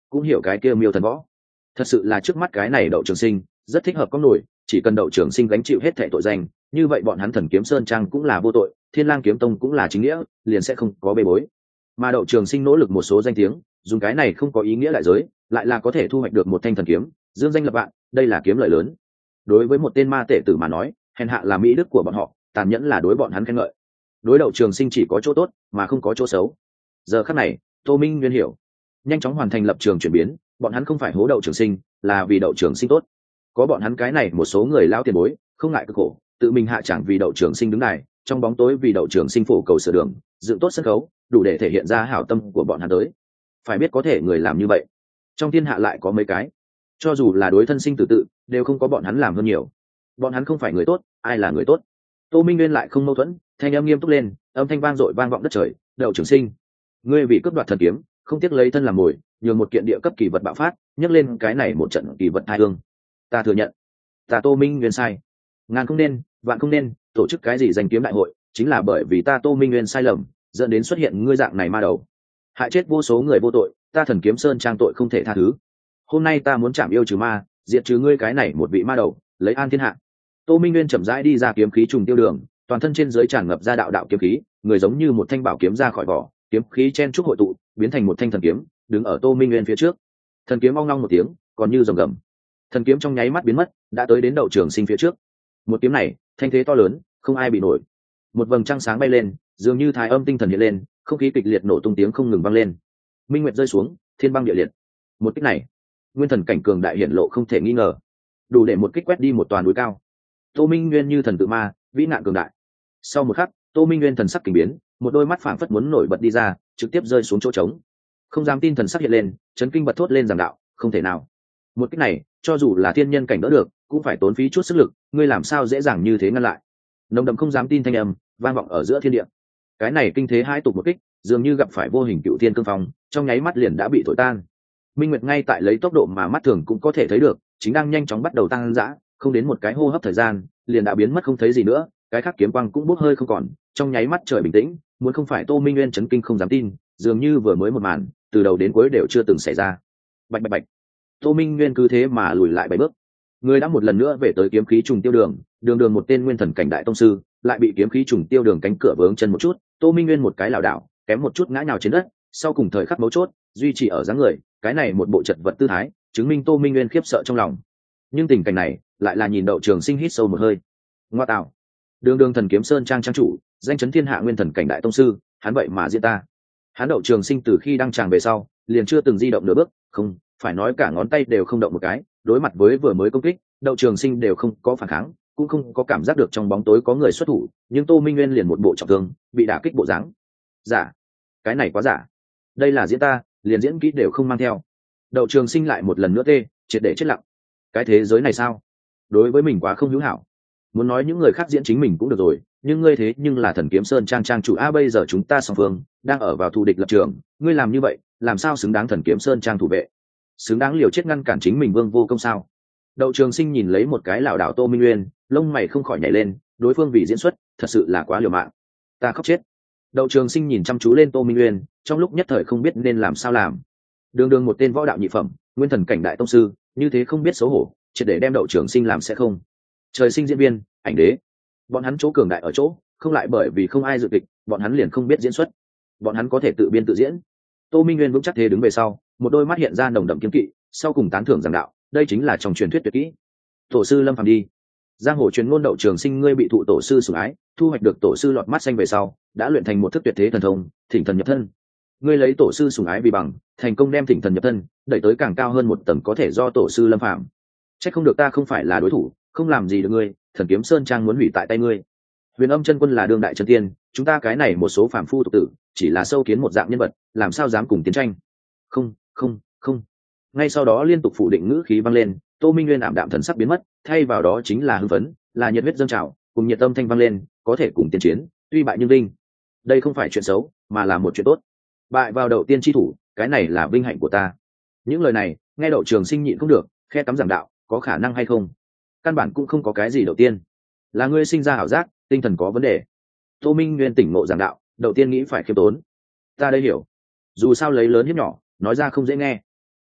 cũng hiểu cái kia miêu thần võ. Thật sự là trước mắt cái này Đậu Trường Sinh rất thích hợp có nổi, chỉ cần Đậu Trường Sinh gánh chịu hết thảy tội danh, như vậy bọn hắn Thần Kiếm Sơn Trang cũng là vô tội, Thiên Lang Kiếm Tông cũng là chính nghĩa, liền sẽ không có bê bối. Mà Đậu Trường Sinh nỗ lực một số danh tiếng, dùng cái này không có ý nghĩa đại giới, lại là có thể thu hoạch được một thanh thần kiếm, dương danh lập vạn, đây là kiếm lợi lớn. Đối với một tên ma tể tử mà nói, hèn hạ là mỹ đức của bọn họ, tàn nhẫn là đối bọn hắn khen ngợi. Đối Đậu Trường Sinh chỉ có chỗ tốt, mà không có chỗ xấu. Giờ khắc này, Tô Minh Nguyên hiểu, nhanh chóng hoàn thành lập trường chuyển biến, bọn hắn không phải hố Đậu Trường Sinh, là vì Đậu Trường Sinh tốt. Có bọn hắn cái này một số người lao tiền bối, không ngại cực khổ, tự mình hạ chẳng vì Đậu Trường Sinh đứng này, trong bóng tối vì Đậu Trường Sinh phổ cầu sửa đường, dựng tốt sân khấu, đủ để thể hiện ra hảo tâm của bọn hắn tới. Phải biết có thể người làm như vậy, trong thiên hạ lại có mấy cái, cho dù là đối thân sinh tử tự, đều không có bọn hắn làm hơn nhiều. Bọn hắn không phải người tốt, ai là người tốt? Tô Minh Nguyên lại không mâu thuẫn, thanh âm nghiêm túc lên, âm thanh vang dội vang vọng đất trời. Đậu Trường Sinh, ngươi vì cướp đoạt thần kiếm, không tiếc lấy thân làm mồi, nhường một kiện địa cấp kỳ vật bạo phát, nhấc lên cái này một trận kỳ vật tai ương. Ta thừa nhận, ta Tô Minh Nguyên sai. Ngàn không nên, vạn không nên, tổ chức cái gì giành kiếm đại hội, chính là bởi vì ta Tô Minh Nguyên sai lầm, dẫn đến xuất hiện ngươi dạng này ma đầu, hại chết vô số người vô tội, ta Thần Kiếm Sơn Trang tội không thể tha thứ. Hôm nay ta muốn chạm yêu trừ ma, diệt trừ ngươi cái này một vị ma đầu, lấy an thiên hạ. Tô Minh Nguyên chậm rãi đi ra kiếm khí trùng tiêu đường, toàn thân trên dưới tràn ngập ra đạo đạo kiếm khí, người giống như một thanh bảo kiếm ra khỏi vỏ, kiếm khí chen chúc hội tụ, biến thành một thanh thần kiếm, đứng ở Tô Minh Nguyên phía trước. Thần kiếm ong long một tiếng, còn như rồng gầm. Thần kiếm trong nháy mắt biến mất, đã tới đến Đậu Trường Sinh phía trước. Một kiếm này, thanh thế to lớn, không ai bị nổi. Một vầng trăng sáng bay lên, dường như thái âm tinh thần hiện lên, không khí kịch liệt nổ tung tiếng không ngừng vang lên. Minh nguyệt rơi xuống, thiên băng địa liệt. Một kích này, nguyên thần cảnh cường đại hiện lộ không thể nghi ngờ, đủ để một kích quét đi một toàn núi cao. Tô Minh Nguyên như thần tự ma, vĩ nạn cường đại. Sau một khắc, Tô Minh Nguyên thần sắc kinh biến, một đôi mắt phảng phất muốn nổi bật đi ra, trực tiếp rơi xuống chỗ trống. Không dám tin thần sắc hiện lên, chấn kinh bật thốt lên giảng đạo, không thể nào. Một kích này, cho dù là thiên nhân cảnh đỡ được, cũng phải tốn phí chút sức lực, ngươi làm sao dễ dàng như thế ngăn lại? Nồng đậm không dám tin thanh âm vang vọng ở giữa thiên địa. Cái này kinh thế hai tục một kích, dường như gặp phải vô hình cựu thiên cương phong, trong nháy mắt liền đã bị thổi tan. Minh Nguyệt ngay tại lấy tốc độ mà mắt thường cũng có thể thấy được, chính đang nhanh chóng bắt đầu tăng dã, không đến một cái hô hấp thời gian, liền đã biến mất không thấy gì nữa, cái khác kiếm quang cũng bốc hơi không còn, trong nháy mắt trời bình tĩnh, muốn không phải Tô Minh Nguyên chấn kinh không dám tin, dường như vừa mới một màn, từ đầu đến cuối đều chưa từng xảy ra. Bạch bạch bạch. Tô Minh Nguyên cứ thế mà lùi lại 7 bước. Người đã một lần nữa về tới kiếm khí trùng tiêu đường, đường một tên nguyên thần cảnh đại tông sư, lại bị kiếm khí trùng tiêu đường cánh cửa vướng chân một chút, Tô Minh Nguyên một cái lảo đảo, kém một chút ngã nhào trên đất, sau cùng thời khắc mấu chốt, duy trì ở dáng người, cái này một bộ chật vật tư thái, chứng minh Tô Minh Nguyên khiếp sợ trong lòng. Nhưng tình cảnh này, lại là nhìn Đậu Trường Sinh hít sâu một hơi. Ngoa tạo, đường Thần Kiếm Sơn trang chủ, danh chấn thiên hạ nguyên thần cảnh đại tông sư, hắn vậy mà diễn ta. Hắn Đậu Trường Sinh từ khi đăng tràng về sau, liền chưa từng di động nửa bước, không, phải nói cả ngón tay đều không động một cái, đối mặt với vừa mới công kích, Đậu Trường Sinh đều không có phản kháng, cũng không có cảm giác được trong bóng tối có người xuất thủ, nhưng Tô Minh Nguyên liền một bộ trọng thương, bị đả kích bộ dáng. Giả, cái này quá giả. Đây là diễn ta, liền diễn kỹ đều không mang theo. Đậu Trường Sinh lại một lần nữa triệt để chết lặng. Cái thế giới này sao? Đối với mình quá không hữu hảo. Muốn nói những người khác diễn chính mình cũng được rồi, nhưng ngươi thế nhưng là Thần Kiếm Sơn trang chủ a, bây giờ chúng ta song phương đang ở vào thù địch lập trường, ngươi làm như vậy, làm sao xứng đáng Thần Kiếm Sơn trang thủ vệ? Xứng đáng liều chết ngăn cản chính mình vương vô công sao? Đậu Trường Sinh nhìn lấy một cái lảo đảo Tô Minh Nguyên, lông mày không khỏi nhảy lên, đối phương vì diễn xuất, thật sự là quá liều mạng. Ta khóc chết. Đậu Trường Sinh nhìn chăm chú lên Tô Minh Nguyên, trong lúc nhất thời không biết nên làm sao làm. Đường một tên võ đạo nhị phẩm, nguyên thần cảnh đại tông sư, như thế không biết xấu hổ, chỉ để đem Đậu Trường Sinh làm sẽ không. Trời sinh diễn viên, ảnh đế. Bọn hắn chỗ cường đại ở chỗ, không lại bởi vì không ai dự kịch, bọn hắn liền không biết diễn xuất. Bọn hắn có thể tự biên tự diễn. Tô Minh Nguyên vững chắc thế đứng về sau, một đôi mắt hiện ra nồng đậm kiên kỵ, sau cùng tán thưởng giảng đạo, đây chính là trong truyền thuyết tuyệt kỹ. Tổ sư Lâm Phàm đi. Giang hồ truyền ngôn Đậu Trường Sinh ngươi bị thụ tổ sư sủng ái, thu hoạch được tổ sư lọt mắt xanh về sau, đã luyện thành một thức tuyệt thế thần thông, Thỉnh Thần nhập thân. Ngươi lấy tổ sư sủng ái vì bằng, thành công đem Thỉnh Thần nhập thân, đẩy tới càng cao hơn một tầng có thể do tổ sư Lâm Phàm. Chắc không được ta không phải là đối thủ, không làm gì được ngươi, Thần Kiếm Sơn trang muốn hủy tại tay ngươi. Huyền Âm chân quân là đương đại chân tiên, chúng ta cái này một số phàm phu tục tử, chỉ là sâu kiến một dạng nhân vật, làm sao dám cùng tiến tranh? Không, không, không. Ngay sau đó liên tục phủ định ngữ khí vang lên, Tô Minh Nguyên ảm đạm thần sắc biến mất, thay vào đó chính là hưng phấn, là nhiệt huyết dâng trào, cùng nhiệt tâm thanh vang lên, có thể cùng tiến chiến, tuy bại nhưng vinh. Đây không phải chuyện xấu, mà là một chuyện tốt. Bại vào Đậu tiên chi thủ, cái này là vinh hạnh của ta. Những lời này, nghe Đậu Trường Sinh nhịn không được, khe cắm giảng đạo, có khả năng hay không? Căn bản cũng không có cái gì Đậu tiên, là ngươi sinh ra ảo giác, tinh thần có vấn đề. Tô Minh Nguyên tỉnh ngộ giảng đạo, Đậu tiên nghĩ phải khiêm tốn. Ta đây hiểu. Dù sao lấy lớn hiếp nhỏ, nói ra không dễ nghe.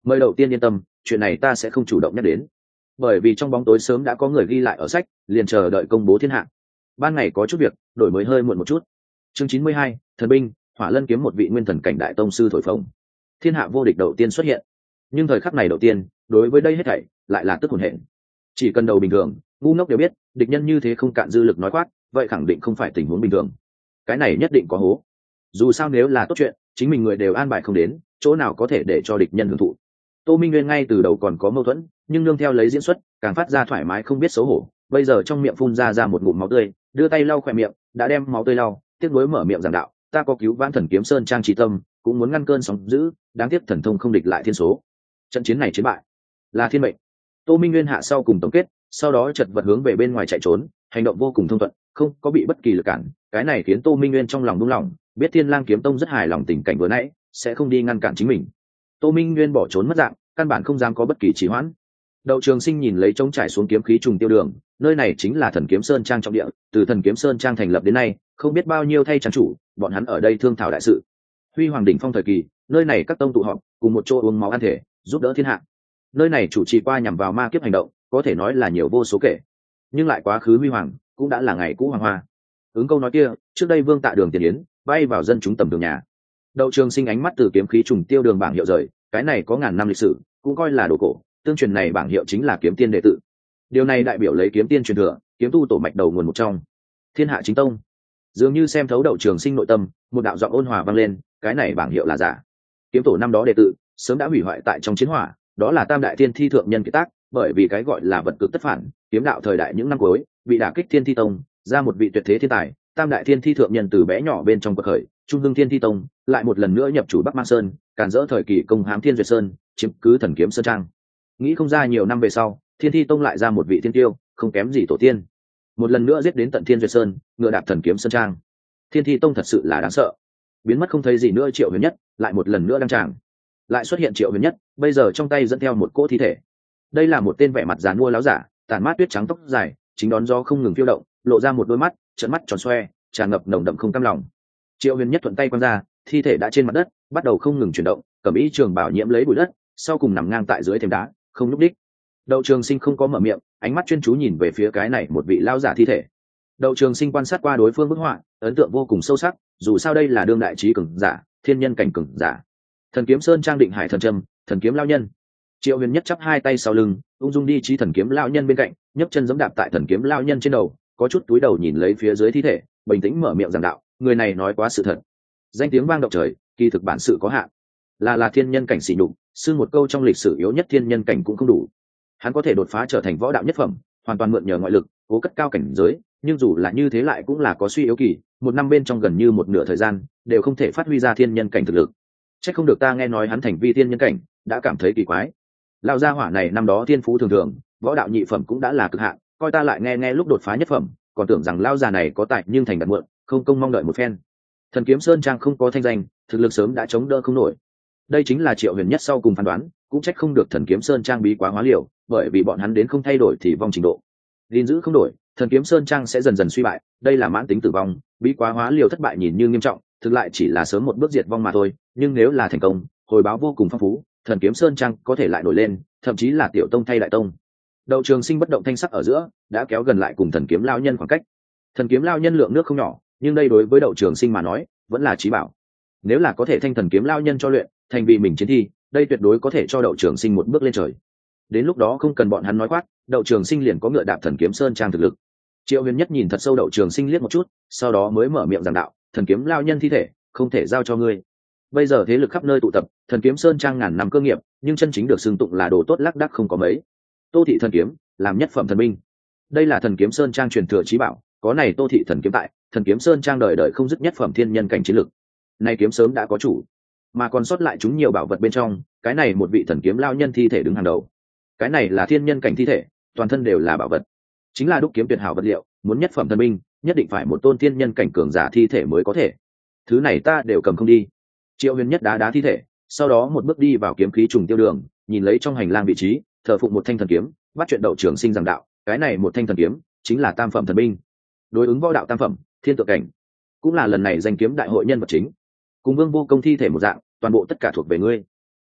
Mời đầu tiên yên tâm, chuyện này ta sẽ không chủ động nhắc đến, bởi vì trong bóng tối sớm đã có người ghi lại ở sách, liền chờ đợi công bố thiên hạ. Ban ngày có chút việc, đổi mới hơi muộn một chút. Chương 92, thần binh, Hỏa Lân kiếm một vị nguyên thần cảnh đại tông sư thổi phồng. Thiên hạ vô địch đầu tiên xuất hiện. Nhưng thời khắc này đầu tiên, đối với đây hết thảy, lại là tức hồn hển. Chỉ cần đầu bình thường, ngu ngốc đều biết, địch nhân như thế không cạn dư lực nói quát, vậy khẳng định không phải tình huống bình thường. Cái này nhất định có hố. Dù sao nếu là tốt chuyện, chính mình người đều an bài không đến, chỗ nào có thể để cho địch nhân hưởng thụ. Tô Minh Nguyên ngay từ đầu còn có mâu thuẫn, nhưng nương theo lấy diễn xuất, càng phát ra thoải mái không biết xấu hổ. Bây giờ trong miệng phun ra một ngụm máu tươi, đưa tay lau khóe miệng, đã đem máu tươi lau, tiếc nuối mở miệng giảng đạo, ta có cứu vãn thần kiếm sơn trang trí tâm, cũng muốn ngăn cơn sóng dữ, đáng tiếc thần thông không địch lại thiên số. Trận chiến này chiến bại, là thiên mệnh. Tô Minh Nguyên hạ sau cùng tổng kết, sau đó chật vật hướng về bên ngoài chạy trốn, hành động vô cùng thông thuận, không có bị bất kỳ lực cản. Cái này khiến Tô Minh Nguyên trong lòng buông lỏng, biết Thiên Lang kiếm tông rất hài lòng tình cảnh vừa nãy, sẽ không đi ngăn cản chính mình. Tô Minh Nguyên bỏ trốn mất dạng, căn bản không dám có bất kỳ trì hoãn. Đậu Trường Sinh nhìn lấy trống trải xuống kiếm khí trùng tiêu đường, nơi này chính là Thần Kiếm Sơn trang trọng địa, từ Thần Kiếm Sơn trang thành lập đến nay, không biết bao nhiêu thay trang chủ, bọn hắn ở đây thương thảo đại sự. Huy hoàng đỉnh phong thời kỳ, nơi này các tông tụ họp, cùng một chỗ uống máu ăn thể, giúp đỡ thiên hạ. Nơi này chủ trì qua nhằm vào ma kiếp hành động, có thể nói là nhiều vô số kể. Nhưng lại quá khứ huy hoàng, cũng đã là ngày cũ hoàng hoa. Ứng câu nói kia, trước đây Vương Tạ Đường tiền yến, bay vào dân chúng tầm thường nhà. Đậu Trường Sinh ánh mắt từ kiếm khí trùng tiêu đường bảng hiệu rời, cái này có ngàn năm lịch sử, cũng coi là đồ cổ, tương truyền này bảng hiệu chính là kiếm tiên đệ tử. Điều này đại biểu lấy kiếm tiên truyền thừa, kiếm tu tổ mạch đầu nguồn một trong. Thiên hạ chính tông. Dường như xem thấu Đậu Trường Sinh nội tâm, một đạo giọng ôn hòa vang lên, cái này bảng hiệu là giả. Kiếm tổ năm đó đệ tử, sớm đã hủy hoại tại trong chiến hỏa, đó là Tam đại thiên thi thượng nhân kiệt tác, bởi vì cái gọi là vật cực tất phản, kiếm đạo thời đại những năm cuối, bị đả kích Thiên Thi Tông, ra một vị tuyệt thế thiên tài, Tam đại thiên thi thượng nhân từ bé nhỏ bên trong quật khởi, trung hưng Thiên Thi Tông, lại một lần nữa nhập chủ Bắc Mang Sơn, càn rỡ thời kỳ công hãm Thiên Duyệt Sơn, chiếm cứ Thần Kiếm Sơn trang. Nghĩ không ra nhiều năm về sau, Thiên Thi Tông lại ra một vị thiên tiêu, không kém gì tổ tiên, một lần nữa giết đến tận Thiên Duyệt Sơn, ngựa đạp Thần Kiếm Sơn trang. Thiên Thi Tông thật sự là đáng sợ. Biến mất không thấy gì nữa Triệu Huyền Nhất, lại một lần nữa đăng tràng. Lại xuất hiện Triệu Huyền Nhất, bây giờ trong tay dẫn theo một cỗ thi thể. Đây là một tên vẻ mặt giàn mua láo giả, tàn mát tuyết trắng tóc dài, chính đón gió không ngừng phiêu động, lộ ra một đôi mắt, trợn mắt tròn xoe, tràn ngập nồng đậm không cam lòng. Triệu Huyền Nhất thuận tay quăng ra, thi thể đã trên mặt đất, bắt đầu không ngừng chuyển động, cẩm y trường bảo nhiễm lấy bụi đất, sau cùng nằm ngang tại dưới thềm đá, không nhúc đích. Đậu Trường Sinh không có mở miệng, ánh mắt chuyên chú nhìn về phía cái này một vị lao giả thi thể. Đậu Trường Sinh quan sát qua đối phương bức họa, ấn tượng vô cùng sâu sắc, dù sao đây là đương đại trí cường giả, thiên nhân cảnh cường giả. Thần Kiếm Sơn trang định hải thần trâm, thần kiếm lao nhân. Triệu Huyền Nhất chắp hai tay sau lưng, ung dung đi trí thần kiếm lao nhân bên cạnh, nhấc chân giẫm đạp tại thần kiếm lao nhân trên đầu, có chút túi đầu nhìn lấy phía dưới thi thể, bình tĩnh mở miệng giảng đạo, người này nói quá sự thật. Danh tiếng vang động trời, kỳ thực bản sự có hạn, là thiên nhân cảnh xỉ nhục, xưng một câu trong lịch sử yếu nhất thiên nhân cảnh cũng không đủ. Hắn có thể đột phá trở thành võ đạo nhất phẩm, hoàn toàn mượn nhờ ngoại lực, cố cất cao cảnh giới, nhưng dù là như thế lại cũng là có suy yếu kỳ, một năm bên trong gần như một nửa thời gian đều không thể phát huy ra thiên nhân cảnh thực lực. Chắc không được ta nghe nói hắn thành vi thiên nhân cảnh, đã cảm thấy kỳ quái. Lão gia hỏa này năm đó thiên phú thường thường, võ đạo nhị phẩm cũng đã là cực hạn, coi ta lại nghe lúc đột phá nhất phẩm, còn tưởng rằng lão già này có tài nhưng thành đặt muộn, không công mong đợi một phen. Thần Kiếm Sơn trang không có thanh danh, thực lực sớm đã chống đỡ không nổi. Đây chính là Triệu Huyền Nhất sau cùng phán đoán, cũng trách không được Thần Kiếm Sơn trang bí quá hóa liều, bởi vì bọn hắn đến không thay đổi thì vong trình độ. Gìn giữ không đổi, Thần Kiếm Sơn trang sẽ dần dần suy bại, đây là mãn tính tử vong, bí quá hóa liều thất bại nhìn như nghiêm trọng, thực lại chỉ là sớm một bước diệt vong mà thôi, nhưng nếu là thành công, hồi báo vô cùng phong phú, Thần Kiếm Sơn trang có thể lại nổi lên, thậm chí là tiểu tông thay đại tông. Đậu Trường Sinh bất động thanh sắc ở giữa, đã kéo gần lại cùng Thần Kiếm lão nhân khoảng cách. Thần Kiếm lão nhân lượng nước không nhỏ, nhưng đây đối với Đậu Trường Sinh mà nói, vẫn là chí bảo. Nếu là có thể thanh Thần Kiếm lão nhân cho luyện, thành vì mình chiến thi, đây tuyệt đối có thể cho Đậu Trường Sinh một bước lên trời. Đến lúc đó không cần bọn hắn nói quát, Đậu Trường Sinh liền có ngựa đạp Thần Kiếm Sơn trang thực lực. Triệu Huyền Nhất nhìn thật sâu Đậu Trường Sinh liếc một chút, sau đó mới mở miệng giảng đạo, Thần Kiếm lão nhân thi thể, không thể giao cho ngươi. Bây giờ thế lực khắp nơi tụ tập, Thần Kiếm Sơn trang ngàn năm cơ nghiệp, nhưng chân chính được xưng tụng là đồ tốt lác đác không có mấy. Tô thị thần kiếm, làm nhất phẩm thần binh. Đây là Thần Kiếm Sơn trang truyền thừa chí bảo, có này Tô thị thần kiếm tại, Thần Kiếm Sơn trang đời đời không dứt nhất phẩm thiên nhân cảnh chiến lực. Này kiếm sớm đã có chủ, mà còn sót lại chúng nhiều bảo vật bên trong, cái này một vị thần kiếm lao nhân thi thể đứng hàng đầu. Cái này là thiên nhân cảnh thi thể, toàn thân đều là bảo vật, chính là đúc kiếm tuyệt hảo vật liệu, muốn nhất phẩm thần binh, nhất định phải một tôn thiên nhân cảnh cường giả thi thể mới có thể. Thứ này ta đều cầm không đi. Triệu Huyền Nhất đá thi thể, sau đó một bước đi vào kiếm khí trùng tiêu đường, nhìn lấy trong hành lang vị trí, thờ phụng một thanh thần kiếm, bắt chuyện Đậu Trường Sinh giảng đạo, cái này một thanh thần kiếm chính là tam phẩm thần binh, đối ứng võ đạo tam phẩm, thiên tượng cảnh, cũng là lần này danh kiếm đại hội nhân vật chính, cùng Vương Vô Công thi thể một dạng, toàn bộ tất cả thuộc về ngươi.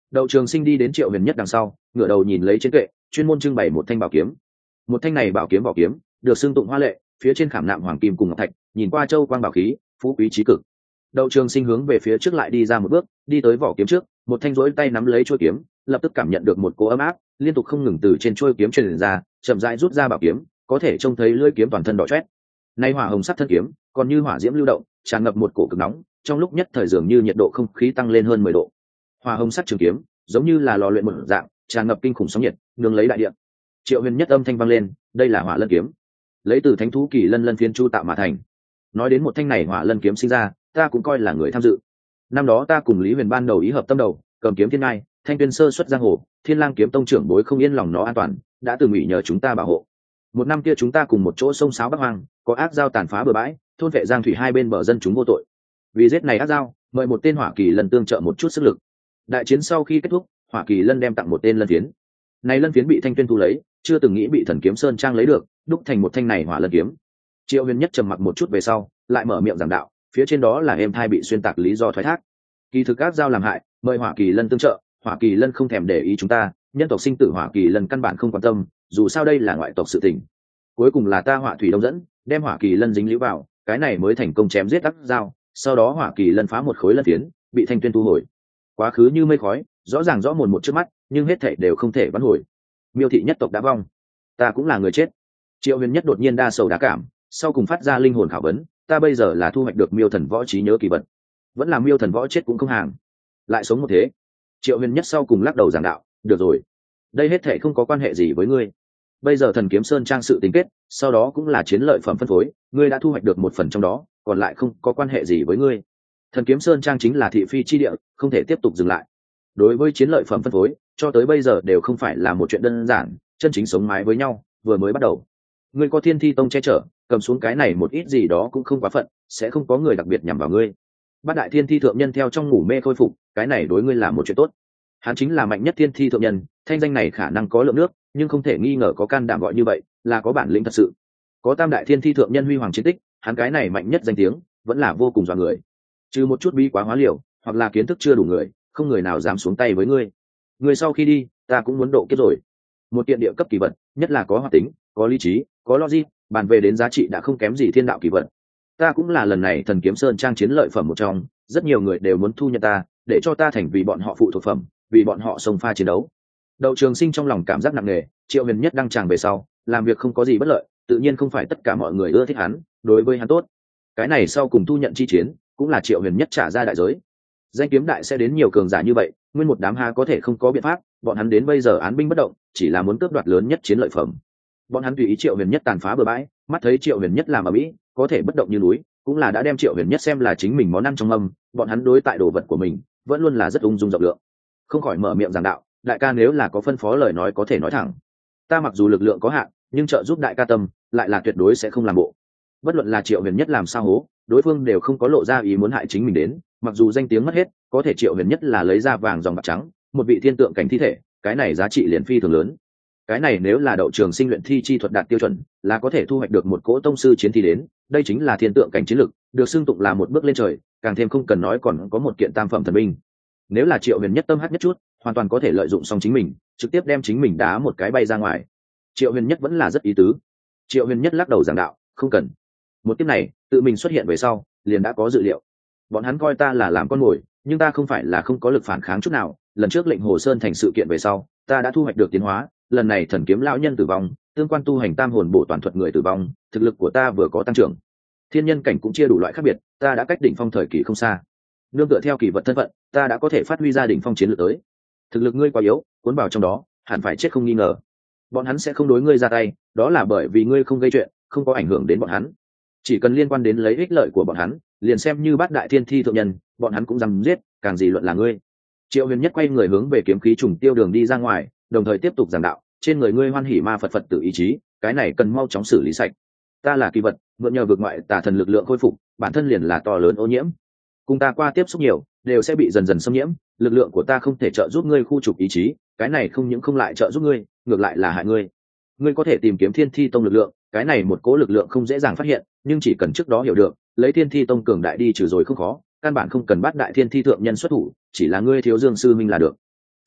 Đậu Trường Sinh đi đến Triệu Huyền Nhất đằng sau, ngửa đầu nhìn lấy trên kệ, chuyên môn trưng bày một thanh bảo kiếm. Một thanh này bảo kiếm vỏ kiếm, được xưng tụng hoa lệ, phía trên khảm nạm hoàng kim cùng ngọc thạch, nhìn qua châu quang bảo khí, phú quý chí cực. Đậu Trường Sinh hướng về phía trước lại đi ra một bước, đi tới vỏ kiếm trước, một thanh rỗi tay nắm lấy chuôi kiếm, lập tức cảm nhận được một cỗ ấm áp, liên tục không ngừng từ trên chuôi kiếm truyền ra, chậm rãi rút ra bảo kiếm, có thể trông thấy lưỡi kiếm toàn thân đỏ chót. Nay hỏa hồng sắc thân kiếm, còn như hỏa diễm lưu động, tràn ngập một cổ cực nóng, trong lúc nhất thời dường như nhiệt độ không khí tăng lên hơn 10 độ. Hỏa hồng sắc trường kiếm, giống như là lò luyện một dạng, tràn ngập kinh khủng sóng nhiệt, nương lấy đại địa. Triệu Huyền Nhất âm thanh vang lên, đây là Hỏa Lân kiếm, lấy từ thánh thú kỳ lân lân phiến chu tạo mà thành. Nói đến một thanh này Hỏa Lân kiếm sinh ra, ta cũng coi là người tham dự. Năm đó ta cùng Lý Huyền ban đầu ý hợp tâm đầu, cầm kiếm thiên ngai, thanh tuyên sơ xuất giang hồ, Thiên Lang kiếm tông trưởng bối không yên lòng nó an toàn, đã từ ủy nhờ chúng ta bảo hộ. Một năm kia chúng ta cùng một chỗ sông sáo Bắc Hoang, có ác giao tàn phá bờ bãi, thôn vệ giang thủy hai bên bờ dân chúng vô tội. Vì giết này ác giao, mời một tên Hỏa Kỳ Lân tương trợ một chút sức lực. Đại chiến sau khi kết thúc, Hỏa Kỳ Lân đem tặng một tên lân phiến. Này lân phiến bị Thanh Tuyên thu lấy, chưa từng nghĩ bị Thần Kiếm Sơn Trang lấy được, đúc thành một thanh này Hỏa Lân kiếm. Triệu Huyền Nhất trầm mặc một chút về sau, lại mở miệng giảng đạo, phía trên đó là em thai bị xuyên tạc lý do thoái thác. Kỳ thực ác giao làm hại, mời Hỏa Kỳ Lân tương trợ, Hỏa Kỳ Lân không thèm để ý chúng ta, nhân tộc sinh tử Hỏa Kỳ Lân căn bản không quan tâm, dù sao đây là ngoại tộc sự tình. Cuối cùng là ta Hỏa Thủy Đông dẫn, đem Hỏa Kỳ Lân dính líu vào, cái này mới thành công chém giết ác giao, sau đó Hỏa Kỳ Lân phá một khối lân phiến, bị Thanh Tuyên thu hồi. Quá khứ như mây khói, rõ ràng rõ mồn một trước mắt, nhưng hết thảy đều không thể vãn hồi. Miêu thị nhất tộc đã vong, ta cũng là người chết. Triệu Huyền Nhất đột nhiên đa sầu đa cảm, sau cùng phát ra linh hồn khảo vấn, ta bây giờ là thu hoạch được Miêu Thần Võ trí nhớ kỳ vật, vẫn là Miêu Thần Võ chết cũng không hàng, lại sống một thế. Triệu Huyền Nhất sau cùng lắc đầu giảng đạo, được rồi, đây hết thảy không có quan hệ gì với ngươi. Bây giờ Thần Kiếm Sơn Trang sự tính kết, sau đó cũng là chiến lợi phẩm phân phối, ngươi đã thu hoạch được một phần trong đó, còn lại không có quan hệ gì với ngươi. Thần Kiếm Sơn Trang chính là thị phi chi địa, không thể tiếp tục dừng lại. Đối với chiến lợi phẩm phân phối, cho tới bây giờ đều không phải là một chuyện đơn giản, chân chính sống mái với nhau, vừa mới bắt đầu. Ngươi có Thiên Thi Tông che chở, cầm xuống cái này một ít gì đó cũng không quá phận, sẽ không có người đặc biệt nhằm vào ngươi. Bát đại thiên thi thượng nhân theo trong ngủ mê khôi phục, cái này đối ngươi là một chuyện tốt. Hắn chính là mạnh nhất thiên thi thượng nhân, thanh danh này khả năng có lượng nước, nhưng không thể nghi ngờ có can đảm gọi như vậy, là có bản lĩnh thật sự. Có tam đại thiên thi thượng nhân huy hoàng chiến tích, hắn cái này mạnh nhất danh tiếng, vẫn là vô cùng dọa người. Trừ một chút bi quá hóa liều, hoặc là kiến thức chưa đủ người, không người nào dám xuống tay với ngươi. Ngươi sau khi đi, ta cũng muốn độ kiếp rồi. Một kiện địa cấp kỳ vật, nhất là có hoạt tính, có lý trí, có logic, bàn về đến giá trị đã không kém gì thiên đạo kỳ vật. Ta cũng là lần này Thần Kiếm Sơn Trang chiến lợi phẩm một trong, rất nhiều người đều muốn thu nhận ta, để cho ta thành vì bọn họ phụ thuộc phẩm, vì bọn họ xông pha chiến đấu. Đậu Trường Sinh trong lòng cảm giác nặng nề, Triệu Huyền Nhất đăng tràng về sau, làm việc không có gì bất lợi, tự nhiên không phải tất cả mọi người ưa thích hắn, đối với hắn tốt. Cái này sau cùng thu nhận chi chiến, cũng là Triệu Huyền Nhất trả ra đại giới. Danh kiếm đại sẽ đến nhiều cường giả như vậy, nguyên một đám ha có thể không có biện pháp, bọn hắn đến bây giờ án binh bất động, chỉ là muốn cướp đoạt lớn nhất chiến lợi phẩm. Bọn hắn tùy ý Triệu Huyền Nhất tàn phá bừa bãi, mắt thấy Triệu Huyền Nhất làm ở mỹ, có thể bất động như núi, cũng là đã đem Triệu Huyền Nhất xem là chính mình món ăn trong âm, bọn hắn đối tại đồ vật của mình, vẫn luôn là rất ung dung rộng lượng. Không khỏi mở miệng giảng đạo, đại ca nếu là có phân phó lời nói có thể nói thẳng. Ta mặc dù lực lượng có hạn, nhưng trợ giúp đại ca tâm, lại là tuyệt đối sẽ không làm bộ. Bất luận là Triệu Huyền Nhất làm sao hố, đối phương đều không có lộ ra ý muốn hại chính mình đến, mặc dù danh tiếng mất hết, có thể Triệu Huyền Nhất là lấy ra vàng dòng bạc trắng, một vị thiên tượng cảnh thi thể, cái này giá trị liền phi thường lớn. Cái này nếu là Đậu Trường Sinh luyện thi chi thuật đạt tiêu chuẩn, là có thể thu hoạch được một cỗ tông sư chiến thi đến, đây chính là thiên tượng cảnh chiến lực, được xưng tụng là một bước lên trời, càng thêm không cần nói còn có một kiện tam phẩm thần binh. Nếu là Triệu Huyền Nhất tâm hắc nhất chút, hoàn toàn có thể lợi dụng xong chính mình, trực tiếp đem chính mình đá một cái bay ra ngoài. Triệu Huyền Nhất vẫn là rất ý tứ. Triệu Huyền Nhất lắc đầu giảng đạo, không cần. Một kiếp này, tự mình xuất hiện về sau, liền đã có dự liệu. Bọn hắn coi ta là làm con mồi, nhưng ta không phải là không có lực phản kháng chút nào. Lần trước lệnh Hồ Sơn thành sự kiện về sau, ta đã thu hoạch được tiến hóa. Lần này thần kiếm lão nhân tử vong, tương quan tu hành tam hồn bổ toàn thuật người tử vong, thực lực của ta vừa có tăng trưởng. Thiên nhân cảnh cũng chia đủ loại khác biệt, ta đã cách đỉnh phong thời kỳ không xa. Nương tựa theo kỳ vật thân phận, ta đã có thể phát huy ra đỉnh phong chiến lược tới. Thực lực ngươi quá yếu, cuốn vào trong đó, hẳn phải chết không nghi ngờ. Bọn hắn sẽ không đối ngươi ra tay, đó là bởi vì ngươi không gây chuyện, không có ảnh hưởng đến bọn hắn. Chỉ cần liên quan đến lấy ích lợi của bọn hắn, liền xem như bát đại thiên thi thượng nhân, bọn hắn cũng dám giết, càng gì luận là ngươi. Triệu Huyền Nhất quay người hướng về kiếm khí trùng tiêu đường đi ra ngoài, đồng thời tiếp tục giảng đạo, trên người ngươi hoan hỉ ma Phật Phật tự ý chí, cái này cần mau chóng xử lý sạch. Ta là kỳ vật, mượn nhờ vượt ngoại tà thần lực lượng khôi phục, bản thân liền là to lớn ô nhiễm. Cùng ta qua tiếp xúc nhiều, đều sẽ bị dần dần xâm nhiễm, lực lượng của ta không thể trợ giúp ngươi khu trục ý chí, cái này không những không lại trợ giúp ngươi, ngược lại là hại ngươi. Ngươi có thể tìm kiếm Thiên Thi Tông lực lượng, cái này một cố lực lượng không dễ dàng phát hiện, nhưng chỉ cần trước đó hiểu được, lấy Thiên Thi Tông cường đại đi trừ rồi không khó, căn bản không cần bắt đại thiên thi thượng nhân xuất thủ, chỉ là ngươi thiếu Dương sư minh là được.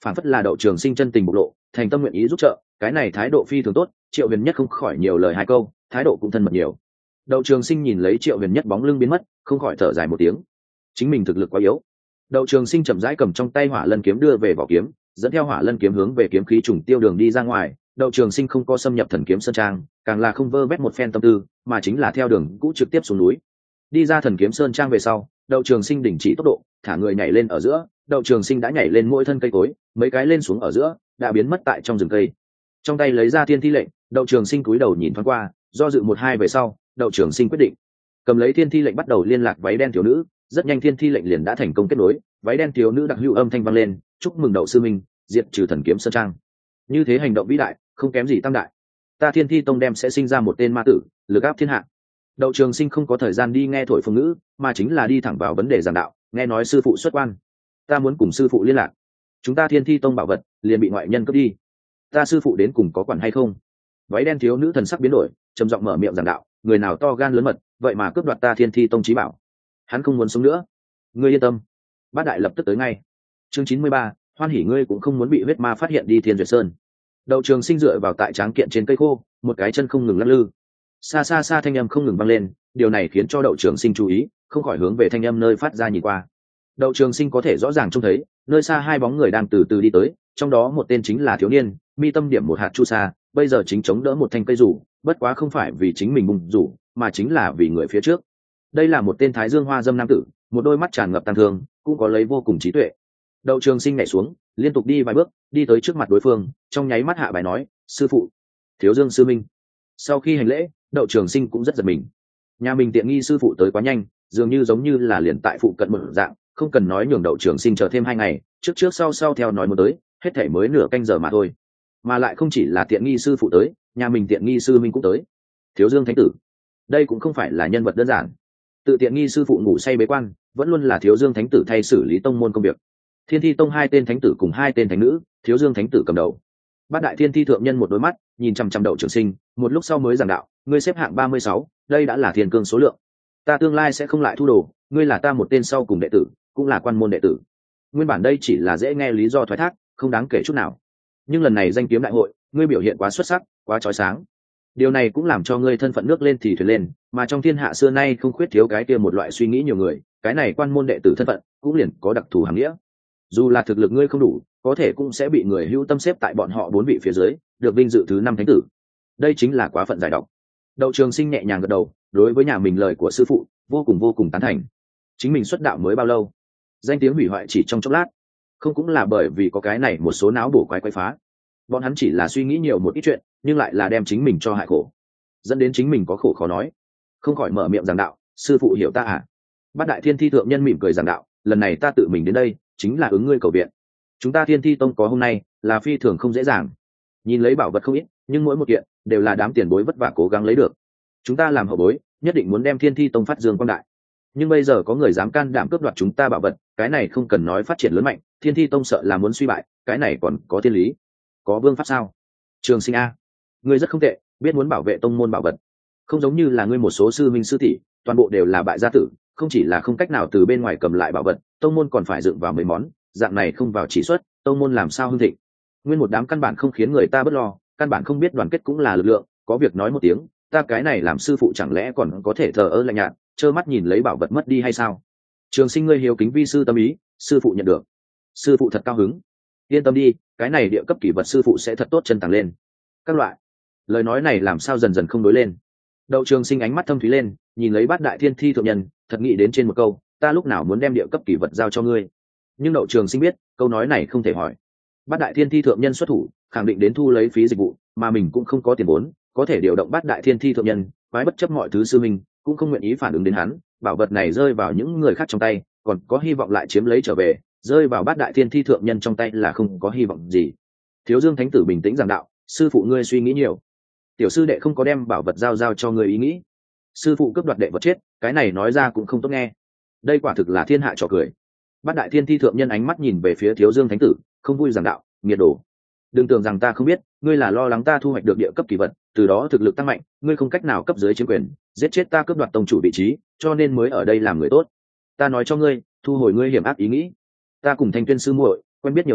phản phất là Đậu Trường Sinh chân tình bộc lộ, thành tâm nguyện ý giúp trợ, cái này thái độ phi thường tốt. Triệu Huyền Nhất không khỏi nhiều lời hai câu, thái độ cũng thân mật nhiều. Đậu Trường Sinh nhìn lấy Triệu Huyền Nhất bóng lưng biến mất, không khỏi thở dài một tiếng. Chính mình thực lực quá yếu. Đậu Trường Sinh chậm rãi cầm trong tay Hỏa Lân kiếm đưa về vỏ kiếm, dẫn theo Hỏa Lân kiếm hướng về kiếm khí trùng tiêu đường đi ra ngoài. Đậu Trường Sinh không có xâm nhập Thần Kiếm Sơn Trang, càng là không vơ vét một phen tâm tư, mà chính là theo đường cũ trực tiếp xuống núi. Đi ra Thần Kiếm Sơn Trang về sau, Đậu Trường Sinh đình chỉ tốc độ, thả người nhảy lên ở giữa. Đậu Trường Sinh đã nhảy lên mỗi thân cây cối, mấy cái lên xuống ở giữa, đã biến mất tại trong rừng cây. Trong tay lấy ra Thiên Thi lệnh, Đậu Trường Sinh cúi đầu nhìn thoáng qua, do dự một hai về sau, Đậu Trường Sinh quyết định cầm lấy Thiên Thi lệnh bắt đầu liên lạc váy đen thiếu nữ. Rất nhanh Thiên Thi lệnh liền đã thành công kết nối, váy đen thiếu nữ đặc hữu âm thanh vang lên, chúc mừng Đậu sư minh diệt trừ Thần Kiếm Sơn Trang. Như thế hành động vĩ đại, không kém gì tam đại. Ta Thiên Thi tông đem sẽ sinh ra một tên ma tử, lực áp thiên hạ. Đậu Trường Sinh không có thời gian đi nghe thổi phồng ngữ, mà chính là đi thẳng vào vấn đề giảng đạo. Nghe nói sư phụ xuất quan, ta muốn cùng sư phụ liên lạc. Chúng ta Thiên Thi tông bảo vật liền bị ngoại nhân cướp đi, ta sư phụ đến cùng có quản hay không? Váy đen thiếu nữ thần sắc biến đổi, trầm giọng mở miệng giảng đạo, người nào to gan lớn mật, vậy mà cướp đoạt ta Thiên Thi tông chí bảo. Hắn không muốn sống nữa. Ngươi yên tâm, Bát đại lập tức tới ngay. Chương 93, hoan hỉ ngươi cũng không muốn bị huyết ma phát hiện đi Thiên Duyệt Sơn. Đậu Trường Sinh dựa vào tại tráng kiện trên cây khô, một cái chân không ngừng lắc lư. Xa xa xa thanh âm không ngừng vang lên, điều này khiến cho Đậu Trường Sinh chú ý, không khỏi hướng về thanh âm nơi phát ra nhìn qua. Đậu Trường Sinh có thể rõ ràng trông thấy, nơi xa hai bóng người đang từ từ đi tới, trong đó một tên chính là thiếu niên, mi tâm điểm một hạt chu sa, bây giờ chính chống đỡ một thanh cây rủ, bất quá không phải vì chính mình bùng rủ, mà chính là vì người phía trước. Đây là một tên Thái Dương Hoa Dâm nam tử, một đôi mắt tràn ngập tang thương, cũng có lấy vô cùng trí tuệ. Đậu Trường Sinh nhảy xuống, liên tục đi vài bước, đi tới trước mặt đối phương, trong nháy mắt hạ bài nói, sư phụ, Thiếu Dương sư minh. Sau khi hành lễ, Đậu Trường Sinh cũng rất giật mình. Nhà mình tiện nghi sư phụ tới quá nhanh, dường như giống như là liền tại phụ cận một dạng, không cần nói nhường Đậu Trường Sinh chờ thêm 2 ngày, trước trước sau sau theo nói muốn tới, hết thể mới nửa canh giờ mà thôi. Mà lại không chỉ là tiện nghi sư phụ tới, nhà mình tiện nghi sư minh cũng tới. Thiếu Dương thánh tử, đây cũng không phải là nhân vật đơn giản. Tự tiện nghi sư phụ ngủ say bế quan, vẫn luôn là Thiếu Dương thánh tử thay xử lý tông môn công việc. Thiên Thi tông 2 tên thánh tử cùng 2 tên thánh nữ, Thiếu Dương thánh tử cầm đầu. Bát đại Thiên Thi thượng nhân một đôi mắt nhìn chằm chằm Đậu Trường Sinh, một lúc sau mới giảng đạo, ngươi xếp hạng 36, đây đã là thiên cương số lượng. Ta tương lai sẽ không lại thu đồ, ngươi là ta một tên sau cùng đệ tử, cũng là quan môn đệ tử. Nguyên bản đây chỉ là dễ nghe lý do thoái thác, không đáng kể chút nào. Nhưng lần này danh kiếm đại hội, ngươi biểu hiện quá xuất sắc, quá chói sáng. Điều này cũng làm cho ngươi thân phận nước lên thì thuyền lên, mà trong thiên hạ xưa nay không khuyết thiếu cái kia một loại suy nghĩ nhiều người, cái này quan môn đệ tử thân phận cũng liền có đặc thù hàm nghĩa. Dù là thực lực ngươi không đủ, có thể cũng sẽ bị người hữu tâm xếp tại bọn họ 4 vị phía dưới, được vinh dự thứ 5 thánh tử. Đây chính là quá phận giải độc. Đậu Trường Sinh nhẹ nhàng gật đầu, đối với nhà mình lời của sư phụ vô cùng tán thành. Chính mình xuất đạo mới bao lâu, danh tiếng hủy hoại chỉ trong chốc lát, không cũng là bởi vì có cái này một số não bổ quái phá. Bọn hắn chỉ là suy nghĩ nhiều một ít chuyện, nhưng lại là đem chính mình cho hại khổ, dẫn đến chính mình có khổ khó nói, không khỏi mở miệng giảng đạo, sư phụ hiểu ta à? Bát đại Thiên Thi thượng nhân mỉm cười giảng đạo, lần này ta tự mình đến đây chính là ứng ngươi cầu viện. Chúng ta Thiên Thi tông có hôm nay là phi thường không dễ dàng, nhìn lấy bảo vật không ít, nhưng mỗi một kiện đều là đám tiền bối vất vả cố gắng lấy được. Chúng ta làm hậu bối nhất định muốn đem Thiên Thi tông phát dương quang đại, nhưng bây giờ có người dám can đảm cướp đoạt chúng ta bảo vật, cái này không cần nói phát triển lớn mạnh, Thiên Thi tông sợ là muốn suy bại, cái này còn có thiên lý, có vương pháp sao? Trường Sinh a, ngươi rất không tệ, biết muốn bảo vệ tông môn bảo vật, không giống như là ngươi một số sư minh sư tỷ, toàn bộ đều là bại gia tử, không chỉ là không cách nào từ bên ngoài cầm lại bảo vật, tông môn còn phải dựng vào mấy món, dạng này không vào chỉ xuất, tông môn làm sao hưng thịnh? Nguyên một đám căn bản không khiến người ta bất lo, căn bản không biết đoàn kết cũng là lực lượng, có việc nói một tiếng, ta cái này làm sư phụ chẳng lẽ còn có thể thờ ơ lạnh nhạt, trơ mắt nhìn lấy bảo vật mất đi hay sao? Trường Sinh ngươi hiếu kính vi sư tâm ý, sư phụ nhận được. Sư phụ thật cao hứng. Yên tâm đi, cái này địa cấp kỷ vật sư phụ sẽ thật tốt chân tàng lên. Các loại. Lời nói này làm sao dần dần không đối lên. Đậu Trường Sinh ánh mắt thâm thúy lên, nhìn lấy Bát đại Thiên Thi thượng nhân, thật nghĩ đến trên một câu, ta lúc nào muốn đem địa cấp kỷ vật giao cho ngươi. Nhưng Đậu Trường Sinh biết, câu nói này không thể hỏi. Bát đại Thiên Thi thượng nhân xuất thủ, khẳng định đến thu lấy phí dịch vụ, mà mình cũng không có tiền vốn, có thể điều động Bát đại Thiên Thi thượng nhân, quái bất chấp mọi thứ sư mình, cũng không nguyện ý phản ứng đến hắn, bảo vật này rơi vào những người khác trong tay, còn có hy vọng lại chiếm lấy trở về, rơi vào Bát đại Thiên Thi thượng nhân trong tay là không có hy vọng gì. Thiếu Dương thánh tử bình tĩnh giảng đạo, sư phụ ngươi suy nghĩ nhiều, tiểu sư đệ không có đem bảo vật giao cho ngươi ý nghĩ. Sư phụ cướp đoạt đệ vật chết, cái này nói ra cũng không tốt nghe. Đây quả thực là thiên hạ trò cười. Bát đại Thiên Thi thượng nhân ánh mắt nhìn về phía Thiếu Dương thánh tử, không vui giảng đạo, nghiệt đồ, đừng tưởng rằng ta không biết, ngươi là lo lắng ta thu hoạch được địa cấp kỳ vật, từ đó thực lực tăng mạnh, ngươi không cách nào cấp dưới chiếm quyền, giết chết ta cướp đoạt tông chủ vị trí, cho nên mới ở đây làm người tốt. Ta nói cho ngươi, thu hồi ngươi hiểm ác ý nghĩ. Ta cùng Thanh Tuyên sư muội quen biết nhiều năm,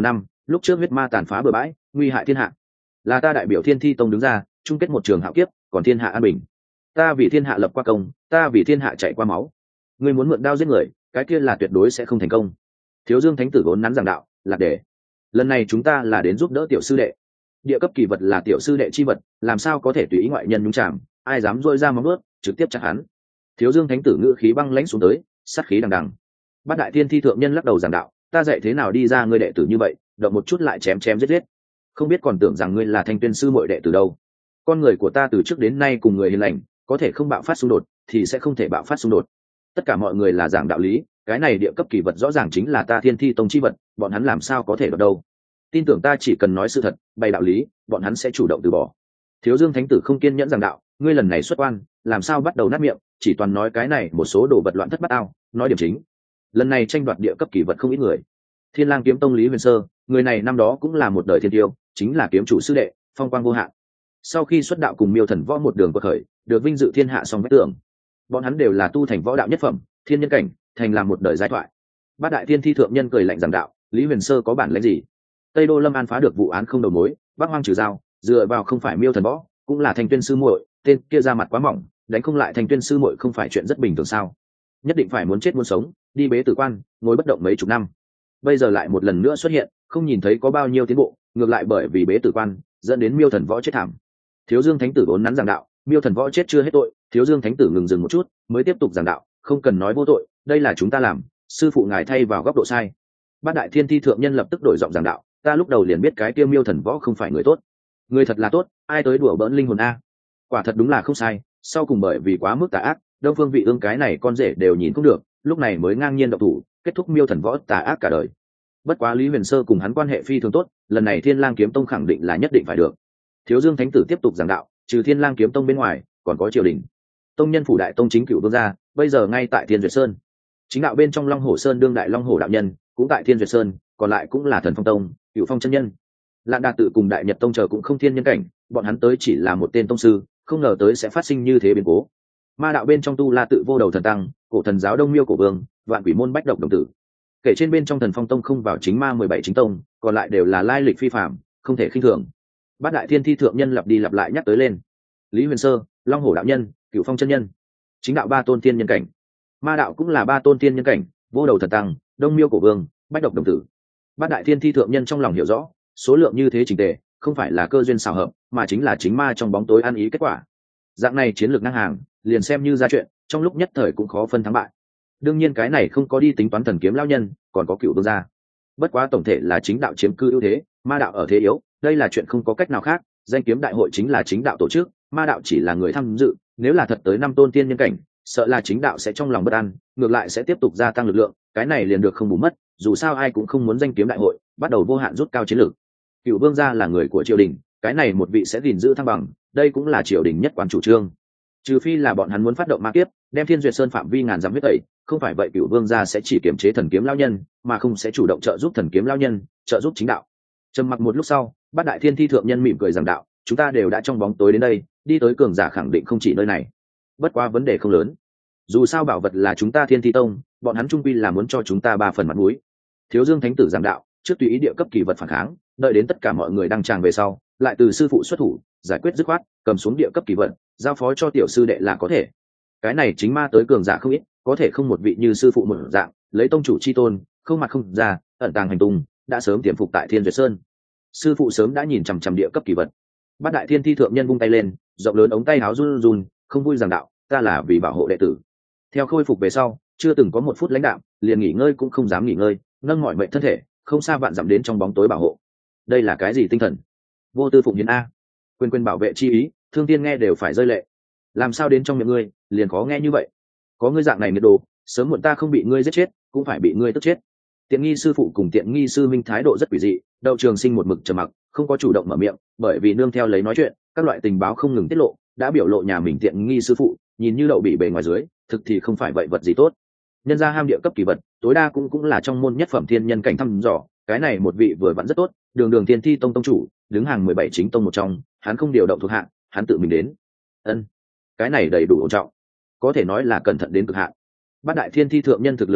lúc trước huyết ma tàn phá bừa bãi, nguy hại thiên hạ, là ta đại biểu Thiên Thi Tông đứng ra chung kết một trường hạo kiếp, còn thiên hạ an bình. Ta vì thiên hạ lập qua công, ta vì thiên hạ chạy qua máu. Ngươi muốn mượn đao giết người, cái kia là tuyệt đối sẽ không thành công. Thiếu Dương Thánh tử vốn nắn giảng đạo, là để lần này chúng ta là đến giúp đỡ tiểu sư đệ. Địa cấp kỳ vật là tiểu sư đệ chi vật, làm sao có thể tùy ý ngoại nhân nhúng chạm, ai dám dội ra móng vuốt trực tiếp chặt hắn. Thiếu Dương Thánh tử ngữ khí băng lãnh xuống tới, sát khí đằng đằng. Bát đại thiên thi thượng nhân lắc đầu giảng đạo, ta dạy thế nào đi ra ngươi đệ tử như vậy, động một chút lại chém chém giết giết, không biết còn tưởng rằng ngươi là Thanh Tuyên sư muội đệ tử đâu. Con người của ta từ trước đến nay cùng người hiền lành, có thể không bạo phát xung đột thì sẽ không thể bạo phát xung đột. Tất cả mọi người là giảng đạo lý, cái này địa cấp kỳ vật rõ ràng chính là ta Thiên Thi Tông chi vật, bọn hắn làm sao có thể đoạt đâu. Tin tưởng ta chỉ cần nói sự thật, bày đạo lý, bọn hắn sẽ chủ động từ bỏ. Thiếu Dương Thánh tử không kiên nhẫn giảng đạo, ngươi lần này xuất quan, làm sao bắt đầu nát miệng, chỉ toàn nói cái này một số đồ vật loạn thất bát ao, nói điểm chính. Lần này tranh đoạt địa cấp kỳ vật không ít người. Thiên Lang kiếm tông Lý Huyền Sơ, người này năm đó cũng là một đời thiên tiêu, chính là kiếm chủ sư đệ, phong quang vô hạn. Sau khi xuất đạo cùng Miêu Thần Võ một đường quật khởi, được vinh dự thiên hạ song vách tường. Bọn hắn đều là tu thành võ đạo nhất phẩm, thiên nhân cảnh, thành làm một đời giai thoại. Bát đại thiên thi thượng nhân cười lạnh giảng đạo, Lý Huyền Sơ có bản lĩnh gì? Tây Đô Lâm An phá được vụ án không đầu mối, Bắc Hoang trừ dao, dựa vào không phải Miêu Thần Võ, cũng là Thanh Tuyên sư muội, tên kia ra mặt quá mỏng, đánh không lại Thanh Tuyên sư muội không phải chuyện rất bình thường sao? Nhất định phải muốn chết muốn sống, đi bế tử quan, ngồi bất động mấy chục năm. Bây giờ lại một lần nữa xuất hiện, không nhìn thấy có bao nhiêu tiến bộ, ngược lại bởi vì bế tử quan dẫn đến Miêu Thần Võ chết thảm. Thiếu Dương Thánh tử vốn nắn giảng đạo, Miêu Thần Võ chết chưa hết tội. Thiếu Dương Thánh tử ngừng dừng một chút, mới tiếp tục giảng đạo, không cần nói vô tội, đây là chúng ta làm, sư phụ ngài thay vào góc độ sai. Bát đại thiên thi thượng nhân lập tức đổi giọng giảng đạo, ta lúc đầu liền biết cái kia Miêu Thần Võ không phải người tốt, người thật là tốt, ai tới đùa bỡn linh hồn a? Quả thật đúng là không sai, sau cùng bởi vì quá mức tà ác, Đông Phương Vị Ương cái này con rể đều nhìn không được, lúc này mới ngang nhiên động thủ, kết thúc Miêu Thần Võ tà ác cả đời. Bất quá Lý Huyền Sơ cùng hắn quan hệ phi thường tốt, lần này Thiên Lang kiếm tông khẳng định là nhất định phải được. Thiếu Dương Thánh tử tiếp tục giảng đạo, trừ Thiên Lang kiếm tông bên ngoài, còn có triều đình. Tông nhân phủ đại tông chính cửu vương gia, bây giờ ngay tại Thiên Duyệt Sơn. Chính đạo bên trong Long Hổ Sơn đương đại Long Hổ đạo nhân, cũng tại Thiên Duyệt Sơn, còn lại cũng là Thần Phong tông, Cửu Phong chân nhân. Lạn Đà tự cùng Đại Nhật tông chờ cũng không thiên nhân cảnh, bọn hắn tới chỉ là một tên tông sư, không ngờ tới sẽ phát sinh như thế biến cố. Ma đạo bên trong Tu La tự vô đầu thần tăng, cổ thần giáo Đông Miêu cổ vương, vạn quỷ môn bách độc đồng tử. Kể trên bên trong Thần Phong tông không vào chính ma 17 chính tông, còn lại đều là lai lịch phi phàm, không thể khinh thường. Bát đại thiên thi thượng nhân lặp đi lặp lại nhắc tới lên. Lý Huyền Sơ, Long Hổ đạo nhân, Cửu Phong chân nhân. Chính đạo ba tôn tiên nhân cảnh. Ma đạo cũng là ba tôn tiên nhân cảnh, vô đầu thần tăng, Đông Miêu cổ vương, bách độc đồng tử. Bát đại thiên thi thượng nhân trong lòng hiểu rõ, số lượng như thế chỉnh tề, không phải là cơ duyên xảo hợp, mà chính là chính ma trong bóng tối ăn ý kết quả. Dạng này chiến lược ngang hàng, liền xem như ra chuyện, trong lúc nhất thời cũng khó phân thắng bại. Đương nhiên cái này không có đi tính toán Thần Kiếm lão nhân, còn có Cửu vương gia. Bất quá tổng thể là chính đạo chiếm cư ưu thế, ma đạo ở thế yếu, đây là chuyện không có cách nào khác. Danh kiếm đại hội chính là chính đạo tổ chức, ma đạo chỉ là người tham dự, nếu là thật tới 5 tôn tiên nhân cảnh, sợ là chính đạo sẽ trong lòng bất an, ngược lại sẽ tiếp tục gia tăng lực lượng, cái này liền được không bù mất, dù sao ai cũng không muốn danh kiếm đại hội bắt đầu vô hạn rút cao chiến lược. Cửu vương gia là người của triều đình, cái này một vị sẽ gìn giữ thăng bằng, đây cũng là triều đình nhất quán chủ trương. Trừ phi là bọn hắn muốn phát động ma kiếp, đem Thiên Duyệt Sơn phạm vi ngàn dặm huyết tẩy, không phải vậy Cửu vương gia sẽ chỉ kiểm chế Thần Kiếm lão nhân, mà không sẽ chủ động trợ giúp Thần Kiếm lão nhân, trợ giúp chính đạo. Trầm mặc một lúc sau, Bát đại thiên thi thượng nhân mỉm cười giảng đạo, chúng ta đều đã trong bóng tối đến đây, đi tới cường giả khẳng định không chỉ nơi này. Bất quá vấn đề không lớn, dù sao bảo vật là chúng ta Thiên Thi tông, bọn hắn trung quy là muốn cho chúng ta 3 phần mặt mũi. Thiếu Dương Thánh tử giảng đạo, trước tùy ý địa cấp kỳ vật phản kháng, đợi đến tất cả mọi người đăng tràng về sau, lại từ sư phụ xuất thủ giải quyết dứt khoát, cầm xuống địa cấp kỳ vật, giao phó cho tiểu sư đệ là có thể. Cái này chính ma tới cường giả không ít, có thể không một vị như sư phụ một dạng, lấy tông chủ chi tôn, không mặt không ra, ẩn tàng hành tung, đã sớm tiềm phục tại Thiên Duyệt Sơn. Sư phụ sớm đã nhìn chằm chằm địa cấp kỳ vật. Bát đại thiên thi thượng nhân vung tay lên, rộng lớn ống tay áo run run, không vui giảng đạo, ta là vì bảo hộ đệ tử. Theo khôi phục về sau, chưa từng có 1 phút lãnh đạm, liền nghỉ ngơi cũng không dám nghỉ ngơi, nâng mọi mệnh thân thể, không xa vạn dặm đến trong bóng tối bảo hộ. Đây là cái gì tinh thần? Vô tư phụng hiến a. Quên bảo vệ chi ý, thương tiên nghe đều phải rơi lệ. Làm sao đến trong miệng ngươi, liền khó nghe như vậy? Có ngươi dạng này nghiệt đồ, sớm muộn ta không bị ngươi giết chết, cũng phải bị ngươi tức chết. Tiện nghi sư phụ cùng tiện nghi sư minh thái độ rất quỷ dị, Đậu Trường Sinh một mực trầm mặc, không có chủ động mở miệng, bởi vì nương theo lấy nói chuyện, các loại tình báo không ngừng tiết lộ, đã biểu lộ nhà mình tiện nghi sư phụ, nhìn như đậu bị bề ngoài dưới, thực thì không phải vậy vật gì tốt. Nhân gia ham địa cấp kỳ vật, tối đa cũng là trong môn nhất phẩm thiên nhân cảnh thăm dò, cái này một vị vừa vặn rất tốt, đường Thiên Thi tông tông chủ, đứng hàng 17 chính tông một trong, hắn không điều động thuộc hạ, hắn tự mình đến. Cái này đầy đủ ổn trọng, có thể nói là cẩn thận đến cực hạn. Bát đại thiên thi thượng nhân thực lực mạnh nhất,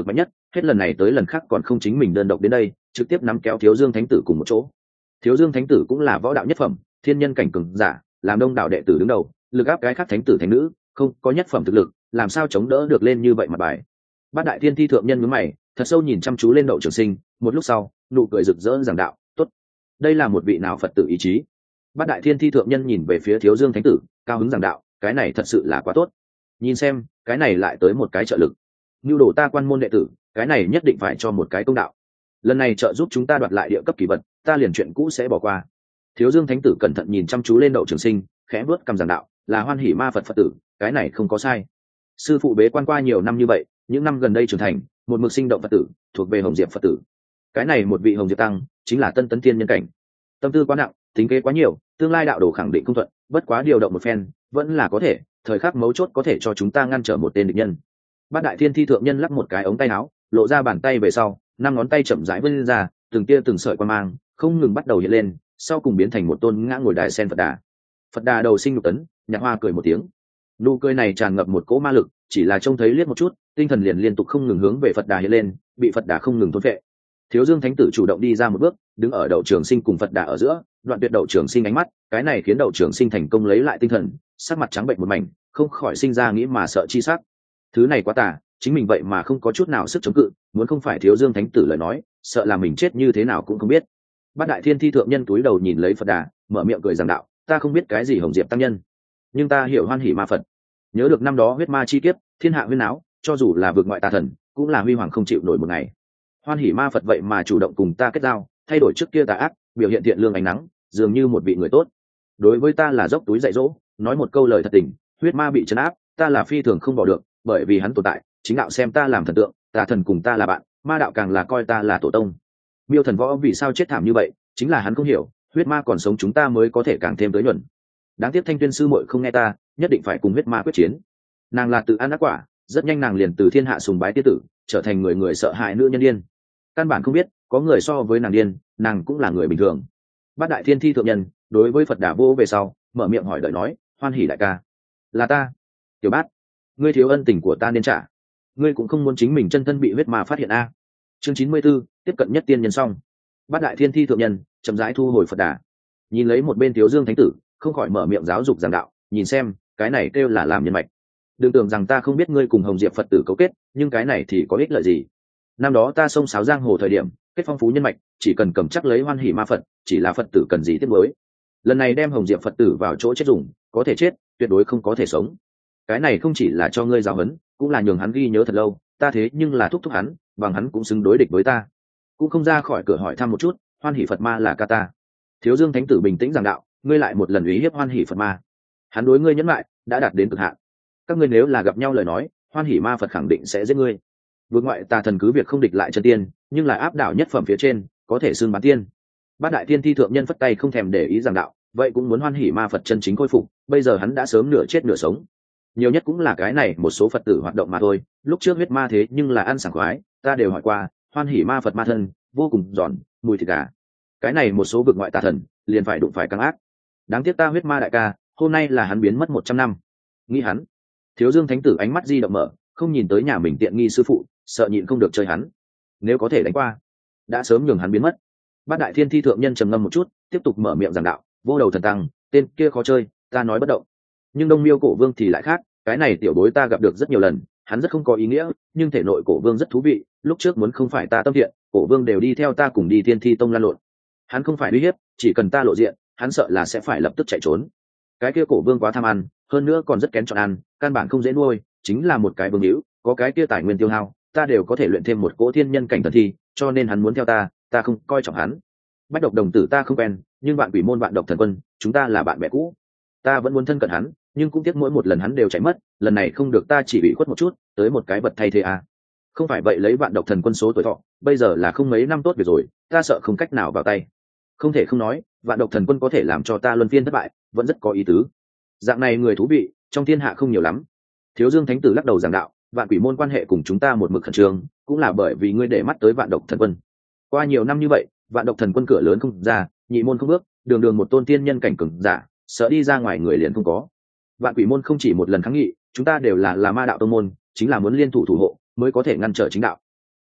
hết lần này tới lần khác còn không chính mình đơn độc đến đây trực tiếp nắm kéo Thiếu Dương Thánh Tử cùng một chỗ. Thiếu Dương Thánh Tử cũng là võ đạo nhất phẩm thiên nhân cảnh cường giả, làm đông đảo đệ tử đứng đầu, lực áp cái khác thánh tử thánh nữ, không có nhất phẩm thực lực làm sao chống đỡ được lên như vậy mặt bài. Bát Đại Thiên Thi thượng nhân nhướng mày thật sâu nhìn chăm chú lên Đậu Trường Sinh, một lúc sau nụ cười rực rỡ giảng đạo: tốt, đây là một vị nào Phật tử ý chí. Bát Đại Thiên Thi thượng nhân nhìn về phía Thiếu Dương Thánh Tử, cao hứng giảng đạo: cái này thật sự là quá tốt, nhìn xem cái này lại tới một cái trợ lực, nhu đồ ta quan môn đệ tử, cái này nhất định phải cho một cái công đạo. Lần này trợ giúp chúng ta đoạt lại địa cấp kỳ vật, ta liền chuyện cũ sẽ bỏ qua. Thiếu Dương Thánh Tử cẩn thận nhìn chăm chú lên Đậu Trường Sinh, khẽ vuốt cằm giảng đạo: là Hoan Hỉ Ma Phật Phật tử, cái này không có sai. Sư phụ bế quan qua nhiều năm như vậy, những năm gần đây trưởng thành, một mực sinh động Phật tử, thuộc về Hồng Diệp Phật tử. Cái này một vị Hồng Diệp tăng, chính là Tân Tấn Thiên nhân cảnh. Tâm tư quá nặng, tính kế quá nhiều, tương lai đạo đồ khẳng định không thuận, bất quá điều động một phen, vẫn là có thể, thời khắc mấu chốt có thể cho chúng ta ngăn trở một tên địch nhân. Bát Đại Thiên Thi thượng nhân lắc một cái ống tay áo, lộ ra bàn tay về sau, năm ngón tay chậm rãi vươn ra, từng tia từng sợi quang mang, không ngừng bắt đầu hiện lên, sau cùng biến thành một tôn ngã ngồi đài sen Phật Đà. Phật Đà đầu sinh lục tấn, Nhạc Hoa cười một tiếng. Nụ cười này tràn ngập một cỗ ma lực, chỉ là trông thấy liếc một chút, tinh thần liền liên tục không ngừng hướng về Phật Đà hiện lên, bị Phật Đà không ngừng thôn phệ. Thiếu Dương Thánh Tử chủ động đi ra một bước, đứng ở Đậu Trường Sinh cùng Phật Đà ở giữa, đoạn tuyệt Đậu Trường Sinh ánh mắt, cái này khiến Đậu Trường Sinh thành công lấy lại tinh thần, sắc mặt trắng bệnh một mảnh, không khỏi sinh ra nghĩ mà sợ chi sắc. Thứ này quá tà, chính mình vậy mà không có chút nào sức chống cự, muốn không phải Thiếu Dương Thánh Tử lời nói, sợ là mình chết như thế nào cũng không biết. Bát Đại Thiên Thi thượng nhân túi đầu nhìn lấy Phật Đà, mở miệng cười giảng đạo: ta không biết cái gì Hồng Diệp tăng nhân, nhưng ta hiểu Hoan Hỉ Ma Phật. Nhớ được năm đó huyết ma chi kiếp, thiên hạ huyên áo, cho dù là vượt ngoại tà thần, cũng là huy hoàng không chịu nổi một ngày. Hoan Hỉ Ma Phật vậy mà chủ động cùng ta kết giao, thay đổi trước kia tà ác, biểu hiện thiện lương ánh nắng, dường như một vị người tốt. Đối với ta là dốc túi dạy dỗ, nói một câu lời thật tình, huyết ma bị trấn áp, ta là phi thường không bỏ được, bởi vì hắn tồn tại, chính đạo xem ta làm thần tượng, tà thần cùng ta là bạn, ma đạo càng là coi ta là tổ tông. Miêu Thần Võ vì sao chết thảm như vậy, chính là hắn không hiểu, huyết ma còn sống chúng ta mới có thể càng thêm tới nhuần. Đáng tiếc Thanh Tuyên sư muội không nghe ta, nhất định phải cùng huyết ma quyết chiến. Nàng là tự ăn ác quả, rất nhanh nàng liền từ thiên hạ sùng bái tiên tử, trở thành người người sợ hãi nữ nhân điên. Căn bản không biết có người so với nàng điên, nàng cũng là người bình thường. Bát Đại Thiên Thi thượng nhân đối với Phật Đà vô về sau, mở miệng hỏi đợi nói: Hoan Hỉ đại ca, là ta. Tiểu Bát, ngươi thiếu ân tình của ta nên trả, ngươi cũng không muốn chính mình chân thân bị huyết ma phát hiện a. Chương 94, tiếp cận nhất tiên nhân xong. Bát Đại Thiên Thi thượng nhân chậm rãi thu hồi Phật Đà, nhìn lấy một bên Thiếu Dương Thánh Tử, không khỏi mở miệng giáo dục giảng đạo: nhìn xem, cái này kêu là làm nhân mạch. Đừng tưởng rằng ta không biết ngươi cùng Hồng Diệp Phật tử cấu kết, nhưng cái này thì có ích lợi gì? Năm đó ta xông xáo giang hồ thời điểm, kết phong phú nhân mạch, chỉ cần cầm chắc lấy Hoan Hỉ Ma Phật, chỉ là Phật tử cần gì tiếc nuối. Lần này đem Hồng Diệp Phật tử vào chỗ chết dùng, có thể chết, tuyệt đối không có thể sống. Cái này không chỉ là cho ngươi giáo huấn, cũng là nhường hắn ghi nhớ thật lâu, ta thế nhưng là thúc hắn, bằng hắn cũng xứng đối địch với ta. Cũng không ra khỏi cửa hỏi thăm một chút, Hoan Hỉ Phật Ma là ca ta. Thiếu Dương Thánh Tử bình tĩnh giảng đạo: ngươi lại một lần uy hiếp Hoan Hỉ Phật Ma, hắn đối ngươi nhẫn lại đã đạt đến cực hạn. Các ngươi nếu là gặp nhau lời nói, Hoan Hỉ Ma Phật khẳng định sẽ giết ngươi. Vượt ngoại tà thần cứ việc không địch lại chân tiên, nhưng là áp đảo nhất phẩm phía trên, có thể xưng bán tiên. Bát Đại Thiên Thi thượng nhân phất tay không thèm để ý giảng đạo: vậy cũng muốn Hoan Hỉ Ma Phật chân chính khôi phục, bây giờ hắn đã sớm nửa chết nửa sống, nhiều nhất cũng là cái này một số Phật tử hoạt động mà thôi. Lúc trước huyết ma thế nhưng là ăn sảng khoái, ta đều hỏi qua, Hoan Hỉ Ma Phật ma thân vô cùng giòn, mùi thịt gà. Cái này một số vực ngoại tà thần liền phải đụng phải căng ác. Đáng tiếc ta huyết ma đại ca, hôm nay là hắn biến mất 100 năm. Nghĩ hắn. Thiếu Dương Thánh Tử ánh mắt di động mở, không nhìn tới nhà mình tiện nghi sư phụ, sợ nhịn không được chơi hắn. Nếu có thể đánh qua, đã sớm nhường hắn biến mất. Bát Đại Thiên Thi thượng nhân trầm ngâm một chút, tiếp tục mở miệng giảng đạo: vô đầu thần tăng, tên kia khó chơi, ta nói bất động. Nhưng Đông Miêu Cổ Vương thì lại khác, cái này tiểu bối ta gặp được rất nhiều lần, hắn rất không có ý nghĩa, nhưng thể nội Cổ Vương rất thú vị. Lúc trước muốn không phải ta tâm thiện, Cổ Vương đều đi theo ta cùng đi Thiên Thi Tông lan lộn. Hắn không phải uy hiếp, chỉ cần ta lộ diện, hắn sợ là sẽ phải lập tức chạy trốn. Cái kia Cổ Vương quá tham ăn, hơn nữa còn rất kén chọn ăn, căn bản không dễ nuôi, chính là một cái vương hữu, có cái kia tài nguyên tiêu hao, ta đều có thể luyện thêm một cỗ thiên nhân cảnh thần thi, cho nên hắn muốn theo ta, ta không coi trọng hắn. Bách Độc đồng tử ta không quen, nhưng Vạn Quỷ môn Vạn Độc thần quân, chúng ta là bạn bè cũ, ta vẫn muốn thân cận hắn, nhưng cũng tiếc mỗi một lần hắn đều chạy mất, lần này không được ta chỉ bị khuất một chút, tới một cái vật thay thế à. Không phải vậy lấy Vạn Độc thần quân số tuổi thọ, bây giờ là không mấy năm tốt việc rồi, ta sợ không cách nào vào tay. Không thể không nói, Vạn Độc thần quân có thể làm cho ta luân phiên thất bại, vẫn rất có ý tứ. Dạng này người thú vị, trong thiên hạ không nhiều lắm. Thiếu Dương Thánh Tử lắc đầu giảng đạo: Vạn Quỷ môn quan hệ cùng chúng ta một mực khẩn trương, cũng là bởi vì ngươi để mắt tới Vạn Độc thần quân. Qua nhiều năm như vậy, Vạn Độc thần quân cửa lớn không ra, nhị môn không bước, đường đường một tôn tiên nhân cảnh cường giả, sợ đi ra ngoài người liền không có. Vạn Quỷ môn không chỉ một lần kháng nghị, chúng ta đều là ma đạo tông môn, chính là muốn liên thủ thủ hộ mới có thể ngăn trở chính đạo.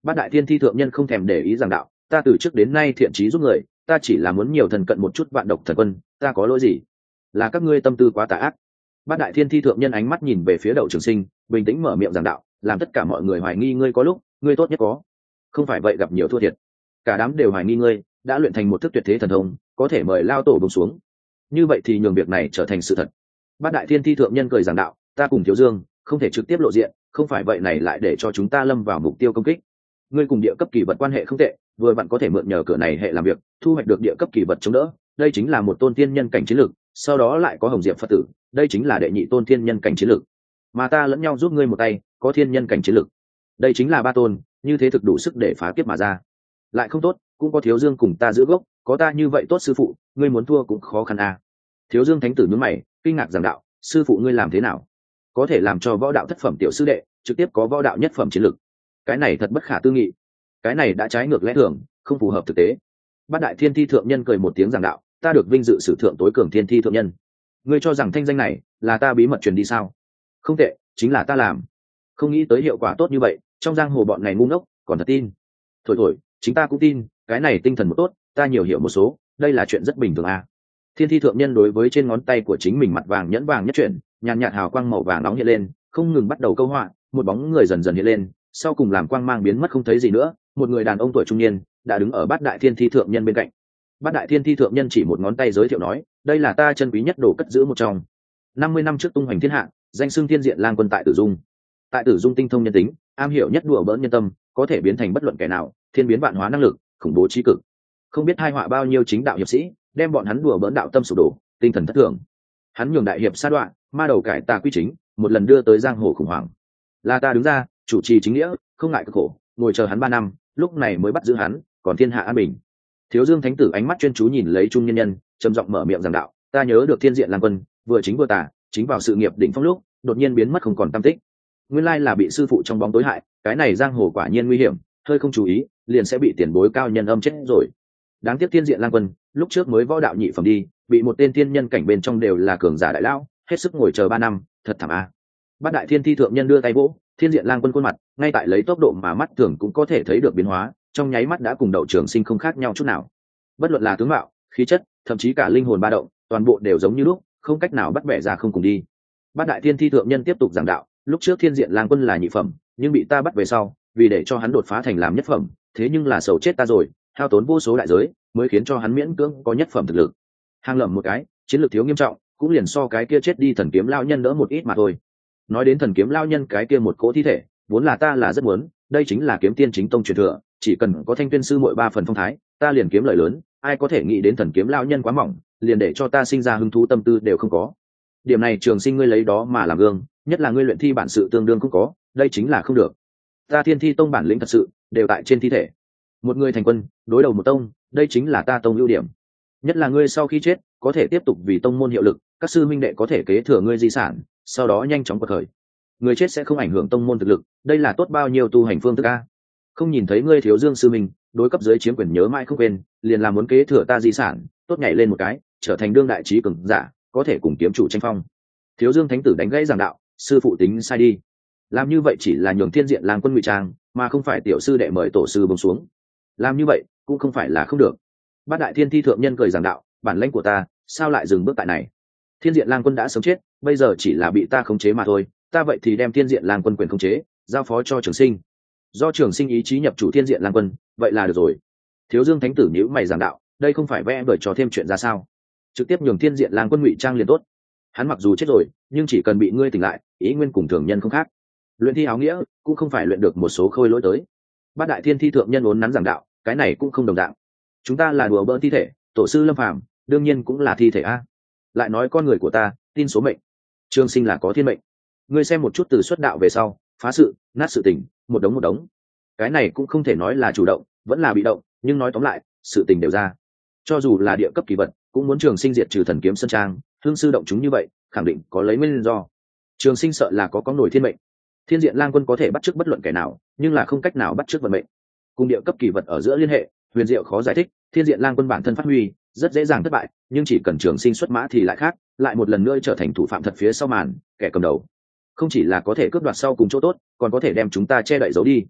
Bát đại thiên thi thượng nhân không thèm để ý giảng đạo, ta từ trước đến nay thiện trí giúp người, ta chỉ là muốn nhiều thần cận một chút vạn độc thần quân, ta có lỗi gì? Là các ngươi tâm tư quá tà ác. Bát đại thiên thi thượng nhân ánh mắt nhìn về phía Đậu Trường Sinh, bình tĩnh mở miệng giảng đạo, làm tất cả mọi người hoài nghi ngươi có lúc, ngươi tốt nhất có. Không phải vậy gặp nhiều thua thiệt. Cả đám đều hoài nghi ngươi đã luyện thành một thức tuyệt thế thần thông, có thể mời lao tổ bông xuống. Như vậy thì nhường việc này trở thành sự thật. Bát đại thiên thi thượng nhân cười giảng đạo, ta cùng Thiếu Dương không thể trực tiếp lộ diện, không phải vậy này lại để cho chúng ta lâm vào mục tiêu công kích. Ngươi cùng địa cấp kỳ vật quan hệ không tệ, vừa vặn có thể mượn nhờ cửa này hệ làm việc, thu hoạch được địa cấp kỳ vật chống đỡ. Đây chính là một tôn tiên nhân cảnh chiến lược, sau đó lại có Hồng Diệp Phật tử, đây chính là đệ nhị tôn tiên nhân cảnh chiến lược. Mà ta lẫn nhau giúp ngươi một tay, có thiên nhân cảnh chiến lược. Đây chính là ba tôn, như thế thực đủ sức để phá kiếp mà ra. Lại không tốt, cũng có Thiếu Dương cùng ta giữ gốc, có ta như vậy tốt sư phụ, ngươi muốn thua cũng khó khăn à. Thiếu Dương thánh tử nhướng mày, kinh ngạc giảng đạo, sư phụ ngươi làm thế nào có thể làm cho võ đạo thất phẩm tiểu sư đệ trực tiếp có võ đạo nhất phẩm chiến lực? Cái này thật bất khả tư nghị, cái này đã trái ngược lẽ thường, không phù hợp thực tế. Bát đại thiên thi thượng nhân cười một tiếng giảng đạo, ta được vinh dự sử thượng tối cường thiên thi thượng nhân, ngươi cho rằng thanh danh này là ta bí mật truyền đi sao? Không tệ, chính là ta làm. Không nghĩ tới hiệu quả tốt như vậy, trong giang hồ bọn này ngu ngốc còn thật tin. Thổi chính ta cũng tin, cái này tinh thần một tốt, ta nhiều hiểu một số, đây là chuyện rất bình thường à. Thiên thi thượng nhân đối với trên ngón tay của chính mình mặt vàng nhẫn vàng nhất chuyển, nhàn nhạt hào quang màu vàng nóng hiện lên, không ngừng bắt đầu câu họa, một bóng người dần dần hiện lên, sau cùng làm quang mang biến mất không thấy gì nữa, một người đàn ông tuổi trung niên đã đứng ở bát đại thiên thi thượng nhân bên cạnh. Bát đại thiên thi thượng nhân chỉ một ngón tay giới thiệu nói, đây là ta chân quý nhất đồ cất giữ một trong. 50 năm trước tung hoành thiên hạ, danh xưng thiên diện lang quân tại Tử Dung. Tại Tử Dung tinh thông nhân tính, am hiểu nhất đùa bỡn nhân tâm, có thể biến thành bất luận kẻ nào, thiên biến vạn hóa năng lực, khủng bố trí cực. Không biết hai họa bao nhiêu chính đạo hiệp sĩ, đem bọn hắn đùa bỡn đạo tâm sụp đổ, tinh thần thất thường. Hắn nhường đại hiệp sa đoạn, ma đầu cải tà quy chính, một lần đưa tới giang hồ khủng hoảng. Là ta đứng ra, chủ trì chính nghĩa, không ngại cực khổ, ngồi chờ hắn 3 năm, lúc này mới bắt giữ hắn, còn thiên hạ an bình. Thiếu Dương thánh tử ánh mắt chuyên chú nhìn lấy trung nhân nhân, trầm giọng mở miệng giảng đạo, ta nhớ được thiên diện lang quân, vừa chính vừa tà, chính vào sự nghiệp đỉnh phong lúc, đột nhiên biến mất không còn tăm tích. Nguyên lai là bị sư phụ trong bóng tối hại, cái này giang hồ quả nhiên nguy hiểm, hơi không chú ý, liền sẽ bị tiền bối cao nhân âm chết rồi. Đáng tiếc thiên diện lang quân, lúc trước mới võ đạo nhị phẩm đi, bị một tên thiên nhân cảnh bên trong đều là cường giả đại lão, hết sức ngồi chờ 3 năm, thật thảm a. Bát đại thiên thi thượng nhân đưa tay vỗ, thiên diện lang quân khuôn mặt, ngay tại lấy tốc độ mà mắt thường cũng có thể thấy được biến hóa, trong nháy mắt đã cùng Đậu Trường Sinh không khác nhau chút nào. Bất luận là tướng mạo, khí chất, thậm chí cả linh hồn ba động, toàn bộ đều giống như lúc, không cách nào bắt bẻ ra không cùng đi. Bát đại thiên thi thượng nhân tiếp tục giảng đạo, lúc trước thiên diện lang quân là nhị phẩm, nhưng bị ta bắt về sau, vì để cho hắn đột phá thành làm nhất phẩm, thế nhưng là sầu chết ta rồi, hao tốn vô số đại giới, mới khiến cho hắn miễn cưỡng có nhất phẩm thực lực. Hàng lầm một cái, chiến lược thiếu nghiêm trọng, cũng liền so cái kia chết đi thần kiếm lao nhân đỡ một ít mà thôi. Nói đến thần kiếm lao nhân cái kia một cỗ thi thể, vốn là ta là rất muốn, đây chính là kiếm tiên chính tông truyền thừa, chỉ cần có thanh tuyên sư muội 3 phần phong thái, ta liền kiếm lợi lớn, ai có thể nghĩ đến thần kiếm lao nhân quá mỏng, liền để cho ta sinh ra hứng thú tâm tư đều không có. Điểm này Trường Sinh ngươi lấy đó mà làm gương, nhất là ngươi luyện thi bản sự tương đương cũng có, đây chính là không được. Ta Thiên Thi tông bản lĩnh thật sự đều tại trên thi thể. Một người thành quân, đối đầu một tông, đây chính là ta tông ưu điểm. Nhất là ngươi sau khi chết, có thể tiếp tục vì tông môn hiệu lực, các sư minh đệ có thể kế thừa ngươi di sản, sau đó nhanh chóng quật khởi. Người chết sẽ không ảnh hưởng tông môn thực lực, đây là tốt bao nhiêu tu hành phương thức a. Không nhìn thấy ngươi Thiếu Dương sư minh, đối cấp dưới chiếm quyền nhớ mãi không quên, liền là muốn kế thừa ta di sản, tốt nhảy lên một cái, trở thành đương đại trí cường giả, có thể cùng kiếm chủ tranh phong. Thiếu Dương thánh tử đánh gãy giảng đạo, sư phụ tính sai đi. Làm như vậy chỉ là nhường thiên diện lang quân ngụy trang, mà không phải tiểu sư đệ mời tổ sư bông xuống. Làm như vậy cũng không phải là không được. Bát đại thiên thi thượng nhân cười giảng đạo, bản lãnh của ta sao lại dừng bước tại này? Thiên diện lang quân đã sống chết, bây giờ chỉ là bị ta khống chế mà thôi, ta vậy thì đem thiên diện lang quân quyền khống chế giao phó cho Trường Sinh, do Trường Sinh ý chí nhập chủ thiên diện lang quân, vậy là được rồi. Thiếu Dương thánh tử nhíu mày giảng đạo, đây không phải vẽ bởi trò thêm chuyện ra sao? Trực tiếp nhường thiên diện lang quân ngụy trang liền tốt. Hắn mặc dù chết rồi, nhưng chỉ cần bị ngươi tỉnh lại, ý nguyên cùng thường nhân không khác. Luyện thi áo nghĩa cũng không phải luyện được một số khôi lỗi tới. Bát đại thiên thi thượng nhân uốn nắn giảng đạo, cái này cũng không đồng dạng. Chúng ta là đùa bỡn thi thể, tổ sư Lâm Phàm đương nhiên cũng là thi thể a. Lại nói con người của ta tin số mệnh, Trường Sinh là có thiên mệnh. Ngươi xem một chút từ xuất đạo về sau, phá sự nát sự tình, một đống, cái này cũng không thể nói là chủ động vẫn là bị động, nhưng nói tóm lại sự tình đều ra. Cho dù là địa cấp kỳ vật, cũng muốn Trường Sinh diệt trừ thần kiếm sơn trang, hương sư động chúng như vậy, khẳng định có lấy nguyên do. Trường Sinh sợ là có nổi thiên mệnh. Thiên diện lang quân có thể bắt chước bất luận kẻ nào, nhưng là không cách nào bắt chước vận mệnh. Cùng địa cấp kỳ vật ở giữa liên hệ huyền diệu khó giải thích, thiên diện lang quân bản thân phát huy rất dễ dàng thất bại, nhưng chỉ cần Trường Sinh xuất mã thì lại khác, lại một lần nữa trở thành thủ phạm thật phía sau màn, kẻ cầm đầu. Không chỉ là có thể cướp đoạt sau cùng chỗ tốt, còn có thể đem chúng ta che đậy giấu đi.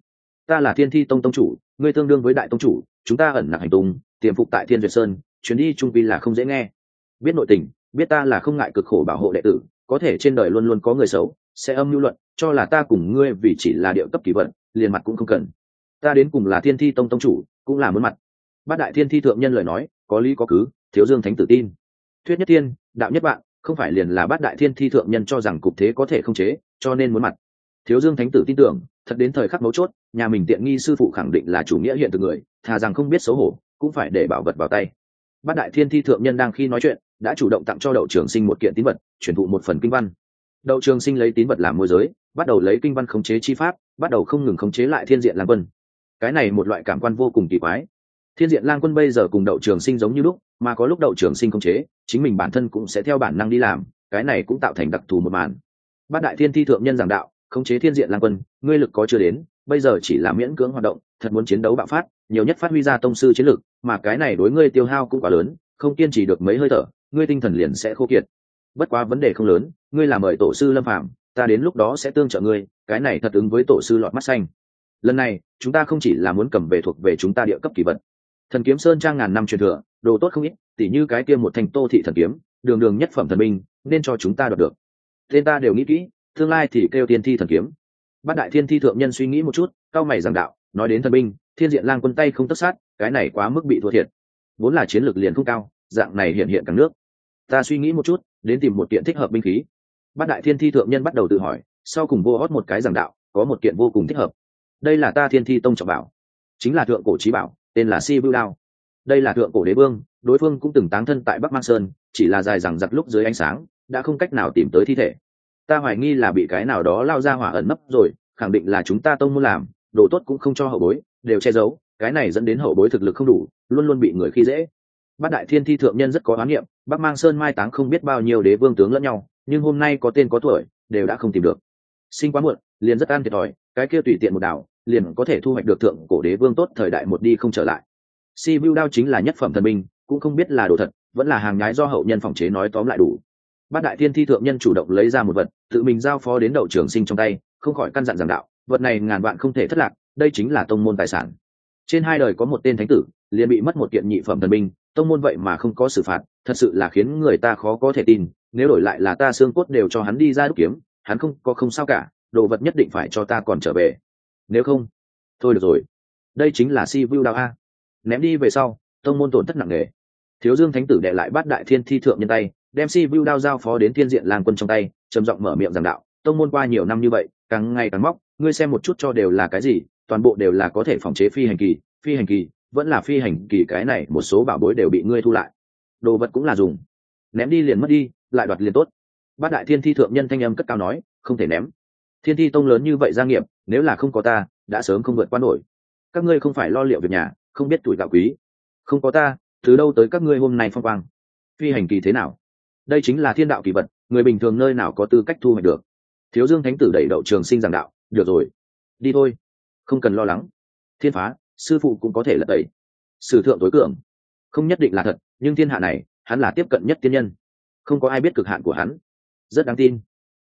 ta là Thiên Thi Tông tông chủ, ngươi tương đương với đại tông chủ, chúng ta ẩn nặc hành tung, tiềm phục tại Thiên Duyệt Sơn, chuyến đi trung vi là không dễ nghe. Biết nội tình, biết ta là không ngại cực khổ bảo hộ đệ tử, có thể trên đời luôn luôn có người xấu, sẽ âm mưu luận, cho là ta cùng ngươi vì chỉ là địa cấp kỳ vận, liền mặt cũng không cần. Ta đến cùng là Thiên Thi Tông tông chủ, cũng là muốn mặt. Bát đại Thiên Thi thượng nhân lời nói, có lý có cứ, Thiếu Dương Thánh tử tin. Thuyết nhất thiên, đạo nhất bạn, không phải liền là Bát đại Thiên Thi thượng nhân cho rằng cục thế có thể không chế, cho nên muốn mặt. Thiếu Dương Thánh tử tin tưởng, thật đến thời khắc mấu chốt, nhà mình tiện nghi sư phụ khẳng định là chủ nghĩa hiện thực người, thà rằng không biết xấu hổ, cũng phải để bảo vật vào tay. Bát đại Thiên Thi thượng nhân đang khi nói chuyện, đã chủ động tặng cho Đậu Trường Sinh một kiện tín vật, chuyển thụ một phần kinh văn. Đậu Trường Sinh lấy tín vật làm môi giới, bắt đầu lấy kinh văn khống chế chi pháp, bắt đầu không ngừng khống chế lại Thiên Diện Lang Quân. Cái này một loại cảm quan vô cùng kỳ quái. Thiên Diện Lang Quân bây giờ cùng Đậu Trường Sinh giống như lúc, mà có lúc Đậu Trường Sinh khống chế, chính mình bản thân cũng sẽ theo bản năng đi làm, cái này cũng tạo thành đặc thù một màn. Bát đại Thiên Thi thượng nhân giảng đạo, khống chế Thiên Diện Lang Quân, ngươi lực có chưa đến, bây giờ chỉ là miễn cưỡng hoạt động, thật muốn chiến đấu bạo phát, nhiều nhất phát huy ra tông sư chiến lực, mà cái này đối ngươi tiêu hao cũng quá lớn, không kiên trì được mấy hơi thở, ngươi tinh thần liền sẽ khô kiệt. Bất quá vấn đề không lớn, ngươi là mời tổ sư Lâm Phàm, ta đến lúc đó sẽ tương trợ ngươi, cái này thật ứng với tổ sư lọt mắt xanh. Lần này, chúng ta không chỉ là muốn cầm về thuộc về chúng ta địa cấp kỳ vật. Thần kiếm sơn trang ngàn năm truyền thừa, đồ tốt không ít, tỉ như cái kia một thanh Tô thị thần kiếm, đường đường nhất phẩm thần binh, nên cho chúng ta đoạt được. Tên ta đều nghĩ kỹ, tương lai thì kêu Tiên Thi thần kiếm. Bát đại Thiên Thi thượng nhân suy nghĩ một chút, cao mày giảng đạo, nói đến thần binh, Thiên Diện Lang Quân tay không tất sát, cái này quá mức bị thua thiệt. Vốn là chiến lược liền không cao, dạng này hiện càng nước. Ta suy nghĩ một chút, đến tìm một kiện thích hợp binh khí. Bát đại Thiên Thi thượng nhân bắt đầu tự hỏi, sau cùng vô hót một cái giảng đạo, có một kiện vô cùng thích hợp. Đây là ta Thiên Thi tông trọng bảo, chính là thượng cổ chí bảo, tên là Si Vưu Đao. Đây là thượng cổ đế vương, đối phương cũng từng táng thân tại Bắc Mang Sơn, chỉ là dài rằng giặc lúc dưới ánh sáng, đã không cách nào tìm tới thi thể. Ta hoài nghi là bị cái nào đó lao ra hỏa ẩn nấp rồi, khẳng định là chúng ta tông muốn làm, đồ tốt cũng không cho hậu bối, đều che giấu, cái này dẫn đến hậu bối thực lực không đủ, luôn luôn bị người khi dễ. Bát đại Thiên Thi thượng nhân rất có oán niệm, Bắc Mang Sơn mai táng không biết bao nhiêu đế vương tướng lẫn nhau, nhưng hôm nay có tên có tuổi, đều đã không tìm được. Sinh quá muộn, liền rất ăn thiệt thòi, cái kia tùy tiện một đảo, liền có thể thu hoạch được thượng cổ đế vương tốt thời đại một đi không trở lại. Si Vưu Đao chính là nhất phẩm thần binh, cũng không biết là đồ thật, vẫn là hàng nhái do hậu nhân phòng chế nói tóm lại đủ. Bát đại Thiên Thi thượng nhân chủ động lấy ra một vật, tự mình giao phó đến Đậu Trường Sinh trong tay, không khỏi căn dặn giảng đạo, vật này ngàn vạn không thể thất lạc, đây chính là tông môn tài sản. Trên hai đời có một tên thánh tử, liền bị mất một kiện nhị phẩm thần binh, tông môn vậy mà không có xử phạt, thật sự là khiến người ta khó có thể tin, nếu đổi lại là ta xương cốt đều cho hắn đi ra đúc kiếm, hắn không sao cả, đồ vật nhất định phải cho ta còn trở về. Nếu không, thôi được rồi. Đây chính là Si Vưu Đao a. Ném đi về sau, tông môn tổn thất nặng nề. Thiếu Dương thánh tử đệ lại Bát đại Thiên Thi thượng nhân tay, đem Si Vưu Đao giao phó đến Thiên Diện Lang Quân trong tay, trầm giọng mở miệng giảng đạo, tông môn qua nhiều năm như vậy, càng ngày càng móc, ngươi xem một chút cho đều là cái gì, toàn bộ đều là có thể phòng chế phi hành kỳ, vẫn là phi hành kỳ, cái này một số bảo bối đều bị ngươi thu lại. Đồ vật cũng là dùng, ném đi liền mất đi, lại đoạt liền tốt. Bát đại Thiên Thi thượng nhân thanh âm cất cao nói, không thể ném. Thiên Thi tông lớn như vậy gia nghiệp, nếu là không có ta, đã sớm không vượt qua nổi. Các ngươi không phải lo liệu việc nhà, không biết tuổi gạo quý. Không có ta, từ đâu tới các ngươi hôm nay phong quang? Phi hành kỳ thế nào? Đây chính là thiên đạo kỳ vật, người bình thường nơi nào có tư cách thu hoạch được. Thiếu Dương thánh tử đẩy Đậu Trường Sinh giảng đạo, được rồi, đi thôi, không cần lo lắng. Thiên phá, sư phụ cũng có thể lật tẩy. Sử thượng tối cường, không nhất định là thật, nhưng thiên hạ này, hắn là tiếp cận nhất tiên nhân, không có ai biết cực hạn của hắn, rất đáng tin.